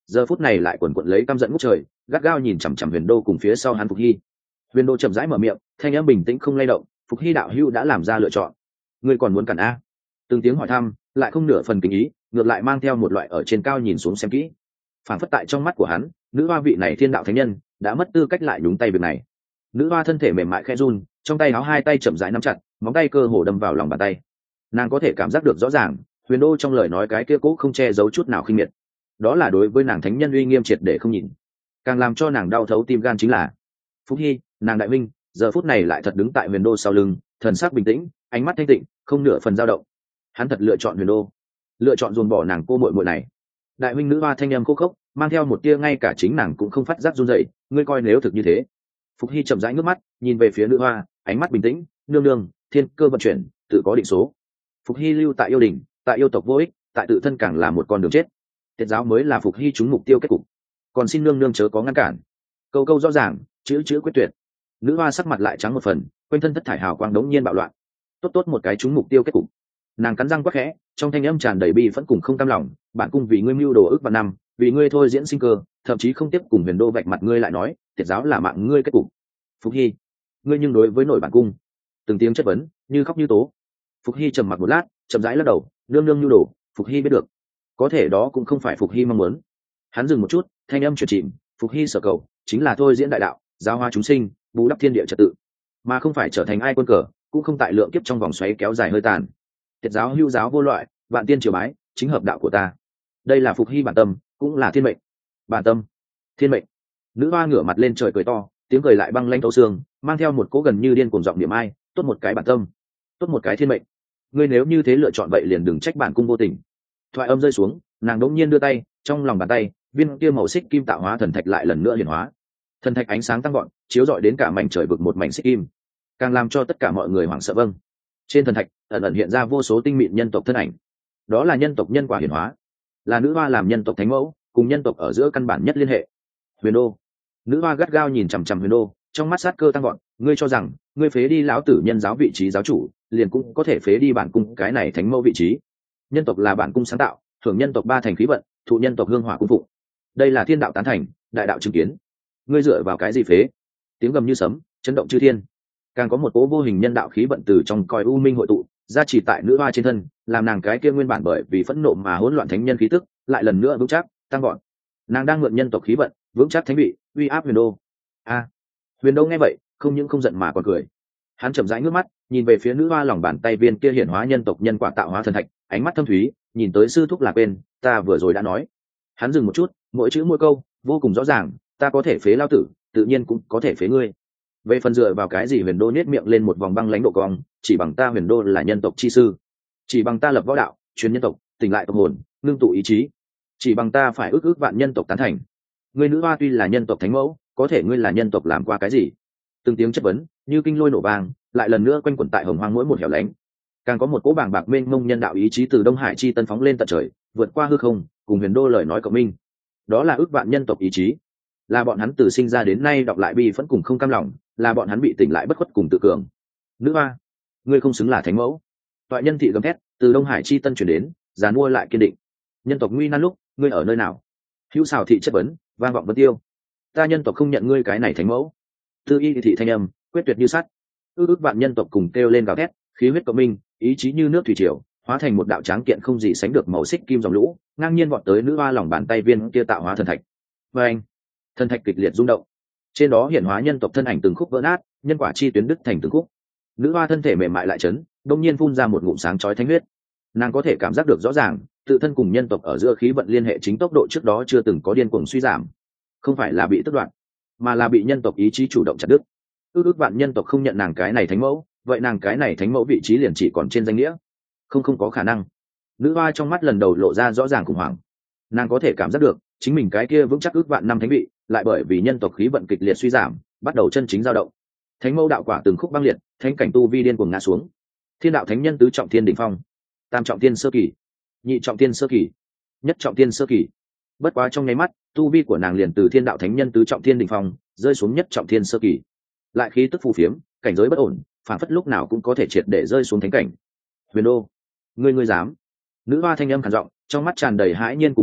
giờ phút này lại quần quận lấy căm giận ngút trời, gắt gao nhìn chằm chằm Huyền Đô cùng phía sau hắn Phục Hy. Huyền Đô chậm rãi mở miệng, thanh âm bình tĩnh không lay động. Phục Hy đạo hữu đã làm ra lựa chọn, ngươi còn muốn cản a? Từng tiếng hỏi thăm lại không nửa phần kính ý, ngược lại mang theo một loại ở trên cao nhìn xuống xem kỹ. Phản phất tại trong mắt của hắn, nữ hoa vị này thiên đạo thánh nhân đã mất tư cách lại nhúng tay việc này. Nữ hoa thân thể mềm mại khẽ run, trong tay áo hai tay chậm rãi nắm chặt, móng tay cơ hồ đâm vào lòng bàn tay. Nàng có thể cảm giác được rõ ràng, Huyền Đô trong lời nói cái kia cố không che giấu chút nào khinh miệt. Đó là đối với nàng thánh nhân uy nghiêm triệt để không nhìn. Càng làm cho nàng đau thấu tim gan chính là Phúc Hy, nàng đại minh, giờ phút này lại thật đứng tại Huyền Đô sau lưng, thần sắc bình tĩnh, ánh mắt thanh tịnh, không nửa phần dao động. Hắn thật lựa chọn Huyền Đô, lựa chọn dồn bỏ nàng cô muội muội này. Đại huynh nữ hoa thanh âm khô khốc, mang theo một tia ngay cả chính nàng cũng không phát giác run rẩy. Ngươi coi nếu thực như thế? Phục Hy chậm rãi ngước mắt, nhìn về phía nữ hoa, ánh mắt bình tĩnh, nương nương, thiên cơ vận chuyển, tự có định số. Phục Hy lưu tại yêu đình, tại yêu tộc vô ích, tại tự thân càng là một con đường chết. Tiệt giáo mới là Phục Hy trúng mục tiêu kết cục. Còn xin nương nương chớ có ngăn cản. Câu câu rõ ràng, chữ chữ quyết tuyệt. Nữ hoa sắc mặt lại trắng một phần, quanh thân thất thải hào quang đống nhiên bạo loạn. Tốt tốt một cái trúng mục tiêu kết cục. Nàng cắn răng quắc khẽ, trong thanh âm tràn đầy bi phẫn cùng không cam lòng. Bản cung vì ngươi mưu đồ ức vạn năm, vì ngươi thôi diễn sinh cơ, thậm chí không tiếp cùng Huyền Đô vạch mặt ngươi lại nói, tiệt giáo là mạng ngươi kết cục. Phục Hy, ngươi nhưng đối với nội bản cung. Từng tiếng chất vấn, như khóc như tố. Phục Hy trầm mặc một lát, chậm rãi lắc đầu, nương nương nhu đồ, Phục Hy biết được. Có thể đó cũng không phải Phục Hy mong muốn. Hắn dừng một chút, thanh âm chuyển chìm, Phục Hy sở cầu chính là thôi diễn đại đạo, giáo hóa chúng sinh, bù đắp thiên địa trật tự, mà không phải trở thành ai quân cờ, cũng không tại lượng kiếp trong vòng xoáy kéo dài hơi tàn. Tiệt giáo hưu giáo vô loại, vạn tiên triều bái, chính hợp đạo của ta. Đây là Phục Hy bản tâm, cũng là thiên mệnh. Bản tâm, thiên mệnh. Nữ hoa ngửa mặt lên trời cười to, tiếng cười lại băng lãnh thấu xương, mang theo một cỗ gần như điên cuồng giọng niệm ai, tốt một cái bản tâm, tốt một cái thiên mệnh. Ngươi nếu như thế lựa chọn vậy liền đừng trách bản cung vô tình. Thoại âm rơi xuống, nàng đống nhiên đưa tay, trong lòng bàn tay, viên kia màu xích kim tạo hóa thần thạch lại lần nữa hiển hóa. Thần thạch ánh sáng tăng gọn, chiếu rọi đến cả mảnh trời vực một mảnh xích kim, càng làm cho tất cả mọi người hoảng sợ. Vâng, trên thần thạch ẩn ẩn hiện ra vô số tinh mịn nhân tộc thân ảnh. Đó là nhân tộc nhân quả hiển hóa, là nữ hoa làm nhân tộc thánh mẫu, cùng nhân tộc ở giữa căn bản nhất liên hệ. Huyền Đô, nữ hoa gắt gao nhìn chằm chằm Huyền Đô, trong mắt sát cơ tăng gọn. Ngươi cho rằng ngươi phế đi lão tử nhân giáo vị trí giáo chủ, liền cũng có thể phế đi bản cung cái này thánh mẫu vị trí? Nhân tộc là bản cung sáng tạo, thưởng nhân tộc ba thành khí vận, thụ nhân tộc hương hỏa cung phụng. Đây là thiên đạo tán thành, đại đạo chứng kiến. Ngươi dựa vào cái gì phế? Tiếng gầm như sấm, chấn động chư thiên. Càng có một cỗ vô hình nhân đạo khí vận từ trong cõi u minh hội tụ, gia trì tại nữ hoa trên thân, làm nàng cái kia nguyên bản bởi vì phẫn nộ mà hỗn loạn thánh nhân khí tức lại lần nữa vững chắc, tăng gọn. Nàng đang mượn nhân tộc khí vận, vững chắc thánh vị, uy áp Huyền Đô. A, Huyền Đô nghe vậy, không những không giận mà còn cười. Hắn chậm rãi ngước mắt, nhìn về phía nữ hoa lòng bàn tay viên kia hiển hóa nhân tộc nhân quả tạo hóa thần thạch, ánh mắt thâm thúy, nhìn tới sư thúc là quên, ta vừa rồi đã nói. Hắn dừng một chút, mỗi chữ mỗi câu vô cùng rõ ràng, ta có thể phế lao tử, tự nhiên cũng có thể phế ngươi. Về phần dựa vào cái gì? Huyền Đô nhếch miệng lên một vòng băng lãnh độ cong, chỉ bằng ta Huyền Đô là nhân tộc chi sư, chỉ bằng ta lập võ đạo, truyền nhân tộc, tỉnh lại tâm hồn, ngưng tụ ý chí, chỉ bằng ta phải ước ước vạn nhân tộc tán thành. Ngươi nữ hoa tuy là nhân tộc thánh mẫu, có thể ngươi là nhân tộc làm qua cái gì? Từng tiếng chất vấn như kinh lôi nổ vang, lại lần nữa quanh quẩn tại hồng hoang mỗi một hẻo lánh. Càng có một cỗ bàng bạc mênh mông nhân đạo ý chí từ Đông Hải chi tân phóng lên tận trời, vượt qua hư không, cùng Huyền Đô lời nói cộng minh. Đó là ước vạn nhân tộc ý chí, là bọn hắn từ sinh ra đến nay đọc lại bi vẫn cùng không cam lòng, là bọn hắn bị tỉnh lại bất khuất cùng tự cường. Nữ hoa, ngươi không xứng là thánh mẫu. Toại nhân thị gầm thét từ Đông Hải chi tân chuyển đến, giàn mua lại kiên định. Nhân tộc nguy nan lúc, ngươi ở nơi nào? Hữu xào thị chất vấn vang vọng vân tiêu. Ta nhân tộc không nhận ngươi cái này thánh mẫu. Tư y thị thanh âm quyết tuyệt như sắt. ước ước vạn nhân tộc cùng kêu lên gào thét, khí huyết cộng minh, ý chí như nước thủy triều, hóa thành một đạo tráng kiện không gì sánh được màu xích kim dòng lũ, ngang nhiên vọt tới nữ hoa lòng bàn tay viên kia tạo hóa thần thạch. Và anh, thần thạch kịch liệt rung động, trên đó hiển hóa nhân tộc thân ảnh từng khúc vỡ nát, nhân quả chi tuyến đứt thành từng khúc. Nữ hoa thân thể mềm mại lại chấn, đông nhiên phun ra một ngụm sáng chói thánh huyết. Nàng có thể cảm giác được rõ ràng, tự thân cùng nhân tộc ở giữa khí vận liên hệ chính tốc độ trước đó chưa từng có điên cuồng suy giảm, không phải là bị tước đoạt, mà là bị nhân tộc ý chí chủ động chặt đứt. ước ước vạn nhân tộc không nhận nàng cái này thánh mẫu, vậy nàng cái này thánh mẫu vị trí liền chỉ còn trên danh nghĩa, không không có khả năng. Nữ hoa trong mắt lần đầu lộ ra rõ ràng khủng hoảng. Nàng có thể cảm giác được chính mình cái kia vững chắc ước vạn năm thánh vị lại bởi vì nhân tộc khí vận kịch liệt suy giảm, bắt đầu chân chính dao động. Thánh mẫu đạo quả từng khúc băng liệt, thánh cảnh tu vi điên cuồng ngã xuống. Thiên đạo thánh nhân tứ trọng thiên đỉnh phong, tam trọng thiên sơ kỳ, nhị trọng thiên sơ kỳ, nhất trọng thiên sơ kỳ. Bất quá trong nháy mắt, tu vi của nàng liền từ thiên đạo thánh nhân tứ trọng thiên đỉnh phong rơi xuống nhất trọng thiên sơ kỳ. Lại khí tức phù phiếm, cảnh giới bất ổn, phản phất lúc nào cũng có thể triệt để rơi xuống thánh cảnh. Huyền Đô, ngươi ngươi dám? Nữ hoa thanh âm khàn giọng, trong mắt tràn đầy hãi nhiên cùng oán độc,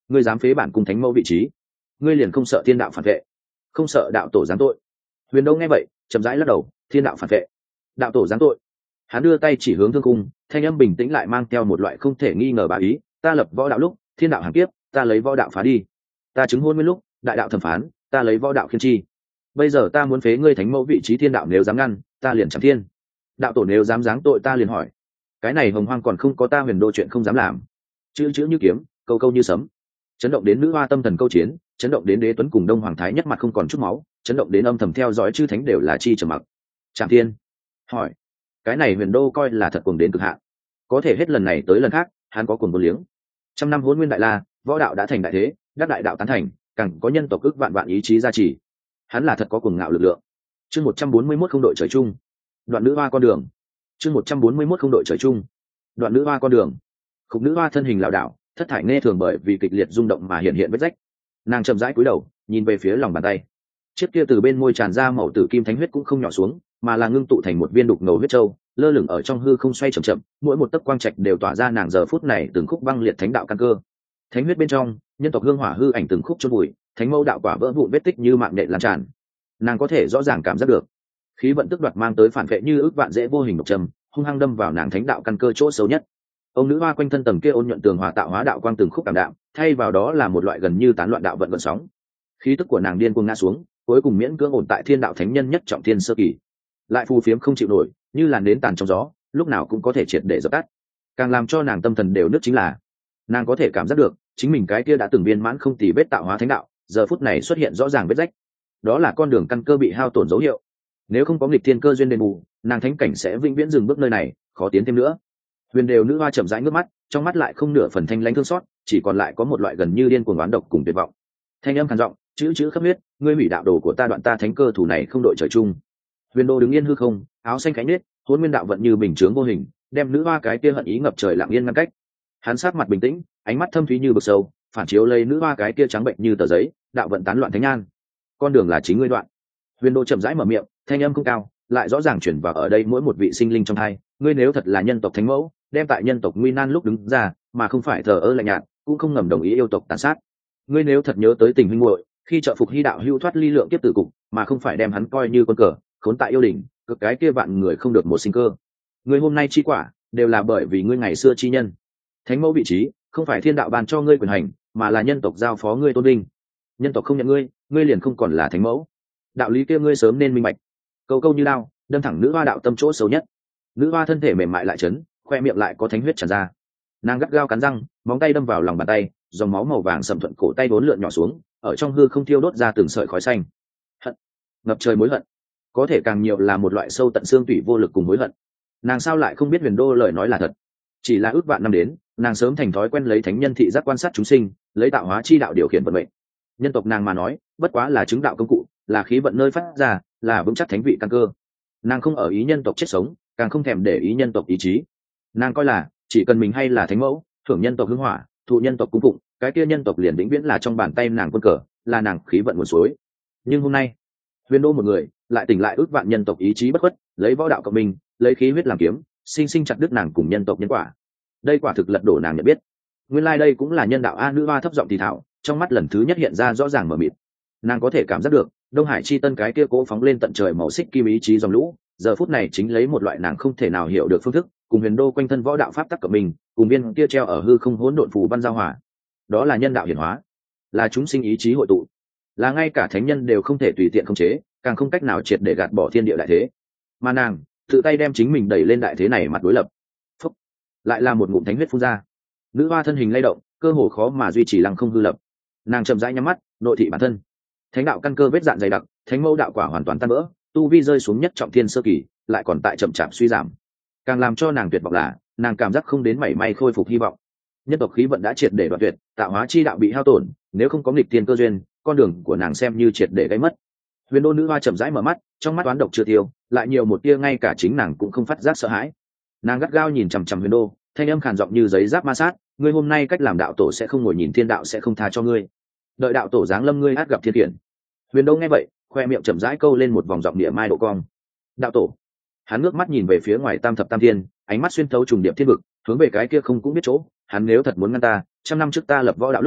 ngươi dám phế bản cung thánh mẫu vị trí, ngươi liền không sợ thiên đạo phản vệ, không sợ đạo tổ giáng tội? Huyền Đô nghe vậy chậm rãi lắc đầu. Thiên đạo phản vệ, đạo tổ giáng tội? Hắn đưa tay chỉ hướng thương cung, thanh âm bình tĩnh lại mang theo một loại không thể nghi ngờ bá ý. Ta lập võ đạo lúc, thiên đạo hàng kiếp, ta lấy võ đạo phá đi. Ta chứng hôn nguyên lúc, đại đạo thẩm phán, ta lấy võ đạo khiên chi. Bây giờ ta muốn phế ngươi thánh mẫu vị trí, thiên đạo nếu dám ngăn, ta liền chẳng thiên. Đạo tổ nếu dám giáng tội, ta liền hỏi. Cái này hồng hoang còn không có ta Huyền Đô chuyện không dám làm. Chữ chữ như kiếm, câu câu như sấm, chấn động đến nữ hoa tâm thần câu chiến, chấn động đến Đế Tuấn cùng Đông Hoàng Thái Nhất mặt không còn chút máu, chấn động đến âm thầm theo dõi chư thánh đều là chi trầm mặc. Trạm Thiên hỏi, cái này Huyền Đô coi là thật cuồng đến cực hạn, có thể hết lần này tới lần khác hắn có cuồng vô liếng. Trăm năm hôn nguyên đại la, võ đạo đã thành đại thế, đắc đại đạo tán thành, càng có nhân tộc ước vạn vạn ý chí gia trì, hắn là thật có cuồng ngạo lực lượng. Chương một trăm bốn mươi mốt không đội trời chung, đoạn nữ hoa con đường. Chương một trăm bốn mươi mốt không đội trời chung, đoạn nữ hoa con đường. Khúc nữ hoa thân hình lảo đảo, thất thải nghe thường bởi vì kịch liệt rung động mà hiện hiện vết rách. Nàng chậm rãi cúi đầu nhìn về phía lòng bàn tay, chiếc kia từ bên môi tràn ra màu tử kim thánh huyết cũng không nhỏ xuống, mà là ngưng tụ thành một viên đục ngầu huyết châu, lơ lửng ở trong hư không xoay chậm chậm, mỗi một tấc quang trạch đều tỏa ra nàng giờ phút này từng khúc băng liệt thánh đạo căn cơ. Thánh huyết bên trong, nhân tộc hương hỏa hư ảnh từng khúc chôn bụi, thánh mâu đạo quả vỡ vụn vết tích như mạng nhện lan tràn. Nàng có thể rõ ràng cảm giác được khí vận tức đoạt mang tới phản vệ như ước vạn dễ vô hình độc trầm, hung hăng đâm vào nàng thánh đạo căn cơ chỗ xấu nhất. Ông nữ hoa quanh thân tầng kia ôn nhuận tường hòa tạo hóa đạo quang từng khúc cảm đạo, thay vào đó là một loại gần như tán loạn đạo vận vận sóng. Khí tức của nàng điên cuồng ngã xuống, cuối cùng miễn cưỡng ổn tại thiên đạo thánh nhân nhất trọng thiên sơ kỳ, lại phù phiếm không chịu nổi, như làn nến tàn trong gió, lúc nào cũng có thể triệt để dập tắt. Càng làm cho nàng tâm thần đều nứt chính là, nàng có thể cảm giác được chính mình cái kia đã từng viên mãn không tì vết tạo hóa thánh đạo, giờ phút này xuất hiện rõ ràng vết rách. Đó là con đường căn cơ bị hao tổn dấu hiệu. Nếu không có nghịch thiên cơ duyên đền bù, nàng thánh cảnh sẽ vĩnh viễn dừng bước nơi này, khó tiến thêm nữa. Huyền đều nữ hoa chậm rãi ngước mắt, trong mắt lại không nửa phần thanh lãnh thương xót, chỉ còn lại có một loại gần như điên cuồng oán độc cùng tuyệt vọng. Thanh âm khàn giọng, chữ chữ khắp huyết, ngươi hủy đạo đồ của ta, đoạn ta thánh cơ thủ này không đội trời chung. Huyền Đô đứng yên hư không, áo xanh cánh nết, hôn nguyên đạo vận như bình chướng vô hình, đem nữ hoa cái kia hận ý ngập trời lặng yên ngăn cách. Hắn sát mặt bình tĩnh, ánh mắt thâm thúy như vực sâu, phản chiếu lấy nữ hoa cái kia trắng bệnh như tờ giấy, đạo vận tán loạn thánh nhan. Con đường là chính ngươi đoạn. Huyền Đô chậm rãi mở miệng, thanh âm không cao, lại rõ ràng chuyển vào ở đây mỗi một vị sinh linh trong hai. Ngươi nếu thật là nhân tộc thánh mẫu, đem tại nhân tộc nguy nan lúc đứng ra, mà không phải thờ ơ lạnh nhạt, cũng không ngầm đồng ý yêu tộc tàn sát. Ngươi nếu thật nhớ tới tình huynh muội, khi trợ phục hy đạo hưu thoát ly lượng kiếp tử cục, mà không phải đem hắn coi như con cờ, khốn tại yêu đỉnh, cực cái kia vạn người không được một sinh cơ. Ngươi hôm nay chi quả, đều là bởi vì ngươi ngày xưa chi nhân. Thánh mẫu vị trí, không phải thiên đạo ban cho ngươi quyền hành, mà là nhân tộc giao phó ngươi tôn vinh. Nhân tộc không nhận ngươi, ngươi liền không còn là thánh mẫu. Đạo lý kia ngươi sớm nên minh bạch. Câu câu như lao, đâm thẳng nữ hoa đạo tâm chỗ xấu nhất. Nữ hoa thân thể mềm mại lại chấn, khoe miệng lại có thánh huyết tràn ra. Nàng gắt gao cắn răng, móng tay đâm vào lòng bàn tay, dòng máu màu vàng sầm thuận cổ tay vốn lượn nhỏ xuống, ở trong hư không thiêu đốt ra từng sợi khói xanh. Hận, ngập trời mối hận, có thể càng nhiều là một loại sâu tận xương tủy vô lực cùng hối hận. Nàng sao lại không biết Huyền Đô lời nói là thật? Chỉ là ước vạn năm đến, nàng sớm thành thói quen lấy thánh nhân thị giác quan sát chúng sinh, lấy tạo hóa chi đạo điều khiển vận mệnh. Nhân tộc nàng mà nói, bất quá là chứng đạo công cụ, là khí vận nơi phát ra, là vững chắc thánh vị căn cơ. Nàng không ở ý nhân tộc chết sống, càng không thèm để ý nhân tộc ý chí. Nàng coi là chỉ cần mình hay là thánh mẫu, thưởng nhân tộc hưng hỏa, thụ nhân tộc cung phụng, cái kia nhân tộc liền vĩnh viễn là trong bàn tay nàng quân cờ, là nàng khí vận nguồn suối. Nhưng hôm nay, Huyền Đô một người lại tỉnh lại ước vạn nhân tộc ý chí bất khuất, lấy võ đạo cộng mình, lấy khí huyết làm kiếm, sinh sinh chặt đứt nàng cùng nhân tộc nhân quả. Đây quả thực lật đổ nàng nhận biết. Nguyên lai like đây cũng là nhân đạo a. Nữ hoa thấp giọng thì thảo, trong mắt lần thứ nhất hiện ra rõ ràng mờ mịt. Nàng có thể cảm giác được Đông Hải chi tân cái kia cố phóng lên tận trời màu xích kim ý chí dòng lũ, giờ phút này chính lấy một loại nàng không thể nào hiểu được phương thức, cùng Huyền Đô quanh thân võ đạo pháp tắc cộng mình, cùng viên kia treo ở hư không hỗn độn phù văn giao hòa. Đó là nhân đạo hiển hóa, là chúng sinh ý chí hội tụ, là ngay cả thánh nhân đều không thể tùy tiện khống chế, càng không cách nào triệt để gạt bỏ thiên địa đại thế. Mà nàng tự tay đem chính mình đẩy lên đại thế này mặt đối lập. Phúc, lại là một ngụm thánh huyết phun ra. Nữ hoa thân hình lay động, cơ hồ khó mà duy trì lăng không hư lập. Nàng chậm rãi nhắm mắt, nội thị bản thân. Thánh đạo căn cơ vết dạn dày đặc, thánh mẫu đạo quả hoàn toàn tan vỡ, tu vi rơi xuống nhất trọng thiên sơ kỳ, lại còn tại chậm chạp suy giảm. Càng làm cho nàng tuyệt vọng là, nàng cảm giác không đến mảy may khôi phục hy vọng. Nhân tộc khí vận đã triệt để đoạn tuyệt, tạo hóa chi đạo bị hao tổn, nếu không có nghịch thiên cơ duyên, con đường của nàng xem như triệt để gây mất. Huyền Đô nữ hoa chậm rãi mở mắt, trong mắt toán độc chưa tiêu, lại nhiều một tia ngay cả chính nàng cũng không phát giác sợ hãi. Nàng gắt gao nhìn chằm chằm Huyền Đô, thanh âm khàn giọng như giấy giáp ma sát, ngươi hôm nay cách làm đạo tổ sẽ không ngồi nhìn thiên đạo sẽ không tha cho ngươi. Đợi đạo tổ giáng lâm ngươi át gặp thiên khiển. Huyền Đô nghe vậy, khoe miệng chậm rãi câu lên một vòng giọng địa mai độ cong. Đạo tổ. Hắn ngước mắt nhìn về phía ngoài tam thập tam thiên, ánh mắt xuyên thấu trùng điệp thiên vực, hướng về cái kia không cũng biết chỗ. Hắn nếu thật muốn ngăn ta, trăm năm trước ta lập võ đạo lúc,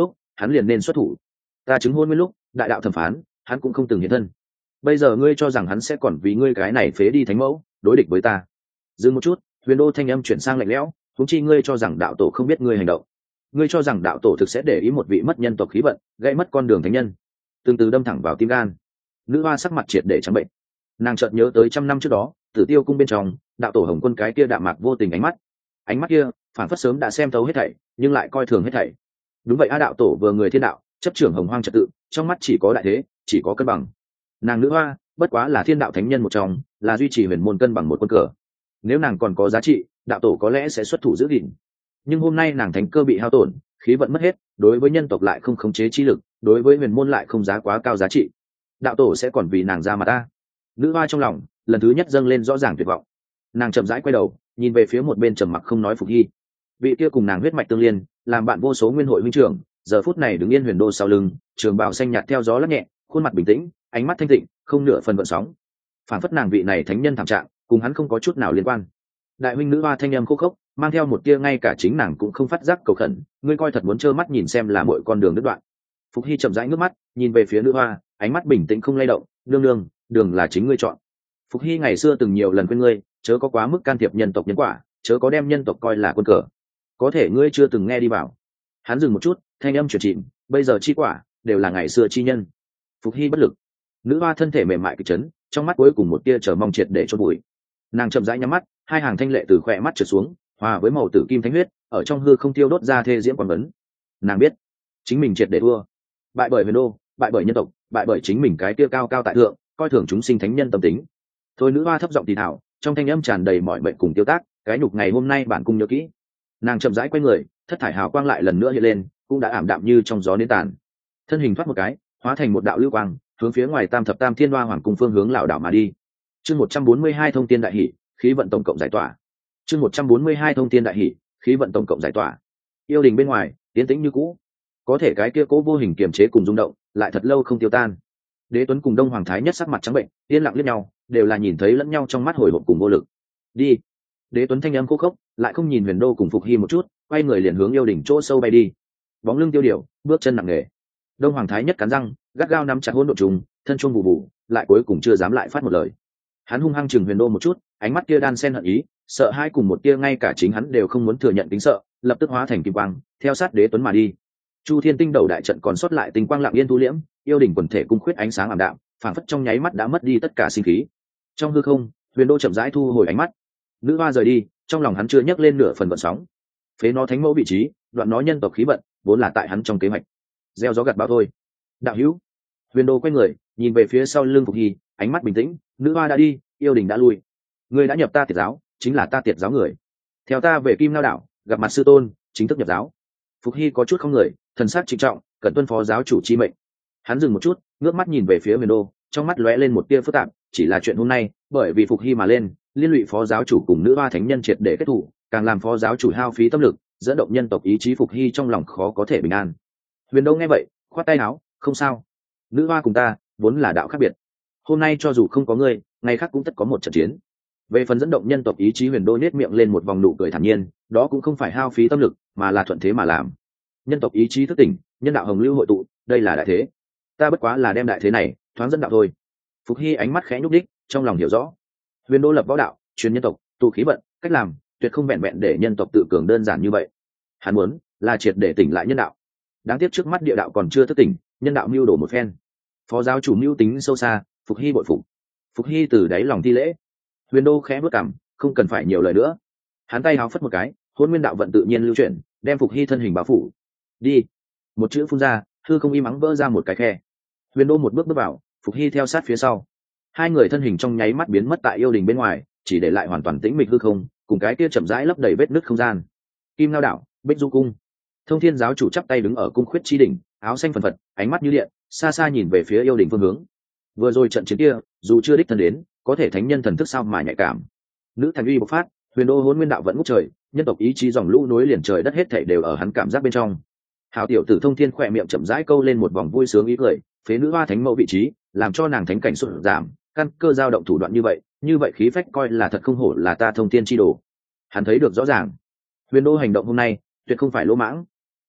hắn liền nên xuất thủ. Ta chứng hôn nguyên lúc đại đạo thẩm phán hắn cũng không từng hiện thân, bây giờ ngươi cho rằng hắn sẽ còn vì ngươi cái này phế đi thánh mẫu đối địch với ta? Dừng một chút, Huyền Đô thanh âm chuyển sang lạnh lẽo, huống chi ngươi cho rằng đạo tổ không biết ngươi hành động? Ngươi cho rằng đạo tổ thực sẽ để ý một vị mất nhân tộc khí vận gây mất con đường thánh nhân? Từng từ đâm thẳng vào tim gan. Nữ hoa sắc mặt triệt để trắng bệnh. Nàng chợt nhớ tới trăm năm trước đó Tử Tiêu cung bên trong đạo tổ Hồng Quân cái kia đạm mạc vô tình ánh mắt, ánh mắt kia phản phất sớm đã xem thấu hết thảy nhưng lại coi thường hết thảy. Đúng vậy, a đạo tổ vừa người thiên đạo chấp trưởng hồng hoang trật tự, trong mắt chỉ có đại thế, chỉ có cân bằng. Nàng nữ hoa bất quá là thiên đạo thánh nhân một trong, là duy trì huyền môn cân bằng một quân cờ. Nếu nàng còn có giá trị, đạo tổ có lẽ sẽ xuất thủ giữ gìn. Nhưng hôm nay nàng thánh cơ bị hao tổn, khí vận mất hết, đối với nhân tộc lại không khống chế chi lực, đối với huyền môn lại không giá quá cao giá trị. Đạo tổ sẽ còn vì nàng ra mặt ta? Nữ hoa trong lòng lần thứ nhất dâng lên rõ ràng tuyệt vọng. Nàng chậm rãi quay đầu nhìn về phía một bên trầm mặc không nói Phục Hy. Vị kia cùng nàng huyết mạch tương liên, làm bạn vô số nguyên hội huynh trưởng, giờ phút này đứng yên Huyền Đô sau lưng, trường bào xanh nhạt theo gió lắc nhẹ, khuôn mặt bình tĩnh, ánh mắt thanh tịnh, không nửa phần gợn sóng. Phản phất nàng vị này thánh nhân thảm trạng cùng hắn không có chút nào liên quan. Đại huynh nữ hoa thanh âm khô khốc, mang theo một tia ngay cả chính nàng cũng không phát giác cầu khẩn, ngươi coi thật muốn trơ mắt nhìn xem là mọi con đường đứt đoạn. Phục Hy chậm rãi ngước mắt nhìn về phía nữ hoa, ánh mắt bình tĩnh không lay động, nương nương, đường là chính ngươi chọn. Phục Hy ngày xưa từng nhiều lần khuyên ngươi chớ có quá mức can thiệp nhân tộc nhân quả, chớ có đem nhân tộc coi là quân cờ, có thể ngươi chưa từng nghe đi vào. Hắn dừng một chút, thanh âm chuyển chìm, bây giờ chi quả đều là ngày xưa chi nhân. Phục Hy bất lực. Nữ hoa thân thể mềm mại kịch chấn, trong mắt cuối cùng một tia chờ mong triệt để cho bụi. Nàng chậm rãi nhắm mắt, hai hàng thanh lệ từ khỏe mắt trượt xuống, hòa với màu tử kim thánh huyết ở trong hư không tiêu đốt ra thê diễm quang vấn. Nàng biết chính mình triệt để thua, bại bởi Huyền Đô, bại bởi nhân tộc, bại bởi chính mình cái tia cao cao tại thượng coi thường chúng sinh thánh nhân tâm tính. Thôi nữ hoa thấp giọng thì thảo, trong thanh âm tràn đầy mọi bệnh cùng tiêu tác, cái nhục ngày hôm nay bản cung nhớ kỹ. Nàng chậm rãi quay người, thất thải hào quang lại lần nữa hiện lên, cũng đã ảm đạm như trong gió nến tàn. Thân hình thoát một cái, hóa thành một đạo lưu quang, hướng phía ngoài Tam thập tam thiên hoa hoàng cung phương hướng lão đảo mà đi. Chương một trăm bốn mươi hai thông tiên đại hỷ, khí vận tổng cộng giải tỏa. Chương một trăm bốn mươi hai thông tiên đại hỷ, khí vận tổng cộng giải tỏa. Yêu đình bên ngoài, tiến tĩnh như cũ, có thể cái kia cố vô hình kiềm chế cùng rung động, lại thật lâu không tiêu tan. Đế Tuấn cùng Đông Hoàng Thái Nhất sắc mặt trắng bệnh, yên lặng liếc nhau, đều là nhìn thấy lẫn nhau trong mắt hồi hộp cùng vô lực. Đi. Đế Tuấn thanh âm khô khốc, lại không nhìn Huyền Đô cùng Phục Hy một chút, quay người liền hướng yêu đỉnh chỗ sâu bay đi. Bóng lưng tiêu điều, bước chân nặng nề. Đông Hoàng Thái Nhất cắn răng, gắt gao nắm chặt hỗn độn trùng, thân chuông bù bù, lại cuối cùng chưa dám lại phát một lời. Hắn hung hăng chừng Huyền Đô một chút, ánh mắt kia đan xen hận ý, sợ hai cùng một tia ngay cả chính hắn đều không muốn thừa nhận tính sợ, lập tức hóa thành kim quang, theo sát Đế Tuấn mà đi. Chu Thiên Tinh đầu đại trận còn sót lại tinh quang lặng yên thu liễm, yêu đỉnh quần thể cung khuyết ánh sáng ảm đạm, phảng phất trong nháy mắt đã mất đi tất cả sinh khí. Trong hư không, Huyền Đô chậm rãi thu hồi ánh mắt. Nữ hoa rời đi, trong lòng hắn chưa nhấc lên nửa phần vận sóng. Phế nó thánh mẫu vị trí, đoạn nó nhân tộc khí vận, vốn là tại hắn trong kế hoạch. Gieo gió gặt bão thôi. Đạo hữu. Huyền Đô quay người, nhìn về phía sau lưng Phục Hy, ánh mắt bình tĩnh, nữ hoa đã đi, yêu đình đã lui. Ngươi đã nhập ta tiệt giáo, chính là ta tiệt giáo người. Theo ta về Kim Lao đảo, gặp mặt sư tôn, chính thức nhập giáo. Phục Hy có chút không người, thần sắc trịnh trọng, cần tuân phó giáo chủ chi mệnh. Hắn dừng một chút, ngước mắt nhìn về phía Huyền Đô, trong mắt lóe lên một tia phức tạp, chỉ là chuyện hôm nay, bởi vì Phục Hy mà lên, liên lụy phó giáo chủ cùng nữ hoa thánh nhân triệt để kết thủ, càng làm phó giáo chủ hao phí tâm lực, dẫn động nhân tộc ý chí Phục Hy trong lòng khó có thể bình an. Huyền Đô nghe vậy, khoát tay áo, không sao. Nữ hoa cùng ta vốn là đạo khác biệt, hôm nay cho dù không có ngươi, ngày khác cũng tất có một trận chiến. Về phần dẫn động nhân tộc ý chí, Huyền Đô nhếch miệng lên một vòng nụ cười thản nhiên, đó cũng không phải hao phí tâm lực, mà là thuận thế mà làm. Nhân tộc ý chí thức tỉnh, nhân đạo hồng lưu hội tụ, đây là đại thế. Ta bất quá là đem đại thế này thoáng dẫn đạo thôi. Phục Hy ánh mắt khẽ nhúc đích, trong lòng hiểu rõ. Huyền Đô lập võ đạo, truyền nhân tộc, tu khí vận, cách làm tuyệt không vẹn vẹn để nhân tộc tự cường đơn giản như vậy. Hắn muốn là triệt để tỉnh lại nhân đạo. Đáng tiếc trước mắt địa đạo còn chưa thức tỉnh, nhân đạo mưu đổ một phen. Phó giáo chủ mưu tính sâu xa, Phục Hy bội phục. Phục Hy từ đáy lòng thi lễ. Huyền Đô khẽ bước cằm, không cần phải nhiều lời nữa. Hắn tay háo phất một cái, hôn nguyên đạo vận tự nhiên lưu chuyển, đem Phục Hy thân hình bao phủ. Đi. Một chữ phun ra, hư không im ắng vỡ ra một cái khe. Huyền Đô một bước bước vào, Phục Hy theo sát phía sau. Hai người thân hình trong nháy mắt biến mất tại yêu đình bên ngoài, chỉ để lại hoàn toàn tĩnh mịch hư không, cùng cái kia chậm rãi lấp đầy vết nứt không gian. Kim Lao đảo, Bích Du cung. Thông Thiên giáo chủ chắp tay đứng ở cung khuyết chi đỉnh, áo xanh phần phật, ánh mắt như điện, xa xa nhìn về phía yêu đình phương hướng. Vừa rồi trận chiến kia, dù chưa đích thân đến, có thể thánh nhân thần thức sao mà nhạy cảm. Nữ thần uy bộc phát, Huyền Đô hỗn nguyên đạo vẫn ngút trời, nhân tộc ý chí dòng lũ nối liền trời đất hết thảy đều ở hắn cảm giác bên trong. Hảo tiểu tử Thông Thiên khỏe miệng chậm rãi câu lên một vòng vui sướng ý cười, phế nữ hoa thánh mẫu vị trí, làm cho nàng thánh cảnh sụt giảm, căn cơ dao động thủ đoạn như vậy, như vậy khí phách coi là thật không hổ là ta Thông Thiên chi đồ. Hắn thấy được rõ ràng, Huyền Đô hành động hôm nay tuyệt không phải lỗ mãng.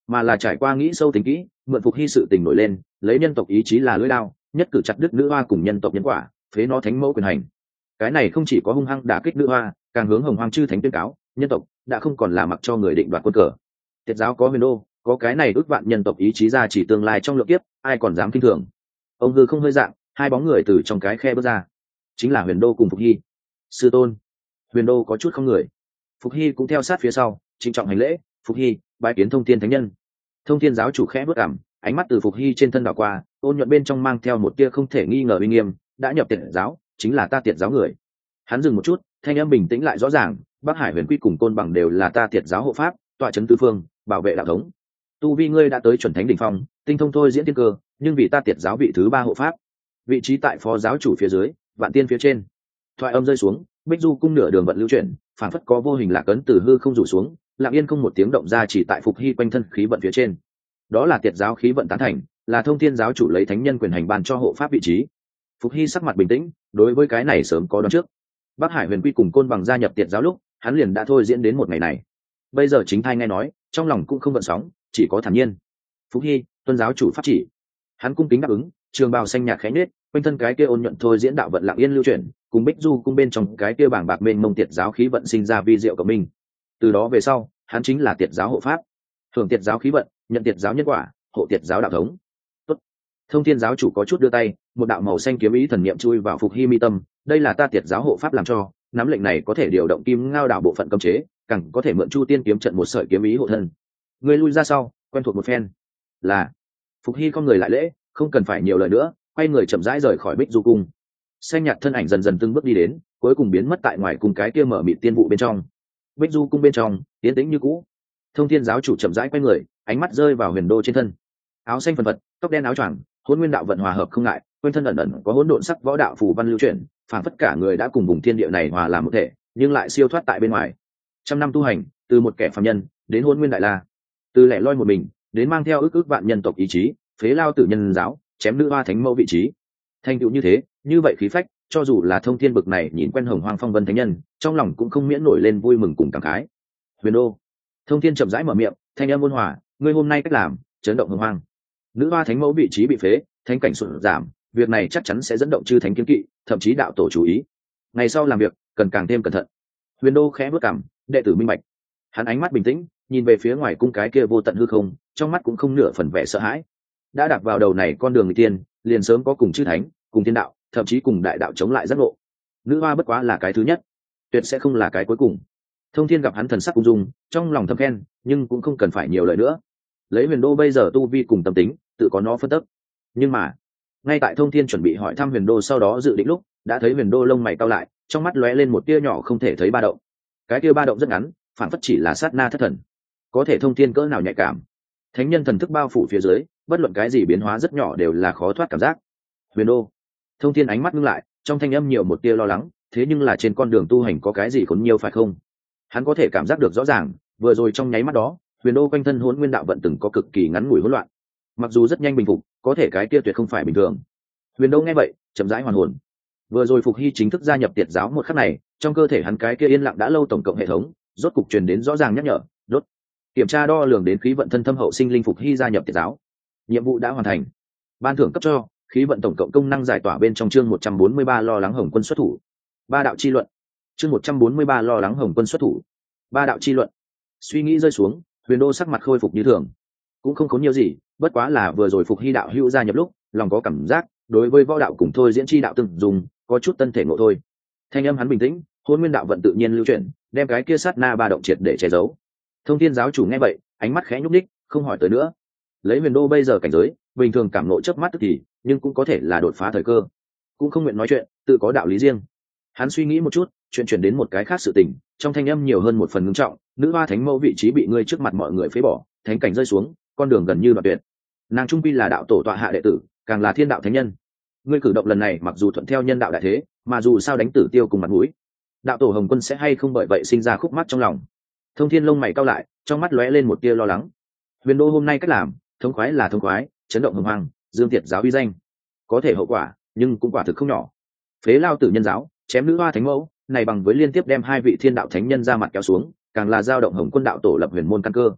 mà là trải qua nghĩ sâu tính kỹ, mượn Phục Hy sự tình nổi lên, lấy nhân tộc ý chí là lưỡi đao, nhất cử chặt đứt nữ hoa cùng nhân tộc nhân quả, phế nó thánh mẫu quyền hành. Cái này không chỉ có hung hăng đả kích nữ hoa, càng hướng hồng hoàng chư thánh tuyên cáo, nhân tộc đã không còn là mặc cho người định đoạt quân cờ. Tiệt giáo có huyền đô, có cái này ước vạn nhân tộc ý chí ra chỉ tương lai trong lượng kiếp, ai còn dám kinh thường. Ông hư không hơi dạng, hai bóng người từ trong cái khe bước ra, chính là huyền đô cùng Phục Hy. Sư tôn. Huyền đô có chút không người, Phục Hy cũng theo sát phía sau, trịnh trọng hành lễ. Phục Hy bái kiến thông thiên thánh nhân. Thông thiên giáo chủ khẽ bước cảm, ánh mắt từ Phục Hy trên thân đảo qua, ôn nhuận bên trong mang theo một tia không thể nghi ngờ uy nghiêm. Đã nhập tiệt giáo, chính là ta tiệt giáo người. Hắn dừng một chút, thanh âm bình tĩnh lại rõ ràng. Bắc Hải Huyền Quy cùng Côn Bằng đều là ta tiệt giáo hộ pháp, tọa trấn tứ phương, bảo vệ đạo thống. Tu vi ngươi đã tới chuẩn thánh đỉnh phong, tinh thông thôi diễn tiên cơ, nhưng vì ta tiệt giáo vị thứ ba hộ pháp, vị trí tại phó giáo chủ phía dưới, vạn tiên phía trên. Thoại âm rơi xuống, Bích Du cung nửa đường vận lưu chuyển, phản phất có vô hình lạc ấn từ hư không rủ xuống, lặng yên không một tiếng động ra chỉ tại Phục Hy quanh thân khí vận phía trên. Đó là tiệt giáo khí vận tán thành, là thông thiên giáo chủ lấy thánh nhân quyền hành ban cho hộ pháp vị trí. Phục Hy sắc mặt bình tĩnh, đối với cái này sớm có đoán trước. Bắc Hải Huyền Quy cùng Côn Bằng gia nhập tiệt giáo lúc, hắn liền đã thôi diễn đến một ngày này. Bây giờ chính thai nghe nói, trong lòng cũng không gợn sóng, chỉ có thản nhiên. Phục Hy, tuân giáo chủ pháp chỉ. Hắn cung kính đáp ứng, trường bào xanh nhạt khẽ nhếch, quanh thân cái kia ôn nhuận thôi diễn đạo vận lặng yên lưu chuyển, cùng Bích Du cung bên trong cái kia bảng bạc mênh mông tiệt giáo khí vận sinh ra vi diệu của mình. Từ đó về sau, hắn chính là tiệt giáo hộ pháp, hưởng tiệt giáo khí vận, nhận tiệt giáo nhân quả, hộ tiệt giáo đạo thống. Tốt. Thông thiên giáo chủ có chút đưa tay, một đạo màu xanh kiếm ý thần niệm chui vào Phục Hy mi tâm. Đây là ta tiệt giáo hộ pháp làm cho, nắm lệnh này có thể điều động kim ngao đảo bộ phận cấm chế, càng có thể mượn Chu Tiên kiếm trận một sợi kiếm ý hộ thân. Ngươi lui ra sau, quen thuộc một phen. Là. Phục Hy con người lại lễ, không cần phải nhiều lời nữa, quay người chậm rãi rời khỏi Bích Du cung. Xanh nhạt thân ảnh dần dần từng bước đi đến, cuối cùng biến mất tại ngoài cùng cái kia mở mịt tiên vụ bên trong. Bích Du cung bên trong tiến tĩnh như cũ. Thông thiên giáo chủ chậm rãi quay người, ánh mắt rơi vào huyền đô trên thân. Áo xanh phần phật, tóc đen áo choàng, hỗn nguyên đạo vận hòa hợp không ngại, quanh thân ẩn ẩn có hỗn độn sắc võ đạo phù văn lưu chuyển, phảng phất cả người đã cùng vùng thiên địa này hòa làm một thể, nhưng lại siêu thoát tại bên ngoài. Trăm năm tu hành, từ một kẻ phàm nhân đến hỗn nguyên đại la, từ lẻ loi một mình đến mang theo ước ước vạn nhân tộc ý chí, phế lao tử nhân giáo, chém nữ hoa thánh mẫu vị trí. Thành tựu như thế, như vậy khí phách, cho dù là thông thiên bực này nhìn quen hồng hoang phong vân thánh nhân, trong lòng cũng không miễn nổi lên vui mừng cùng cảm khái. Huyền đô. Thông thiên chậm rãi mở miệng, thanh âm ôn hòa, ngươi hôm nay cách làm chấn động hồng hoang. Nữ hoa thánh mẫu vị trí bị phế, thánh cảnh sụt giảm, việc này chắc chắn sẽ dẫn động chư thánh kiên kỵ, thậm chí đạo tổ chú ý. Ngày sau làm việc cần càng thêm cẩn thận. Huyền đô khẽ bước cằm, đệ tử minh bạch. Hắn ánh mắt bình tĩnh, nhìn về phía ngoài cung cái kia vô tận hư không, trong mắt cũng không nửa phần vẻ sợ hãi. Đã đạp vào đầu này con đường người tiên, liền sớm có cùng chư thánh, cùng thiên đạo, thậm chí cùng đại đạo chống lại giác ngộ. Nữ hoa bất quá là cái thứ nhất, tuyệt sẽ không là cái cuối cùng. Thông thiên gặp hắn thần sắc ung dung, trong lòng thầm khen, nhưng cũng không cần phải nhiều lời nữa. Lấy huyền đô bây giờ tu vi cùng tâm tính, tự có nó phân tích. Nhưng mà ngay tại thông thiên chuẩn bị hỏi thăm huyền đô sau đó dự định lúc, đã thấy huyền đô lông mày cau lại, trong mắt lóe lên một tia nhỏ không thể thấy ba động. Cái tia ba động rất ngắn, phản phất chỉ là sát na thất thần. Có thể thông thiên cỡ nào nhạy cảm, thánh nhân thần thức bao phủ phía dưới, bất luận cái gì biến hóa rất nhỏ đều là khó thoát cảm giác. Huyền đô. Thông thiên ánh mắt ngưng lại, trong thanh âm nhiều một tia lo lắng, thế nhưng là trên con đường tu hành có cái gì khốn nhiều phải không? Hắn có thể cảm giác được rõ ràng, vừa rồi trong nháy mắt đó, huyền đô quanh thân hỗn nguyên đạo vận từng có cực kỳ ngắn ngủi hỗn loạn. Mặc dù rất nhanh bình phục, có thể cái kia tuyệt không phải bình thường. Huyền đô nghe vậy, chậm rãi hoàn hồn. Vừa rồi Phục Hy chính thức gia nhập tiệt giáo một khắc này, trong cơ thể hắn cái kia yên lặng đã lâu tổng cộng hệ thống, rốt cục truyền đến rõ ràng nhắc nhở, đốt. Kiểm tra đo lường đến khí vận thân thâm hậu sinh linh Phục Hy gia nhập tiệt giáo. Nhiệm vụ đã hoàn thành. Ban thưởng cấp cho, khí vận tổng cộng công năng giải tỏa bên trong chương một trăm bốn mươi ba lo lắng Hồng Quân xuất thủ. Ba đạo chi luận. Chương một trăm bốn mươi ba lo lắng Hồng Quân xuất thủ. Ba đạo chi luận. Suy nghĩ rơi xuống, huyền đô sắc mặt khôi phục như thường. Cũng không khốn nhiều gì, bất quá là vừa rồi Phục Hy đạo hữu gia nhập lúc, lòng có cảm giác, đối với võ đạo cùng thôi diễn chi đạo từng dùng, có chút tân thể ngộ thôi. Thanh âm hắn bình tĩnh, hôn nguyên đạo vận tự nhiên lưu chuyển, đem cái kia sát na ba động triệt để che giấu. Thông thiên giáo chủ nghe vậy, ánh mắt khẽ nhúc nhích, không hỏi tới nữa. Lấy huyền đô bây giờ cảnh giới, bình thường cảm nộ chớp mắt tức thì, nhưng cũng có thể là đột phá thời cơ. Cũng không nguyện nói chuyện, tự có đạo lý riêng. Hắn suy nghĩ một chút, chuyện chuyển đến một cái khác sự tình, trong thanh âm nhiều hơn một phần ngưng trọng, nữ hoa thánh mẫu vị trí bị ngươi trước mặt mọi người phế bỏ, thánh cảnh rơi xuống, con đường gần như đoạn tuyệt. Nàng trung quy là đạo tổ tọa hạ đệ tử, càng là thiên đạo thánh nhân. Ngươi cử động lần này mặc dù thuận theo nhân đạo đại thế, mà dù sao đánh tử tiêu cùng mặt mũi, đạo tổ Hồng Quân sẽ hay không bởi vậy sinh ra khúc mắc trong lòng. Thông thiên lông mày cau lại, trong mắt lóe lên một tia lo lắng. Huyền đô hôm nay cách làm, thống khoái là thống khoái, chấn động hồng hoang, dương tiệt giáo uy danh, có thể hậu quả, nhưng cũng quả thực không nhỏ. Phế lao tử nhân giáo, chém nữ hoa thánh mẫu, này bằng với liên tiếp đem hai vị thiên đạo thánh nhân ra mặt kéo xuống, càng là giao động Hồng Quân đạo tổ lập huyền môn căn cơ.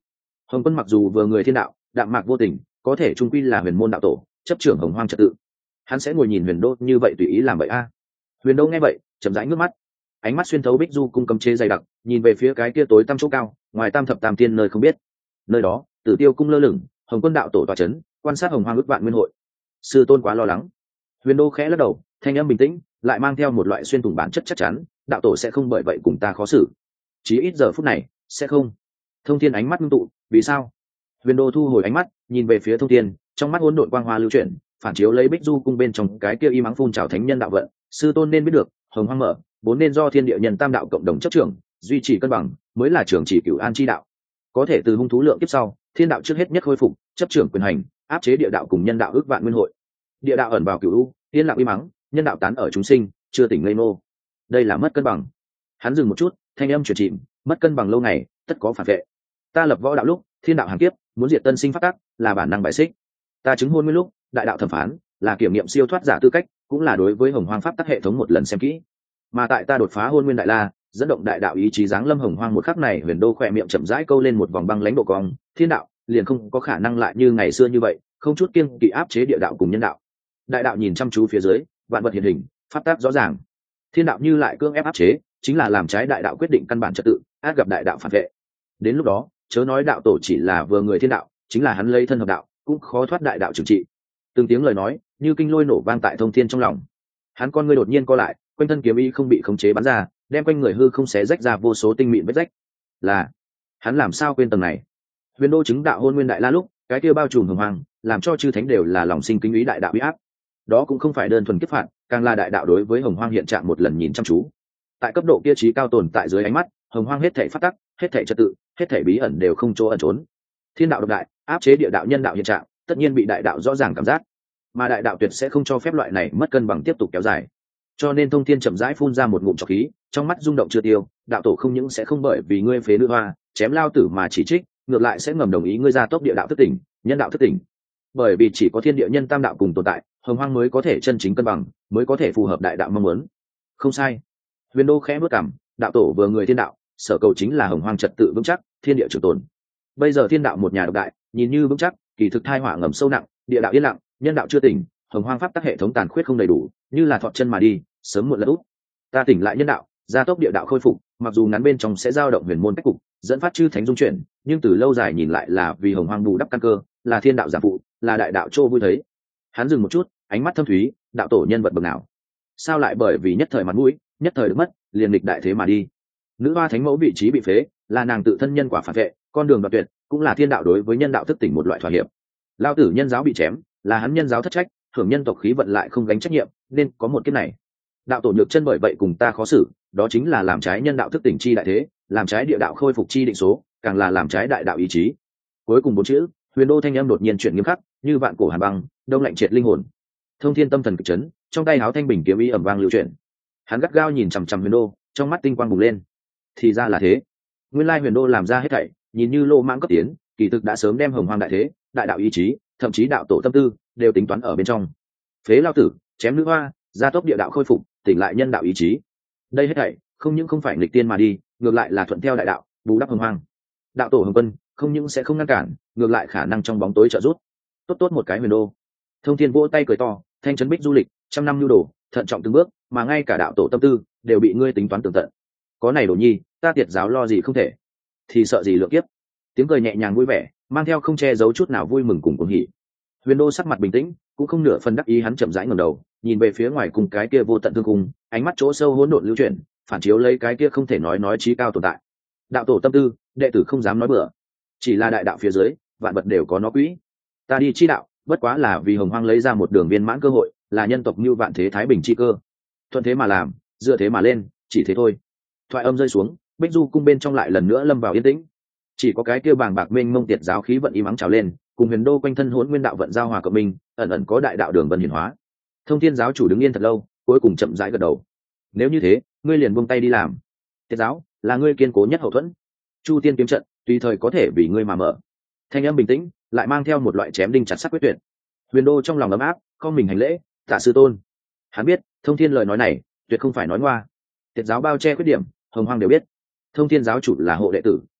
Hồng Quân mặc dù vừa người thiên đạo đạm mạc vô tình, có thể trung quy là huyền môn đạo tổ, chấp trưởng hồng hoang trật tự, hắn sẽ ngồi nhìn huyền đô như vậy tùy ý làm vậy a à? Huyền đô nghe vậy chậm rãi ngước mắt, ánh mắt xuyên thấu bích du cung cấm chế dày đặc, nhìn về phía cái kia tối tăm chỗ cao ngoài tam thập tam tiên nơi không biết. Nơi đó Tử Tiêu cung lơ lửng, Hồng Quân đạo tổ tọa chấn, quan sát hồng hoang ước vạn nguyên hội. Sư tôn quá lo lắng. Huyền đô khẽ lắc đầu, thanh âm bình tĩnh lại mang theo một loại xuyên thủng bản chất chắc chắn, đạo tổ sẽ không bởi vậy cùng ta khó xử, chí ít giờ phút này sẽ không. Thông Thiên ánh mắt ngưng tụ, vì sao? Huyền đô thu hồi ánh mắt nhìn về phía Thông Thiên, trong mắt hỗn độn quang hoa lưu chuyển, phản chiếu lấy bích du cung bên trong cái kia y mắng phun trào thánh nhân đạo vận. Sư tôn nên biết được, hồng hoang mở vốn nên do thiên địa nhân tam đạo cộng đồng chấp trưởng, duy trì cân bằng mới là trưởng chỉ cửu an chi đạo. Có thể từ hung thú lượng tiếp sau, thiên đạo trước hết nhất khôi phục chấp trưởng quyền hành, áp chế địa đạo cùng nhân đạo ước vạn nguyên hội. Địa đạo ẩn vào cửu u, thiên lặng y mắng, nhân đạo tán ở chúng sinh, chưa tỉnh ngây ngô. Đây là mất cân bằng. Hắn dừng một chút, thanh âm chuyển chìm, mất cân bằng lâu ngày tất có phản vệ. Ta lập võ đạo lúc thiên đạo hàng kiếp, muốn diệt tân sinh phát tác là bản năng bại xích. Ta chứng hôn nguyên lúc đại đạo thẩm phán là kiểm nghiệm siêu thoát giả tư cách, cũng là đối với hồng hoang pháp tắc hệ thống một lần xem kỹ. Mà tại ta đột phá hôn nguyên đại la, dẫn động đại đạo ý chí giáng lâm hồng hoang một khắc này, huyền đô khỏe miệng chậm rãi câu lên một vòng băng lãnh độ cong, thiên đạo liền không có khả năng lại như ngày xưa như vậy không chút kiêng kỵ áp chế địa đạo cùng nhân đạo. Đại đạo nhìn chăm chú phía dưới, vạn vật hiện hình, pháp tắc rõ ràng. Thiên đạo như lại cưỡng ép áp chế, chính là làm trái đại đạo quyết định căn bản trật tự, át gặp đại đạo phản vệ. Đến lúc đó chớ nói đạo tổ chỉ là vừa người thiên đạo, chính là hắn lấy thân hợp đạo cũng khó thoát đại đạo trừng trị. Từng tiếng lời nói như kinh lôi nổ vang tại Thông Thiên trong lòng. Hắn con ngươi đột nhiên co lại, quanh thân kiếm ý không bị khống chế bắn ra, đem quanh người hư không xé rách ra vô số tinh mịn vết rách. Là hắn làm sao quên tầng này? Huyền đô chứng đạo hôn nguyên đại la lúc, cái kia bao trùm hồng hoang, làm cho chư thánh đều là lòng sinh kính ý đại đạo uy áp. Đó cũng không phải đơn thuần kiếp phạt, càng là đại đạo đối với hồng hoang hiện trạng một lần nhìn chăm chú. Tại cấp độ kia trí cao tồn tại dưới ánh mắt, hồng hoang hết thảy phát tắc, hết thảy trật tự, hết thảy bí ẩn đều không chỗ ẩn trốn. Thiên đạo độc đại, áp chế địa đạo nhân đạo hiện trạng, tất nhiên bị đại đạo rõ ràng cảm giác, mà đại đạo tuyệt sẽ không cho phép loại này mất cân bằng tiếp tục kéo dài. Cho nên Thông Thiên chậm rãi phun ra một ngụm trọc khí, trong mắt rung động chưa tiêu, đạo tổ không những sẽ không bởi vì ngươi phế nữ hoa chém lao tử mà chỉ trích, ngược lại sẽ ngầm đồng ý ngươi ra tốc địa đạo thất tỉnh, nhân đạo thất tỉnh. Bởi vì chỉ có thiên địa nhân tam đạo cùng tồn tại, hồng hoang mới có thể chân chính cân bằng, mới có thể phù hợp đại đạo mong muốn. Không sai. Huyền đô khẽ bước cằm, đạo tổ vừa người thiên đạo, sở cầu chính là hồng hoang trật tự vững chắc, thiên địa trường tồn. Bây giờ thiên đạo một nhà độc đại, nhìn như vững chắc, kỳ thực thai họa ngầm sâu nặng, địa đạo yên lặng, nhân đạo chưa tỉnh, hồng hoang pháp tắc hệ thống tàn khuyết không đầy đủ, như là thọt chân mà đi, sớm muộn lật úp. Ta tỉnh lại nhân đạo, gia tốc địa đạo khôi phục, mặc dù ngắn bên trong sẽ dao động huyền môn cách cục, dẫn phát chư thánh dung chuyển, nhưng từ lâu dài nhìn lại là vì hồng hoang bù đắp căn cơ, là thiên đạo giảm phụ, là đại đạo trô vui thấy. Hắn dừng một chút, ánh mắt thâm thúy, đạo tổ nhân vật bậc nào, sao lại bởi vì nhất thời mặt mũi, nhất thời được mất, liền nghịch đại thế mà đi? Nữ hoa thánh mẫu vị trí bị phế, là nàng tự thân nhân quả phản vệ, con đường đoạt tuyệt, cũng là thiên đạo đối với nhân đạo thức tỉnh một loại thỏa hiệp. Lao tử nhân giáo bị chém, là hắn nhân giáo thất trách, hưởng nhân tộc khí vận lại không gánh trách nhiệm, nên có một kiếp này. Đạo tổ nhược chân bởi vậy cùng ta khó xử, đó chính là làm trái nhân đạo thức tỉnh chi đại thế, làm trái địa đạo khôi phục chi định số, càng là làm trái đại đạo ý chí. Cuối cùng bốn chữ, huyền đô thanh âm đột nhiên chuyển nghiêm khắc, như vạn cổ hàn băng, đông lạnh triệt linh hồn. Thông Thiên tâm thần cực chấn, trong tay háo thanh bình kiếm ý ẩm vang lưu chuyển. Hắn gắt gao nhìn chằm chằm huyền đô, trong mắt tinh quang bùng lên. Thì ra là thế, nguyên lai huyền đô làm ra hết thảy, nhìn như lô mãng cấp tiến, kỳ thực đã sớm đem hồng hoang đại thế, đại đạo ý chí, thậm chí đạo tổ tâm tư đều tính toán ở bên trong. Phế lao tử, chém nữ hoa, gia tốc địa đạo khôi phục, tỉnh lại nhân đạo ý chí. Đây hết thảy không những không phải nghịch tiên mà đi, ngược lại là thuận theo đại đạo, bù đắp hồng hoang. Đạo tổ hồng quân không những sẽ không ngăn cản, ngược lại khả năng trong bóng tối trợ giúp. Tốt tốt một cái huyền đô. Thông Thiên vỗ tay cười to, thanh trấn bích du lịch, trăm năm nhu đồ, thận trọng từng bước, mà ngay cả đạo tổ tâm tư đều bị ngươi tính toán tường tận. Có này đồ nhi, ta tiệt giáo lo gì không thể, thì sợ gì lượng kiếp. Tiếng cười nhẹ nhàng vui vẻ, mang theo không che giấu chút nào vui mừng cùng cuồng hỉ. Huyền đô sắc mặt bình tĩnh, cũng không nửa phần đắc ý, hắn chậm rãi ngẩng đầu, nhìn về phía ngoài cùng cái kia vô tận thương cung, ánh mắt chỗ sâu hỗn độn lưu chuyển, phản chiếu lấy cái kia không thể nói nói trí cao tồn tại. Đạo tổ tâm tư, đệ tử không dám nói bừa, chỉ là đại đạo phía dưới, vạn vật đều có nó quỹ. Ta đi chi đạo, bất quá là vì hồng hoang lấy ra một đường viên mãn cơ hội, là nhân tộc như vạn thế thái bình chi cơ. Thuận thế mà làm, dựa thế mà lên, chỉ thế thôi. Thoại âm rơi xuống, bích du cung bên trong lại lần nữa lâm vào yên tĩnh. Chỉ có cái kia bàng bạc mênh mông tiệt giáo khí vận im ắng trào lên, cùng huyền đô quanh thân hỗn nguyên đạo vận giao hòa cộng minh, ẩn ẩn có đại đạo đường vân hiển hóa. Thông Thiên giáo chủ đứng yên thật lâu, cuối cùng chậm rãi gật đầu. Nếu như thế, ngươi liền buông tay đi làm. Tiệt giáo là ngươi kiên cố nhất hậu thuẫn, chu tiên kiếm trận tùy thời có thể vì ngươi mà mở. Thanh âm bình tĩnh, lại mang theo một loại chém đinh chặt sắt quyết tuyệt. Huyền đô trong lòng ấm áp, không mình hành lễ, tạ sư tôn. Hắn biết, Thông Thiên lời nói này tuyệt không phải nói ngoa. Tiệt giáo bao che khuyết điểm, hồng hoang đều biết. Thông Thiên giáo chủ là hộ đệ tử,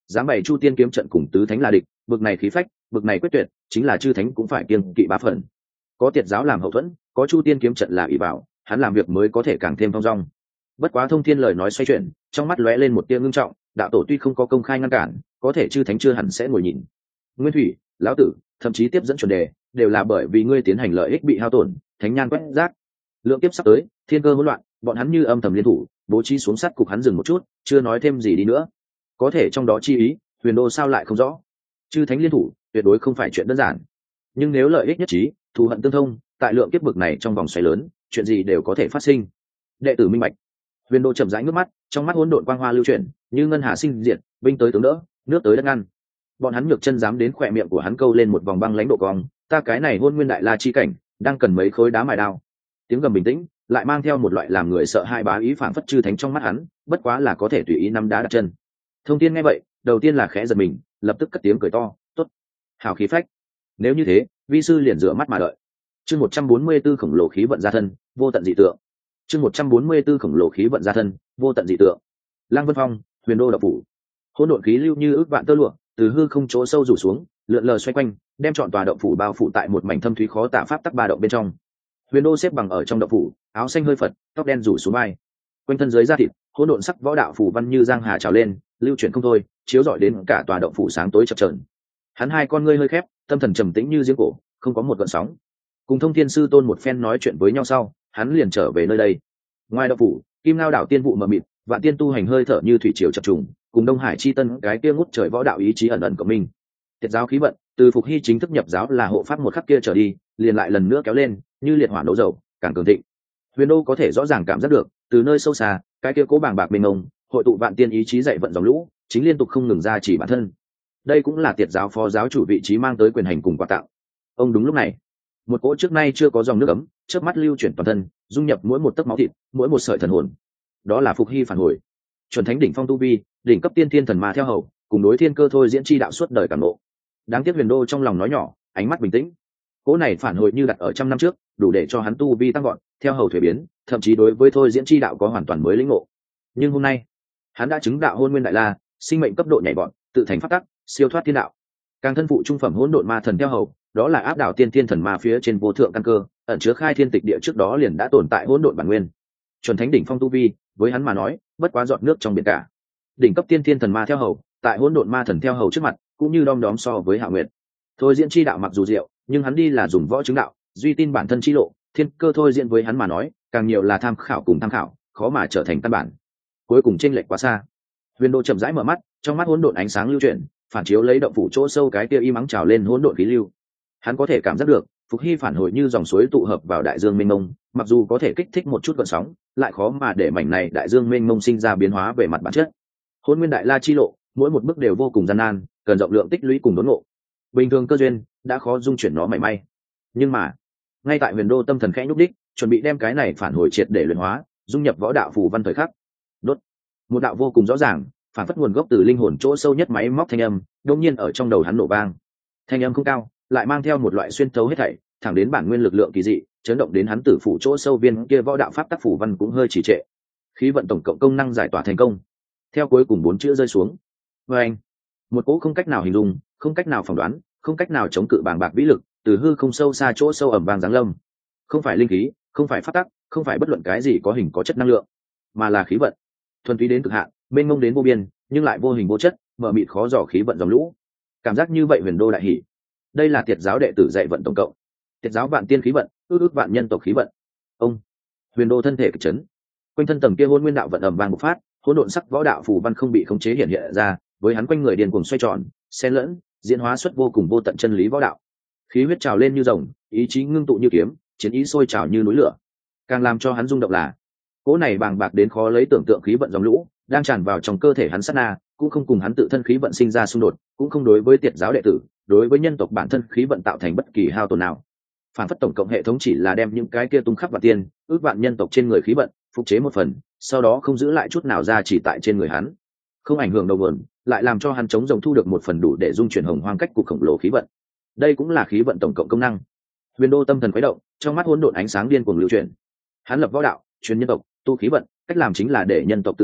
dám bày chu tiên kiếm trận cùng tứ thánh là địch, bực này khí phách, bực này quyết tuyệt, chính là chư thánh cũng phải kiêng kỵ ba phần. Có tiệt giáo làm hậu thuẫn, có chu tiên kiếm trận là ỷ bảo, hắn làm việc mới có thể càng thêm thong dong. Bất quá Thông Thiên lời nói xoay chuyển, trong mắt lóe lên một tia ngưng trọng, đạo tổ tuy không có công khai ngăn cản, có thể chư thánh chưa hẳn sẽ ngồi nhìn. Nguyên Thủy, lão tử, thậm chí tiếp dẫn chuẩn đề, đều là bởi vì ngươi tiến hành lợi ích bị hao tổn, thánh nhan quét rác. Lượng kiếp sắp tới, thiên cơ hỗn loạn, bọn hắn như âm thầm liên thủ, bố trí xuống sát cục hắn dừng một chút, chưa nói thêm gì đi nữa. Có thể trong đó chi ý, Huyền Đô sao lại không rõ. Chư thánh liên thủ, tuyệt đối không phải chuyện đơn giản. Nhưng nếu lợi ích nhất trí, thù hận tương thông, tại lượng kiếp bực này trong vòng xoáy lớn, chuyện gì đều có thể phát sinh. Đệ tử minh bạch. Huyền Đô chậm rãi ngước mắt, trong mắt hỗn độn quang hoa lưu chuyển, như ngân hà sinh diệt, binh tới tướng đỡ, nước tới đất ngăn. Bọn hắn nhược chân dám đến khỏe miệng của hắn câu lên một vòng băng lãnh độ cong, ta cái này hôn nguyên đại la chi cảnh, đang cần mấy khối đá mài đao. Tiếng gầm bình tĩnh, lại mang theo một loại làm người sợ hai bá ý phảng phất chư thánh trong mắt hắn, bất quá là có thể tùy ý năm đá đặt chân. Thông Thiên nghe vậy, đầu tiên là khẽ giật mình, lập tức cất tiếng cười to, tốt, hào khí phách. Nếu như thế, vi sư liền rửa mắt mà đợi. Chương một trăm bốn mươi 144 khổng lồ khí vận gia thân, vô tận dị tượng. Chương một trăm bốn mươi 144 khổng lồ khí vận gia thân, vô tận dị tượng. Lăng Vân Phong, Huyền Đô độc phủ. Hỗn độn khí lưu như ước vạn tơ lụa, từ hư không chỗ sâu rủ xuống, lượn lờ xoay quanh, đem trọn tòa động phủ bao phủ tại một mảnh thâm thúy khó tả pháp tắc ba động bên trong. Huyền Đô xếp bằng ở trong động phủ, áo xanh hơi phật, tóc đen rủ xuống vai. Quanh thân dưới da thịt, hỗn độn sắc võ đạo phủ văn như giang hà trào lên, lưu chuyển không thôi, chiếu rọi đến cả tòa động phủ sáng tối chập chờn. Hắn hai con ngươi hơi khép, tâm thần trầm tĩnh như giếng cổ, không có một gợn sóng. Cùng Thông Thiên sư tôn một phen nói chuyện với nhau sau, hắn liền trở về nơi đây. Ngoài động phủ, Kim Ngao đảo tiên vụ mờ mịt, vạn tiên tu hành hơi thở như thủy triều chập trùng, cùng Đông Hải chi tân cái kia ngút trời võ đạo ý chí ẩn ẩn của mình. Tiệt giáo khí vận, từ Phục Hy chính thức nhập giáo là hộ pháp một khắc kia trở đi, liền lại lần nữa kéo lên, như liệt hỏa nấu dầu, càng cường thịnh. Huyền Đô có thể rõ ràng cảm giác được, từ nơi sâu xa, cái kia cố bàng bạc mênh mông, hội tụ vạn tiên ý chí dạy vận dòng lũ, chính liên tục không ngừng ra chỉ bản thân. Đây cũng là tiệt giáo phó giáo chủ vị trí mang tới quyền hành cùng quà tặng. Ông đúng lúc này, một cỗ trước nay chưa có dòng nước ấm, chớp mắt lưu chuyển toàn thân, dung nhập mỗi một tấc máu thịt, mỗi một sợi thần hồn. Đó là Phục Hy phản hồi. Chuẩn thánh đỉnh phong tu vi, đỉnh cấp tiên thiên thần ma theo hầu, cùng đối thiên cơ thôi diễn chi đạo suốt đời cảm ngộ. Đáng tiếc Huyền Đô trong lòng nói nhỏ, ánh mắt bình tĩnh. Cỗ này phản hồi như đặt ở trăm năm trước, đủ để cho hắn tu vi tăng vọt, theo hầu thuế biến, thậm chí đối với thôi diễn chi đạo có hoàn toàn mới lĩnh ngộ. Nhưng hôm nay, hắn đã chứng đạo hôn nguyên đại la, sinh mệnh cấp độ nhảy vọt, tự thành pháp tắc, siêu thoát thiên đạo. Càng thân phụ trung phẩm hỗn độn ma thần theo hầu, đó là áp đảo tiên thiên thần ma phía trên vô thượng căn cơ, ẩn chứa khai thiên tịch địa trước đó liền đã tồn tại hỗn độn bản nguyên. Chuẩn thánh đỉnh phong tu vi, với hắn mà nói, bất quá giọt nước trong biển cả. Đỉnh cấp tiên thiên thần ma theo hầu, tại hỗn độn ma thần theo hầu trước mặt, cũng như đom đóm so với Hạ Nguyệt. Thôi diễn chi đạo mặc dù diệu, nhưng hắn đi là dùng võ chứng đạo, duy tin bản thân chi lộ, thiên cơ thôi diễn với hắn mà nói, càng nhiều là tham khảo cùng tham khảo, khó mà trở thành căn bản. Cuối cùng chênh lệch quá xa. Huyền Đô chậm rãi mở mắt, trong mắt hỗn độn ánh sáng lưu chuyển, phản chiếu lấy động phủ chỗ sâu cái kia y mắng trào lên hỗn độn khí lưu. Hắn có thể cảm giác được, Phục Hy phản hồi như dòng suối tụ hợp vào đại dương mênh mông, mặc dù có thể kích thích một chút gợn sóng, lại khó mà để mảnh này đại dương mênh mông sinh ra biến hóa về mặt bản chất. Hỗn nguyên đại la chi lộ, mỗi một bước đều vô cùng gian nan, cần rộng lượng tích lũy cùng đốn ngộ. Bình thường cơ duyên đã khó dung chuyển nó mảy may. Nhưng mà, ngay tại Huyền Đô tâm thần khẽ nhúc đích, chuẩn bị đem cái này phản hồi triệt để luyện hóa, dung nhập võ đạo phù văn thời khắc. Đốt. Một đạo vô cùng rõ ràng, phản phất nguồn gốc từ linh hồn chỗ sâu nhất máy móc thanh âm, đột nhiên ở trong đầu hắn nổ vang. Thanh âm không cao, lại mang theo một loại xuyên thấu hết thảy, thẳng đến bản nguyên lực lượng kỳ dị, chấn động đến hắn tử phủ chỗ sâu viên kia võ đạo pháp tác phủ văn cũng hơi trì trệ. Khí vận tổng cộng công năng giải tỏa thành công. Theo cuối cùng bốn chữ rơi xuống. Và anh, một cỗ không cách nào hình dung, không cách nào phỏng đoán, không cách nào chống cự bàng bạc vĩ lực, từ hư không sâu xa chỗ sâu ẩm vàng giáng lâm. Không phải linh khí, không phải pháp tắc, không phải bất luận cái gì có hình có chất năng lượng, mà là khí vận. Thuần túy đến cực hạn, mênh mông đến vô biên, nhưng lại vô hình vô chất, mờ mịt khó dò khí vận dòng lũ. Cảm giác như vậy Huyền Đô đại hỉ. Đây là tiệt giáo đệ tử dạy vận tổng cộng. Tiệt giáo vạn tiên khí vận, ước ước vạn nhân tộc khí vận. Ông Huyền Đô thân thể kịch chấn, quanh thân tầng kia hôn nguyên đạo vận ầm vang bộc phát, hỗn độn sắc võ đạo phù văn không bị khống chế hiện hiện ra, với hắn quanh người điên cuồng xoay tròn, xen lẫn, diễn hóa xuất vô cùng vô tận chân lý võ đạo. Khí huyết trào lên như rồng, ý chí ngưng tụ như kiếm, chiến ý sôi trào như núi lửa. Càng làm cho hắn rung động là, cỗ này bàng bạc đến khó lấy tưởng tượng khí vận dòng lũ, đang tràn vào trong cơ thể hắn sát na, cũng không cùng hắn tự thân khí vận sinh ra xung đột, cũng không đối với tiệt giáo đệ tử, đối với nhân tộc bản thân khí vận tạo thành bất kỳ hao tổn nào. Phản phất tổng cộng hệ thống chỉ là đem những cái kia tung khắp vạn tiên, ước vạn nhân tộc trên người khí vận phục chế một phần, sau đó không giữ lại chút nào ra chỉ tại trên người hắn, không ảnh hưởng đầu nguồn, lại làm cho hắn chống rồng thu được một phần đủ để dung chuyển hồng hoang cách cục khổng lồ khí vận. Đây cũng là khí vận tổng cộng công năng. Huyền Đô tâm thần khuấy động, trong mắt hỗn độn ánh sáng điên cuồng lưu chuyển. Hắn lập võ đạo, truyền nhân tộc, tu khí vận, cách làm chính là để nhân tộc tự lập,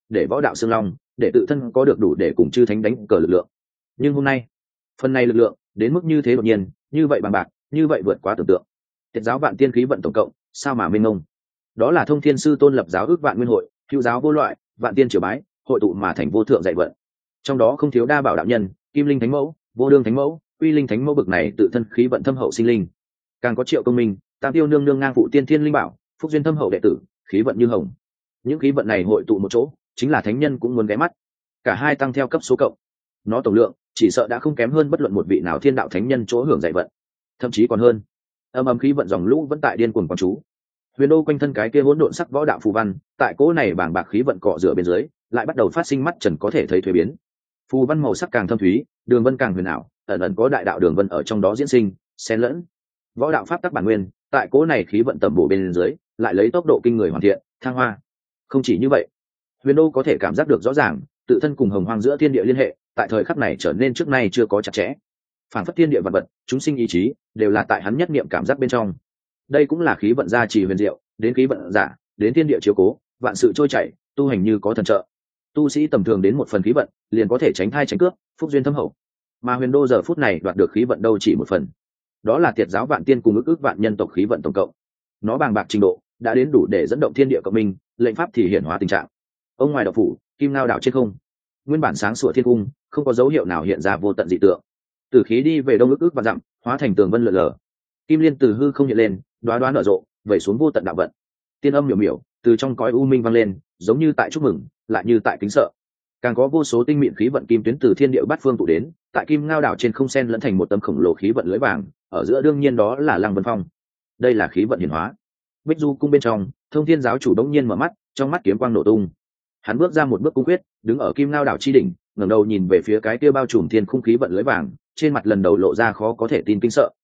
để võ đạo xương long, để tự thân có được đủ để cùng chư thánh đánh cờ lực lượng. Nhưng hôm nay phần này lực lượng đến mức như thế đột nhiên, như vậy bằng bạc, như vậy vượt quá tưởng tượng. Tiệt giáo vạn tiên khí vận tổng cộng sao mà mênh mông. Đó là thông thiên sư tôn lập giáo ước vạn nguyên hội, hữu giáo vô loại, vạn tiên triều bái, hội tụ mà thành vô thượng dạy vận. Trong đó không thiếu đa bảo đạo nhân, kim linh thánh mẫu, vô đương thánh mẫu, uy linh thánh mẫu bực này tự thân khí vận thâm hậu sinh linh. Càng có triệu công minh, tam tiêu nương nương ngang phụ tiên thiên linh bảo, phúc duyên thâm hậu đệ tử, khí vận như hồng. Những khí vận này hội tụ một chỗ, chính là thánh nhân cũng muốn ghé mắt. Cả hai tăng theo cấp số cộng, nó tổng lượng chỉ sợ đã không kém hơn bất luận một vị nào thiên đạo thánh nhân chỗ hưởng dạy vận, thậm chí còn hơn. Âm âm khí vận dòng lũ vẫn tại điên cuồng quán chú. Huyền đô quanh thân cái kia hỗn độn sắc võ đạo phù văn, tại cỗ này bàng bạc khí vận cọ rửa bên dưới, lại bắt đầu phát sinh mắt trần có thể thấy thuế biến. Phù văn màu sắc càng thâm thúy, đường vân càng huyền ảo, ẩn ẩn có đại đạo đường vân ở trong đó diễn sinh, xen lẫn. Võ đạo pháp tắc bản nguyên, tại cỗ này khí vận tầm bổ bên dưới, lại lấy tốc độ kinh người hoàn thiện, thăng hoa. Không chỉ như vậy, Huyền đô có thể cảm giác được rõ ràng, tự thân cùng hồng hoang giữa thiên địa liên hệ, tại thời khắc này trở nên trước nay chưa có chặt chẽ. Phản phất thiên địa vật vật, chúng sinh ý chí, đều là tại hắn nhất niệm cảm giác bên trong. Đây cũng là khí vận gia trì huyền diệu, đến khí vận giả, đến thiên địa chiếu cố, vạn sự trôi chảy, tu hành như có thần trợ. Tu sĩ tầm thường đến một phần khí vận, liền có thể tránh thai tránh cướp, phúc duyên thâm hậu. Mà Huyền đô giờ phút này đoạt được khí vận đâu chỉ một phần. Đó là tiệt giáo vạn tiên cùng ức ức vạn nhân tộc khí vận tổng cộng. Nó bàng bạc trình độ, đã đến đủ để dẫn động thiên địa cộng minh, lệnh pháp thì hiển hóa tình trạng. Ông ngoài đạo phủ, kim ngao đảo trên không, nguyên bản sáng sủa thiên cung, không có dấu hiệu nào hiện ra vô tận dị tượng. Tử khí đi về đông ức ức và dặm, hóa thành tường vân lượn lờ. Kim liên từ hư không hiện lên, đoá đoá nở rộ, vẩy xuống vô tận đạo vận. Tiên âm miểu miểu từ trong cõi u minh vang lên, giống như tại chúc mừng, lại như tại kính sợ. Càng có vô số tinh mịn khí vận kim tuyến từ thiên địa bát phương tụ đến, tại kim ngao đảo trên không sen lẫn thành một tấm khổng lồ khí vận lưới vàng, ở giữa đương nhiên đó là Lăng Vân Phong. Đây là khí vận hiển hóa. Bích Du cung bên trong, Thông Thiên giáo chủ đống nhiên mở mắt, trong mắt kiếm quang nổ tung. Hắn bước ra một bước cung quyết, đứng ở kim ngao đảo chi đỉnh, ngẩng đầu nhìn về phía cái kia bao trùm thiên khung khí vận lưới vàng, trên mặt lần đầu lộ ra khó có thể tin kinh sợ.